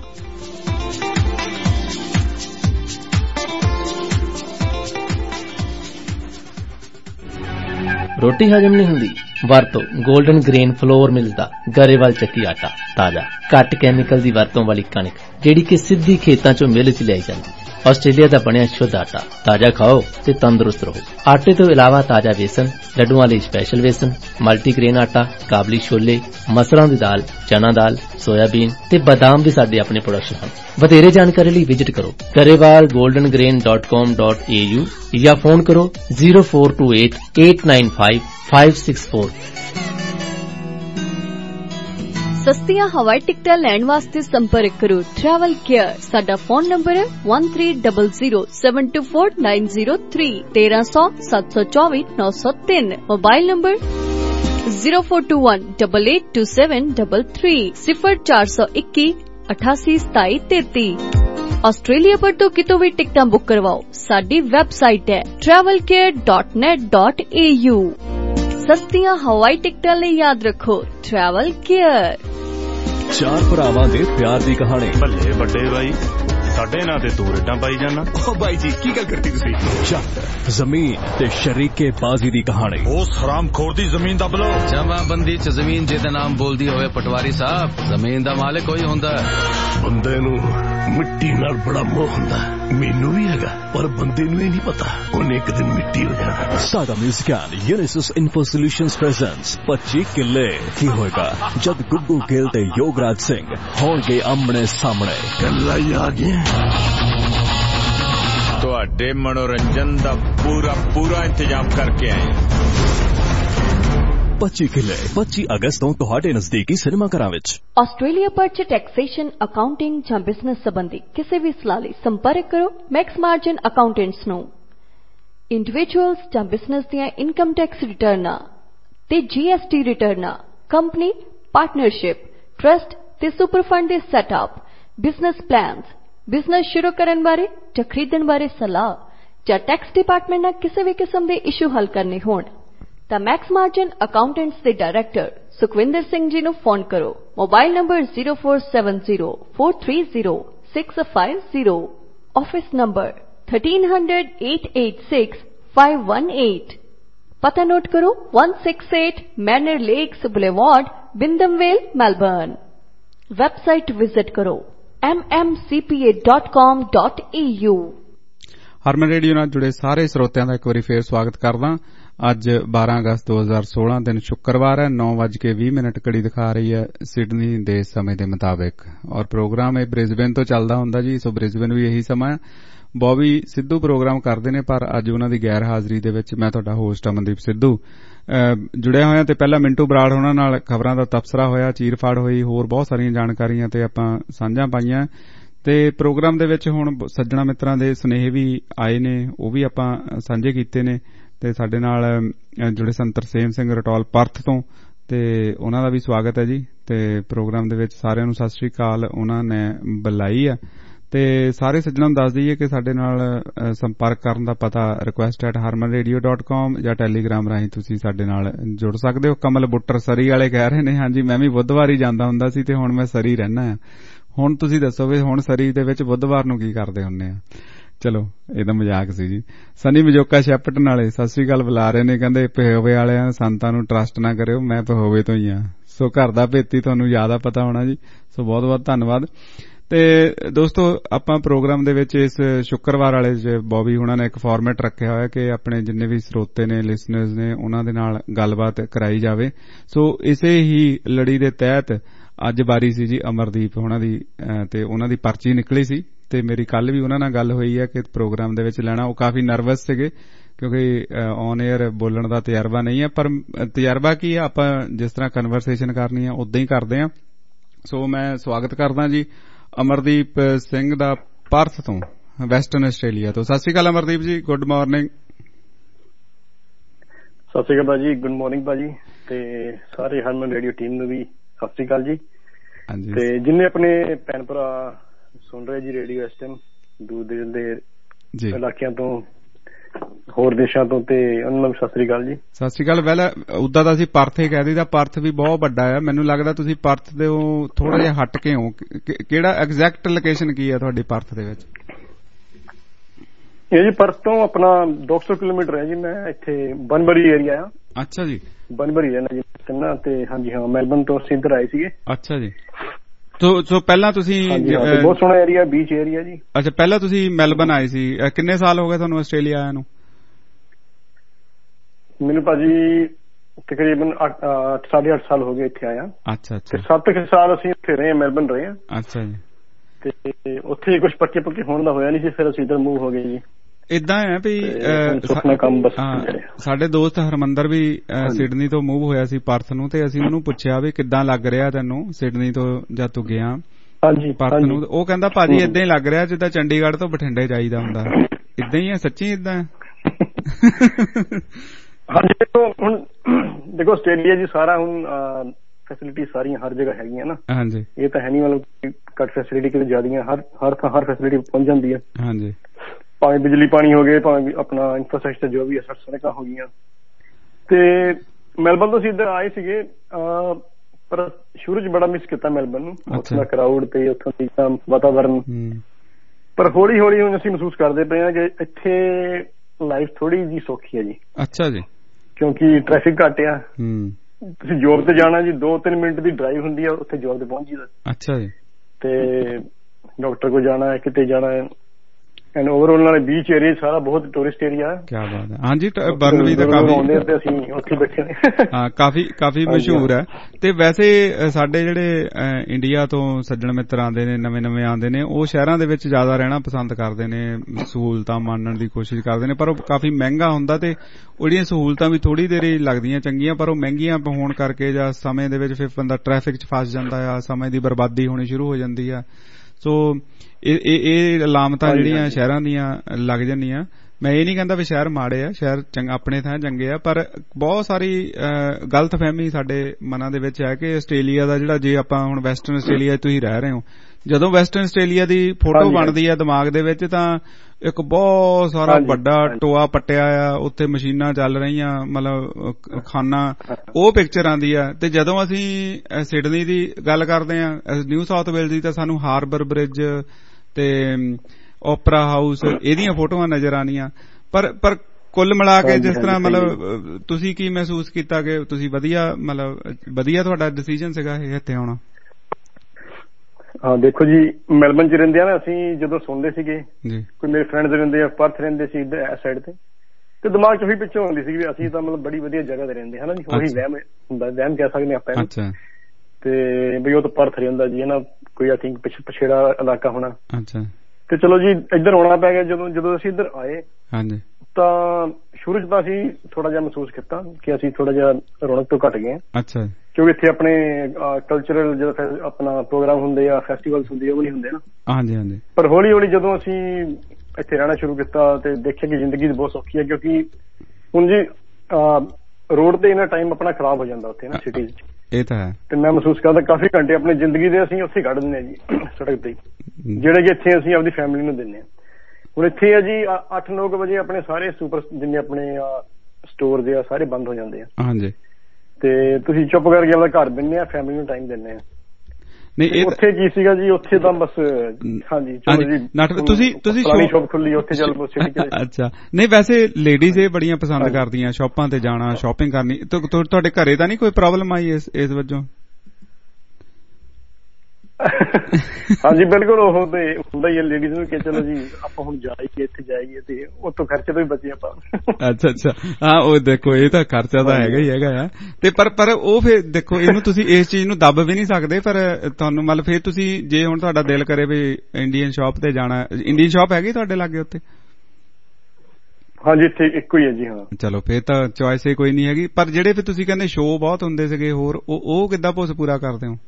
S15: ਰੋਟੀ ਹਜਮ ਨਹੀਂ ਹੁੰਦੀ? ਵਰਤੋ ਗੋਲਡਨ ਗ੍ਰੇਨ ਫਲੋਰ ਮਿਲਸ ਦਾ ਗਰੇਵਾਲ ਚੱਕੀ ਆਟਾ। ਤਾਜ਼ਾ, ਘੱਟ ਕੈਮੀਕਲ ਦੀ ਵਰਤੋਂ ਵਾਲੀ ਕਣਕ ਜਿਹੜੀ ਕਿ ਸਿੱਧੀ ਖੇਤਾਂ ਚੋਂ ਮਿਲ ਚ ਲਿਆਈ ਜਾਂਦੀ। ਆਸਟ੍ਰੇਲੀਆ ਦਾ ਬਣਿਆ ਸ਼ੁੱਧ ਆਟਾ। ਤਾਜ਼ਾ ਖਾਓ ਤੇ ਤੰਦਰੁਸਤ ਰਹੋ। ਆਟੇ ਤੋਂ ਇਲਾਵਾ ਤਾਜ਼ਾ ਵੇਸਣ, ਲੱਡੂਆਂ ਲਈ ਸਪੈਸ਼ਲ ਵੇਸਣ, ਮਲਟੀਗ੍ਰੇਨ ਆਟਾ, ਕਾਬਲੀ ਛੋਲੇ, ਮਸਰਾਂ ਦੀ ਦਾਲ, ਚਨਾ ਦਾਲ, ਸੋਇਆਬੀਨ ਤੇ ਬਾਦਾਮ ਦੇ ਸਾਡੇ ਆਪਣੇ ਪ੍ਰੋਡਕਸ਼ਨ ਹਨ। ਵਧੇਰੇ ਜਾਣਕਾਰੀ ਲਈ ਵਿਜ਼ਿਟ ਕਰੋ Grewal golden grain dot com dot a u ਜਾਂ ਫੋਨ ਕਰੋ zero four two eight eight nine five five six four।
S1: ਸਸਤੀਆਂ ਹਵਾਈ ਟਿਕਟਾਂ ਲੈਣ ਵਾਸਤੇ ਸੰਪਰਕ ਕਰੋ ਟਰੈਵਲ ਕੇਅਰ। ਸਾਡਾ ਫੋਨ ਨੰਬਰ ਹੈ one three zero zero seven two four nine zero three one three zero zero seven two four nine zero three। Mobile number zero four two one eight eight two seven three three zero four one one ਅਠਾਸੀ ਸਤਾਈ ਤੇਤੀ। ਆਸਟ੍ਰੇਲੀਆ ਪਰ ਤੋਂ ਕਿਤੋਂ ਵੀ ਟਿਕਟਾਂ ਬੁੱਕ ਕਰਵਾਓ। ਸਾਡੀ ਵੈਬਸਾਈਟ ਹੈ travel care dot net dot a u। ਸਸਤੀਆਂ ਹਵਾਈ ਟਿਕਟਾਂ ਲਈ ਯਾਦ ਰੱਖੋ ਟਰੈਵਲ ਕੇਅਰ।
S16: ਚਾਰ ਭਰਾਵਾਂ ਦੇ ਪਿਆਰ ਦੀ ਕਹਾਣੀ।
S17: ਭੱਲੇ ਵੱਡੇ ਬਾਈ, ਸਾਡੇ ਨਾਂ ਤੇ ਤੂੰ ਰੇਡਾਂ ਪਾਈ ਜਾਣਾ।
S16: ਓ ਬਾਈ ਜੀ ਕੀ ਗੱਲ ਕਰਦੀ ਤੁਸੀਂ? ਚੱਕ ਜ਼ਮੀਨ ਤੇ ਸ਼ਰੀਕੇ ਬਾਜ਼ੀ ਦੀ ਕਹਾਣੀ।
S17: ਉਸ ਹਰਾਮਖੋਰ ਦੀ ਜ਼ਮੀਨ ਦੱਬ ਲੋ।
S18: ਜਮਾਬੰਦੀ ਚ ਜ਼ਮੀਨ ਜਿਹਦਾ ਨਾਮ ਬੋਲਦੀ ਹੋਵੇ ਪਟਵਾਰੀ ਸਾਹਿਬ, ਜ਼ਮੀਨ ਦਾ ਮਾਲਕ ਕੋਈ ਹੁੰਦਾ।
S17: ਬੰਦੇ ਨੂੰ ਮਿੱਟੀ ਨਾਲ ਬੜਾ ਮੋਹ ਹੁੰਦਾ, ਮੈਨੂੰ ਵੀ ਹੈਗਾ, ਪਰ ਬੰਦੇ ਨੂੰ ਇਹ ਨਹੀਂ ਪਤਾ ਉਹਨੇ ਇੱਕ ਦਿਨ ਮਿੱਟੀ ਹੋ ਜਾਣਾ।
S16: ਸਾਡਾ musical Unisys info solutions presents ਪੱਚੀ ਕਿੱਲੇ। ਕੀ ਹੋਏਗਾ ਜਦ ਗੁੱਗੂ ਗਿੱਲ ਤੇ ਯੋਗਰਾਜ ਸਿੰਘ ਹੋਣਗੇ ਆਮਣੇ ਸਾਹਮਣੇ?
S17: ਕੱਲਾ ਹੀ ਆ ਗਿਆ।
S19: ਤੁਹਾਡੇ ਮਨੋਰੰਜਨ ਦਾ ਪੂਰਾ ਪੂਰਾ ਇੰਤਜ਼ਾਮ ਕਰਕੇ ਆਏ।
S16: ਪੱਚੀ ਕਿੱਲੇ ਪੱਚੀ ਅਗਸਤ ਤੋਂ ਤੁਹਾਡੇ ਨਜ਼ਦੀਕੀ ਸਿਨੇਮਾ ਘਰਾਂ ਵਿੱਚ।
S1: ਆਸਟ੍ਰੇਲੀਆ ਭਰ ਚ ਟੈਕਸੇਸ਼ਨ, ਅਕਾਊਂਟਿੰਗ ਜਾਂ ਬਿਜ਼ਨਸ ਸੰਬੰਧੀ ਕਿਸੇ ਵੀ ਸਲਾਹ ਲਈ ਸੰਪਰਕ ਕਰੋ ਮੈਕਸ ਮਾਰਜਨ ਅਕਾਊਂਟੈਂਟਸ ਨੂੰ। ਇੰਡੀਵਿਜੂਅਲਸ ਜਾਂ ਬਿਜ਼ਨਸ ਦੀਆਂ ਇਨਕਮ ਟੈਕਸ ਰਿਟਰਨਾਂ ਤੇ ਜੀਐਸਟੀ ਰਿਟਰਨਾਂ, ਕੰਪਨੀ, ਪਾਰਟਨਰਸ਼ਿਪ, ਟਰਸਟ ਤੇ ਸੁਪਰ ਫੰਡ ਦੇ ਸੈਟਅਪ, ਬਿਜ਼ਨਸ ਪਲਾਨਸ, ਬਿਜ਼ਨਸ ਸ਼ੁਰੂ ਕਰਨ ਬਾਰੇ ਜਾਂ ਖਰੀਦਣ ਬਾਰੇ ਸਲਾਹ ਜਾਂ ਟੈਕਸ ਡਿਪਾਰਟਮੈਂਟ ਨਾਲ ਕਿਸੇ ਵੀ ਕਿਸਮ ਦੇ ਇਸ਼ੂ ਹੱਲ ਕਰਨੇ ਹੋਣ ਤਾਂ ਮੈਕਸ ਮਾਰਜਨ ਅਕਾਊਂਟੈਂਟਸ ਦੇ ਡਾਇਰੈਕਟਰ ਸੁਖਵਿੰਦਰ ਸਿੰਘ ਜੀ ਨੂੰ ਫੋਨ ਕਰੋ। Mobile number zero four seven zero four three zero six five zero, office number thirteen hundred eight eight six five one eight। ਪਤਾ ਨੋਟ ਕਰੋ one six eight Manor Lakes Boulevard, Wyndham Vale, Melbourne. Website visit ਕਰੋ m m c p a dot com dot e u।
S2: Harman radio ਨਾਲ ਜੁੜੇ ਸਾਰੇ ਸਰੋਤਿਆਂ ਦਾ ਇੱਕ ਵਾਰੀ ਫੇਰ ਸਵਾਗਤ ਕਰਦਾ। ਅੱਜ ਬਾਰਾਂ ਅਗਸਤ ਦੋ ਹਜ਼ਾਰ ਸੋਲਾਂ ਦਿਨ ਸ਼ੁੱਕਰਵਾਰ ਹੈ। ਨੌ ਵੱਜ ਕੇ ਵੀਹ ਮਿੰਟ ਘੜੀ ਦਿਖਾ ਰਹੀ ਹੈ ਸਿਡਨੀ ਦੇ ਸਮੇਂ ਦੇ ਮੁਤਾਬਿਕ, ਔਰ ਪ੍ਰੋਗਰਾਮ ਇਹ ਬ੍ਰਿਸਬੇਨ ਤੋਂ ਚੱਲਦਾ ਹੁੰਦਾ ਜੀ। ਸੋ ਬ੍ਰਿਸਬੇਨ ਵੀ ਇਹੀ ਸਮਾਂ ਹੈ। ਬੌਬੀ ਸਿੱਧੂ ਪ੍ਰੋਗਰਾਮ ਕਰਦੇ ਨੇ, ਪਰ ਅੱਜ ਉਹਨਾਂ ਦੀ ਗੈਰ ਹਾਜ਼ਰੀ ਦੇ ਵਿੱਚ ਮੈਂ ਤੁਹਾਡਾ ਹੋਸਟ ਅਮਨਦੀਪ ਸਿੱਧੂ ਜੁੜਿਆ ਹੋਇਆ। ਤੇ ਪਹਿਲਾਂ ਮਿੰਟੂ ਬਰਾੜ ਉਹਨਾਂ ਨਾਲ ਖਬਰਾਂ ਦਾ ਤਬਸਰਾ ਹੋਇਆ, ਚੀਰਫਾੜ ਹੋਈ, ਹੋਰ ਬਹੁਤ ਸਾਰੀਆਂ ਜਾਣਕਾਰੀਆਂ ਤੇ ਆਪਾਂ ਸਾਂਝਾਂ ਪਾਈਆਂ। ਤੇ ਪ੍ਰੋਗਰਾਮ ਦੇ ਵਿੱਚ ਹੁਣ ਸੱਜਣਾ ਮਿੱਤਰਾਂ ਦੇ ਸੁਨੇਹੇ ਵੀ ਆਏ ਨੇ, ਉਹ ਵੀ ਆਪਾਂ ਸਾਂਝੇ ਕੀਤੇ ਨੇ। ਤੇ ਸਾਡੇ ਨਾਲ ਜੁੜੇ ਸਨ ਤਰਸੇਮ ਸਿੰਘ ਰਟੌਲ ਪਰਥ ਤੋਂ, ਤੇ ਉਹਨਾਂ ਦਾ ਵੀ ਸਵਾਗਤ ਹੈ ਜੀ। ਤੇ ਪ੍ਰੋਗਰਾਮ ਦੇ ਵਿੱਚ ਸਾਰਿਆਂ ਨੂੰ ਸਤਿ ਸ੍ਰੀ ਅਕਾਲ ਉਹਨਾਂ ਨੇ ਬੁਲਾਈ ਆ। ਤੇ ਸਾਰੇ ਸੱਜਣਾਂ ਨੂੰ ਦੱਸ ਦਈਏ ਕਿ ਸਾਡੇ ਨਾਲ ਸੰਪਰਕ ਕਰਨ ਦਾ ਪਤਾ request at Harman radio dot com ਜਾਂ ਟੈਲੀਗ੍ਰਾਮ ਰਾਹੀਂ ਤੁਸੀਂ ਸਾਡੇ ਨਾਲ ਜੁੜ ਸਕਦੇ ਹੋ। ਕਮਲ ਬੁੱਟਰ ਸਰੀ ਵਾਲੇ ਕਹਿ ਰਹੇ ਨੇ, ਹਾਂਜੀ ਮੈਂ ਵੀ ਬੁੱਧਵਾਰ ਹੀ ਜਾਂਦਾ ਹੁੰਦਾ ਸੀ ਤੇ ਹੁਣ ਮੈਂ ਸਰੀ ਰਹਿਣਾ ਆ। ਹੁਣ ਤੁਸੀਂ ਦੱਸੋ ਵੀ ਹੁਣ ਸਰੀ ਦੇ ਵਿੱਚ ਬੁੱਧਵਾਰ ਨੂੰ ਕੀ ਕਰਦੇ ਹੁੰਦੇ ਆ। ਚਲੋ ਇਹ ਤਾਂ ਮਜ਼ਾਕ ਸੀ ਜੀ। ਸਨੀ ਮਜੋਕਾ ਸ਼ੈਪਟਨ ਵਾਲੇ ਸਤਿ ਸ੍ਰੀ ਅਕਾਲ ਬੁਲਾ ਰਹੇ ਨੇ, ਕਹਿੰਦੇ ਪਹੋਵੇ ਵਾਲਿਆਂ ਸੰਤਾਂ ਨੂੰ ਟਰਸਟ ਨਾ ਕਰਿਓ, ਮੈਂ ਪਹੋਵੇ ਤੋਂ ਹੀ ਆ। ਸੋ ਘਰ ਦਾ ਭੇਤੀ ਤੁਹਾਨੂੰ ਜ਼ਿਆਦਾ ਪਤਾ ਹੋਣਾ ਜੀ। ਸੋ ਬਹੁਤ ਬਹੁਤ ਧੰਨਵਾਦ। ਤੇ ਦੋਸਤੋ ਆਪਾਂ ਪ੍ਰੋਗਰਾਮ ਦੇ ਵਿੱਚ ਇਸ ਸ਼ੁੱਕਰਵਾਰ ਵਾਲੇ ਚ ਬੌਬੀ ਹੁਣਾਂ ਨੇ ਇੱਕ ਫਾਰਮੈਟ ਰੱਖਿਆ ਹੋਇਆ ਕਿ ਆਪਣੇ ਜਿੰਨੇ ਵੀ ਸਰੋਤੇ ਨੇ, ਲਿਸਨਰਸ ਨੇ, ਉਹਨਾਂ ਦੇ ਨਾਲ ਗੱਲਬਾਤ ਕਰਾਈ ਜਾਵੇ। ਸੋ ਇਸੇ ਹੀ ਲੜੀ ਦੇ ਤਹਿਤ ਅੱਜ ਬਾਰੀ ਸੀ ਜੀ ਅਮਰਦੀਪ ਹੁਣਾਂ ਦੀ, ਤੇ ਉਹਨਾਂ ਦੀ ਪਰਚੀ ਨਿਕਲੀ ਸੀ। ਤੇ ਮੇਰੀ ਕੱਲ ਵੀ ਉਹਨਾਂ ਨਾਲ ਗੱਲ ਹੋਈ ਹੈ ਕਿ ਪ੍ਰੋਗਰਾਮ ਦੇ ਵਿੱਚ ਲੈਣਾ। ਉਹ ਕਾਫੀ ਨਰਵਸ ਸੀਗੇ ਕਿਉਂਕਿ ਔਨ ਏਅਰ ਬੋਲਣ ਦਾ ਤਜਰਬਾ ਨਹੀਂ ਹੈ, ਪਰ ਤਜਰਬਾ ਕੀ ਹੈ, ਆਪਾਂ ਜਿਸ ਤਰ੍ਹਾਂ ਕਨਵਰਸੇਸ਼ਨ ਕਰਨੀ ਆ ਉਦਾਂ ਹੀ ਕਰਦੇ ਆ। ਸੋ ਮੈਂ ਸਵਾਗਤ ਕਰਦਾ ਜੀ ਅਮਰਦੀਪ ਸਿੰਘ ਦਾ ਪਰਥ ਤੋਂ, ਵੈਸਟਰਨ ਆਸਟ੍ਰੇਲੀਆ ਤੋਂ। ਸਤਿ ਸ੍ਰੀ ਅਕਾਲ ਅਮਰਦੀਪ ਜੀ, ਗੁੱਡ ਮਾਰਨਿੰਗ।
S20: ਸਤਿ ਸ੍ਰੀ ਅਕਾਲ ਭਾਜੀ, ਗੁੱਡ ਮਾਰਨਿੰਗ ਭਾਜੀ, ਤੇ ਸਾਰੇ ਹਰਮਨ ਰੇਡੀਓ ਟੀਮ ਨੂੰ ਵੀ ਸਤਿ ਸ੍ਰੀ ਅਕਾਲ ਜੀ। ਤੇ ਜਿੰਨੇ ਆਪਣੇ ਭੈਣ ਭਰਾ ਸੁਣ ਰਹੇ ਜੀ ਰੇਡੀਓ ਇਸ ਟਾਈਮ ਦੂਰ ਦੇ ਇਲਾਕਿਆਂ ਤੋਂ, ਹੋਰ ਦੇਸ਼ਾਂ ਤੋਂ, ਤੇ ਉਹਨਾਂ ਨੂੰ ਸਤਿ ਸ੍ਰੀ ਅਕਾਲ ਜੀ।
S2: ਸਤਿ ਸ੍ਰੀ ਅਕਾਲ। ਪਹਿਲਾਂ ਉਦਾਂ ਤਾਂ ਅਸੀਂ ਪਰਥ ਹੀ ਕਹਿ ਦਈਦਾ, ਪਰਥ ਵੀ ਬਹੁਤ ਵੱਡਾ ਹੈ। ਮੈਨੂੰ ਲੱਗਦਾ ਤੁਸੀਂ ਪਰਥ ਦੇ ਥੋੜਾ ਜਿਹਾ ਹਟ ਕੇ ਹੋ। ਕਿਹੜਾ ਐਗਜ਼ੈਕਟ ਲੋਕੇਸ਼ਨ ਕੀ ਹੈ ਤੁਹਾਡੀ ਪਰਥ ਦੇ ਵਿੱਚ?
S20: ਇਹ ਜੀ ਪਰਥ ਤੋਂ ਆਪਣਾ ਦੋ ਸੌ ਕਿਲੋਮੀਟਰ ਹੈ ਜੀ। ਮੈਂ ਇੱਥੇ ਬਨਬਰੀ ਏਰੀਆ ਆ।
S2: ਅੱਛਾ ਜੀ,
S20: ਬਨਬਰੀ ਰਹਿਣਾ ਜੀ ਕਿੰਨਾ। ਤੇ ਹਾਂਜੀ ਹਾਂ, ਮੈਲਬਨ ਤੋਂ ਅਸੀਂ ਇੱਧਰ ਆਏ ਸੀਗੇ।
S2: ਅੱਛਾ ਜੀ। ਸੋ ਪਹਿਲਾਂ ਤੁਸੀਂ
S20: ਬਹੁਤ ਸੋਹਣਾ ਏਰੀਆ, ਬੀਚ ਏਰੀਆ ਜੀ।
S2: ਅੱਛਾ, ਪਹਿਲਾਂ ਤੁਸੀਂ ਮੈਲਬਨ ਆਏ ਸੀ। ਕਿੰਨੇ ਸਾਲ ਹੋ ਗਏ ਤੁਹਾਨੂੰ ਆਸਟ੍ਰੇਲੀਆ ਆਇਆ ਨੂੰ?
S20: ਮੈਨੂੰ ਭਾਜੀ ਤਕਰੀਬਨ ਅੱਠ ਸਾਢੇ ਅੱਠ ਸਾਲ ਹੋ ਗਏ ਇੱਥੇ ਆਇਆ।
S2: ਅੱਛਾ ਅੱਛਾ।
S20: ਤੇ ਸੱਤ ਕੁ ਸਾਲ ਅਸੀਂ ਇੱਥੇ ਰਹੇ, ਮੈਲਬਨ ਰਹੇ ਆ।
S2: ਅੱਛਾ ਜੀ।
S20: ਤੇ ਉੱਥੇ ਕੁਝ ਪੱਕੇ ਪੱਕੇ ਹੋਣ ਦਾ ਹੋਇਆ ਨਹੀਂ ਸੀ, ਫਿਰ ਅਸੀਂ ਇੱਧਰ ਮੂਵ ਹੋ ਗਏ ਜੀ।
S2: ਏਦਾਂ ਹੈ ਵੀ ਸਾਡੇ ਦੋਸਤ ਹਰਮੰਦਰ ਵੀ ਸਿਡਨੀ ਤੋਂ ਮੂਵ ਹੋਇਆ ਸੀ ਪਰਥ ਨੂੰ, ਤੇ ਅਸੀਂ ਉਹਨੂੰ ਪੁੱਛਿਆ ਵੀ ਕਿੱਦਾਂ ਲੱਗ ਰਿਹਾ ਤੈਨੂੰ ਸਿਡਨੀ ਤੋਂ ਜਦ ਤੂੰ ਗਿਆ ਪਰਥ ਨੂੰ। ਉਹ ਕਹਿੰਦਾ ਭਾਜੀ ਏਦਾਂ ਹੀ ਲੱਗ ਰਿਹਾ ਜਿੱਦਾਂ ਚੰਡੀਗੜ੍ਹ ਤੋਂ ਬਠਿੰਡੇ ਜਾਈਦਾ ਹੁੰਦਾ। ਏਦਾਂ ਹੀ ਹੈ? ਸੱਚੀ ਏਦਾਂ?
S20: ਹਾਂਜੀ ਦੇਖੋ, ਹੁਣ ਦੇਖੋ ਆਸਟ੍ਰੇਲੀਆ ਜੀ ਸਾਰਾ ਹੁਣ ਫੈਸਿਲਿਟੀ ਸਾਰੀਆਂ ਹਰ ਜਗ੍ਹਾ ਹੈਗੀਆਂ ਨਾ। ਹਾਂਜੀ, ਇਹ ਤਾਂ ਹੈ ਨੀ ਮਤਲਬ ਘੱਟ ਫੈਸਿਲਿਟੀ ਕਿਤੇ ਜ਼ਿਆਦੀਆਂ, ਹਰ ਹਰ ਥਾਂ ਹਰ ਫੈਸਿਲਿਟੀ ਪਹੁੰਚ ਜਾਂਦੀ ਹੈ। ਹਾਂਜੀ, ਭਾਵੇਂ ਬਿਜਲੀ ਪਾਣੀ ਹੋ ਗਏ, ਭਾਵੇਂ ਆਪਣਾ ਇੰਫਰਾਸਟਰਕਚਰ ਜੋ ਵੀ ਹੈ, ਸੜਕਾਂ ਹੋ ਗਈਆਂ। ਤੇ ਮੈਲਬਨ ਤੋਂ ਅਸੀਂ ਇੱਧਰ ਆਏ ਸੀਗੇ, ਪਰ ਸ਼ੁਰੂ ਚ ਬੜਾ ਮਿਸ ਕੀਤਾ ਮੈਲਬਨ ਨੂੰ, ਉੱਥੋਂ ਦਾ ਕਰਾਊਡ ਤੇ ਉੱਥੋਂ ਦਾ ਵਾਤਾਵਰਨ। ਪਰ ਹੌਲੀ ਹੌਲੀ ਹੁਣ ਅਸੀਂ ਮਹਿਸੂਸ ਕਰਦੇ ਪਏ ਹਾਂ ਕਿ ਇੱਥੇ ਲਾਈਫ ਥੋੜੀ ਜਿਹੀ ਸੌਖੀ ਹੈ ਜੀ। ਅੱਛਾ ਜੀ। ਕਿਉਂਕਿ ਟ੍ਰੈਫਿਕ ਘੱਟ ਆ। ਤੁਸੀਂ ਜੋਬ ਤੇ ਜਾਣਾ ਜੀ, ਦੋ ਤਿੰਨ ਮਿੰਟ ਦੀ ਡਰਾਈਵ ਹੁੰਦੀ ਆ, ਉੱਥੇ ਜੋਬ ਤੇ ਪਹੁੰਚ ਜੀਦਾ। ਅੱਛਾ ਜੀ। ਤੇ ਡਾਕਟਰ ਕੋਲ ਜਾਣਾ ਹੈ, ਕਿਤੇ ਜਾਣਾ ਹੈ, ਐਂਡ ਓਵਰਆਲ ਨਾਲੇ ਬੀਚ ਏਰੀਆ ਸਾਰਾ ਬਹੁਤ ਟੂਰਿਸਟ ਏਰੀਆ ਹੈ।
S2: ਕੀ ਬਾਤ ਹੈ। ਹਾਂਜੀ ਬਰਨਲੀ ਤਾਂ ਕਾਫੀ
S20: ਅਸੀਂ ਉੱਥੇ ਬੈਠੇ
S2: ਹਾਂ ਕਾਫੀ ਕਾਫੀ ਮਸ਼ਹੂਰ ਹੈ। ਤੇ ਵੈਸੇ ਸਾਡੇ ਜਿਹੜੇ ਇੰਡੀਆ ਤੋਂ ਸੱਜਣ ਮਿੱਤਰ ਆਉਂਦੇ ਨੇ ਨਵੇਂ ਨਵੇਂ ਆਉਂਦੇ ਨੇ ਉਹ ਸ਼ਹਿਰਾਂ ਦੇ ਵਿੱਚ ਜ਼ਿਆਦਾ ਰਹਿਣਾ ਪਸੰਦ ਕਰਦੇ ਨੇ, ਸਹੂਲਤਾਂ ਮਾਣਨ ਦੀ ਕੋਸ਼ਿਸ਼ ਕਰਦੇ ਨੇ, ਪਰ ਉਹ ਕਾਫੀ ਮਹਿੰਗਾ ਹੁੰਦਾ ਤੇ ਉਹਦੀਆਂ ਸਹੂਲਤਾਂ ਵੀ ਥੋੜੀ ਦੇਰ ਹੀ ਲੱਗਦੀਆਂ ਚੰਗੀਆਂ, ਪਰ ਉਹ ਮਹਿੰਗੀਆਂ ਹੋਣ ਕਰਕੇ ਜਾਂ ਸਮੇਂ ਦੇ ਵਿੱਚ ਫਿਰ ਬੰਦਾ ਟ੍ਰੈਫਿਕ 'ਚ ਫਸ ਜਾਂਦਾ ਆ, ਸਮੇਂ ਦੀ ਬਰਬਾਦੀ ਹੋਣੀ ਸ਼ੁਰੂ ਹੋ ਜਾਂਦੀ ਆ। ਸੋ ਇਹ ਇਹ ਅਲਾਮਤਾਂ ਜਿਹੜੀਆਂ ਸ਼ਹਿਰਾਂ ਦੀਆਂ ਲੱਗ ਜਾਂਦੀਆਂ। ਮੈਂ ਇਹ ਨਹੀਂ ਕਹਿੰਦਾ ਵੀ ਸ਼ਹਿਰ ਮਾੜੇ ਆ, ਸ਼ਹਿਰ ਚੰਗਾ ਆਪਣੇ ਥਾਂ ਚੰਗੇ ਆ, ਪਰ ਬਹੁਤ ਸਾਰੀ ਗਲਤ ਫਹਿਮੀ ਸਾਡੇ ਮਨਾਂ ਦੇ ਵਿੱਚ ਹੈ ਕਿ ਆਸਟ੍ਰੇਲੀਆ ਦਾ ਜਿਹੜਾ, ਜੇ ਆਪਾਂ ਹੁਣ ਵੈਸਟਰਨ ਆਸਟ੍ਰੇਲੀਆ ਤੁਸੀਂ ਰਹਿ ਰਹੇ ਹੋ, ਜਦੋਂ ਵੈਸਟਰਨ ਆਸਟ੍ਰੇਲੀਆ ਦੀ ਫੋਟੋ ਬਣਦੀ ਆ ਦਿਮਾਗ ਦੇ ਵਿੱਚ ਤਾਂ ਇੱਕ ਬਹੁਤ ਸਾਰਾ ਵੱਡਾ ਟੋਆ ਪੱਟਿਆ ਆ, ਉੱਥੇ ਮਸ਼ੀਨਾਂ ਚੱਲ ਰਹੀਆਂ, ਮਤਲਬ ਖਾਨਾ, ਉਹ ਪਿਕਚਰ ਆਉਂਦੀ ਆ। ਤੇ ਜਦੋਂ ਅਸੀਂ ਸਿਡਨੀ ਦੀ ਗੱਲ ਕਰਦੇ ਆ, ਨਿਊ ਸਾਊਥ ਵੇਲਜ਼ ਦੀ, ਤਾਂ ਸਾਨੂੰ ਹਾਰਬਰ ਬ੍ਰਿਜ ਤੇ ਓਪਰਾ ਹਾਊਸ ਇਹਦੀਆਂ ਫੋਟੋਆਂ ਨਜ਼ਰ ਆਣੀਆਂ। ਪਰ ਪਰ ਕੁੱਲ ਮਿਲਾ ਕੇ ਜਿਸ ਤਰ੍ਹਾਂ ਮਤਲਬ ਤੁਸੀਂ ਕੀ ਮਹਿਸੂਸ ਕੀਤਾ ਕਿ ਤੁਸੀਂ ਵਧੀਆ ਮਤਲਬ ਵਧੀਆ ਤੁਹਾਡਾ ਡਿਸੀਜਨ ਸੀਗਾ ਇਹ ਇੱਥੇ ਆਉਣਾ?
S20: ਹਾਂ ਦੇਖੋ ਜੀ, ਮੈਲਬਨ ਚ ਰਹਿੰਦੇ ਆ ਨਾ ਅਸੀਂ, ਜਦੋਂ ਸੁਣਦੇ ਸੀਗੇ ਕੋਈ ਮੇਰੇ ਫਰੈਂਡਸ ਰਹਿੰਦੇ ਆ ਪਰਥ ਰਹਿੰਦੇ ਸੀ ਇੱਧਰ ਇਸ ਸਾਈਡ ਤੇ, ਤੇ ਦਿਮਾਗ ਚ ਉਹੀ ਪਿੱਛੋਂ ਆਉਂਦੀ ਸੀ ਵੀ ਅਸੀਂ ਤਾਂ ਮਤਲਬ ਬੜੀ ਵਧੀਆ ਜਗ੍ਹਾ ਤੇ ਰਹਿੰਦੇ ਹਨਾ ਜੀ। ਉਹੀ ਵਹਿਮ ਹੁੰਦਾ, ਵਹਿਮ ਕਹਿ ਸਕਦੇ ਆਪਾਂ ਤੇ ਵੀ ਉਹ ਤਾਂ ਪਰਥ ਰਹਿੰਦਾ ਜੀ ਹਨਾ, ਕੋਈ ਆਈ ਥਿੰਕ ਪਛੇੜਾ ਇਲਾਕਾ ਹੋਣਾ। ਤੇ ਚਲੋ ਜੀ ਇੱਧਰ ਆਉਣਾ ਪੈ ਗਿਆ। ਜਦੋਂ ਜਦੋਂ ਅਸੀਂ ਇੱਧਰ ਆਏ ਤਾਂ ਸ਼ੁਰੂ ਚ ਤਾਂ ਅਸੀਂ ਥੋੜਾ ਜਿਹਾ ਮਹਿਸੂਸ ਕੀਤਾ ਕਿ ਅਸੀਂ ਥੋੜਾ ਜਿਹਾ ਰੌਣਕ ਤੋਂ ਘੱਟ ਗਏ ਹਾਂ, ਕਿਉਂਕਿ ਇੱਥੇ ਆਪਣੇ ਕਲਚਰਲ ਜਦੋਂ ਆਪਣਾ ਪ੍ਰੋਗਰਾਮ ਹੁੰਦੇ ਆ, ਫੈਸਟੀਵਲਸ ਹੁੰਦੇ ਆ, ਉਹ ਨਹੀਂ ਹੁੰਦੇ ਨਾ। ਹਾਂਜੀ ਹਾਂਜੀ। ਪਰ ਹੌਲੀ ਹੌਲੀ ਜਦੋਂ ਅਸੀਂ ਇੱਥੇ ਰਹਿਣਾ ਸ਼ੁਰੂ ਕੀਤਾ ਤੇ ਦੇਖਿਆ ਕਿ ਜ਼ਿੰਦਗੀ ਬਹੁਤ ਸੌਖੀ ਹੈ, ਕਿਉਂਕਿ ਹੁਣ ਜੀ ਰੋਡ ਤੇ ਇੰਨਾ ਟਾਈਮ ਆਪਣਾ ਖਰਾਬ ਹੋ ਜਾਂਦਾ ਉੱਥੇ ਨਾ ਸਿਟੀ ਚ। ਇਹ ਤਾਂ ਹੈ। ਤੇ ਮੈਂ ਮਹਿਸੂਸ ਕਰਦਾ ਕਾਫੀ ਘੰਟੇ ਆਪਣੀ ਜ਼ਿੰਦਗੀ ਦੇ ਅਸੀਂ ਉੱਥੇ ਕੱਢ ਦਿੰਦੇ ਹਾਂ ਜੀ ਸੜਕ ਤੇ, ਜਿਹੜੇ ਕਿ ਇੱਥੇ ਅਸੀਂ ਆਪਣੀ ਫੈਮਿਲੀ ਨੂੰ ਦਿੰਦੇ ਹਾਂ। ਹੁਣ ਇੱਥੇ ਆ ਜੀ ਅੱਠ ਨੌ ਕੁ ਵਜੇ ਆਪਣੇ ਸਾਰੇ ਸੁਪਰ ਜਿੰਨੇ ਆਪਣੇ ਸਟੋਰ ਦੇ ਆ ਸਾਰੇ ਬੰਦ ਹੋ ਜਾਂਦੇ ਆ। ਹਾਂਜੀ। ਤੇ ਤੁਸੀਂ ਚੁੱਪ ਕਰਕੇ ਆਪਣਾ ਘਰ ਬੈਠੇ ਆ, ਫੈਮਿਲੀ ਨੂੰ ਟਾਈਮ ਦਿੰਦੇ ਆ। ਨਹੀਂ ਉੱਥੇ ਕੀ ਸੀਗਾ ਜੀ, ਉੱਥੇ ਤਾਂ ਬਸ ਹਾਂਜੀ ਤੁਸੀਂ ਤੁਸੀਂ ਸ਼ੌਪ ਖੁੱਲੀ ਉੱਥੇ ਚੱਲ ਪੋ ਸਿਟੀ। ਅੱਛਾ। ਨਹੀਂ ਵੈਸੇ ਲੇਡੀਜ਼ ਇਹ ਬੜੀਆਂ ਪਸੰਦ ਕਰਦੀਆਂ ਸ਼ੌਪਾਂ ਤੇ ਜਾਣਾ, ਸ਼ੌਪਿੰਗ ਕਰਨੀ। ਤੁਹਾਡੇ ਘਰੇ ਤਾਂ ਨਹੀਂ ਕੋਈ ਪ੍ਰੋਬਲਮ ਆਈ ਇਸ ਇਸ ਵਜੋਂ? ਹਾਂਜੀ ਬਿਲਕੁਲ, ਉਹ ਤੇ ਹੁੰਦਾ ਹੀ ਹੈ ਲੇਡੀਜ਼ ਨੂੰ ਕਿ ਚਲੋ ਜੀ ਆਪਾਂ ਹੁਣ ਜਾਈਏ ਇੱਥੇ ਜਾਈਏ ਤੇ ਉੱਥੋਂ ਖਰਚੇ ਤੋਂ ਵੀ ਬਚੇ ਆਪਾਂ। ਅੱਛਾ ਅੱਛਾ। ਹਾਂ ਉਹ ਦੇਖੋ ਇਹ ਤਾਂ ਖਰਚਾ ਤਾਂ ਹੈਗਾ ਹੀ ਹੈਗਾ ਆ। ਤੇ ਪਰ ਪਰ ਉਹ ਫਿਰ ਦੇਖੋ ਇਹਨੂੰ ਤੁਸੀਂ ਇਸ ਚੀਜ਼ ਨੂੰ ਦੱਬ ਵੀ ਨਹੀਂ ਸਕਦੇ, ਪਰ ਤੁਹਾਨੂੰ ਮਤਲਬ ਫਿਰ ਤੁਸੀਂ ਜੇ ਹੁਣ ਤੁਹਾਡਾ ਦਿਲ ਕਰੇ ਵੀ ਇੰਡੀਅਨ ਸ਼ਾਪ ਤੇ ਜਾਣਾ, ਇੰਡੀਅਨ ਸ਼ਾਪ ਹੈਗੀ ਤੁਹਾਡੇ ਲਾਗੇ ਉੱਥੇ? ਹਾਂਜੀ ਇੱਥੇ ਇੱਕੋ ਹੀ ਹੈ ਜੀ। ਹਾਂ ਚਲੋ ਫਿਰ ਤਾਂ ਚੋਇਸ ਹੀ ਕੋਈ ਨਹੀਂ ਹੈਗੀ। ਪਰ ਜਿਹੜੇ ਫਿਰ ਤੁਸੀਂ ਕਹਿੰਦੇ ਸ਼ੋਅ ਬਹੁਤ ਹੁੰਦੇ ਸੀਗੇ ਹੋਰ, ਉਹ ਉਹ ਕਿੱਦਾਂ ਭੁੱਸ ਪੂਰਾ ਕਰਦੇ ਹੋ?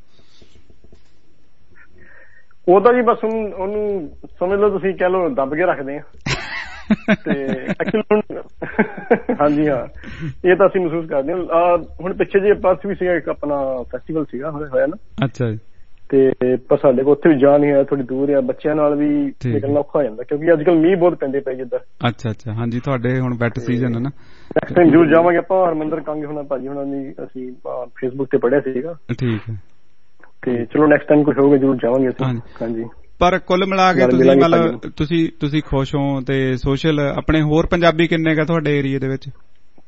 S20: ਉਹ ਤਾਂ ਜੀ ਬਸ ਹੁਣ ਉਹਨੂੰ ਸਮਝ ਲਓ ਤੁਸੀਂ ਕਹਿ ਲਓ ਦੱਬ ਕੇ ਰੱਖਦੇ ਆ। ਤੇ ਐਕਚੁਅਲੀ ਹਾਂਜੀ ਹਾਂ ਇਹ ਤਾਂ ਅਸੀਂ ਮਹਿਸੂਸ ਕਰਦੇ ਹਾਂ। ਹੁਣ ਪਿੱਛੇ ਜੇ ਪਰਸ ਵੀ ਸੀਗਾ ਇੱਕ ਆਪਣਾ ਫੈਸਟੀਵਲ ਸੀਗਾ ਹੋਇਆ ਨਾ। ਅੱਛਾ ਜੀ। ਤੇ ਪਰ ਸਾਡੇ ਕੋਲ ਉੱਥੇ ਵੀ ਜਾ ਨਹੀਂ ਹੋਇਆ, ਥੋੜੀ ਦੂਰ ਆ, ਬੱਚਿਆਂ ਨਾਲ ਵੀ ਨਿਕਲਣਾ ਔਖਾ ਹੋ ਜਾਂਦਾ ਕਿਉਂਕਿ ਅੱਜ ਕੱਲ ਮੀਂਹ ਬਹੁਤ ਪੈਂਦੇ ਪਏ ਜਿੱਦਾਂ। ਅੱਛਾ ਅੱਛਾ। ਹਾਂਜੀ ਤੁਹਾਡੇ ਹੁਣ ਵੈਟ ਸੀਜ਼ਨ ਹੈ ਨਾ। ਨੈਕਸਟ ਟਾਈਮ ਜ਼ਰੂਰ ਜਾਵਾਂਗੇ ਆਪਾਂ। ਹਰਮਿੰਦਰ ਕੰਗ ਹੋਣਾ ਭਾਜੀ ਹੋਣਾ ਦੀ ਅਸੀਂ ਫੇਸਬੁੱਕ ਤੇ ਪੜ੍ਹਿਆ ਸੀਗਾ। ਠੀਕ ਹੈ। ਤੇ ਚਲੋ ਨੈਕਸਟ ਟਾਈਮ ਕੁਝ ਹੋਊਗਾ ਜ਼ਰੂਰ ਜਾਵਾਂਗੇ ਅਸੀਂ। ਹਾਂਜੀ। ਪਰ ਕੁੱਲ ਮਿਲਾ ਕੇ ਤੁਸੀਂ ਮਤਲਬ ਤੁਸੀਂ ਤੁਸੀਂ ਖੁਸ਼ ਹੋ ਤੇ ਸੋਸ਼ਲ ਆਪਣੇ ਹੋਰ ਪੰਜਾਬੀ ਕਿੰਨੇ ਕਾ ਤੁਹਾਡੇ ਏਰੀਏ ਦੇ ਵਿੱਚ?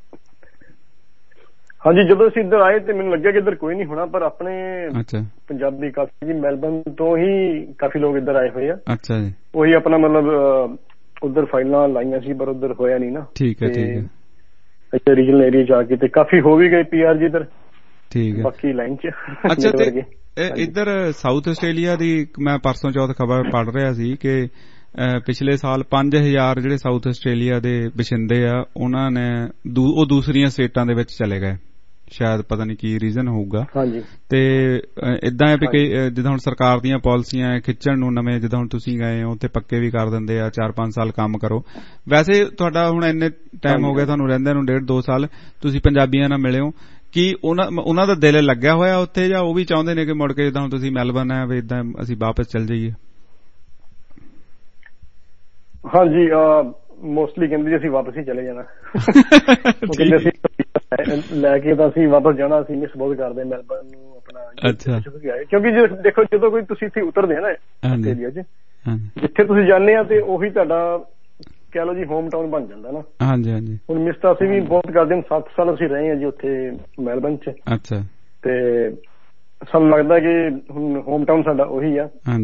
S20: ਹਾਂਜੀ ਜਦੋਂ ਅਸੀਂ ਇੱਧਰ ਆਏ ਤੇ ਮੈਨੂੰ ਲੱਗਿਆ ਕਿ ਇੱਧਰ ਕੋਈ ਨਹੀਂ ਹੋਣਾ, ਪਰ ਆਪਣੇ ਪੰਜਾਬੀ ਕਾਫੀ ਜੀ ਮੈਲਬਨ ਤੋਂ ਹੀ ਕਾਫੀ ਲੋਕ ਇੱਧਰ ਆਏ ਹੋਏ ਆ। ਅੱਛਾ ਜੀ। ਉਹੀ ਆਪਣਾ ਮਤਲਬ ਉੱਧਰ ਫਾਈਲਾਂ ਲਾਈਆਂ ਸੀ ਪਰ ਉੱਧਰ ਹੋਇਆ ਨਹੀਂ ਨਾ। ਠੀਕ ਹੈ ਠੀਕ ਹੈ। ਇੱਥੇ ਰੀਜਨਲ ਏਰੀਆ ਜਾ ਕੇ ਤੇ ਕਾਫੀ ਹੋ ਵੀ ਗਏ ਪੀ ਆਰ ਜੀ ਇੱਧਰ। ਠੀਕ ਹੈ। ਬਾਕੀ ਲਾਈਨ ਚ। ਅੱਛਾ ਤੇ ਇੱਧਰ ਸਾਊਥ ਆਸਟ੍ਰੇਲੀਆ ਦੀ ਮੈਂ ਪਰਸੋਂ ਚੌਥ ਖਬਰ ਪੜ੍ਹ ਰਿਹਾ ਸੀ ਕਿ ਪਿਛਲੇ ਸਾਲ ਪੰਜ ਹਜ਼ਾਰ ਜਿਹੜੇ ਸਾਊਥ ਆਸਟ੍ਰੇਲੀਆ ਦੇ ਵਸਿੰਦੇ ਆ ਉਹਨਾਂ ਨੇ ਉਹ ਦੂਸਰੀਆਂ ਸਟੇਟਾਂ ਦੇ ਵਿੱਚ ਚਲੇ ਗਏ। ਸ਼ਾਇਦ ਪਤਾ ਨਹੀਂ ਕੀ ਰੀਜ਼ਨ ਹੋਊਗਾ। ਹਾਂਜੀ। ਤੇ ਏਦਾਂ ਹੈ ਵੀ ਕਿ ਜਿੱਦਾਂ ਹੁਣ ਸਰਕਾਰ ਦੀਆਂ ਪਾਲਿਸੀਆਂ ਖਿੱਚਣ ਨੂੰ ਨਵੇਂ, ਜਿੱਦਾਂ ਹੁਣ ਤੁਸੀਂ ਗਏ ਹੋ ਉੱਥੇ ਪੱਕੇ ਵੀ ਕਰ ਦਿੰਦੇ ਆ, ਚਾਰ ਪੰਜ ਸਾਲ ਕੰਮ ਕਰੋ। ਵੈਸੇ ਤੁਹਾਡਾ ਹੁਣ ਇੰਨੇ ਟਾਈਮ ਹੋ ਗਿਆ ਤੁਹਾਨੂੰ ਰਹਿੰਦਿਆਂ ਨੂੰ, ਡੇਢ ਦੋ ਸਾਲ, ਤੁਸੀਂ ਪੰਜਾਬੀਆਂ ਨਾਲ ਮਿਲੇ ਹੋ, ਕੀ ਉਹਨਾਂ ਉਹਨਾਂ ਦਾ ਦਿਲ ਲੱਗਿਆ ਹੋਇਆ ਉੱਥੇ ਜਾਂ ਉਹ ਵੀ ਚਾਹੁੰਦੇ ਨੇ ਕਿ ਮੁੜ ਕੇ ਜਿੱਦਾਂ ਹੁਣ ਤੁਸੀਂ ਮੈਲਬਨ ਹੈ ਵੀ ਏਦਾਂ ਅਸੀਂ ਵਾਪਸ ਚੱਲ ਜਾਈਏ? ਹਾਂਜੀ ਮੋਸਟਲੀ ਕਹਿੰਦੇ ਜੀ ਅਸੀਂ ਵਾਪਸ ਹੀ ਚਲੇ ਜਾਣਾ। ਕਹਿੰਦੇ ਅਸੀਂ ਲੈ ਕੇ ਤਾਂ ਅਸੀਂ ਵਾਪਸ ਜਾਣਾ, ਅਸੀਂ ਮਿਸ ਬਹੁਤ ਕਰਦੇ ਮੈਲਬਨ ਨੂੰ ਆਪਣਾ। ਅੱਛਾ। ਕਿਉਂਕਿ ਜੇ ਦੇਖੋ ਜਦੋਂ ਕੋਈ ਤੁਸੀਂ ਇੱਥੇ ਉਤਰਦੇ ਆ ਨਾ ਆਸਟ੍ਰੇਲੀਆ ਚ, ਜਿੱਥੇ ਤੁਸੀਂ ਜਾਂਦੇ ਆ ਤੇ ਉਹੀ ਤੁਹਾਡਾ ਕਹਿ ਲਓ ਜੀ ਹੋਮ ਟਾਊਨ ਬਣ ਜਾਂਦਾ ਨਾ। ਹਾਂਜੀ ਹਾਂਜੀ। ਹੁਣ ਮਿਸ ਤਾਂ ਅਸੀਂ ਵੀ ਬਹੁਤ ਕਰਦੇ ਹਾਂ, ਸੱਤ ਸਾਲ ਅਸੀਂ ਰਹੇ ਹਾਂ ਜੀ ਉੱਥੇ ਮੈਲਬਨ ਚ। ਅੱਛਾ। ਤੇ ਸਾਨੂੰ ਲੱਗਦਾ ਕਿ ਹੁਣ ਹੋਮ ਟਾਊਨ ਸਾਡਾ ਉਹੀ ਆ। ਹਾਂਜੀ।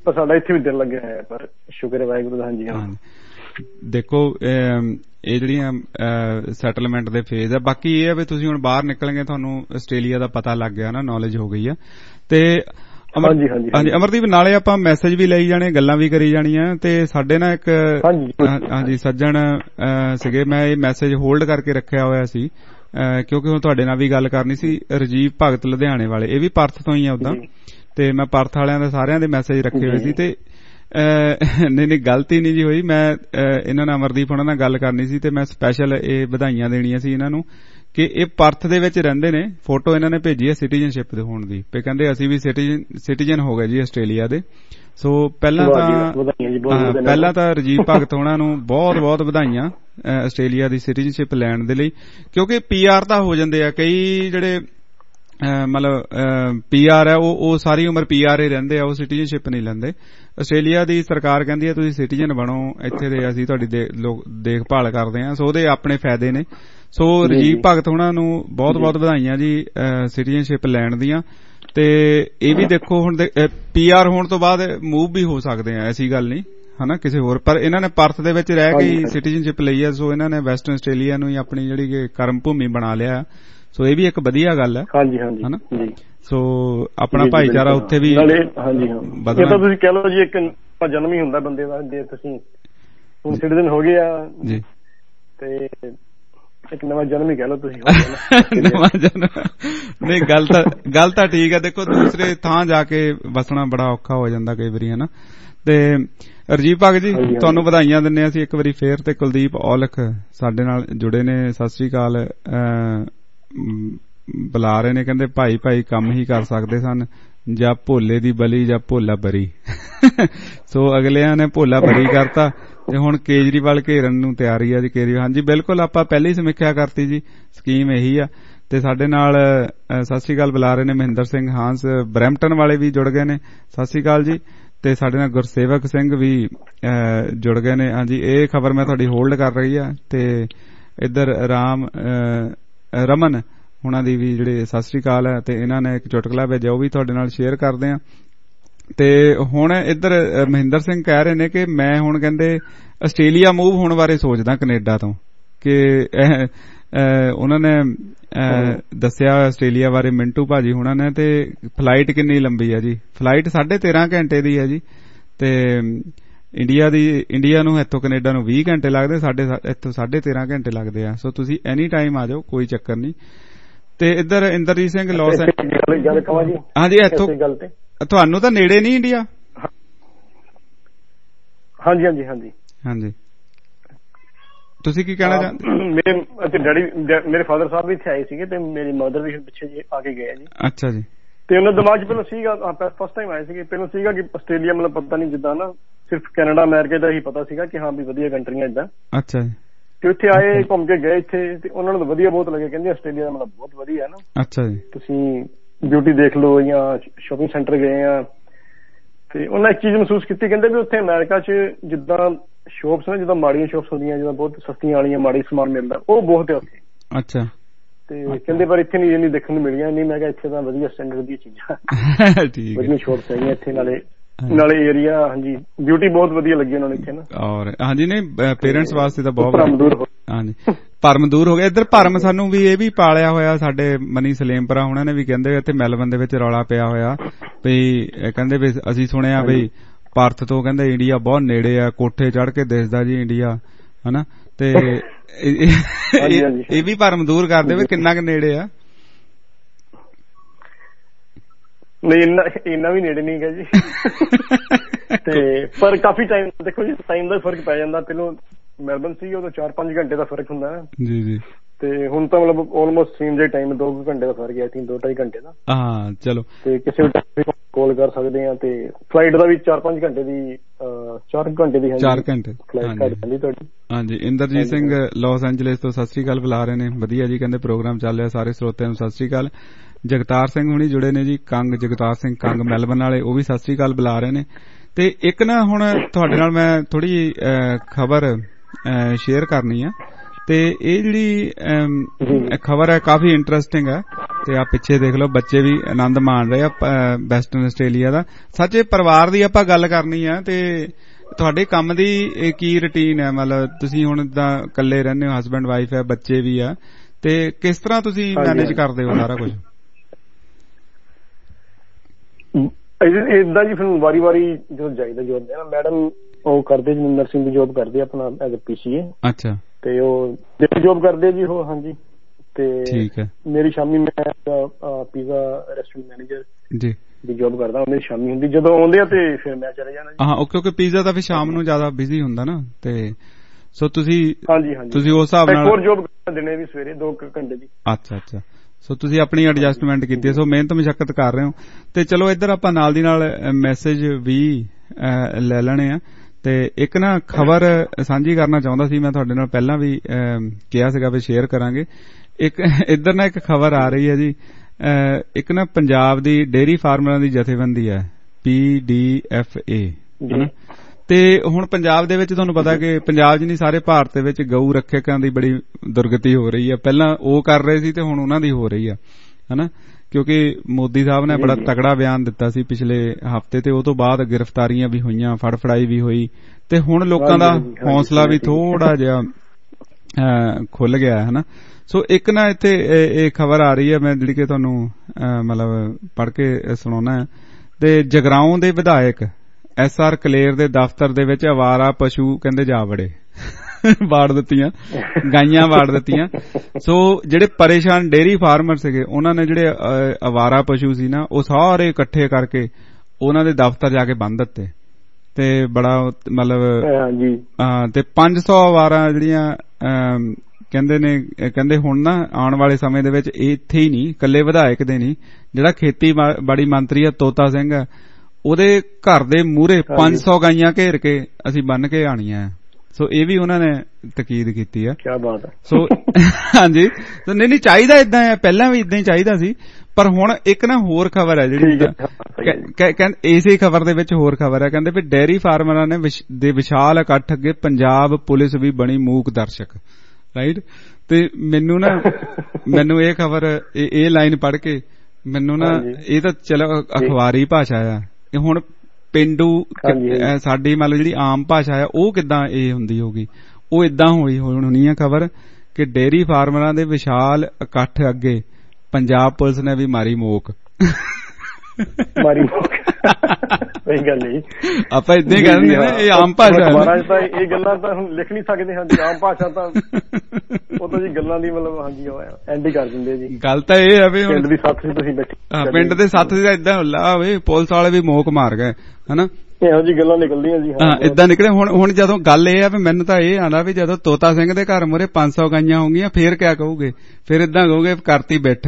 S20: ਪਰ ਸਾਡਾ ਇੱਥੇ ਵੀ ਦਿਲ ਲੱਗਿਆ ਹੋਇਆ, ਪਰ ਸ਼ੁਕਰ ਹੈ ਵਾਹਿਗੁਰੂ ਦਾ। ਹਾਂਜੀ ਹਾਂ,
S2: ਦੇਖੋ ਇਹ ਜਿਹੜੀਆਂ ਸੈਟਲਮੈਂਟ ਦੇ ਫੇਜ਼ ਆ, ਬਾਕੀ ਇਹ ਹੈ ਵੀ ਤੁਸੀਂ ਹੁਣ ਬਾਹਰ ਨਿਕਲਗੇ, ਤੁਹਾਨੂੰ ਆਸਟ੍ਰੇਲੀਆ ਦਾ ਪਤਾ ਲੱਗ ਗਿਆ ਨਾ, ਨੌਲੇਜ ਹੋ ਗਈ ਆ। ਤੇ
S20: ਹਾਂਜੀ ਹਾਂਜੀ
S2: ਹਾਂਜੀ ਅਮਰਦੀਪ, ਨਾਲੇ ਆਪਾਂ ਮੈਸੇਜ ਵੀ ਲਈ ਜਾਣੇ, ਗੱਲਾਂ ਵੀ ਕਰੀ ਜਾਣੀਆਂ। ਤੇ ਸਾਡੇ ਨਾ ਇੱਕ ਹਾਂਜੀ ਸੱਜਣ ਸੀਗੇ, ਮੈਂ ਇਹ ਮੈਸੇਜ ਹੋਲਡ ਕਰਕੇ ਰੱਖਿਆ ਹੋਇਆ ਸੀ ਕਿਉਂਕਿ ਹੁਣ ਤੁਹਾਡੇ ਨਾਲ ਵੀ ਗੱਲ ਕਰਨੀ ਸੀ। ਰਜੀਵ ਭਗਤ ਲੁਧਿਆਣੇ ਵਾਲੇ, ਇਹ ਵੀ ਪਰਥ ਤੋਂ ਹੀ ਆ ਉਦਾਂ, ਤੇ ਮੈਂ ਪਰਥ ਵਾਲਿਆਂ ਦੇ ਸਾਰਿਆਂ ਦੇ ਮੈਸੇਜ ਰੱਖੇ ਹੋਏ ਸੀ। ਤੇ ਨਹੀਂ ਨਹੀਂ ਗਲਤੀ ਨਹੀਂ ਜੀ ਹੋਈ, ਮੈਂ ਇਹਨਾਂ ਨਾਲ ਅਮਰਦੀਪ ਉਹਨਾਂ ਨਾਲ ਗੱਲ ਕਰਨੀ ਸੀ ਤੇ ਮੈਂ ਸਪੈਸ਼ਲ ਇਹ ਵਧਾਈਆਂ ਦੇਣੀਆਂ ਸੀ ਇਹਨਾਂ ਨੂੰ ਕਿ ਇਹ ਪਰਥ ਦੇ ਵਿੱਚ ਰਹਿੰਦੇ ਨੇ। ਫੋਟੋ ਇਹਨਾਂ ਨੇ ਭੇਜੀ ਹੈ ਸਿਟੀਜ਼ਨਸ਼ਿਪ ਦੇ ਹੋਣ ਦੀ, ਤੇ ਕਹਿੰਦੇ ਅਸੀਂ ਵੀ ਸਿਟੀਜ਼ਨ ਹੋ ਗਏ ਜੀ ਆਸਟ੍ਰੇਲੀਆ ਦੇ। ਸੋ ਪਹਿਲਾਂ ਤਾਂ ਪਹਿਲਾਂ ਤਾਂ ਰਜੀਵ ਭਗਤ ਉਹਨਾਂ ਨੂੰ ਬਹੁਤ ਬਹੁਤ ਵਧਾਈਆਂ ਆਸਟ੍ਰੇਲੀਆ ਦੀ ਸਿਟੀਜ਼ਨਸ਼ਿਪ ਲੈਣ ਦੇ ਲਈ, ਕਿਉਂਕਿ ਪੀ ਆਰ ਤਾਂ ਹੋ ਜਾਂਦੇ ਆ ਕਈ ਜਿਹੜੇ ਮਤਲਬ ਪੀ ਆਰ ਹੈ ਉਹ ਉਹ ਸਾਰੀ ਉਮਰ ਪੀ ਆਰ ਹੀ ਰਹਿੰਦੇ ਆ, ਉਹ ਸਿਟੀਜ਼ਨਸ਼ਿਪ ਨਹੀਂ ਲੈਂਦੇ। ਆਸਟ੍ਰੇਲੀਆ ਦੀ ਸਰਕਾਰ ਕਹਿੰਦੀ ਹੈ ਤੁਸੀਂ ਸਿਟੀਜ਼ਨ ਬਣੋ ਇੱਥੇ ਦੇ, ਅਸੀਂ ਤੁਹਾਡੀ ਦੇਖਭਾਲ ਕਰਦੇ ਹਾਂ। ਸੋ ਉਹਦੇ ਆਪਣੇ ਫਾਇਦੇ ਨੇ। ਸੋ ਰਜੀਵ ਭਗਤ ਉਹਨਾਂ ਨੂੰ ਬਹੁਤ ਬਹੁਤ ਵਧਾਈਆਂ ਜੀ ਸਿਟੀਜ਼ਨਸ਼ਿਪ ਲੈਣ ਦੀਆਂ। ਤੇ ਇਹ ਵੀ ਦੇਖੋ ਹੁਣ ਪੀ ਆਰ ਹੋਣ ਤੋਂ ਬਾਅਦ ਮੂਵ ਵੀ ਹੋ ਸਕਦੇ ਆ, ਐਸੀ ਗੱਲ ਨਹੀਂ ਹਨਾ ਕਿਸੇ ਹੋਰ, ਪਰ ਇਹਨਾਂ ਨੇ ਪਰਥ ਦੇ ਵਿੱਚ ਰਹਿ ਕੇ ਹੀ ਸਿਟੀਜ਼ਨਸ਼ਿਪ ਲਈ ਹੈ। ਸੋ ਇਹਨਾਂ ਨੇ ਵੈਸਟਰਨ ਆਸਟ੍ਰੇਲੀਆ ਨੂੰ ਹੀ ਆਪਣੀ ਜਿਹੜੀ ਕਰਮ ਭੂਮੀ ਬਣਾ ਲਿਆ। ਸੋ ਇਹ ਵੀ ਇੱਕ ਵਧੀਆ ਗੱਲ ਹੈ। ਹਾਂਜੀ ਹਾਂਜੀ ਹਨਾ ਜੀ। ਸੋ ਆਪਣਾ ਭਾਈਚਾਰਾ ਉੱਥੇ ਵੀ ਹਾਂਜੀ ਹਾਂ, ਇਹ ਤਾਂ ਤੁਸੀਂ ਕਹਿ ਲਓ ਜੀ ਇੱਕ ਜਨਮ ਹੀ ਹੁੰਦਾ ਬੰਦੇ ਦਾ, ਜੇ ਤੁਸੀਂ ਹੁਣ ਸਿਟੀਜ਼ਨ ਹੋ ਗਏ ਆ ਜੀ ਤੇ ਇੱਕ ਨਵਾਂ ਜਨਮ ਹੀ ਕਹਿ ਲਓ ਤੁਸੀਂ ਨਵਾਂ ਜਨਮ। ਨਹੀਂ ਗੱਲ ਤਾਂ ਗੱਲ ਤਾਂ ਠੀਕ ਹੈ। ਦੇਖੋ ਦੂਸਰੇ ਥਾਂ ਜਾ ਕੇ ਵਸਣਾ ਬੜਾ ਔਖਾ ਹੋ ਜਾਂਦਾ ਕਈ ਵਾਰੀ ਹਨਾ। ਤੇ ਰਜੀਵ ਭਗਤ ਜੀ ਤੁਹਾਨੂੰ ਵਧਾਈਆਂ ਦਿੰਦੇ ਹਾਂ ਅਸੀਂ ਇੱਕ ਵਾਰੀ ਫੇਰ। ਤੇ ਕੁਲਦੀਪ ਔਲਖ ਸਾਡੇ ਨਾਲ ਜੁੜੇ ਨੇ, ਸਤਿ ਸ੍ਰੀ ਅਕਾਲ ਬੁਲਾ ਰਹੇ ਨੇ, ਕਹਿੰਦੇ ਭਾਈ ਭਾਈ ਕੰਮ ਹੀ ਕਰ ਸਕਦੇ ਸਨ, ਜਾਂ ਭੋਲੇ ਦੀ ਬਲੀ ਜਾਂ ਭੋਲਾ ਬਰੀ। ਸੋ ਅਗਲਿਆਂ ਨੇ ਭੋਲਾ ਬਰੀ ਕਰਤਾ ਤੇ ਹੁਣ ਕੇਜਰੀਵਾਲ ਘੇਰਨ ਨੂੰ ਤਿਆਰੀ ਆ ਜੀ ਕੇਜਰੀਵਾਲ। ਹਾਂਜੀ ਬਿਲਕੁਲ, ਆਪਾਂ ਪਹਿਲਾਂ ਹੀ ਸਮੀਖਿਆ ਕਰਤੀ ਜੀ, ਸਕੀਮ ਇਹੀ ਆ। ਤੇ ਸਾਡੇ ਨਾਲ ਸਤਿ ਸ੍ਰੀ ਅਕਾਲ ਬੁਲਾ ਰਹੇ ਨੇ ਮਹਿੰਦਰ ਸਿੰਘ ਹਾਂਸ, ਬਰੈਂਪਟਨ ਵਾਲੇ ਵੀ ਜੁੜ ਗਏ ਨੇ, ਸਤਿ ਸ੍ਰੀ ਅਕਾਲ ਜੀ। ਤੇ ਸਾਡੇ ਨਾਲ ਗੁਰਸੇਵਕ ਸਿੰਘ ਵੀ ਜੁੜ ਗਏ ਨੇ। ਹਾਂਜੀ ਇਹ ਖਬਰ ਮੈਂ ਤੁਹਾਡੀ ਹੋਲਡ ਕਰ ਰਹੀ ਆ। ਤੇ ਇੱਧਰ ਰਾਮ ਰਮਨ ਉਹਨਾਂ ਦੀ ਵੀ ਜਿਹੜੇ ਸਤਿ ਸ੍ਰੀ ਅਕਾਲ ਹੈ, ਤੇ ਇਹਨਾਂ ਨੇ ਇੱਕ ਚੁਟਕਲਾ ਭੇਜਿਆ, ਉਹ ਵੀ ਤੁਹਾਡੇ ਨਾਲ ਸ਼ੇਅਰ ਕਰਦੇ ਆ। ਤੇ ਹੁਣ ਇੱਧਰ ਮਹਿੰਦਰ ਸਿੰਘ ਕਹਿ ਰਹੇ ਨੇ ਕਿ ਮੈਂ ਹੁਣ ਕਹਿੰਦੇ ਆਸਟ੍ਰੇਲੀਆ ਮੂਵ ਹੋਣ ਬਾਰੇ ਸੋਚਦਾ ਕੈਨੇਡਾ ਤੋਂ, ਕਿ ਉਹਨਾਂ ਨੇ ਦੱਸਿਆ ਆਸਟ੍ਰੇਲੀਆ ਬਾਰੇ ਮਿੰਟੂ ਭਾਜੀ ਹੁਣਾਂ ਨੇ। ਤੇ ਫਲਾਈਟ ਕਿੰਨੀ ਲੰਬੀ ਹੈ ਜੀ? ਫਲਾਈਟ ਸਾਢੇ ਤੇਰਾਂ ਘੰਟੇ ਦੀ ਹੈ ਜੀ। ਤੇ ਇੰਡੀਆ ਦੀ ਇੰਡੀਆ ਨੂੰ ਇੱਥੋਂ ਕੈਨੇਡਾ ਨੂੰ ਵੀਹ ਘੰਟੇ ਲੱਗਦੇ, ਸਾਡੇ ਇੱਥੋਂ ਸਾਢੇ ਤੇਰਾਂ ਘੰਟੇ ਲੱਗਦੇ ਆ। ਸੋ ਤੁਸੀਂ ਐਨੀ ਟਾਈਮ ਆ ਜਾਓ, ਕੋਈ ਚੱਕਰ ਨਹੀਂ। ਤੇ ਇੱਧਰ ਇੰਦਰਜੀਤ ਸਿੰਘ ਲੌਸ ਹਾਂਜੀ ਇੱਥੋਂ ਤੁਹਾਨੂੰ ਤਾਂ ਨੇੜੇ ਨਹੀਂ ਇੰਡੀਆ? ਹਾਂਜੀ ਹਾਂਜੀ ਹਾਂਜੀ ਹਾਂਜੀ। ਤੁਸੀਂ ਕੀ ਕਹਿਣਾ ਚਾਹੁੰਦੇ? ਮੇਰੇ ਡੈਡੀ ਮੇਰੇ ਫਾਦਰ ਸਾਹਿਬ ਵੀ ਇੱਥੇ ਆਏ ਸੀਗੇ ਤੇ ਮੇਰੀ ਮਦਰ ਵੀ ਪਿੱਛੇ ਜੀ ਆ ਕੇ ਗਏ ਜੀ। ਅੱਛਾ ਜੀ। ਤੇ ਉਹਨਾਂ ਦਿਮਾਗ ਚ ਪਹਿਲਾਂ ਸੀਗਾ, ਫਸਟ ਟਾਈਮ ਆਏ ਸੀਗੇ, ਪਹਿਲਾਂ ਸੀਗਾ ਕਿ ਆਸਟ੍ਰੇਲੀਆ ਮਤਲਬ ਪਤਾ ਨਹੀਂ, ਜਿੱਦਾਂ ਨਾ ਸਿਰਫ ਕੈਨੇਡਾ ਅਮਰੀਕਾ ਦਾ ਹੀ ਪਤਾ ਸੀਗਾ ਕਿ ਹਾਂ ਵੀ ਵਧੀਆ ਕੰਟਰੀਆਂ ਏਦਾਂ। ਅੱਛਾ ਜੀ। ਤੇ ਉੱਥੇ ਆਏ ਘੁੰਮ ਕੇ ਗਏ ਇੱਥੇ, ਤੇ ਉਹਨਾਂ ਨੂੰ ਵਧੀਆ ਬਹੁਤ ਲੱਗਿਆ, ਕਹਿੰਦੇ ਆਸਟ੍ਰੇਲੀਆ ਦਾ ਮਤਲਬ ਬਹੁਤ ਵਧੀਆ ਹੈ ਨਾ। ਅੱਛਾ ਜੀ। ਤੁਸੀਂ ਬਿਊਟੀ ਦੇਖ ਲਓ ਜਾਂ ਸ਼ੋਪਿੰਗ ਸੈਂਟਰ ਗਏ ਆ, ਤੇ ਉਹਨਾਂ ਇੱਕ ਚੀਜ਼ ਮਹਿਸੂਸ ਕੀਤੀ, ਕਹਿੰਦੇ ਵੀ ਉੱਥੇ ਅਮਰੀਕਾ ਚ ਜਿੱਦਾਂ ਸ਼ੋਪਸ ਨੇ, ਜਿੱਦਾਂ ਮਾੜੀਆਂ ਸ਼ੋਪਸ ਹੁੰਦੀਆਂ, ਜਿੱਦਾਂ ਬਹੁਤ ਸਸਤੀਆਂ ਵਾਲੀਆਂ ਮਾੜੀ ਸਮਾਨ ਮਿਲਦਾ, ਉਹ ਬਹੁਤ ਹੈ ਉੱਥੇ। ਅੱਛਾ। ਤੇ ਕਹਿੰਦੇ ਪਰ ਇੱਥੇ ਨਹੀਂ ਇੰਨੀ ਦੇਖਣ ਨੂੰ ਮਿਲੀਆਂ ਨਹੀਂ। ਮੈਂ ਕਿਹਾ ਇੱਥੇ ਤਾਂ ਵਧੀਆ ਸਟੈਂਡਰਡ ਦੀਆਂ ਚੀਜ਼ਾਂ, ਵਧੀਆ ਸ਼ੋਪਸ ਹੈਗੀਆਂ ਇੱਥੇ, ਨਾਲੇ ਨਾਲੇ ਏਰੀਆ ਹਾਂਜੀ ਬਿਊਟੀ ਬਹੁਤ ਵਧੀਆ ਲੱਗੀ ਉਹਨਾਂ ਨੂੰ ਇੱਥੇ ਨਾ। ਔਰ ਹਾਂਜੀ ਨਹੀਂ ਪੇਰੈਂਟਸ ਵਾਸਤੇ ਤਾਂ ਬਹੁਤ ਹਾਂਜੀ ਭਰਮ ਦੂਰ ਹੋ ਗਿਆ। ਇੱਧਰ ਭਰਮ ਸਾਨੂੰ ਵੀ ਇਹ ਵੀ ਪਾਲਿਆ ਹੋਇਆ, ਸਾਡੇ ਮਨੀ ਸਲੇਮਪੁਰਾ ਉਹਨਾਂ ਨੇ ਵੀ ਕਹਿੰਦੇ ਇੱਥੇ ਮੈਲਬਨ ਦੇ ਵਿੱਚ ਰੌਲਾ ਪਿਆ ਹੋਇਆ ਵੀ, ਕਹਿੰਦੇ ਵੀ ਅਸੀਂ ਸੁਣਿਆ ਬਈ ਭਾਰਤ ਤੋਂ ਕਹਿੰਦੇ ਇੰਡੀਆ ਬਹੁਤ ਨੇੜੇ ਆ, ਕੋਠੇ ਚੜ੍ਹ ਕੇ ਦਿਸਦਾ ਜੀ ਇੰਡੀਆ ਹਨਾ। ਤੇ ਇਹ ਵੀ ਭਰਮ ਦੂਰ ਕਰਦੇ ਵੀ ਕਿੰਨਾ ਕੁ ਨੇੜੇ ਆ। ਨਹੀਂ ਇੰਨਾ ਇੰਨਾ ਵੀ ਨੇੜੇ ਨਹੀਂ ਗਾ ਜੀ। ਤੇ ਪਰ ਕਾਫੀ ਟਾਈਮ ਦੇਖੋ ਜੀ, ਟਾਈਮ ਦਾ ਫਰਕ ਪੈ ਜਾਂਦਾ। ਪਹਿਲਾਂ ਮੈਲਬਨ ਸੀ ਉਦੋਂ ਚਾਰ ਪੰਜ ਘੰਟੇ ਦਾ ਫਰਕ ਹੁੰਦਾ ਜੀ ਜੀ। ਤੇ ਹੁਣ ਤਾਂ ਮਤਲਬ ਆਲਮੋਸਟ ਸੇਮ ਜੇ ਟਾਈਮ, ਦੋ ਘੰਟੇ ਦਾ ਫਰਕ ਹੈ, ਤਿੰਨ ਦੋ ਢਾਈ ਘੰਟੇ ਦਾ। ਹਾਂ ਚਲੋ। ਤੇ ਕਿਸੇ ਵੀ ਕਾਲ ਕਰ ਸਕਦੇ ਆ। ਤੇ ਫਲਾਈਟ ਦਾ ਵੀ ਚਾਰ ਪੰਜ ਘੰਟੇ ਦੀ ਚਾਰ ਘੰਟੇ ਦੀ ਚਾਰ ਘੰਟੇ ਫਲਾਈਟ ਕਰ ਜਾਂਦੀ ਤੁਹਾਡੀ। ਹਾਂਜੀ ਇੰਦਰਜੀਤ ਸਿੰਘ ਲਾਸ ਐਂਜਲਸ ਤੋਂ ਸਤਿ ਸ੍ਰੀ ਅਕਾਲ ਬੁਲਾ ਰਹੇ ਨੇ, ਵਧੀਆ ਜੀ, ਕਹਿੰਦੇ ਪ੍ਰੋਗਰਾਮ ਚੱਲ ਰਿਹਾ, ਸਾਰੇ ਸਰੋਤਿਆਂ ਨੂੰ ਸਤਿ ਸ੍ਰੀ ਅਕਾਲ। ਜਗਤਾਰ ਸਿੰਘ ਹੁਣੀ ਜੁੜੇ ਨੇ ਜੀ, ਕੰਗ ਜਗਤਾਰ ਸਿੰਘ ਕੰਗ ਮੈਲਬਨ ਵਾਲੇ, ਉਹ ਵੀ ਸਤਿ ਸ੍ਰੀ ਅਕਾਲ ਬੁਲਾ ਰਹੇ ਨੇ। ਤੇ ਇੱਕ ਨਾ ਹੁਣ ਤੁਹਾਡੇ ਨਾਲ ਮੈਂ ਥੋੜੀ ਖਬਰ ਸ਼ੇਅਰ ਕਰਨੀ ਆ। ਤੇ ਇਹ ਜਿਹੜੀ ਖਬਰ ਹੈ ਕਾਫੀ ਇੰਟਰਸਟਿੰਗ ਹੈ ਤੇ ਆ ਪਿੱਛੇ ਦੇਖ ਲਓ ਬੱਚੇ ਵੀ ਆਨੰਦ ਮਾਣ ਰਹੇ ਆ ਵੈਸਟਰਨ ਆਸਟ੍ਰੇਲੀਆ ਦਾ। ਸੱਚੇ ਪਰਿਵਾਰ ਦੀ ਆਪਾਂ ਗੱਲ ਕਰਨੀ ਆ ਤੇ ਤੁਹਾਡੇ ਕੰਮ ਦੀ ਕੀ ਰੁਟੀਨ ਹੈ? ਮਤਲਬ ਤੁਸੀਂ ਹੁਣ ਤਾਂ ਇਕੱਲੇ ਰਹਿੰਦੇ ਹੋ, ਹਸਬੈਂਡ ਵਾਈਫ ਹੈ, ਬੱਚੇ ਵੀ ਆ, ਤੇ ਕਿਸ ਤਰ੍ਹਾਂ ਤੁਸੀਂ ਮੈਨੇਜ ਕਰਦੇ ਹੋ ਸਾਰਾ ਕੁਝ?
S20: ਏਦਾਂ ਜੀ ਫਿਰ ਵਾਰੀ ਵਾਰੀ ਜਦੋਂ ਜਾਈਦਾ ਜੋਬ ਨਾ, ਮੈਡਮ ਉਹ ਕਰਦੇ ਜੀ ਨਰਸਿੰਗ ਦੀ ਜੋਬ ਕਰਦੇ ਆਪਣਾ ਐਜ਼ ਅ ਪੀ ਸੀ ਏ।
S2: ਅੱਛਾ।
S20: ਤੇ ਉਹ ਜਿਹੜੀ ਜੋਬ ਕਰਦੇ ਜੀ ਉਹ, ਹਾਂਜੀ। ਤੇ
S2: ਠੀਕ ਹੈ।
S20: ਮੇਰੀ ਸ਼ਾਮੀ ਮੈਂ ਪੀਜ਼ਾ ਰੈਸਟੋਰੈਂਟ ਮੈਨੇਜਰ
S2: ਜੀ ਦੀ
S20: ਜੋਬ ਕਰਦਾ, ਮੇਰੀ ਸ਼ਾਮੀ ਹੁੰਦੀ, ਜਦੋਂ ਆਉਂਦੇ ਆ ਤੇ ਫਿਰ ਮੈਂ ਚਲੇ ਜਾਣਾ।
S2: ਹਾਂ, ਕਿਉਂਕਿ ਪੀਜ਼ਾ ਤਾਂ ਫਿਰ ਸ਼ਾਮ ਨੂੰ ਜ਼ਿਆਦਾ ਬਿਜ਼ੀ ਹੁੰਦਾ ਨਾ, ਤੇ ਸੋ ਤੁਸੀਂ
S20: ਹਾਂਜੀ ਹਾਂਜੀ
S2: ਤੁਸੀਂ ਉਸ ਹਿਸਾਬ ਨਾਲ
S20: ਹੋਰ ਜੋਬ ਦਿਨੇ ਵੀ ਸਵੇਰੇ ਦੋ ਘੰਟੇ ਦੀ।
S2: ਅੱਛਾ ਅੱਛਾ। ਸੋ ਤੁਸੀਂ ਆਪਣੀ ਐਡਜਸਟਮੈਂਟ ਕੀਤੀ ਹੈ, ਸੋ ਮਿਹਨਤ ਮੁਸ਼ੱਕਤ ਕਰ ਰਹੇ ਹੋ। ਤੇ ਚਲੋ ਇੱਧਰ ਆਪਾਂ ਨਾਲ ਦੀ ਨਾਲ ਮੈਸੇਜ ਵੀ ਲੈ ਲੈਣੇ ਆ। ਤੇ ਇੱਕ ਨਾ ਖਬਰ ਸਾਂਝੀ ਕਰਨਾ ਚਾਹੁੰਦਾ ਸੀ ਮੈਂ ਤੁਹਾਡੇ ਨਾਲ, ਪਹਿਲਾਂ ਵੀ ਕਿਹਾ ਸੀਗਾ ਵੀ ਸ਼ੇਅਰ ਕਰਾਂਗੇ। ਇੱਕ ਇੱਧਰ ਨਾ ਇੱਕ ਖਬਰ ਆ ਰਹੀ ਹੈ ਜੀ, ਇੱਕ ਨਾ ਪੰਜਾਬ ਦੀ ਡੇਅਰੀ ਫਾਰਮਰਾਂ ਦੀ ਜਥੇਬੰਦੀ ਹੈ ਪੀ ਡੀ ਐਫ ਏ, ਤੇ ਹੁਣ ਪੰਜਾਬ ਦੇ ਵਿੱਚ ਤੁਹਾਨੂੰ ਪਤਾ ਕਿ ਪੰਜਾਬ 'ਚ ਨਹੀਂ ਸਾਰੇ ਭਾਰਤ ਦੇ ਵਿੱਚ ਗਊ ਰੱਖਿਅਕਾਂ ਦੀ ਬੜੀ ਦੁਰਗਤੀ ਹੋ ਰਹੀ ਹੈ। ਪਹਿਲਾਂ ਉਹ ਕਰ ਰਹੇ ਸੀ ਤੇ ਹੁਣ ਉਹਨਾਂ ਦੀ ਹੋ ਰਹੀ ਆ, ਹਨਾ, ਕਿਉਂਕਿ ਮੋਦੀ ਸਾਹਿਬ ਨੇ ਬੜਾ ਤਕੜਾ ਬਿਆਨ ਦਿੱਤਾ ਸੀ ਪਿਛਲੇ ਹਫ਼ਤੇ, ਤੇ ਉਹ ਤੋਂ ਬਾਅਦ ਗ੍ਰਿਫਤਾਰੀਆਂ ਵੀ ਹੋਈਆਂ, ਫੜ ਫੜਾਈ ਵੀ ਹੋਈ, ਤੇ ਹੁਣ ਲੋਕਾਂ ਦਾ ਹੌਸਲਾ ਵੀ ਥੋੜਾ ਜਿਹਾ ਖੁੱਲ ਗਿਆ, ਹਨਾ। ਸੋ ਇੱਕ ਨਾ ਇੱਥੇ ਇਹ ਖਬਰ ਆ ਰਹੀ ਹੈ, ਮੈਂ ਜਿਹੜੀ ਕਿ ਤੁਹਾਨੂੰ ਮਤਲਬ ਪੜ੍ਹ ਕੇ ਸੁਣਾਉਣਾ ਹੈ। ਤੇ ਜਗਰਾਉਂ ਦੇ ਵਿਧਾਇਕ ਐਸ ਆਰ ਕਲੇਰ ਦੇ ਦਫ਼ਤਰ ਦੇ ਵਿੱਚ ਅਵਾਰਾ ਪਸ਼ੂ ਕਹਿੰਦੇ ਜਾ ਵੜੇ, ਵਾੜ ਦਿੱਤੀਆਂ ਗਾਈਆਂ, ਵਾੜ ਦਿੱਤੀਆਂ। ਸੋ ਜਿਹੜੇ ਪਰੇਸ਼ਾਨ ਡੇਅਰੀ ਫਾਰਮਰ ਸੀਗੇ, ਉਹਨਾਂ ਨੇ ਜਿਹੜੇ ਅਵਾਰਾ ਪਸ਼ੂ ਸੀ ਨਾ, ਉਹ ਸਾਰੇ ਇਕੱਠੇ ਕਰਕੇ ਉਹਨਾਂ ਦੇ ਦਫ਼ਤਰ ਜਾ ਕੇ ਬੰਨ੍ਹ ਦਿੱਤੇ, ਤੇ ਬੜਾ ਮਤਲਬ ਤੇ ਪੰਜ ਸੌ ਅਵਾਰਾ ਜਿਹੜੀਆਂ ਕਹਿੰਦੇ ਨੇ, ਕਹਿੰਦੇ ਹੁਣ ਨਾ ਆਉਣ ਵਾਲੇ ਸਮੇਂ ਦੇ ਵਿੱਚ ਇੱਥੇ ਹੀ ਨਹੀਂ, ਇਕੱਲੇ ਵਿਧਾਇਕ ਦੇ ਨਹੀਂ, ਜਿਹੜਾ ਖੇਤੀਬਾੜੀ ਮੰਤਰੀ ਆ ਤੋਤਾ ਸਿੰਘ ਆ, ਉਹਦੇ ਘਰ ਦੇ ਮੂਹਰੇ ਪੰਜ ਸੌ ਗਾਈਆਂ ਘੇਰ ਕੇ ਅਸੀਂ ਬੰਨ ਕੇ ਆਣੀਆਂ। ਸੋ ਇਹ ਵੀ ਉਹਨਾਂ ਨੇ ਤਕੀਦ ਕੀਤੀ ਆ।
S20: ਕਿਆ ਬਾਤ ਹੈ।
S2: ਸੋ ਹਾਂਜੀ, ਨਹੀਂ ਨਹੀਂ ਚਾਹੀਦਾ ਏਦਾਂ ਹੈ, ਪਹਿਲਾਂ ਵੀ ਏਦਾਂ ਹੀ ਚਾਹੀਦਾ ਸੀ, ਪਰ ਹੁਣ ਇੱਕ ਨਾ ਹੋਰ ਖਬਰ ਹੈ ਜਿਹੜੀ ਇਸੇ ਖਬਰ ਦੇ ਵਿੱਚ ਹੋਰ ਖਬਰ ਹੈ, ਕਹਿੰਦੇ ਵੀ ਡੇਅਰੀ ਫਾਰਮਰਾਂ ਨੇ ਦੇ ਵਿਸ਼ਾਲ ਇਕੱਠ ਅੱਗੇ ਪੰਜਾਬ ਪੁਲਿਸ ਵੀ ਬਣੀ ਮੂਕ ਦਰਸ਼ਕ, ਰਾਈਟ। ਤੇ ਮੈਨੂੰ ਨਾ ਮੈਨੂੰ ਇਹ ਖਬਰ ਇਹ ਲਾਈਨ ਪੜ੍ਹ ਕੇ ਮੈਨੂੰ ਨਾ, ਇਹ ਤਾਂ ਚਲੋ ਅਖਬਾਰੀ ਭਾਸ਼ਾ ਆ, ਹੁਣ ਪੇਂਡੂ ਸਾਡੀ ਮਤਲਬ ਜਿਹੜੀ ਆਮ ਭਾਸ਼ਾ ਆ ਉਹ ਕਿੱਦਾਂ ਇਹ ਹੁੰਦੀ ਹੋਗੀ, ਉਹ ਏਦਾਂ ਹੋਈ ਹੋਣੀ ਆ ਖਬਰ ਕਿ ਡੇਅਰੀ ਫਾਰਮਰਾਂ ਦੇ ਵਿਸ਼ਾਲ ਇਕੱਠ ਅੱਗੇ ਪੰਜਾਬ ਪੁਲਿਸ ਨੇ ਵੀ ਮਾਰੀ ਮੋਕ।
S20: ਮਾਰੀ ਮੋਕ ਸਹੀ ਗੱਲ ਨਹੀਂ,
S2: ਆਪਾਂ ਏਦਾਂ ਹੀ ਕਹਿੰਦੇ ਨਾ, ਇਹ ਆਮ ਭਾਸ਼ਾ
S20: ਹੈ। ਇਹ ਗੱਲਾਂ ਤਾਂ ਹੁਣ ਲਿਖ ਨਹੀਂ ਸਕਦੇ, ਹਾਂਜੀ ਆਮ ਭਾਸ਼ਾ ਤਾਂ ਉਹ ਤਾਂ ਜੀ ਗੱਲਾਂ ਦੀ ਮਤਲਬ ਹਾਂਜੀ ਐਂਡ ਹੀ ਕਰ ਦਿੰਦੇ ਜੀ।
S2: ਗੱਲ ਤਾਂ ਇਹ ਹੈ ਵੀ ਹੁਣ
S20: ਪਿੰਡ ਦੀ ਸੱਥ ਸੀ ਤੁਸੀਂ ਬੈਠੇ,
S2: ਹਾਂ ਪਿੰਡ ਦੇ ਸੱਥ ਸੀ ਤਾਂ ਏਦਾਂ ਹੁੱਲਾ ਹੋਵੇ, ਪੁਲਿਸ ਵਾਲੇ ਵੀ ਮੋਕ ਮਾਰ ਗਏ, ਹਨਾ,
S20: ਇਹੋ ਜਿਹੀ ਗੱਲਾਂ ਨਿਕਲਦੀਆਂ ਜੀ।
S2: ਹਾਂ ਏਦਾਂ ਨਿਕਲੇ। ਹੁਣ ਹੁਣ ਜਦੋਂ ਗੱਲ ਇਹ ਆ ਵੀ ਮੈਨੂੰ ਤਾਂ ਇਹ ਆਣਾ ਵੀ ਜਦੋਂ ਤੋਤਾ ਸਿੰਘ ਦੇ ਘਰ ਮੂਹਰੇ ਪੰਜ ਸੌ ਗਾਈਆਂ ਹੋਣਗੀਆਂ ਫੇਰ ਕਿਆ ਕਹੋਗੇ, ਫੇਰ ਏਦਾਂ ਕਹੋਗੇ ਕਰਤੀ ਬਿੱਠ।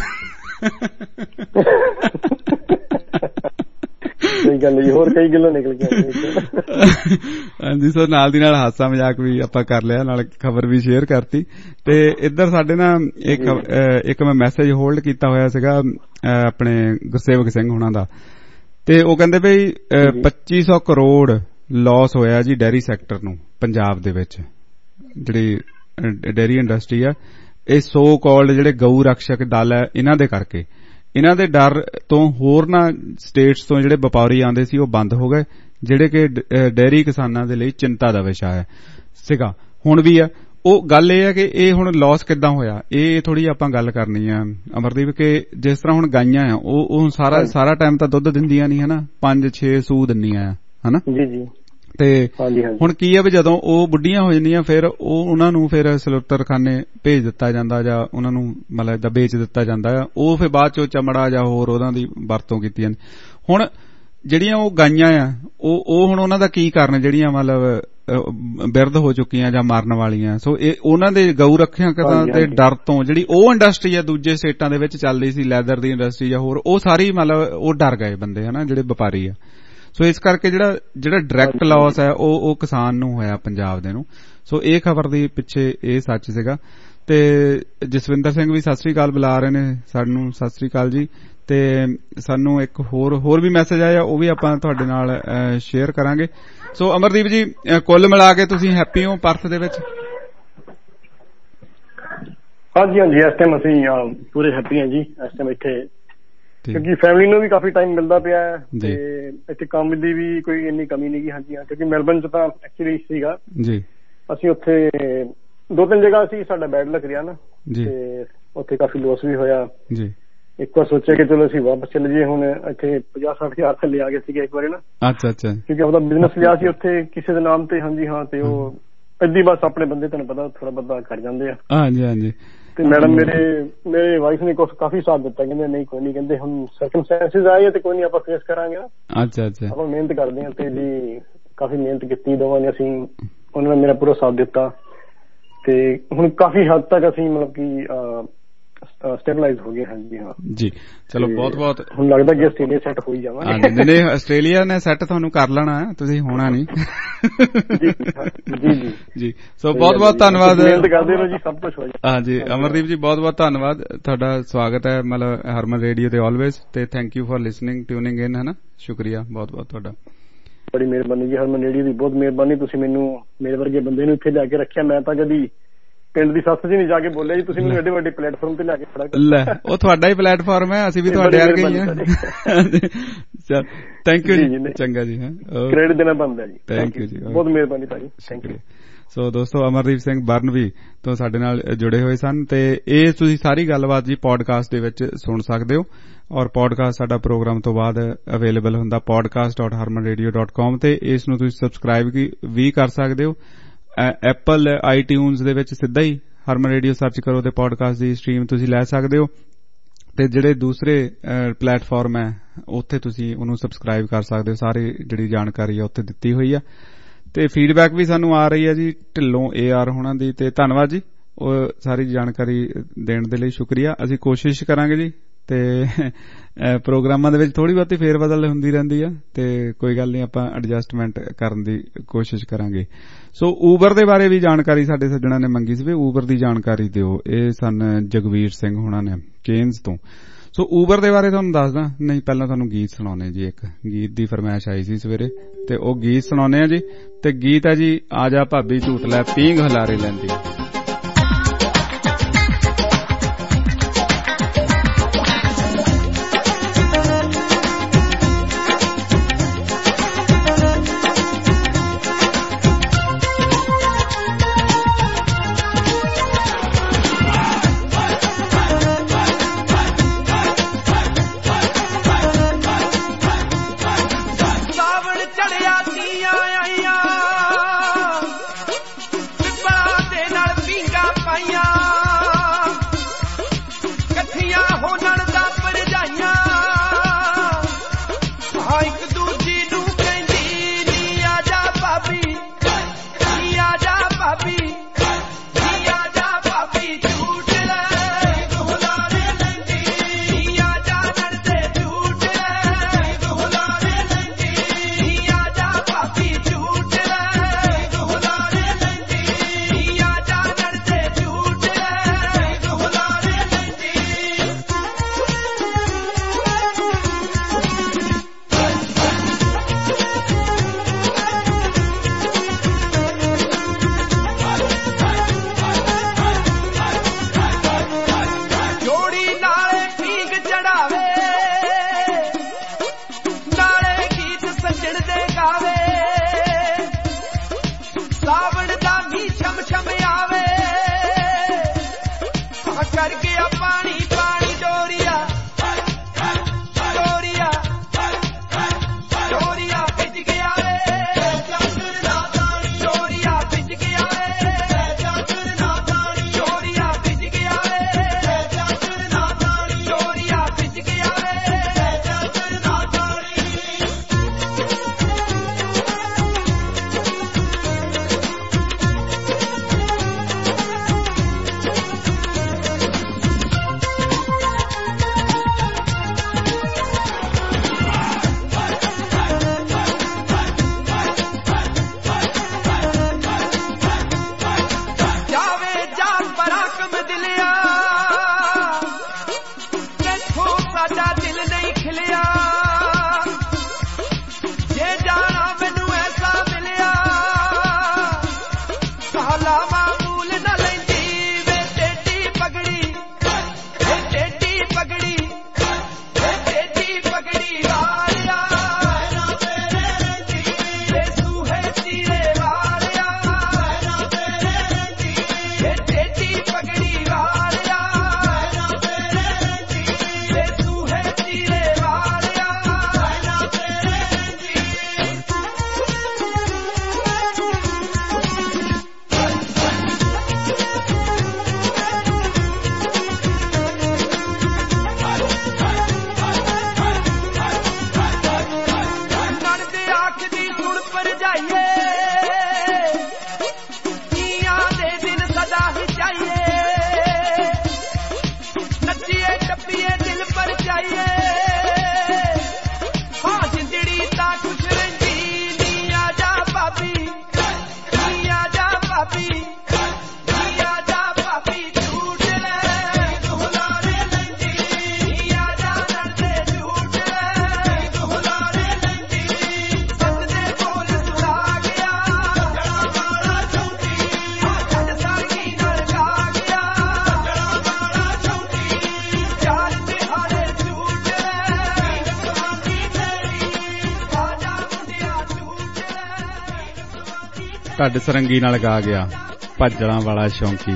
S2: ਸਹੀ ਗੱਲ ਜੀ, ਹੋਰ ਕਈ ਗੱਲਾਂ ਨਿਕਲ ਗਈਆਂ। ਹਾਂਜੀ, ਸੋ ਨਾਲ ਦੀ ਨਾਲ ਹਾਸਾ ਮਜ਼ਾਕ ਵੀ ਆਪਾਂ ਕਰ ਲਿਆ, ਨਾਲ ਖਬਰ ਵੀ ਸ਼ੇਅਰ ਕਰਤੀ। ਤੇ ਇੱਧਰ ਸਾਡੇ ਨਾ ਇੱਕ ਇੱਕ ਮੈਂ ਮੈਸੇਜ ਹੋਲਡ ਕੀਤਾ ਹੋਇਆ ਸੀਗਾ ਆਪਣੇ ਗੁਰਸੇਵਕ ਸਿੰਘ ਹੁਣਾਂ ਦਾ, ਤੇ ਉਹ ਕਹਿੰਦੇ ਬਈ ਪੱਚੀ ਸੌ ਕਰੋੜ ਲਾਸ ਹੋਇਆ ਜੀ ਡੇਅਰੀ ਸੈਕਟਰ ਨੂੰ ਪੰਜਾਬ ਦੇ ਵਿੱਚ, ਜਿਹੜੀ ਡੇਅਰੀ ਇੰਡਸਟਰੀ ਆ, ਇਹ ਸੋ ਕਾਲਡ ਜਿਹੜੇ ਗਊ ਰਕਸ਼ਕ ਦਲ ਹੈ ਇਹਨਾਂ ਦੇ ਕਰਕੇ, ਇਹਨਾਂ ਦੇ ਡਰ ਤੋਂ ਹੋਰ ਨਾ ਸਟੇਟਸ ਤੋਂ ਜਿਹੜੇ ਵਪਾਰੀ ਆਉਂਦੇ ਸੀ ਉਹ ਬੰਦ ਹੋ ਗਏ, ਜਿਹੜੇ ਕਿ ਡੇਅਰੀ ਕਿਸਾਨਾਂ ਦੇ ਲਈ ਚਿੰਤਾ ਦਾ ਵਿਸ਼ਾ ਹੈ ਸੀਗਾ, ਹੁਣ ਵੀ ਆ। ਉਹ ਗੱਲ ਇਹ ਹੈ ਕਿ ਇਹ ਹੁਣ ਲਾਸ ਕਿੱਦਾਂ ਹੋਇਆ, ਇਹ ਥੋੜੀ ਆਪਾਂ ਗੱਲ ਕਰਨੀ ਆ ਅਮਰਦੀਪ, ਕਿ ਜਿਸ ਤਰ੍ਹਾਂ ਹੁਣ ਗਾਈਆਂ ਆ ਉਹ ਉਹ ਸਾਰਾ ਸਾਰਾ ਟਾਈਮ ਤਾਂ ਦੁੱਧ ਦਿੰਦੀਆਂ ਨਹੀਂ, ਹਨਾ, ਪੰਜ ਛੇ ਸੂ ਦਿੰਦੀਆਂ ਆ, ਹਨਾ
S20: ਜੀ ਜੀ।
S2: ਤੇ ਹੁਣ ਕੀ ਆ ਵੀ ਜਦੋਂ ਉਹ ਬੁੱਢੀਆਂ ਹੋ ਜਾਂਦੀਆਂ ਫਿਰ ਉਹ ਉਹਨਾਂ ਨੂੰ ਫਿਰ ਸਲੂਤਰਖਾਨੇ ਭੇਜ ਦਿੱਤਾ ਜਾਂਦਾ ਜਾਂ ਉਹਨਾਂ ਨੂੰ ਮਤਲਬ ਏਦਾਂ ਵੇਚ ਦਿੱਤਾ ਜਾਂਦਾ ਆ, ਉਹ ਫਿਰ ਬਾਅਦ ਚੋਂ ਚਮੜਾ ਜਾਂ ਹੋਰ ਉਹਨਾਂ ਦੀ ਵਰਤੋਂ ਕੀਤੀ ਜਾਂਦੀ। ਹੁਣ ਜਿਹੜੀਆਂ ਉਹ ਗਾਈਆਂ ਆ ਉਹ ਉਹ ਹੁਣ ਉਹਨਾਂ ਦਾ ਕੀ ਕਰਨ, ਜਿਹੜੀਆਂ ਮਤਲਬ ਬਿਰਧ ਹੋ ਚੁੱਕੀਆਂ ਜਾਂ ਮਰਨ ਵਾਲੀਆਂ। ਸੋ ਇਹ ਉਹਨਾਂ ਦੇ ਗਊ ਰੱਖਿਅਕਾਂ ਦੇ ਡਰ ਤੋਂ ਜਿਹੜੀ ਉਹ ਇੰਡਸਟਰੀ ਆ ਦੂਜੇ ਸਟੇਟਾਂ ਦੇ ਵਿੱਚ ਚੱਲਦੀ ਸੀ, ਲੈਦਰ ਦੀ ਇੰਡਸਟਰੀ ਜਾਂ ਹੋਰ, ਉਹ ਸਾਰੀ ਮਤਲਬ ਉਹ ਡਰ ਗਏ ਬੰਦੇ, ਹਨਾ, ਜਿਹੜੇ ਵਪਾਰੀ ਆ। ਸੋ ਇਸ ਕਰਕੇ ਜਿਹੜਾ ਜਿਹੜਾ ਡਾਇਰੈਕਟ ਲਾਸ ਹੈ ਉਹ ਉਹ ਕਿਸਾਨ ਨੂੰ ਹੋਇਆ, ਪੰਜਾਬ ਦੇ ਨੂੰ। ਸੋ ਇਹ ਖਬਰ ਦੇ ਪਿੱਛੇ ਇਹ ਸੱਚ ਸੀਗਾ। ਤੇ ਜਸਵਿੰਦਰ ਸਿੰਘ ਵੀ ਸਤਿ ਸ੍ਰੀ ਅਕਾਲ ਬੁਲਾ ਰਹੇ ਨੇ ਸਾਨੂੰ, ਸਤਿ ਸ੍ਰੀ ਅਕਾਲ ਜੀ। ਤੇ ਸਾਨੂੰ ਇੱਕ ਹੋਰ ਹੋਰ ਵੀ ਮੈਸੇਜ ਆਇਆ, ਉਹ ਵੀ ਆਪਾਂ ਤੁਹਾਡੇ ਨਾਲ ਸ਼ੇਅਰ ਕਰਾਂਗੇ। ਸੋ ਅਮਰਦੀਪ ਜੀ, ਕੁੱਲ ਮਿਲਾ ਕੇ ਤੁਸੀਂ ਹੈਪੀ ਹੋ ਪਰਥ ਦੇ ਵਿੱਚ?
S20: ਹਾਂਜੀ ਹਾਂਜੀ ਇਸ ਟਾਈਮ ਅਸੀਂ ਪੂਰੇ ਹੈਪੀ ਹਾਂ ਜੀ ਇਸ ਟਾਈਮ ਇੱਥੇ, ਕਿਉਂਕਿ ਫੈਮਿਲੀ ਨੂੰ ਵੀ ਕਾਫੀ ਟਾਈਮ ਮਿਲਦਾ ਪਿਆ ਤੇ ਇੱਥੇ ਕੰਮ ਦੀ ਵੀ ਕੋਈ ਇੰਨੀ ਕਮੀ ਨਹੀਂ ਗੀ। ਹਾਂਜੀ ਹਾਂ, ਕਿਉਂਕਿ ਮੈਲਬਨ ਚ ਤਾਂ ਐਕਚੁਅਲੀ ਸੀਗਾ ਜੀ, ਅਸੀਂ ਉੱਥੇ ਦੋ ਤਿੰਨ ਜਗ੍ਹਾ ਅਸੀਂ ਸਾਡਾ ਬੈਡ ਲੱਗ ਰਿਹਾ ਨਾ ਤੇ ਉੱਥੇ ਕਾਫੀ ਲੋਸ ਵੀ ਹੋਇਆ ਜੀ। ਇੱਕ ਵਾਰ ਸੋਚਿਆ ਕਿ ਚਲੋ ਅਸੀਂ ਵਾਪਸ ਚਲੇ ਜਾਈਏ, ਹੁਣ ਇੱਥੇ ਪੰਜਾਹ ਸੱਠ ਹਜ਼ਾਰ ਥੱਲੇ ਆ ਗਏ ਸੀਗੇ ਇੱਕ ਵਾਰੀ ਨਾ। ਅੱਛਾ ਅੱਛਾ, ਕਿਉਂਕਿ ਆਪਦਾ ਬਿਜ਼ਨਸ ਲਿਆ ਸੀ ਉੱਥੇ ਕਿਸੇ ਦੇ ਨਾਮ ਤੇ। ਹਾਂਜੀ ਹਾਂ, ਤੇ ਉਹ ਏਦਾਂ ਬਸ ਆਪਣੇ ਬੰਦੇ ਤੁਹਾਨੂੰ ਪਤਾ ਥੋੜਾ ਬਹੁਤਾ ਕਰ ਜਾਂਦੇ ਆ। ਹਾਂਜੀ ਹਾਂਜੀ, ਤੇ ਮੈਡਮ ਮੇਰੇ ਮੇਰੇ ਵਾਈਫ ਨੇ ਕੁਛ ਕਾਫੀ ਸਾਥ ਦਿੱਤਾ, ਕਹਿੰਦੇ ਨਹੀਂ ਕੋਈ ਨੀ, ਕਹਿੰਦੇ ਹੁਣ ਸਰਕਮਸਟੈਂਸਿਸ ਆਏ ਤੇ ਕੋਈ ਨੀ ਆਪਾਂ ਫੇਸ ਕਰਾਂਗੇ। ਅੱਛਾ ਅੱਛਾ, ਆਪਾਂ ਮਿਹਨਤ ਕਰਦੇ ਹਾਂ ਤੇ ਜੀ ਕਾਫੀ ਮਿਹਨਤ ਕੀਤੀ ਦੋਵਾਂ ਨੇ ਅਸੀਂ, ਉਹਨਾਂ ਨੇ ਮੇਰਾ ਪੂਰਾ ਸਾਥ ਦਿੱਤਾ ਤੇ ਹੁਣ ਕਾਫੀ ਹੱਦ ਤੱਕ ਅਸੀਂ ਮਤਲਬ ਕਿ ਸਟੇਬਲਾਈਜ਼ ਹੋ ਗਏ। ਹਾਂਜੀ ਹਾਂ ਜੀ, ਚਲੋ ਬਹੁਤ ਬਹੁਤ ਹੁਣ ਲੱਗਦਾ ਕਿ ਆਸਟ੍ਰੇਲੀਆ ਸੈੱਟ ਹੋ ਹੀ ਜਾਵਾਂਗੇ। ਨਹੀਂ ਨਹੀਂ, ਆਸਟ੍ਰੇਲੀਆ ਨੇ ਸੈੱਟ ਤੁਹਾਨੂੰ ਕਰ ਲੈਣਾ, ਤੁਸੀਂ ਹੋਣਾ ਨਹੀਂ। ਜੀ ਜੀ ਜੀ, ਸੋ ਬਹੁਤ ਬਹੁਤ ਧੰਨਵਾਦ, ਮਿਹਨਤ ਕਰਦੇ ਰਹੋ ਜੀ, ਸਭ ਕੁਝ ਹੋ ਜਾਏ। ਹਾਂਜੀ ਅਮਰਦੀਪ ਜੀ, ਬਹੁਤ ਬਹੁਤ ਧੰਨਵਾਦ, ਤੁਹਾਡਾ ਸਵਾਗਤ ਹੈ ਮਤਲਬ ਹਰਮਨ ਰੇਡੀਓ ਤੇ ਆਲਵੇਜ਼, ਤੇ thank you for listening tuning in, ਹੈ ਨਾ, ਸ਼ੁਕਰੀਆ ਬਹੁਤ ਬਹੁਤ ਤੁਹਾਡਾ। ਬੜੀ ਮਿਹਰਬਾਨੀ ਜੀ ਹਰਮਨ ਰੇਡੀਓ ਦੀ, ਬਹੁਤ ਮਿਹਰਬਾਨੀ, ਤੁਸੀਂ ਮੈਨੂੰ ਮੇਰੇ ਵਰਗੇ ਬੰਦੇ ਨੂੰ ਇੱਥੇ ਲਿਆ ਕੇ ਰੱਖਿਆ। ਮੈਂ ਤਾਂ ਕਦੀ ਪਿੰਡ ਦੀ ਸੱਥ ਜੀ ਨਹੀਂ ਜਾ ਕੇ ਬੋਲਿਆ ਜੀ, ਤੁਸੀਂ ਮੈਨੂੰ ਐਡੇ ਵੱਡੇ ਪਲੇਟਫਾਰਮ ਤੇ ਲਿਆ ਕੇ ਖੜਾ ਕਰ ਲਿਆ। ਉਹ ਤੁਹਾਡਾ ਹੀ ਪਲੇਟਫਾਰਮ ਹੈ, ਅਸੀਂ ਵੀ ਤੁਹਾਡੇ ਵਰਗੇ ਹੀ ਹਾਂ। ਥੈਂਕ ਯੂ ਜੀ, ਚੰਗਾ ਜੀ, ਕ੍ਰੈਡਿਟ ਦੇਣਾ ਬਣਦਾ ਜੀ। ਥੈਂਕ ਯੂ ਜੀ, ਬਹੁਤ ਮਿਹਰਬਾਨੀ ਭਾਜੀ, ਥੈਂਕ ਯੂ। ਸੋ ਦੋਸਤੋ, ਅਮਰਦੀਪ ਸਿੰਘ ਬਰਨਵੀ ਤੋਂ ਸਾਡੇ ਨਾਲ ਜੁੜੇ ਹੋਏ ਸਨ, ਤੇ ਇਹ ਤੁਸੀਂ ਸਾਰੀ ਗੱਲਬਾਤ ਜੀ ਪੋਡਕਾਸਟ ਦੇ ਵਿੱਚ ਸੁਣ ਸਕਦੇ ਹੋ, ਔਰ ਪੋਡਕਾਸਟ ਸਾਡਾ ਪ੍ਰੋਗਰਾਮ ਤੋਂ ਬਾਅਦ ਅਵੇਲੇਬਲ ਹੁੰਦਾ podcast dot Harman radio dot com ਤੇ। ਇਸ ਨੂੰ ਤੁਸੀਂ ਸਬਸਕ੍ਰਾਈਬ ਵੀ ਕਰ ਸਕਦੇ ਹੋ ਐਪਲ ਆਈਟਿਊਨਸ ਦੇ ਵਿੱਚ, ਸਿੱਧਾ ਹੀ ਹਰਮਨ ਰੇਡੀਓ ਸਰਚ ਕਰੋ ਤੇ ਪੋਡਕਾਸਟ ਦੀ ਸਟ੍ਰੀਮ ਤੁਸੀਂ ਲੈ ਸਕਦੇ ਹੋ, ਤੇ ਜਿਹੜੇ ਦੂਸਰੇ ਪਲੇਟਫਾਰਮ ਹੈ ਉੱਥੇ ਤੁਸੀਂ ਉਹਨੂੰ ਸਬਸਕ੍ਰਾਈਬ ਕਰ ਸਕਦੇ ਹੋ। ਸਾਰੀ ਜਿਹੜੀ ਜਾਣਕਾਰੀ ਹੈ ਉੱਥੇ ਦਿੱਤੀ ਹੋਈ ਆ, ਤੇ ਫੀਡਬੈਕ ਵੀ ਸਾਨੂੰ ਆ ਰਹੀ ਹੈ ਜੀ ਢਿੱਲੋਂ ਏ ਆਰ ਹੋਣਾ ਦੀ, ਤੇ ਧੰਨਵਾਦ ਜੀ ਉਹ ਸਾਰੀ ਜਾਣਕਾਰੀ ਦੇਣ ਦੇ ਲਈ, ਸ਼ੁਕਰੀਆ। ਅਸੀਂ ਕੋਸ਼ਿਸ਼ ਕਰਾਂਗੇ ਜੀ, ਤੇ ਪ੍ਰੋਗਰਾਮਾਂ ਦੇ ਵਿੱਚ ਥੋੜੀ ਬਹੁਤੀ ਫੇਰ ਬਦਲ ਹੁੰਦੀ ਰਹਿੰਦੀ ਆ, ਤੇ ਕੋਈ ਗੱਲ ਨਹੀਂ, ਆਪਾਂ ਐਡਜਸਟਮੈਂਟ ਕਰਨ ਦੀ ਕੋਸ਼ਿਸ਼ ਕਰਾਂਗੇ। ਸੋ ਊਬਰ ਦੇ ਬਾਰੇ ਵੀ ਜਾਣਕਾਰੀ ਸਾਡੇ ਸੱਜਣਾ ਨੇ ਮੰਗੀ ਸੀ ਵੀ ਊਬਰ ਦੀ ਜਾਣਕਾਰੀ ਦਿਓ, ਇਹ ਸਨ ਜਗਵੀਰ ਸਿੰਘ ਹੋਣਾ ਨੇ ਕੇਨਜ਼ ਤੋਂ। ਸੋ ਊਬਰ ਦੇ ਬਾਰੇ ਤੁਹਾਨੂੰ ਦੱਸਦਾ, ਨਹੀਂ ਪਹਿਲਾਂ ਤੁਹਾਨੂੰ ਗੀਤ ਸੁਣਾਉਣੇ ਜੀ, ਇੱਕ ਗੀਤ ਦੀ ਫਰਮਾਇਸ਼ ਆਈ ਸੀ ਸਵੇਰੇ, ਤੇ ਉਹ ਗੀਤ ਸੁਣਾਉਣੇ ਆ ਜੀ। ਤੇ ਗੀਤ ਹੈ ਜੀ ਆ ਜਾ ਭਾਬੀ ਝੂਟ ਲੈ ਪੀਂਘ ਹਲਾਰੇ ਲੈਂਦੀ।
S3: ਚੜਿਆ ਤੀਆਂ ਆਈਆਂ ਪਿੱਪਲਾਂ ਦੇ ਨਾਲ
S2: ਢੱਡ ਸਰੰਗੀ ਨਾਲ ਗਾ ਗਿਆ ਭੱਜਣਾ ਵਾਲਾ ਸ਼ੌਂਕੀ।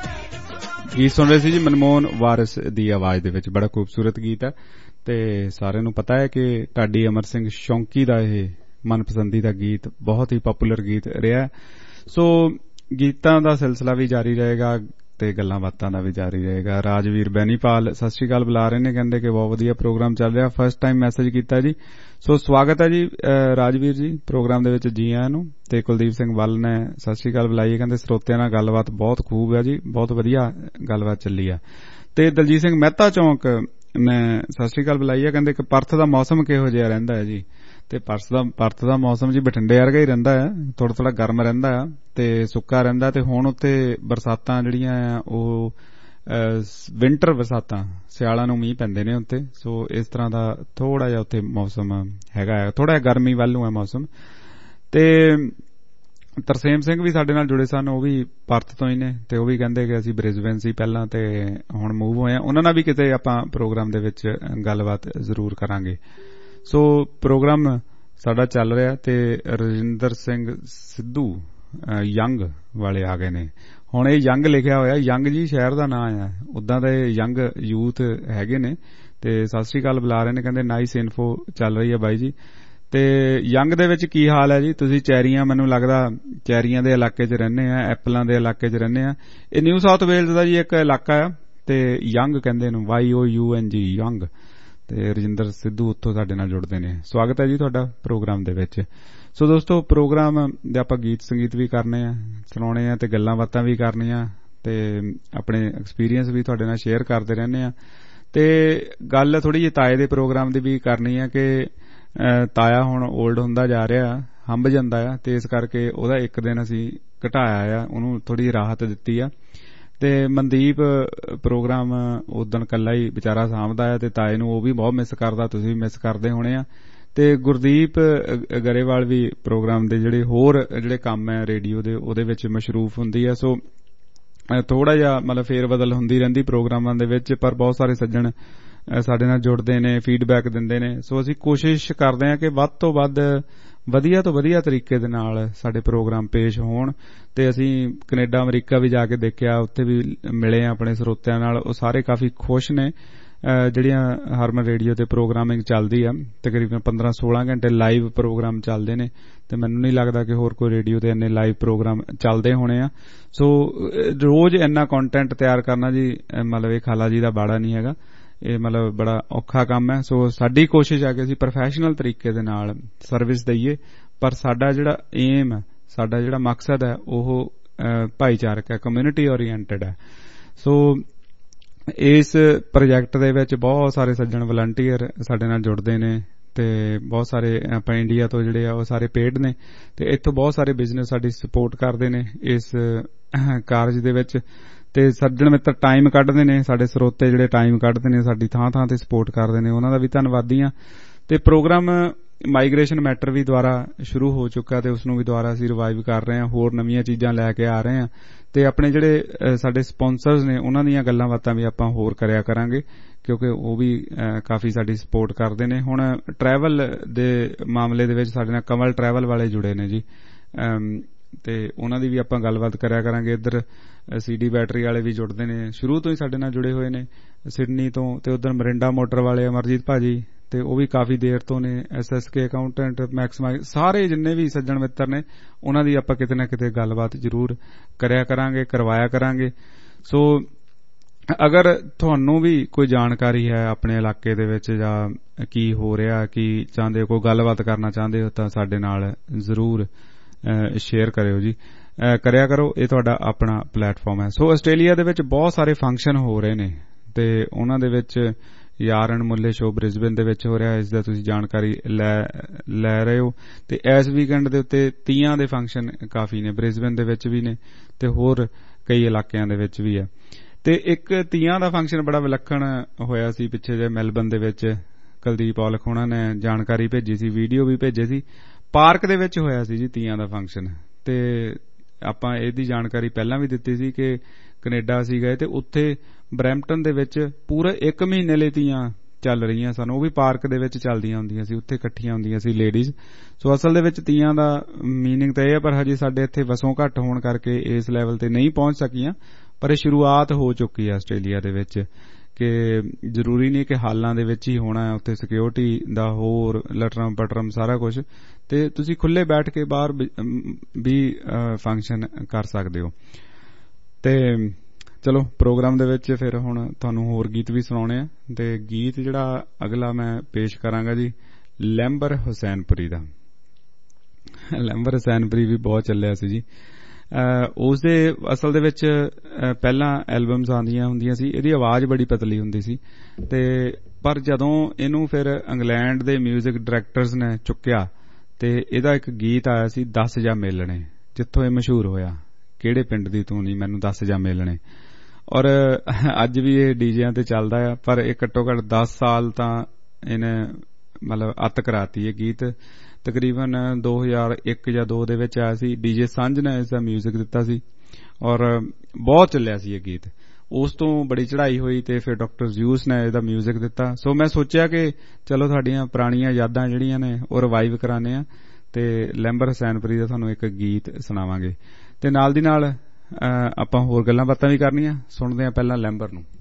S2: ਗੀਤ ਸੁਣ ਰਹੇ ਸੀ ਜੀ ਮਨਮੋਹਨ ਵਾਰਿਸ ਦੀ ਆਵਾਜ਼ ਦੇ ਵਿੱਚ। ਬੜਾ ਖੂਬਸੂਰਤ ਗੀਤ ਹੈ ਤੇ ਸਾਰਿਆਂ ਨੂੰ ਪਤਾ ਹੈ ਕਿ ਢਾਡੀ ਅਮਰ ਸਿੰਘ ਸ਼ੌਂਕੀ ਦਾ ਇਹ ਮਨਪਸੰਦੀਦਾ ਗੀਤ ਬਹੁਤ ਹੀ ਪਪੂਲਰ ਗੀਤ ਰਿਹਾ। ਸੋ ਗੀਤਾਂ ਦਾ ਸਿਲਸਿਲਾ ਵੀ ਜਾਰੀ ਰਹੇਗਾ ਤੇ ਗੱਲਾਂ ਬਾਤਾਂ ਦਾ ਵੀ ਜਾਰੀ ਰਹੇਗਾ। ਰਾਜਵੀਰ ਬੈਨੀਪਾਲ ਸਤਿ ਸ਼੍ਰੀ ਅਕਾਲ ਬੁਲਾ ਰਹੇ ਨੇ, ਕਹਿੰਦੇ ਕਿ ਬਹੁਤ ਵਧੀਆ ਪ੍ਰੋਗਰਾਮ ਚੱਲ ਰਿਹਾ, ਫਸਟ ਟਾਈਮ ਮੈਸੇਜ ਕੀਤਾ ਜੀ। ਸੋ ਸਵਾਗਤ ਹੈ ਜੀ ਰਾਜਵੀਰ ਜੀ ਪ੍ਰੋਗਰਾਮ ਦੇ ਵਿੱਚ, ਜੀ ਆਇਆਂ ਨੂੰ। ਤੇ ਕੁਲਦੀਪ ਸਿੰਘ ਵੱਲ ਨੇ ਸਤਿ ਸ਼੍ਰੀ ਅਕਾਲ ਬੁਲਾਈ, ਕਹਿੰਦੇ ਸਰੋਤਿਆਂ ਨਾਲ ਗੱਲਬਾਤ ਬਹੁਤ ਖੂਬ ਹੈ ਜੀ, ਬਹੁਤ ਵਧੀਆ ਗੱਲਬਾਤ ਚੱਲੀ ਆ। ਤੇ ਦਲਜੀਤ ਸਿੰਘ ਮਹਿਤਾ ਚੌਂਕ ਨੇ ਸਤਿ ਸ਼੍ਰੀ ਅਕਾਲ ਬੁਲਾਈ ਹੈ, ਕਹਿੰਦੇ ਕਿ ਪਰਥ ਦਾ ਮੌਸਮ ਕਿਹੋ ਜਿਹਾ ਰਹਿੰਦਾ ਹੈ ਜੀ। ਤੇ ਪਰਸ ਦਾ ਪਰਥ ਦਾ ਮੌਸਮ ਜੀ ਬਠਿੰਡੇ ਵਰਗਾ ਹੀ ਰਹਿੰਦਾ ਹੈ, ਥੋੜਾ ਥੋੜਾ ਗਰਮ ਰਹਿੰਦਾ ਆ ਤੇ ਸੁੱਕਾ ਰਹਿੰਦਾ। ਤੇ ਹੁਣ ਉੱਥੇ ਬਰਸਾਤਾਂ ਜਿਹੜੀਆਂ ਆ ਉਹ ਵਿੰਟਰ ਬਰਸਾਤਾਂ, ਸਿਆਲਾਂ ਨੂੰ ਮੀਂਹ ਪੈਂਦੇ ਨੇ ਉੱਥੇ। ਸੋ ਇਸ ਤਰ੍ਹਾਂ ਦਾ ਥੋੜਾ ਜਿਹਾ ਉੱਥੇ ਮੌਸਮ ਹੈਗਾ ਹੈ, ਥੋੜਾ ਜਿਹਾ ਗਰਮੀ ਵੱਲ ਨੂੰ ਹੈ ਮੌਸਮ। ਤੇ ਤਰਸੇਮ ਸਿੰਘ ਵੀ ਸਾਡੇ ਨਾਲ ਜੁੜੇ ਸਨ, ਉਹ ਵੀ ਪਰਥ ਤੋਂ ਹੀ ਨੇ ਤੇ ਉਹ ਵੀ ਕਹਿੰਦੇ ਕਿ ਅਸੀਂ ਬ੍ਰਿਸਬੇਨ ਸੀ ਪਹਿਲਾਂ ਤੇ ਹੁਣ ਮੂਵ ਹੋਏ ਆ। ਉਹਨਾਂ ਨਾਲ ਵੀ ਕਿਤੇ ਆਪਾਂ ਪ੍ਰੋਗਰਾਮ ਦੇ ਵਿੱਚ ਗੱਲਬਾਤ ਜ਼ਰੂਰ ਕਰਾਂਗੇ। ਸੋ ਪ੍ਰੋਗਰਾਮ ਸਾਡਾ ਚੱਲ ਰਿਹਾ ਤੇ ਰਜਿੰਦਰ ਸਿੰਘ ਸਿੱਧੂ ਯੰਗ ਵਾਲੇ ਆ ਗਏ ਨੇ। ਹੁਣ ਇਹ ਯੰਗ ਲਿਖਿਆ ਹੋਇਆ, ਯੰਗ ਜੀ ਸ਼ਹਿਰ ਦਾ ਨਾਂ ਆ, ਉਦਾਂ ਦੇ ਯੰਗ ਯੂਥ ਹੈਗੇ ਨੇ ਤੇ ਸਤਿ ਸ੍ਰੀ ਅਕਾਲ ਬੁਲਾ ਰਹੇ ਨੇ, ਕਹਿੰਦੇ ਨਾਈਸ ਇਨਫੋ ਚੱਲ ਰਹੀ ਹੈ ਬਾਈ ਜੀ। ਤੇ ਯੰਗ ਦੇ ਵਿੱਚ ਕੀ ਹਾਲ ਹੈ ਜੀ? ਤੁਸੀਂ ਚੈਰੀਆਂ, ਮੈਨੂੰ ਲੱਗਦਾ ਚੈਰੀਆਂ ਦੇ ਇਲਾਕੇ 'ਚ ਰਹਿੰਦੇ ਆ, ਐਪਲਾਂ ਦੇ ਇਲਾਕੇ 'ਚ ਰਹਿੰਦੇ ਆ। ਇਹ ਨਿਊ ਸਾਊਥ ਵੇਲਜ਼ ਦਾ ਜੀ ਇੱਕ ਇਲਾਕਾ ਆ ਤੇ ਯੰਗ ਕਹਿੰਦੇ ਇਹਨੂੰ, ਵਾਈ ਓ ਯੂ ਐਨ ਜੀ, ਯੰਗ। ਤੇ ਰਜਿੰਦਰ ਸਿੱਧੂ ਉੱਥੋਂ ਸਾਡੇ ਨਾਲ ਜੁੜਦੇ ਨੇ। ਸਵਾਗਤ ਹੈ ਜੀ ਤੁਹਾਡਾ ਪ੍ਰੋਗਰਾਮ ਦੇ ਵਿੱਚ। ਸੋ ਦੋਸਤੋ ਪ੍ਰੋਗਰਾਮ ਦੇ ਆਪਾਂ ਗੀਤ ਸੰਗੀਤ ਵੀ ਕਰਨੇ ਆ, ਸੁਣਾਉਣੇ ਆ ਤੇ ਗੱਲਾਂ ਬਾਤਾਂ ਵੀ ਕਰਨੀਆਂ ਤੇ ਆਪਣੇ ਐਕਸਪੀਰੀਅੰਸ ਵੀ ਤੁਹਾਡੇ ਨਾਲ ਸ਼ੇਅਰ ਕਰਦੇ ਰਹਿੰਦੇ ਆ। ਤੇ ਗੱਲ ਥੋੜੀ ਜਿਹੀ ਤਾਏ ਦੇ ਪ੍ਰੋਗਰਾਮ ਦੀ ਵੀ ਕਰਨੀ ਆ ਕਿ ਤਾਇਆ ਹੁਣ ਓਲਡ ਹੁੰਦਾ ਜਾ ਰਿਹਾ, ਹੰਭ ਜਾਂਦਾ ਆ ਤੇ ਇਸ ਕਰਕੇ ਉਹਦਾ ਇੱਕ ਦਿਨ ਅਸੀਂ ਘਟਾਇਆ ਆ, ਉਹਨੂੰ ਥੋੜੀ ਜਿਹੀ ਰਾਹਤ ਦਿੱਤੀ ਆ। ਤੇ ਮਨਦੀਪ ਪ੍ਰੋਗਰਾਮ ਉਦਣ ਕੱਲਾ ਹੀ ਵਿਚਾਰਾ ਸਾਂਭਦਾ ਆ ਤੇ ਤਾਏ ਨੂੰ ਉਹ ਵੀ ਬਹੁਤ ਮਿਸ ਕਰਦਾ, ਤੁਸੀਂ ਵੀ ਮਿਸ ਕਰਦੇ ਹੋਣੇ ਆ। ਤੇ ਗੁਰਦੀਪ ਗਰੇਵਾਲ ਵੀ ਪ੍ਰੋਗਰਾਮ ਦੇ ਜਿਹੜੇ ਹੋਰ ਜਿਹੜੇ ਕੰਮ ਹੈ ਰੇਡੀਓ ਦੇ ਉਹਦੇ ਵਿੱਚ ਮਸ਼ਰੂਫ ਹੁੰਦੀ ਆ। ਸੋ ਥੋੜਾ ਜਿਹਾ ਮਤਲਬ ਫੇਰ ਬਦਲ ਹੁੰਦੀ ਰਹਿੰਦੀ ਪ੍ਰੋਗਰਾਮਾਂ ਦੇ ਵਿੱਚ, ਪਰ ਬਹੁਤ ਸਾਰੇ ਸੱਜਣ ਸਾਡੇ ਨਾਲ ਜੁੜਦੇ ਨੇ, ਫੀਡਬੈਕ ਦਿੰਦੇ ਨੇ। ਸੋ ਅਸੀਂ ਕੋਸ਼ਿਸ਼ ਕਰਦੇ ਹਾਂ ਕਿ ਵੱਧ ਤੋਂ ਵੱਧ ਵਧੀਆ ਤੋਂ ਵਧੀਆ ਤਰੀਕੇ ਦੇ ਨਾਲ ਸਾਡੇ ਪ੍ਰੋਗਰਾਮ ਪੇਸ਼ ਹੋਣ। ਤੇ ਅਸੀਂ ਕੈਨੇਡਾ ਅਮਰੀਕਾ ਵੀ ਜਾ ਕੇ ਦੇਖਿਆ, ਉੱਥੇ ਵੀ ਮਿਲੇ ਆਪਣੇ ਸਰੋਤਿਆਂ ਨਾਲ, ਉਹ ਸਾਰੇ ਕਾਫੀ ਖੁਸ਼ ਨੇ। ਜਿਹੜੀਆਂ ਹਰਮਨ ਰੇਡੀਓ ਤੇ ਪ੍ਰੋਗਰਾਮਿੰਗ ਚੱਲਦੀ ਆ, ਤਕਰੀਬਨ ਪੰਦਰਾਂ ਸੋਲਾਂ ਘੰਟੇ ਲਾਈਵ ਪ੍ਰੋਗਰਾਮ ਚੱਲਦੇ ਨੇ ਤੇ ਮੈਨੂੰ ਨਹੀਂ ਲੱਗਦਾ ਕਿ ਹੋਰ ਕੋਈ ਰੇਡੀਓ ਤੇ ਇੰਨੇ ਲਾਈਵ ਪ੍ਰੋਗਰਾਮ ਚੱਲਦੇ ਹੋਣੇ ਆ। ਸੋ ਰੋਜ਼ ਇੰਨਾ ਕੰਟੈਂਟ ਤਿਆਰ ਕਰਨਾ ਜੀ ਮਤਲਬ ਇਹ ਖਾਲਾ ਜੀ ਦਾ ਬਾੜਾ ਨਹੀਂ ਹੈਗਾ, ਇਹ ਮਤਲਬ ਬੜਾ ਔਖਾ ਕੰਮ ਹੈ। ਸੋ ਸਾਡੀ ਕੋਸ਼ਿਸ਼ ਹੈ ਕਿ ਅਸੀਂ ਪ੍ਰੋਫੈਸ਼ਨਲ ਤਰੀਕੇ ਦੇ ਨਾਲ ਸਰਵਿਸ ਦਈਏ, ਪਰ ਸਾਡਾ ਜਿਹੜਾ ਏਮ ਹੈ, ਸਾਡਾ ਜਿਹੜਾ ਮਕਸਦ ਹੈ ਉਹ ਭਾਈਚਾਰਕ ਹੈ, ਕਮਿਊਨਿਟੀ ਓਰੀਐਂਟਡ ਹੈ। ਸੋ ਇਸ ਪ੍ਰੋਜੈਕਟ ਦੇ ਵਿੱਚ ਬਹੁਤ ਸਾਰੇ ਸੱਜਣ ਵਲੰਟੀਅਰ ਸਾਡੇ ਨਾਲ ਜੁੜਦੇ ਨੇ ਤੇ ਬਹੁਤ ਸਾਰੇ ਆਪਾਂ ਇੰਡੀਆ ਤੋਂ ਜਿਹੜੇ ਆ ਉਹ ਸਾਰੇ ਪੇਡ ਨੇ ਤੇ ਇੱਥੋਂ ਬਹੁਤ ਸਾਰੇ ਬਿਜ਼ਨਸ ਸਾਡੀ ਸਪੋਰਟ ਕਰਦੇ ਨੇ ਇਸ ਕਾਰਜ ਦੇ ਵਿੱਚ। ਤੇ ਸੱਜਣ ਮਿੱਤਰ ਟਾਈਮ ਕੱਢਦੇ ਨੇ, ਸਾਡੇ ਸਰੋਤੇ ਜਿਹੜੇ ਟਾਈਮ ਕੱਢਦੇ ਨੇ, ਸਾਡੀ ਥਾਂ ਥਾਂ ਤੇ ਸਪੋਰਟ ਕਰਦੇ ਨੇ, ਉਹਨਾਂ ਦਾ ਵੀ ਧੰਨਵਾਦੀ ਆ। ਤੇ ਪ੍ਰੋਗਰਾਮ ਮਾਈਗ੍ਰੇਸ਼ਨ ਮੈਟਰ ਵੀ ਦੁਆਰਾ ਸ਼ੁਰੂ ਹੋ ਚੁੱਕਾ ਤੇ ਉਸਨੂੰ ਵੀ ਦੁਆਰਾ ਅਸੀਂ ਰਿਵਾਈਵ ਕਰ ਰਹੇ ਹਾਂ, ਹੋਰ ਨਵੀਆਂ ਚੀਜ਼ਾਂ ਲੈ ਕੇ ਆ ਰਹੇ ਹਾਂ ਤੇ ਆਪਣੇ ਜਿਹੜੇ ਸਾਡੇ ਸਪਾਂਸਰਸ ਨੇ ਉਹਨਾਂ ਦੀਆਂ ਗੱਲਾਂ ਬਾਤਾਂ ਵੀ ਆਪਾਂ ਹੋਰ ਕਰਿਆ ਕਰਾਂਗੇ, ਕਿਉਂਕਿ ਉਹ ਵੀ ਕਾਫੀ ਸਾਡੀ ਸਪੋਰਟ ਕਰਦੇ ਨੇ। ਹੁਣ ਟਰੈਵਲ ਦੇ ਮਾਮਲੇ ਦੇ ਵਿੱਚ ਸਾਡੇ ਨਾਲ ਕਮਲ ਟਰੈਵਲ ਵਾਲੇ ਜੁੜੇ ਨੇ ਜੀ ਤੇ ਉਹਨਾਂ ਦੀ ਵੀ ਆਪਾਂ ਗੱਲਬਾਤ ਕਰਿਆ ਕਰਾਂਗੇ। ਇੱਧਰ ਸੀਡੀ ਬੈਟਰੀ ਵਾਲੇ ਵੀ ਜੁੜਦੇ ਨੇ, ਸ਼ੁਰੂ ਤੋਂ ਹੀ ਸਾਡੇ ਨਾਲ ਜੁੜੇ ਹੋਏ ਨੇ ਸਿਡਨੀ ਤੋਂ। ਤੇ ਉੱਧਰ ਮਰਿੰਡਾ ਮੋਟਰ ਵਾਲੇ ਅਮਰਜੀਤ ਭਾਜੀ ਤੇ ਉਹ ਵੀ ਕਾਫੀ ਦੇਰ ਤੋਂ ਨੇ। S S K accountant, maximise, ਸਾਰੇ ਜਿੰਨੇ ਵੀ ਸੱਜਣ ਮਿੱਤਰ ਨੇ ਉਹਨਾਂ ਦੀ ਆਪਾਂ ਕਿਤੇ ਨਾ ਕਿਤੇ ਗੱਲਬਾਤ ਜ਼ਰੂਰ ਕਰਿਆ ਕਰਾਂਗੇ, ਕਰਵਾਇਆ ਕਰਾਂਗੇ। ਸੋ ਅਗਰ ਤੁਹਾਨੂੰ ਵੀ ਕੋਈ ਜਾਣਕਾਰੀ ਹੈ ਆਪਣੇ ਇਲਾਕੇ ਦੇ ਵਿੱਚ ਜਾਂ ਕੀ ਹੋ ਰਿਹਾ, ਕੀ ਚਾਹੁੰਦੇ ਹੋ, ਕੋਈ ਗੱਲਬਾਤ ਕਰਨਾ ਚਾਹੁੰਦੇ ਹੋ ਤਾਂ ਸਾਡੇ ਨਾਲ ਜ਼ਰੂਰ ਸ਼ੇਅਰ ਕਰਿਓ ਜੀ, ਕਰਿਆ ਕਰੋ। ਇਹ ਤੁਹਾਡਾ ਆਪਣਾ ਪਲੇਟਫਾਰਮ ਹੈ। ਸੋ ਆਸਟ੍ਰੇਲੀਆ ਦੇ ਵਿੱਚ ਬਹੁਤ ਸਾਰੇ ਫੰਕਸ਼ਨ ਹੋ ਰਹੇ ਨੇ ਤੇ ਉਹਨਾਂ ਦੇ ਵਿੱਚ ਯਾਰ ਅਣਮੁੱਲੇ ਸ਼ੋਅ ਬ੍ਰਿਸਬੇਨ ਦੇ ਵਿੱਚ ਹੋ ਰਿਹਾ, ਇਸ ਦਾ ਤੁਸੀਂ ਜਾਣਕਾਰੀ ਲੈ ਲੈ ਰਹੇ ਹੋ। ਤੇ ਇਸ ਵੀਕਐਂਡ ਦੇ ਉੱਤੇ ਤੀਆਂ ਦੇ ਫੰਕਸ਼ਨ ਕਾਫੀ ਨੇ, ਬ੍ਰਿਸਬੇਨ ਦੇ ਵਿੱਚ ਵੀ ਨੇ ਤੇ ਹੋਰ ਕਈ ਇਲਾਕਿਆਂ ਦੇ ਵਿੱਚ ਵੀ ਹੈ। ਤੇ ਇੱਕ ਤੀਆਂ ਦਾ ਫੰਕਸ਼ਨ ਬੜਾ ਵਿਲੱਖਣ ਹੋਇਆ ਸੀ ਪਿੱਛੇ ਜਿਹੇ ਮੈਲਬਨ ਦੇ ਵਿੱਚ, ਕੁਲਦੀਪ ਔਲਖ ਹੋਣਾ ਨੇ ਜਾਣਕਾਰੀ ਭੇਜੀ ਸੀ, ਵੀਡੀਓ ਵੀ ਭੇਜੇ ਸੀ। ਪਾਰਕ ਦੇ ਵਿੱਚ ਹੋਇਆ ਸੀ ਜੀ ਤੀਆਂ ਦਾ ਫੰਕਸ਼ਨ ਤੇ ਆਪਾਂ ਇਹਦੀ ਜਾਣਕਾਰੀ ਪਹਿਲਾਂ ਵੀ ਦਿੱਤੀ ਸੀ ਕਿ ਕੈਨੇਡਾ ਅਸੀਂ ਗਏ ਤੇ ਉੱਥੇ ਬਰੈਂਪਟਨ ਦੇ ਵਿੱਚ ਪੂਰਾ ਇੱਕ ਮਹੀਨੇ ਲਈ ਤੀਆਂ ਚੱਲ ਰਹੀਆਂ ਸਨ, ਉਹ ਵੀ ਪਾਰਕ ਦੇ ਵਿੱਚ ਚੱਲਦੀਆਂ ਹੁੰਦੀਆਂ ਸੀ, ਉੱਥੇ ਇਕੱਠੀਆਂ ਹੁੰਦੀਆਂ ਸੀ ਲੇਡੀਜ਼। ਸੋ ਅਸਲ ਦੇ ਵਿੱਚ ਤੀਆਂ ਦਾ ਮੀਨਿੰਗ ਤਾਂ ਇਹ ਹੈ, ਪਰ ਹਜੇ ਸਾਡੇ ਇੱਥੇ ਵਸੋਂ ਘੱਟ ਹੋਣ ਕਰਕੇ ਇਸ ਲੈਵਲ ਤੇ ਨਹੀਂ ਪਹੁੰਚ ਸਕੀਆਂ, ਪਰ ਇਹ ਸ਼ੁਰੂਆਤ ਹੋ ਚੁੱਕੀ ਹੈ ਆਸਟ੍ਰੇਲੀਆ ਦੇ ਵਿੱਚ ਕਿ ਜ਼ਰੂਰੀ ਨਹੀਂ ਕਿ ਹਾਲਾਂ ਦੇ ਵਿੱਚ ਹੀ ਹੋਣਾ ਹੈ, ਉੱਥੇ ਸਿਕਿਉਰਿਟੀ ਦਾ ਹੋਰ ਲਟਰਮ ਪਟਰਮ ਸਾਰਾ ਕੁਝ, ਤੇ ਤੁਸੀਂ ਖੁੱਲੇ ਬੈਠ ਕੇ ਬਾਹਰ ਵੀ ਫੰਕਸ਼ਨ ਕਰ ਸਕਦੇ ਹੋ। ਤੇ ਚਲੋ ਪ੍ਰੋਗਰਾਮ ਦੇ ਵਿੱਚ ਫਿਰ ਹੁਣ ਤੁਹਾਨੂੰ ਹੋਰ ਗੀਤ ਵੀ ਸੁਣਾਉਣੇ ਆ, ਤੇ ਗੀਤ ਜਿਹੜਾ ਅਗਲਾ ਮੈਂ ਪੇਸ਼ ਕਰਾਂਗਾ ਜੀ ਲੈਂਬਰ ਹੁਸੈਨਪੁਰੀ ਦਾ। ਲੈਂਬਰ ਹੁਸੈਨਪੁਰੀ ਵੀ ਬਹੁਤ ਚੱਲਿਆ ਸੀ ਜੀ। ਉਸਦੇ ਅਸਲ ਦੇ ਵਿੱਚ ਪਹਿਲਾਂ ਐਲਬਮਸ ਆਉਂਦੀਆਂ ਹੁੰਦੀਆਂ ਸੀ, ਇਹਦੀ ਆਵਾਜ਼ ਬੜੀ ਪਤਲੀ ਹੁੰਦੀ ਸੀ, ਤੇ ਪਰ ਜਦੋਂ ਇਹਨੂੰ ਫਿਰ ਇੰਗਲੈਂਡ ਦੇ ਮਿਊਜ਼ਿਕ ਡਾਇਰੈਕਟਰਸ ਨੇ ਚੁੱਕਿਆ ਤੇ ਇਹਦਾ ਇੱਕ ਗੀਤ ਆਇਆ ਸੀ ਦਸ ਜਾ ਮੇਲਣੇ, ਜਿੱਥੋਂ ਇਹ ਮਸ਼ਹੂਰ ਹੋਇਆ, ਕਿਹੜੇ ਪਿੰਡ ਦੀ ਤੂੰ ਨੀ ਮੈਨੂੰ ਦਸ ਜਾ ਮੇਲਣੇ। ਔਰ ਅੱਜ ਵੀ ਇਹ ਡੀਜਿਆਂ ਤੇ ਚੱਲਦਾ ਆ, ਪਰ ਇਹ ਘੱਟੋ ਘੱਟ ਦਸ ਸਾਲ ਤਾਂ ਇਹਨੇ ਮਤਲਬ ਅੱਤ ਕਰਾਤੀ। ਇਹ ਗੀਤ ਤਕਰੀਬਨ ਦੋ ਹਜ਼ਾਰ ਇੱਕ ਜਾਂ ਦੋ ਦੇ ਵਿੱਚ ਆਇਆ ਸੀ, ਡੀਜੇ ਸਾਂਝ ਨੇ ਇਸਦਾ ਮਿਊਜ਼ਿਕ ਦਿੱਤਾ ਸੀ ਔਰ ਬਹੁਤ ਚੱਲਿਆ ਸੀ ਇਹ ਗੀਤ। ਉਸ ਤੋਂ ਬੜੀ ਚੜ੍ਹਾਈ ਹੋਈ ਤੇ ਫਿਰ ਡਾਕਟਰ ਜ਼ਿਊਸ ਨੇ ਇਹਦਾ ਮਿਊਜ਼ਿਕ ਦਿੱਤਾ। ਸੋ ਮੈਂ ਸੋਚਿਆ ਕਿ ਚਲੋ ਸਾਡੀਆਂ ਪੁਰਾਣੀਆਂ ਯਾਦਾਂ ਜਿਹੜੀਆਂ ਨੇ ਉਹ ਰਿਵਾਈਵ ਕਰਾਉਂਦੇ ਆ, ਤੇ ਲੈਂਬਰ ਹੁਸੈਨਪੁਰੀ ਦਾ ਤੁਹਾਨੂੰ ਇੱਕ ਗੀਤ ਸੁਣਾਵਾਂਗੇ, ਤੇ ਨਾਲ ਦੀ ਨਾਲ ਆਪਾਂ ਹੋਰ ਗੱਲਾਂ ਬਾਤਾਂ ਵੀ ਕਰਨੀਆਂ। ਸੁਣਦੇ ਆ ਪਹਿਲਾਂ ਲੈਂਬਰ ਨੂੰ।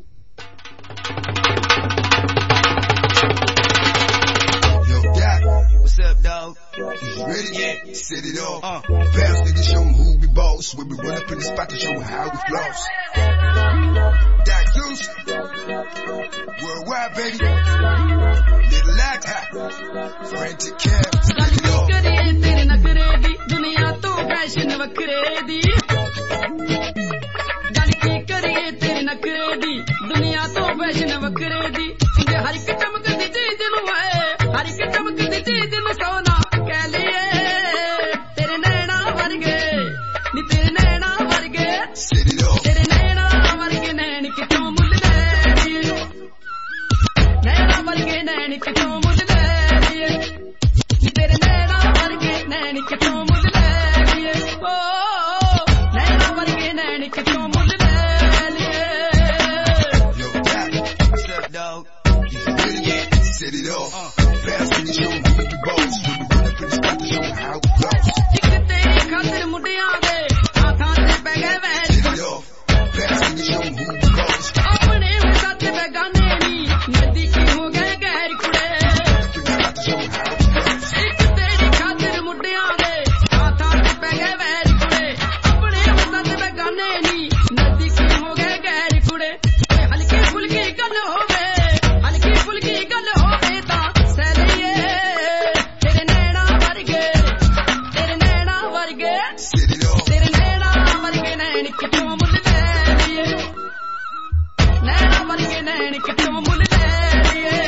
S21: What's up, dog? You ready? Yeah. Set it off. Uh. Fast nigga, show 'em who we boss. When we run up in the spot to show 'em how we floss. Dak Zeus. Worldwide, baby. Little Lack. Frantic Cab. Set it off.
S22: ਕਰੀਏ ਤੇਰੇ ਨਖਰੇ ਦੀ, ਦੁਨੀਆ ਤੋਂ ਫੈਸ਼ਨ ਵੱਖਰੇ ਦੀ। ਗੱਲ ਕੀ ਕਰੀਏ ਤੇਰੇ ਨਖਰੇ ਦੀ, ਦੁਨੀਆ ਤੋਂ ਫੈਸ਼ਨ ਵੱਖਰੇ ਦੀ। ਜੇ ਹਰ ਇੱਕ ਚਮਕਦੀ ਚੀਜ਼ ਨੂੰ ਹੈ, ਹਰ ਇੱਕ ਚਮਕਦੀ ਚੀਜ਼ ਨੂੰ ਸੋਨਾ ਕਹਿ ਲਈਏ। ਤੇਰੇ ਨੈਣਾ ਵਰਗੇ ਨੀ, ਤੇਰੇ ਨੈਣਾ ਵਰਗੇ, ਤੇਰੇ ਨੈਣਾ ਵਰਗੇ ਨੈਣ ਕਿਥੋਂ ਮੁੱਲ ਲੈ ਲਈਏ। ਨੈਣਾ ਵਰਗੇ ਨੈਣ ਕਿਥੋਂ ਮੁੱਲ ਲੈ ਲਈਏ, ਨੀ ਤੇਰੇ ਨੈਣਾ ਵਰਗੇ ਨੈਣ ਕਿਥੋਂ ਮੁੱਲ ਲੈ ਲਈਏ। ਓ ਨੈਣਾ ਵਰਗੇ ਨੈਣ ਕਿਥੋਂ ਮੁੱਲ ਲੈ ਲਈਏ।
S21: Set it off. Fast nigga, show 'em who we boss. When we run up in the spot to show 'em how we floss.
S22: ਇੱਕ ਤੇਰੀ ਖਾਤਰ ਮੁੰਡਿਆਂ ਦੇ ਹੱਥਾਂ ਤੇ ਪੈ ਗਏ well.
S21: Set it off. Fast nigga, show 'em who we boss.
S22: ਆਪਣੇ ਵੀ ਸੱਚ ਬੇਗਾਨੇ ਨੀ, ਨਜ਼ਦੀਕੀ ਹੋ ਗਏ ਗੈਰ ਕੁੜੇ। ਇੱਕ ਤੇਰੀ ਖਾਤਰ ਮੁੰਡਿਆਂ ਦੇ ਹੱਥਾਂ ਤੇ ਪੈ ਗਏ ਵੈਲ ਕੁੜੇ। ਆਪਣੇ ਵੀ ਸੱਚ ਬੇਗਾਨੇ ਨੀ, ਨਜ਼ਦੀਕੀ ਹੋ ਗਏ ਗੈਰ ਕੁੜੇ। ਹਲਕੀ ਫੁਲਕੀ ਗੱਲ ਹੋਵੇ, ਹਲਕੀ ਫੁਲਕੀ ਗੱਲ ਹੋਵੇ ਤਾਂ ਸਹਿ ਲਈਏ। ਤੇਰੇ ਨੈਣਾ ਵਰਗੇ, ਤੇਰੇ ਨੈਣਾ ਵਰਗੇ, ਤੇਰੇ ਨੈਣਾ ਵਰਗੇ ਨੈਣ ਕਿਥੋਂ ਮੁੱਲ ਲੈ ਲਈਏ। ਨੈਣਾ ਵਰਗੇ ਨੈਣ ਕਿਥੋਂ ਮੁੱਲ ਲੈ ਲਈਏ।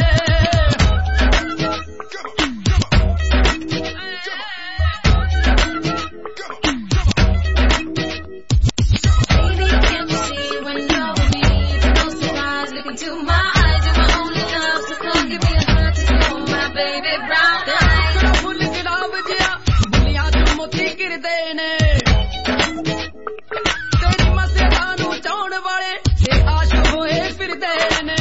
S23: Into my eyes, you're my only love, so come give me a heart to show my baby brown eyes.
S22: ਫੁੱਲ ਗੁਲਾਬ ਜਿਹਾ ਬੁੱਲੀਆਂ ਚ ਮੋਤੀ ਗਿਰਦੇ ਨੇ, ਤੇਰੀ ਮਸਤਾਂ ਨੂੰ ਚਾਉਣ ਵਾਲੇ ਇਹ ਆਸ਼ਕ ਹੋਏ ਫਿਰਦੇ ਨੇ।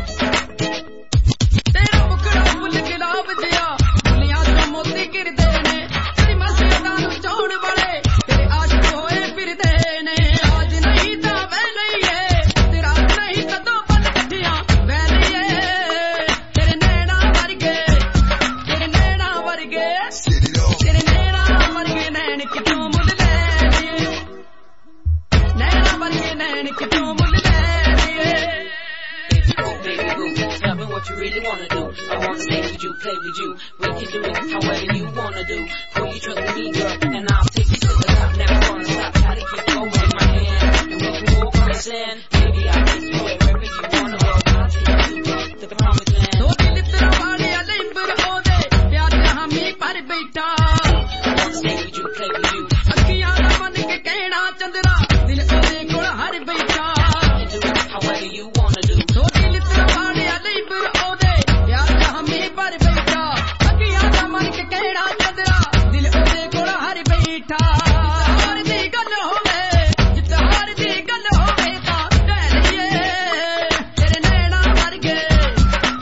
S22: ਤੇਰਾ ਮੁਖੜਾ ਫੁੱਲ ਗੁਲਾਬ ਜਿਹਾ ਬੁੱਲੀਆਂ ਚ ਮੋਤੀ ਗਿਰਦੇ ਨੇ, ਤੇਰੀ ਮਸਤਾਂ ਨੂੰ ਚਾਉਣ ਵਾਲੇ ਤੇਰੇ ਆਸ਼ਕ ਹੋਏ ਫਿਰਦੇ ਨੇ। ਅੱਜ ਨਹੀਂ ਤਾਂ ਮੈਂ ਨਹੀਂ ਏ, ਤੇਰਾ ਨਹੀਂ ਤਾਂ ਦੋ ਪਲ ਇਕੱਠੀਆਂ ਬਹਿ ਲਈਏ। ਤੇਰੇ ਨੈਣਾ ਵਰਗੇ, ਤੇਰੇ ਨੈਣਾ ਵਰਗੇ, ਤੇਰੇ ਨੈਣਾ ਵਰਗੇ ਨੈਣ ਕਿਥੋਂ ਮੁੱਲ ਲੈ ਲਈਏ। ਨੈਣਾ ਵਰਗੇ ਨੈਣ ਕਿਥੋਂ ਮੁੱਲ ਲੈ ਲਈਏ।
S23: Baby boo, tell me what you really wanna do. I wanna stay with you, play with you. We can do it however you wanna do. Boy, you trust me, girl, and I'll take you to the top. Never wanna stop, gotta keep going in my hand. And we can walk on the sand. Baby, I'll take you wherever you wanna go. I'll take you to the promised land.
S22: ਦੋ ਦਿਲ ਤੇਰਾ ਵਾਲੇ ਲੈਂਬਰ ਉਹਦੇ ਪਿਆਰ ਚ ਹਾਮੀ ਪਰ ਬੈਠਾ।
S23: I wanna stay with you, play with you.
S22: ਅੱਖੀਆਂ ਦਾ ਮੰਨ ਕੇ ਕਹਿਣਾ ਚੰਦਰਾ, ਦਿਲ ਉਹਦੇ ਕੋਲ ਹਰ ਬੈਠਾ।
S23: Do it however you wanna do.
S22: ਦੋ ਦਿਲ ਤੇਰਾ ਵਾਲੇ ਲੈਂਬਰ ਉਹਦੇ ਪਿਆਰ ਚ ਹਾਮੀ ਪਰ ਬੈਠਾ। ਅੱਖੀਆਂ ਦਾ ਮੰਨ ਕੇ ਕਹਿਣਾ ਚੰਦਰਾ, ਦਿਲ ਉਹਦੇ ਕੋਲ ਹਰ ਬੈਠਾ। ਹਾਰ ਦੀ ਗੱਲ ਹੋਵੇ, ਜਿੱਤ ਹਾਰ ਦੀ ਗੱਲ ਹੋਵੇ ਤਾਂ ਕਹਿ ਲਈਏ। ਤੇਰੇ ਨੈਣਾ ਵਰਗੇ,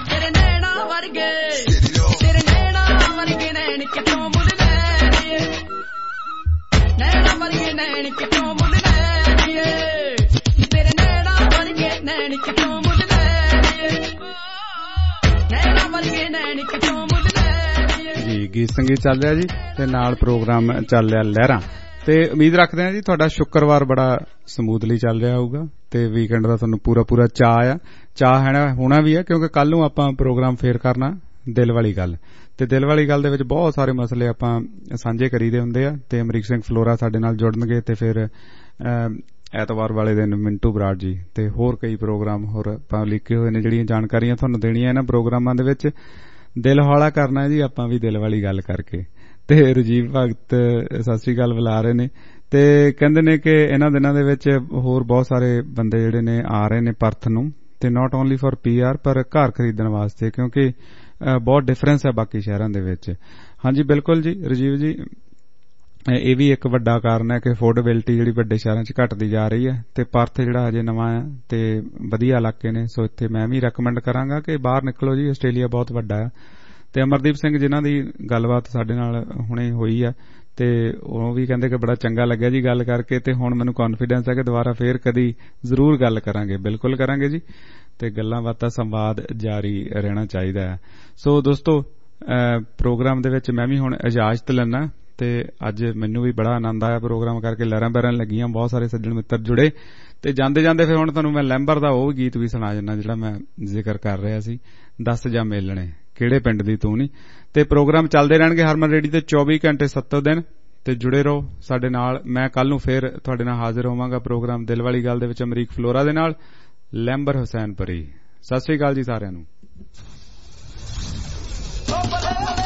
S2: ਗੀਤ ਸੰਗੀਤ ਚੱਲ ਰਿਹਾ ਜੀ ਤੇ ਨਾਲ ਪ੍ਰੋਗਰਾਮ ਚੱਲ ਰਿਹਾ ਲਹਿਰਾਂ। ਤੇ ਉਮੀਦ ਰੱਖਦੇ ਹਾਂ ਜੀ ਤੁਹਾਡਾ ਸ਼ੁੱਕਰਵਾਰ ਬੜਾ ਸਮੂਥਲੀ ਚੱਲ ਰਿਹਾ ਹੋਊਗਾ ਤੇ ਵੀਕਐਂਡ ਦਾ ਤੁਹਾਨੂੰ ਪੂਰਾ ਪੂਰਾ ਚਾਅ ਆ ਚਾਅ ਹੈ ਹੋਣਾ ਵੀ ਹੈ, ਕਿਉਂਕਿ ਕੱਲ ਨੂੰ ਆਪਾਂ ਪ੍ਰੋਗਰਾਮ ਫੇਰ ਕਰਨਾ ਦਿਲ ਵਾਲੀ ਗੱਲ। ਤੇ ਦਿਲ ਵਾਲੀ ਗੱਲ ਦੇ ਵਿੱਚ ਬਹੁਤ ਸਾਰੇ ਮਸਲੇ ਆਪਾਂ ਸਾਂਝੇ ਕਰੀਦੇ ਹੁੰਦੇ ਆ ਤੇ ਅਮਰੀਕ ਸਿੰਘ ਫਲੋਰਾ ਸਾਡੇ ਨਾਲ ਜੁੜਨਗੇ ਤੇ ਫਿਰ ਐਤਵਾਰ ਵਾਲੇ ਦਿਨ ਮਿੰਟੂ ਬਰਾੜ ਜੀ ਤੇ ਹੋਰ ਕਈ ਪ੍ਰੋਗਰਾਮ ਹੋਰ ਆਪਾਂ ਲਿਖੇ ਹੋਏ ਨੇ ਜਿਹੜੀਆਂ ਜਾਣਕਾਰੀਆਂ ਤੁਹਾਨੂੰ ਦੇਣੀਆਂ ਇਹਨਾਂ ਪ੍ਰੋਗਰਾਮਾਂ ਦੇ ਵਿੱਚ। ਦਿਲ ਹੌਲਾ ਕਰਨਾ ਜੀ ਆਪਾਂ ਵੀ ਦਿਲ ਵਾਲੀ ਗੱਲ ਕਰਕੇ। ਤੇ ਰਜੀਵ ਭਗਤ ਸਤਿ ਸ੍ਰੀ ਅਕਾਲ ਬੁਲਾ ਰਹੇ ਨੇ ਤੇ ਕਹਿੰਦੇ ਨੇ ਕਿ ਇਹਨਾਂ ਦਿਨਾਂ ਦੇ ਵਿੱਚ ਹੋਰ ਬਹੁਤ ਸਾਰੇ ਬੰਦੇ ਜਿਹੜੇ ਨੇ ਆ ਰਹੇ ਨੇ ਪਰਥ ਨੂੰ ਤੇ not only for P R ਪਰ ਘਰ ਖਰੀਦਣ ਵਾਸਤੇ, ਕਿਉਂਕਿ ਬਹੁਤ ਡਿਫਰੈਂਸ ਹੈ ਬਾਕੀ ਸ਼ਹਿਰਾਂ ਦੇ ਵਿੱਚ। ਹਾਂਜੀ ਬਿਲਕੁਲ ਜੀ ਰਜੀਵ ਜੀ, ਇਹ ਵੀ ਇੱਕ ਵੱਡਾ ਕਾਰਨ ਹੈ ਕਿ ਅਫੋਰਡੇਬਿਲਟੀ ਜਿਹੜੀ ਵੱਡੇ ਸ਼ਹਿਰਾਂ 'ਚ ਘਟਦੀ ਜਾ ਰਹੀ ਹੈ ਤੇ ਪਰਥ ਜਿਹੜਾ ਹਜੇ ਨਵਾਂ ਹੈ ਤੇ ਵਧੀਆ ਇਲਾਕੇ ਨੇ, ਸੋ ਇੱਥੇ ਮੈਂ ਵੀ ਰეკਮੈਂਡ ਕਰਾਂਗਾ ਕਿ ਬਾਹਰ ਨਿਕਲੋ ਜੀ, ਆਸਟ੍ਰੇਲੀਆ ਬਹੁਤ ਵੱਡਾ ਹੈ। ਤੇ ਅਮਰਦੀਪ ਸਿੰਘ ਜਿਨ੍ਹਾਂ ਦੀ ਗੱਲਬਾਤ ਸਾਡੇ ਨਾਲ ਹੁਣੇ ਹੋਈ ਹੈ ਤੇ ਉਹ ਵੀ ਕਹਿੰਦੇ ਕਿ ਬੜਾ ਚੰਗਾ ਲੱਗਿਆ ਜੀ ਗੱਲ ਕਰਕੇ ਤੇ ਹੁਣ ਮੈਨੂੰ ਕੌਨਫੀਡੈਂਸ ਹੈ ਕਿ ਦੁਬਾਰਾ ਫੇਰ ਕਦੀ ਜ਼ਰੂਰ ਗੱਲ ਕਰਾਂਗੇ। ਬਿਲਕੁਲ ਕਰਾਂਗੇ ਜੀ ਤੇ ਗੱਲਾਂ ਬਾਤਾਂ ਸੰਵਾਦ ਜਾਰੀ ਰਹਿਣਾ ਚਾਹੀਦਾ ਹੈ। ਸੋ ਦੋਸਤੋ ਪ੍ਰੋਗਰਾਮ ਦੇ ਵਿੱਚ ਮੈਂ ਵੀ ਹੁਣ ਇਜਾਜ਼ਤ ਲੈਣਾ ਤੇ ਅੱਜ ਮੈਨੂੰ ਵੀ ਬੜਾ ਆਨੰਦ ਆਇਆ ਪ੍ਰੋਗਰਾਮ ਕਰਕੇ, ਲਹਿਰਾਂ ਬਹਿਰਾਂ ਲੱਗੀਆਂ, ਬਹੁਤ ਸਾਰੇ ਸੱਜਣ ਮਿੱਤਰ ਜੁੜੇ ਤੇ ਜਾਂਦੇ ਜਾਂਦੇ ਫਿਰ ਹੁਣ ਤੁਹਾਨੂੰ ਮੈਂ ਲੈਂਬਰ ਦਾ ਉਹ ਗੀਤ ਵੀ ਸੁਣਾ ਜਾਂਦਾ ਜਿਹੜਾ ਮੈਂ ਜ਼ਿਕਰ ਕਰ ਰਿਹਾ ਸੀ, ਦੱਸ ਜਾ ਮੇਲਣੇ ਕਿਹੜੇ ਪਿੰਡ ਦੀ ਤੂੰ ਨੀ। ਤੇ ਪ੍ਰੋਗਰਾਮ ਚੱਲਦੇ ਰਹਿਣਗੇ ਹਰਮਨ ਰੇਡੀਓ ਤੇ ਚੌਵੀ ਘੰਟੇ ਸੱਤੋਂ ਦਿਨ ਤੇ ਜੁੜੇ ਰਹੋ ਸਾਡੇ ਨਾਲ। ਮੈਂ ਕੱਲ ਨੂੰ ਫੇਰ ਤੁਹਾਡੇ ਨਾਲ ਹਾਜ਼ਰ ਹੋਵਾਂਗਾ ਪ੍ਰੋਗਰਾਮ ਦਿਲ ਵਾਲੀ ਗੱਲ ਦੇ ਵਿੱਚ ਅਮਰੀਕ ਫਲੋਰਾ ਦੇ ਨਾਲ, ਲੈਂਬਰ ਹੁਸੈਨਪੁਰੀ। ਸਤਿ ਸ੍ਰੀ ਅਕਾਲ ਜੀ ਸਾਰਿਆਂ ਨੂੰ।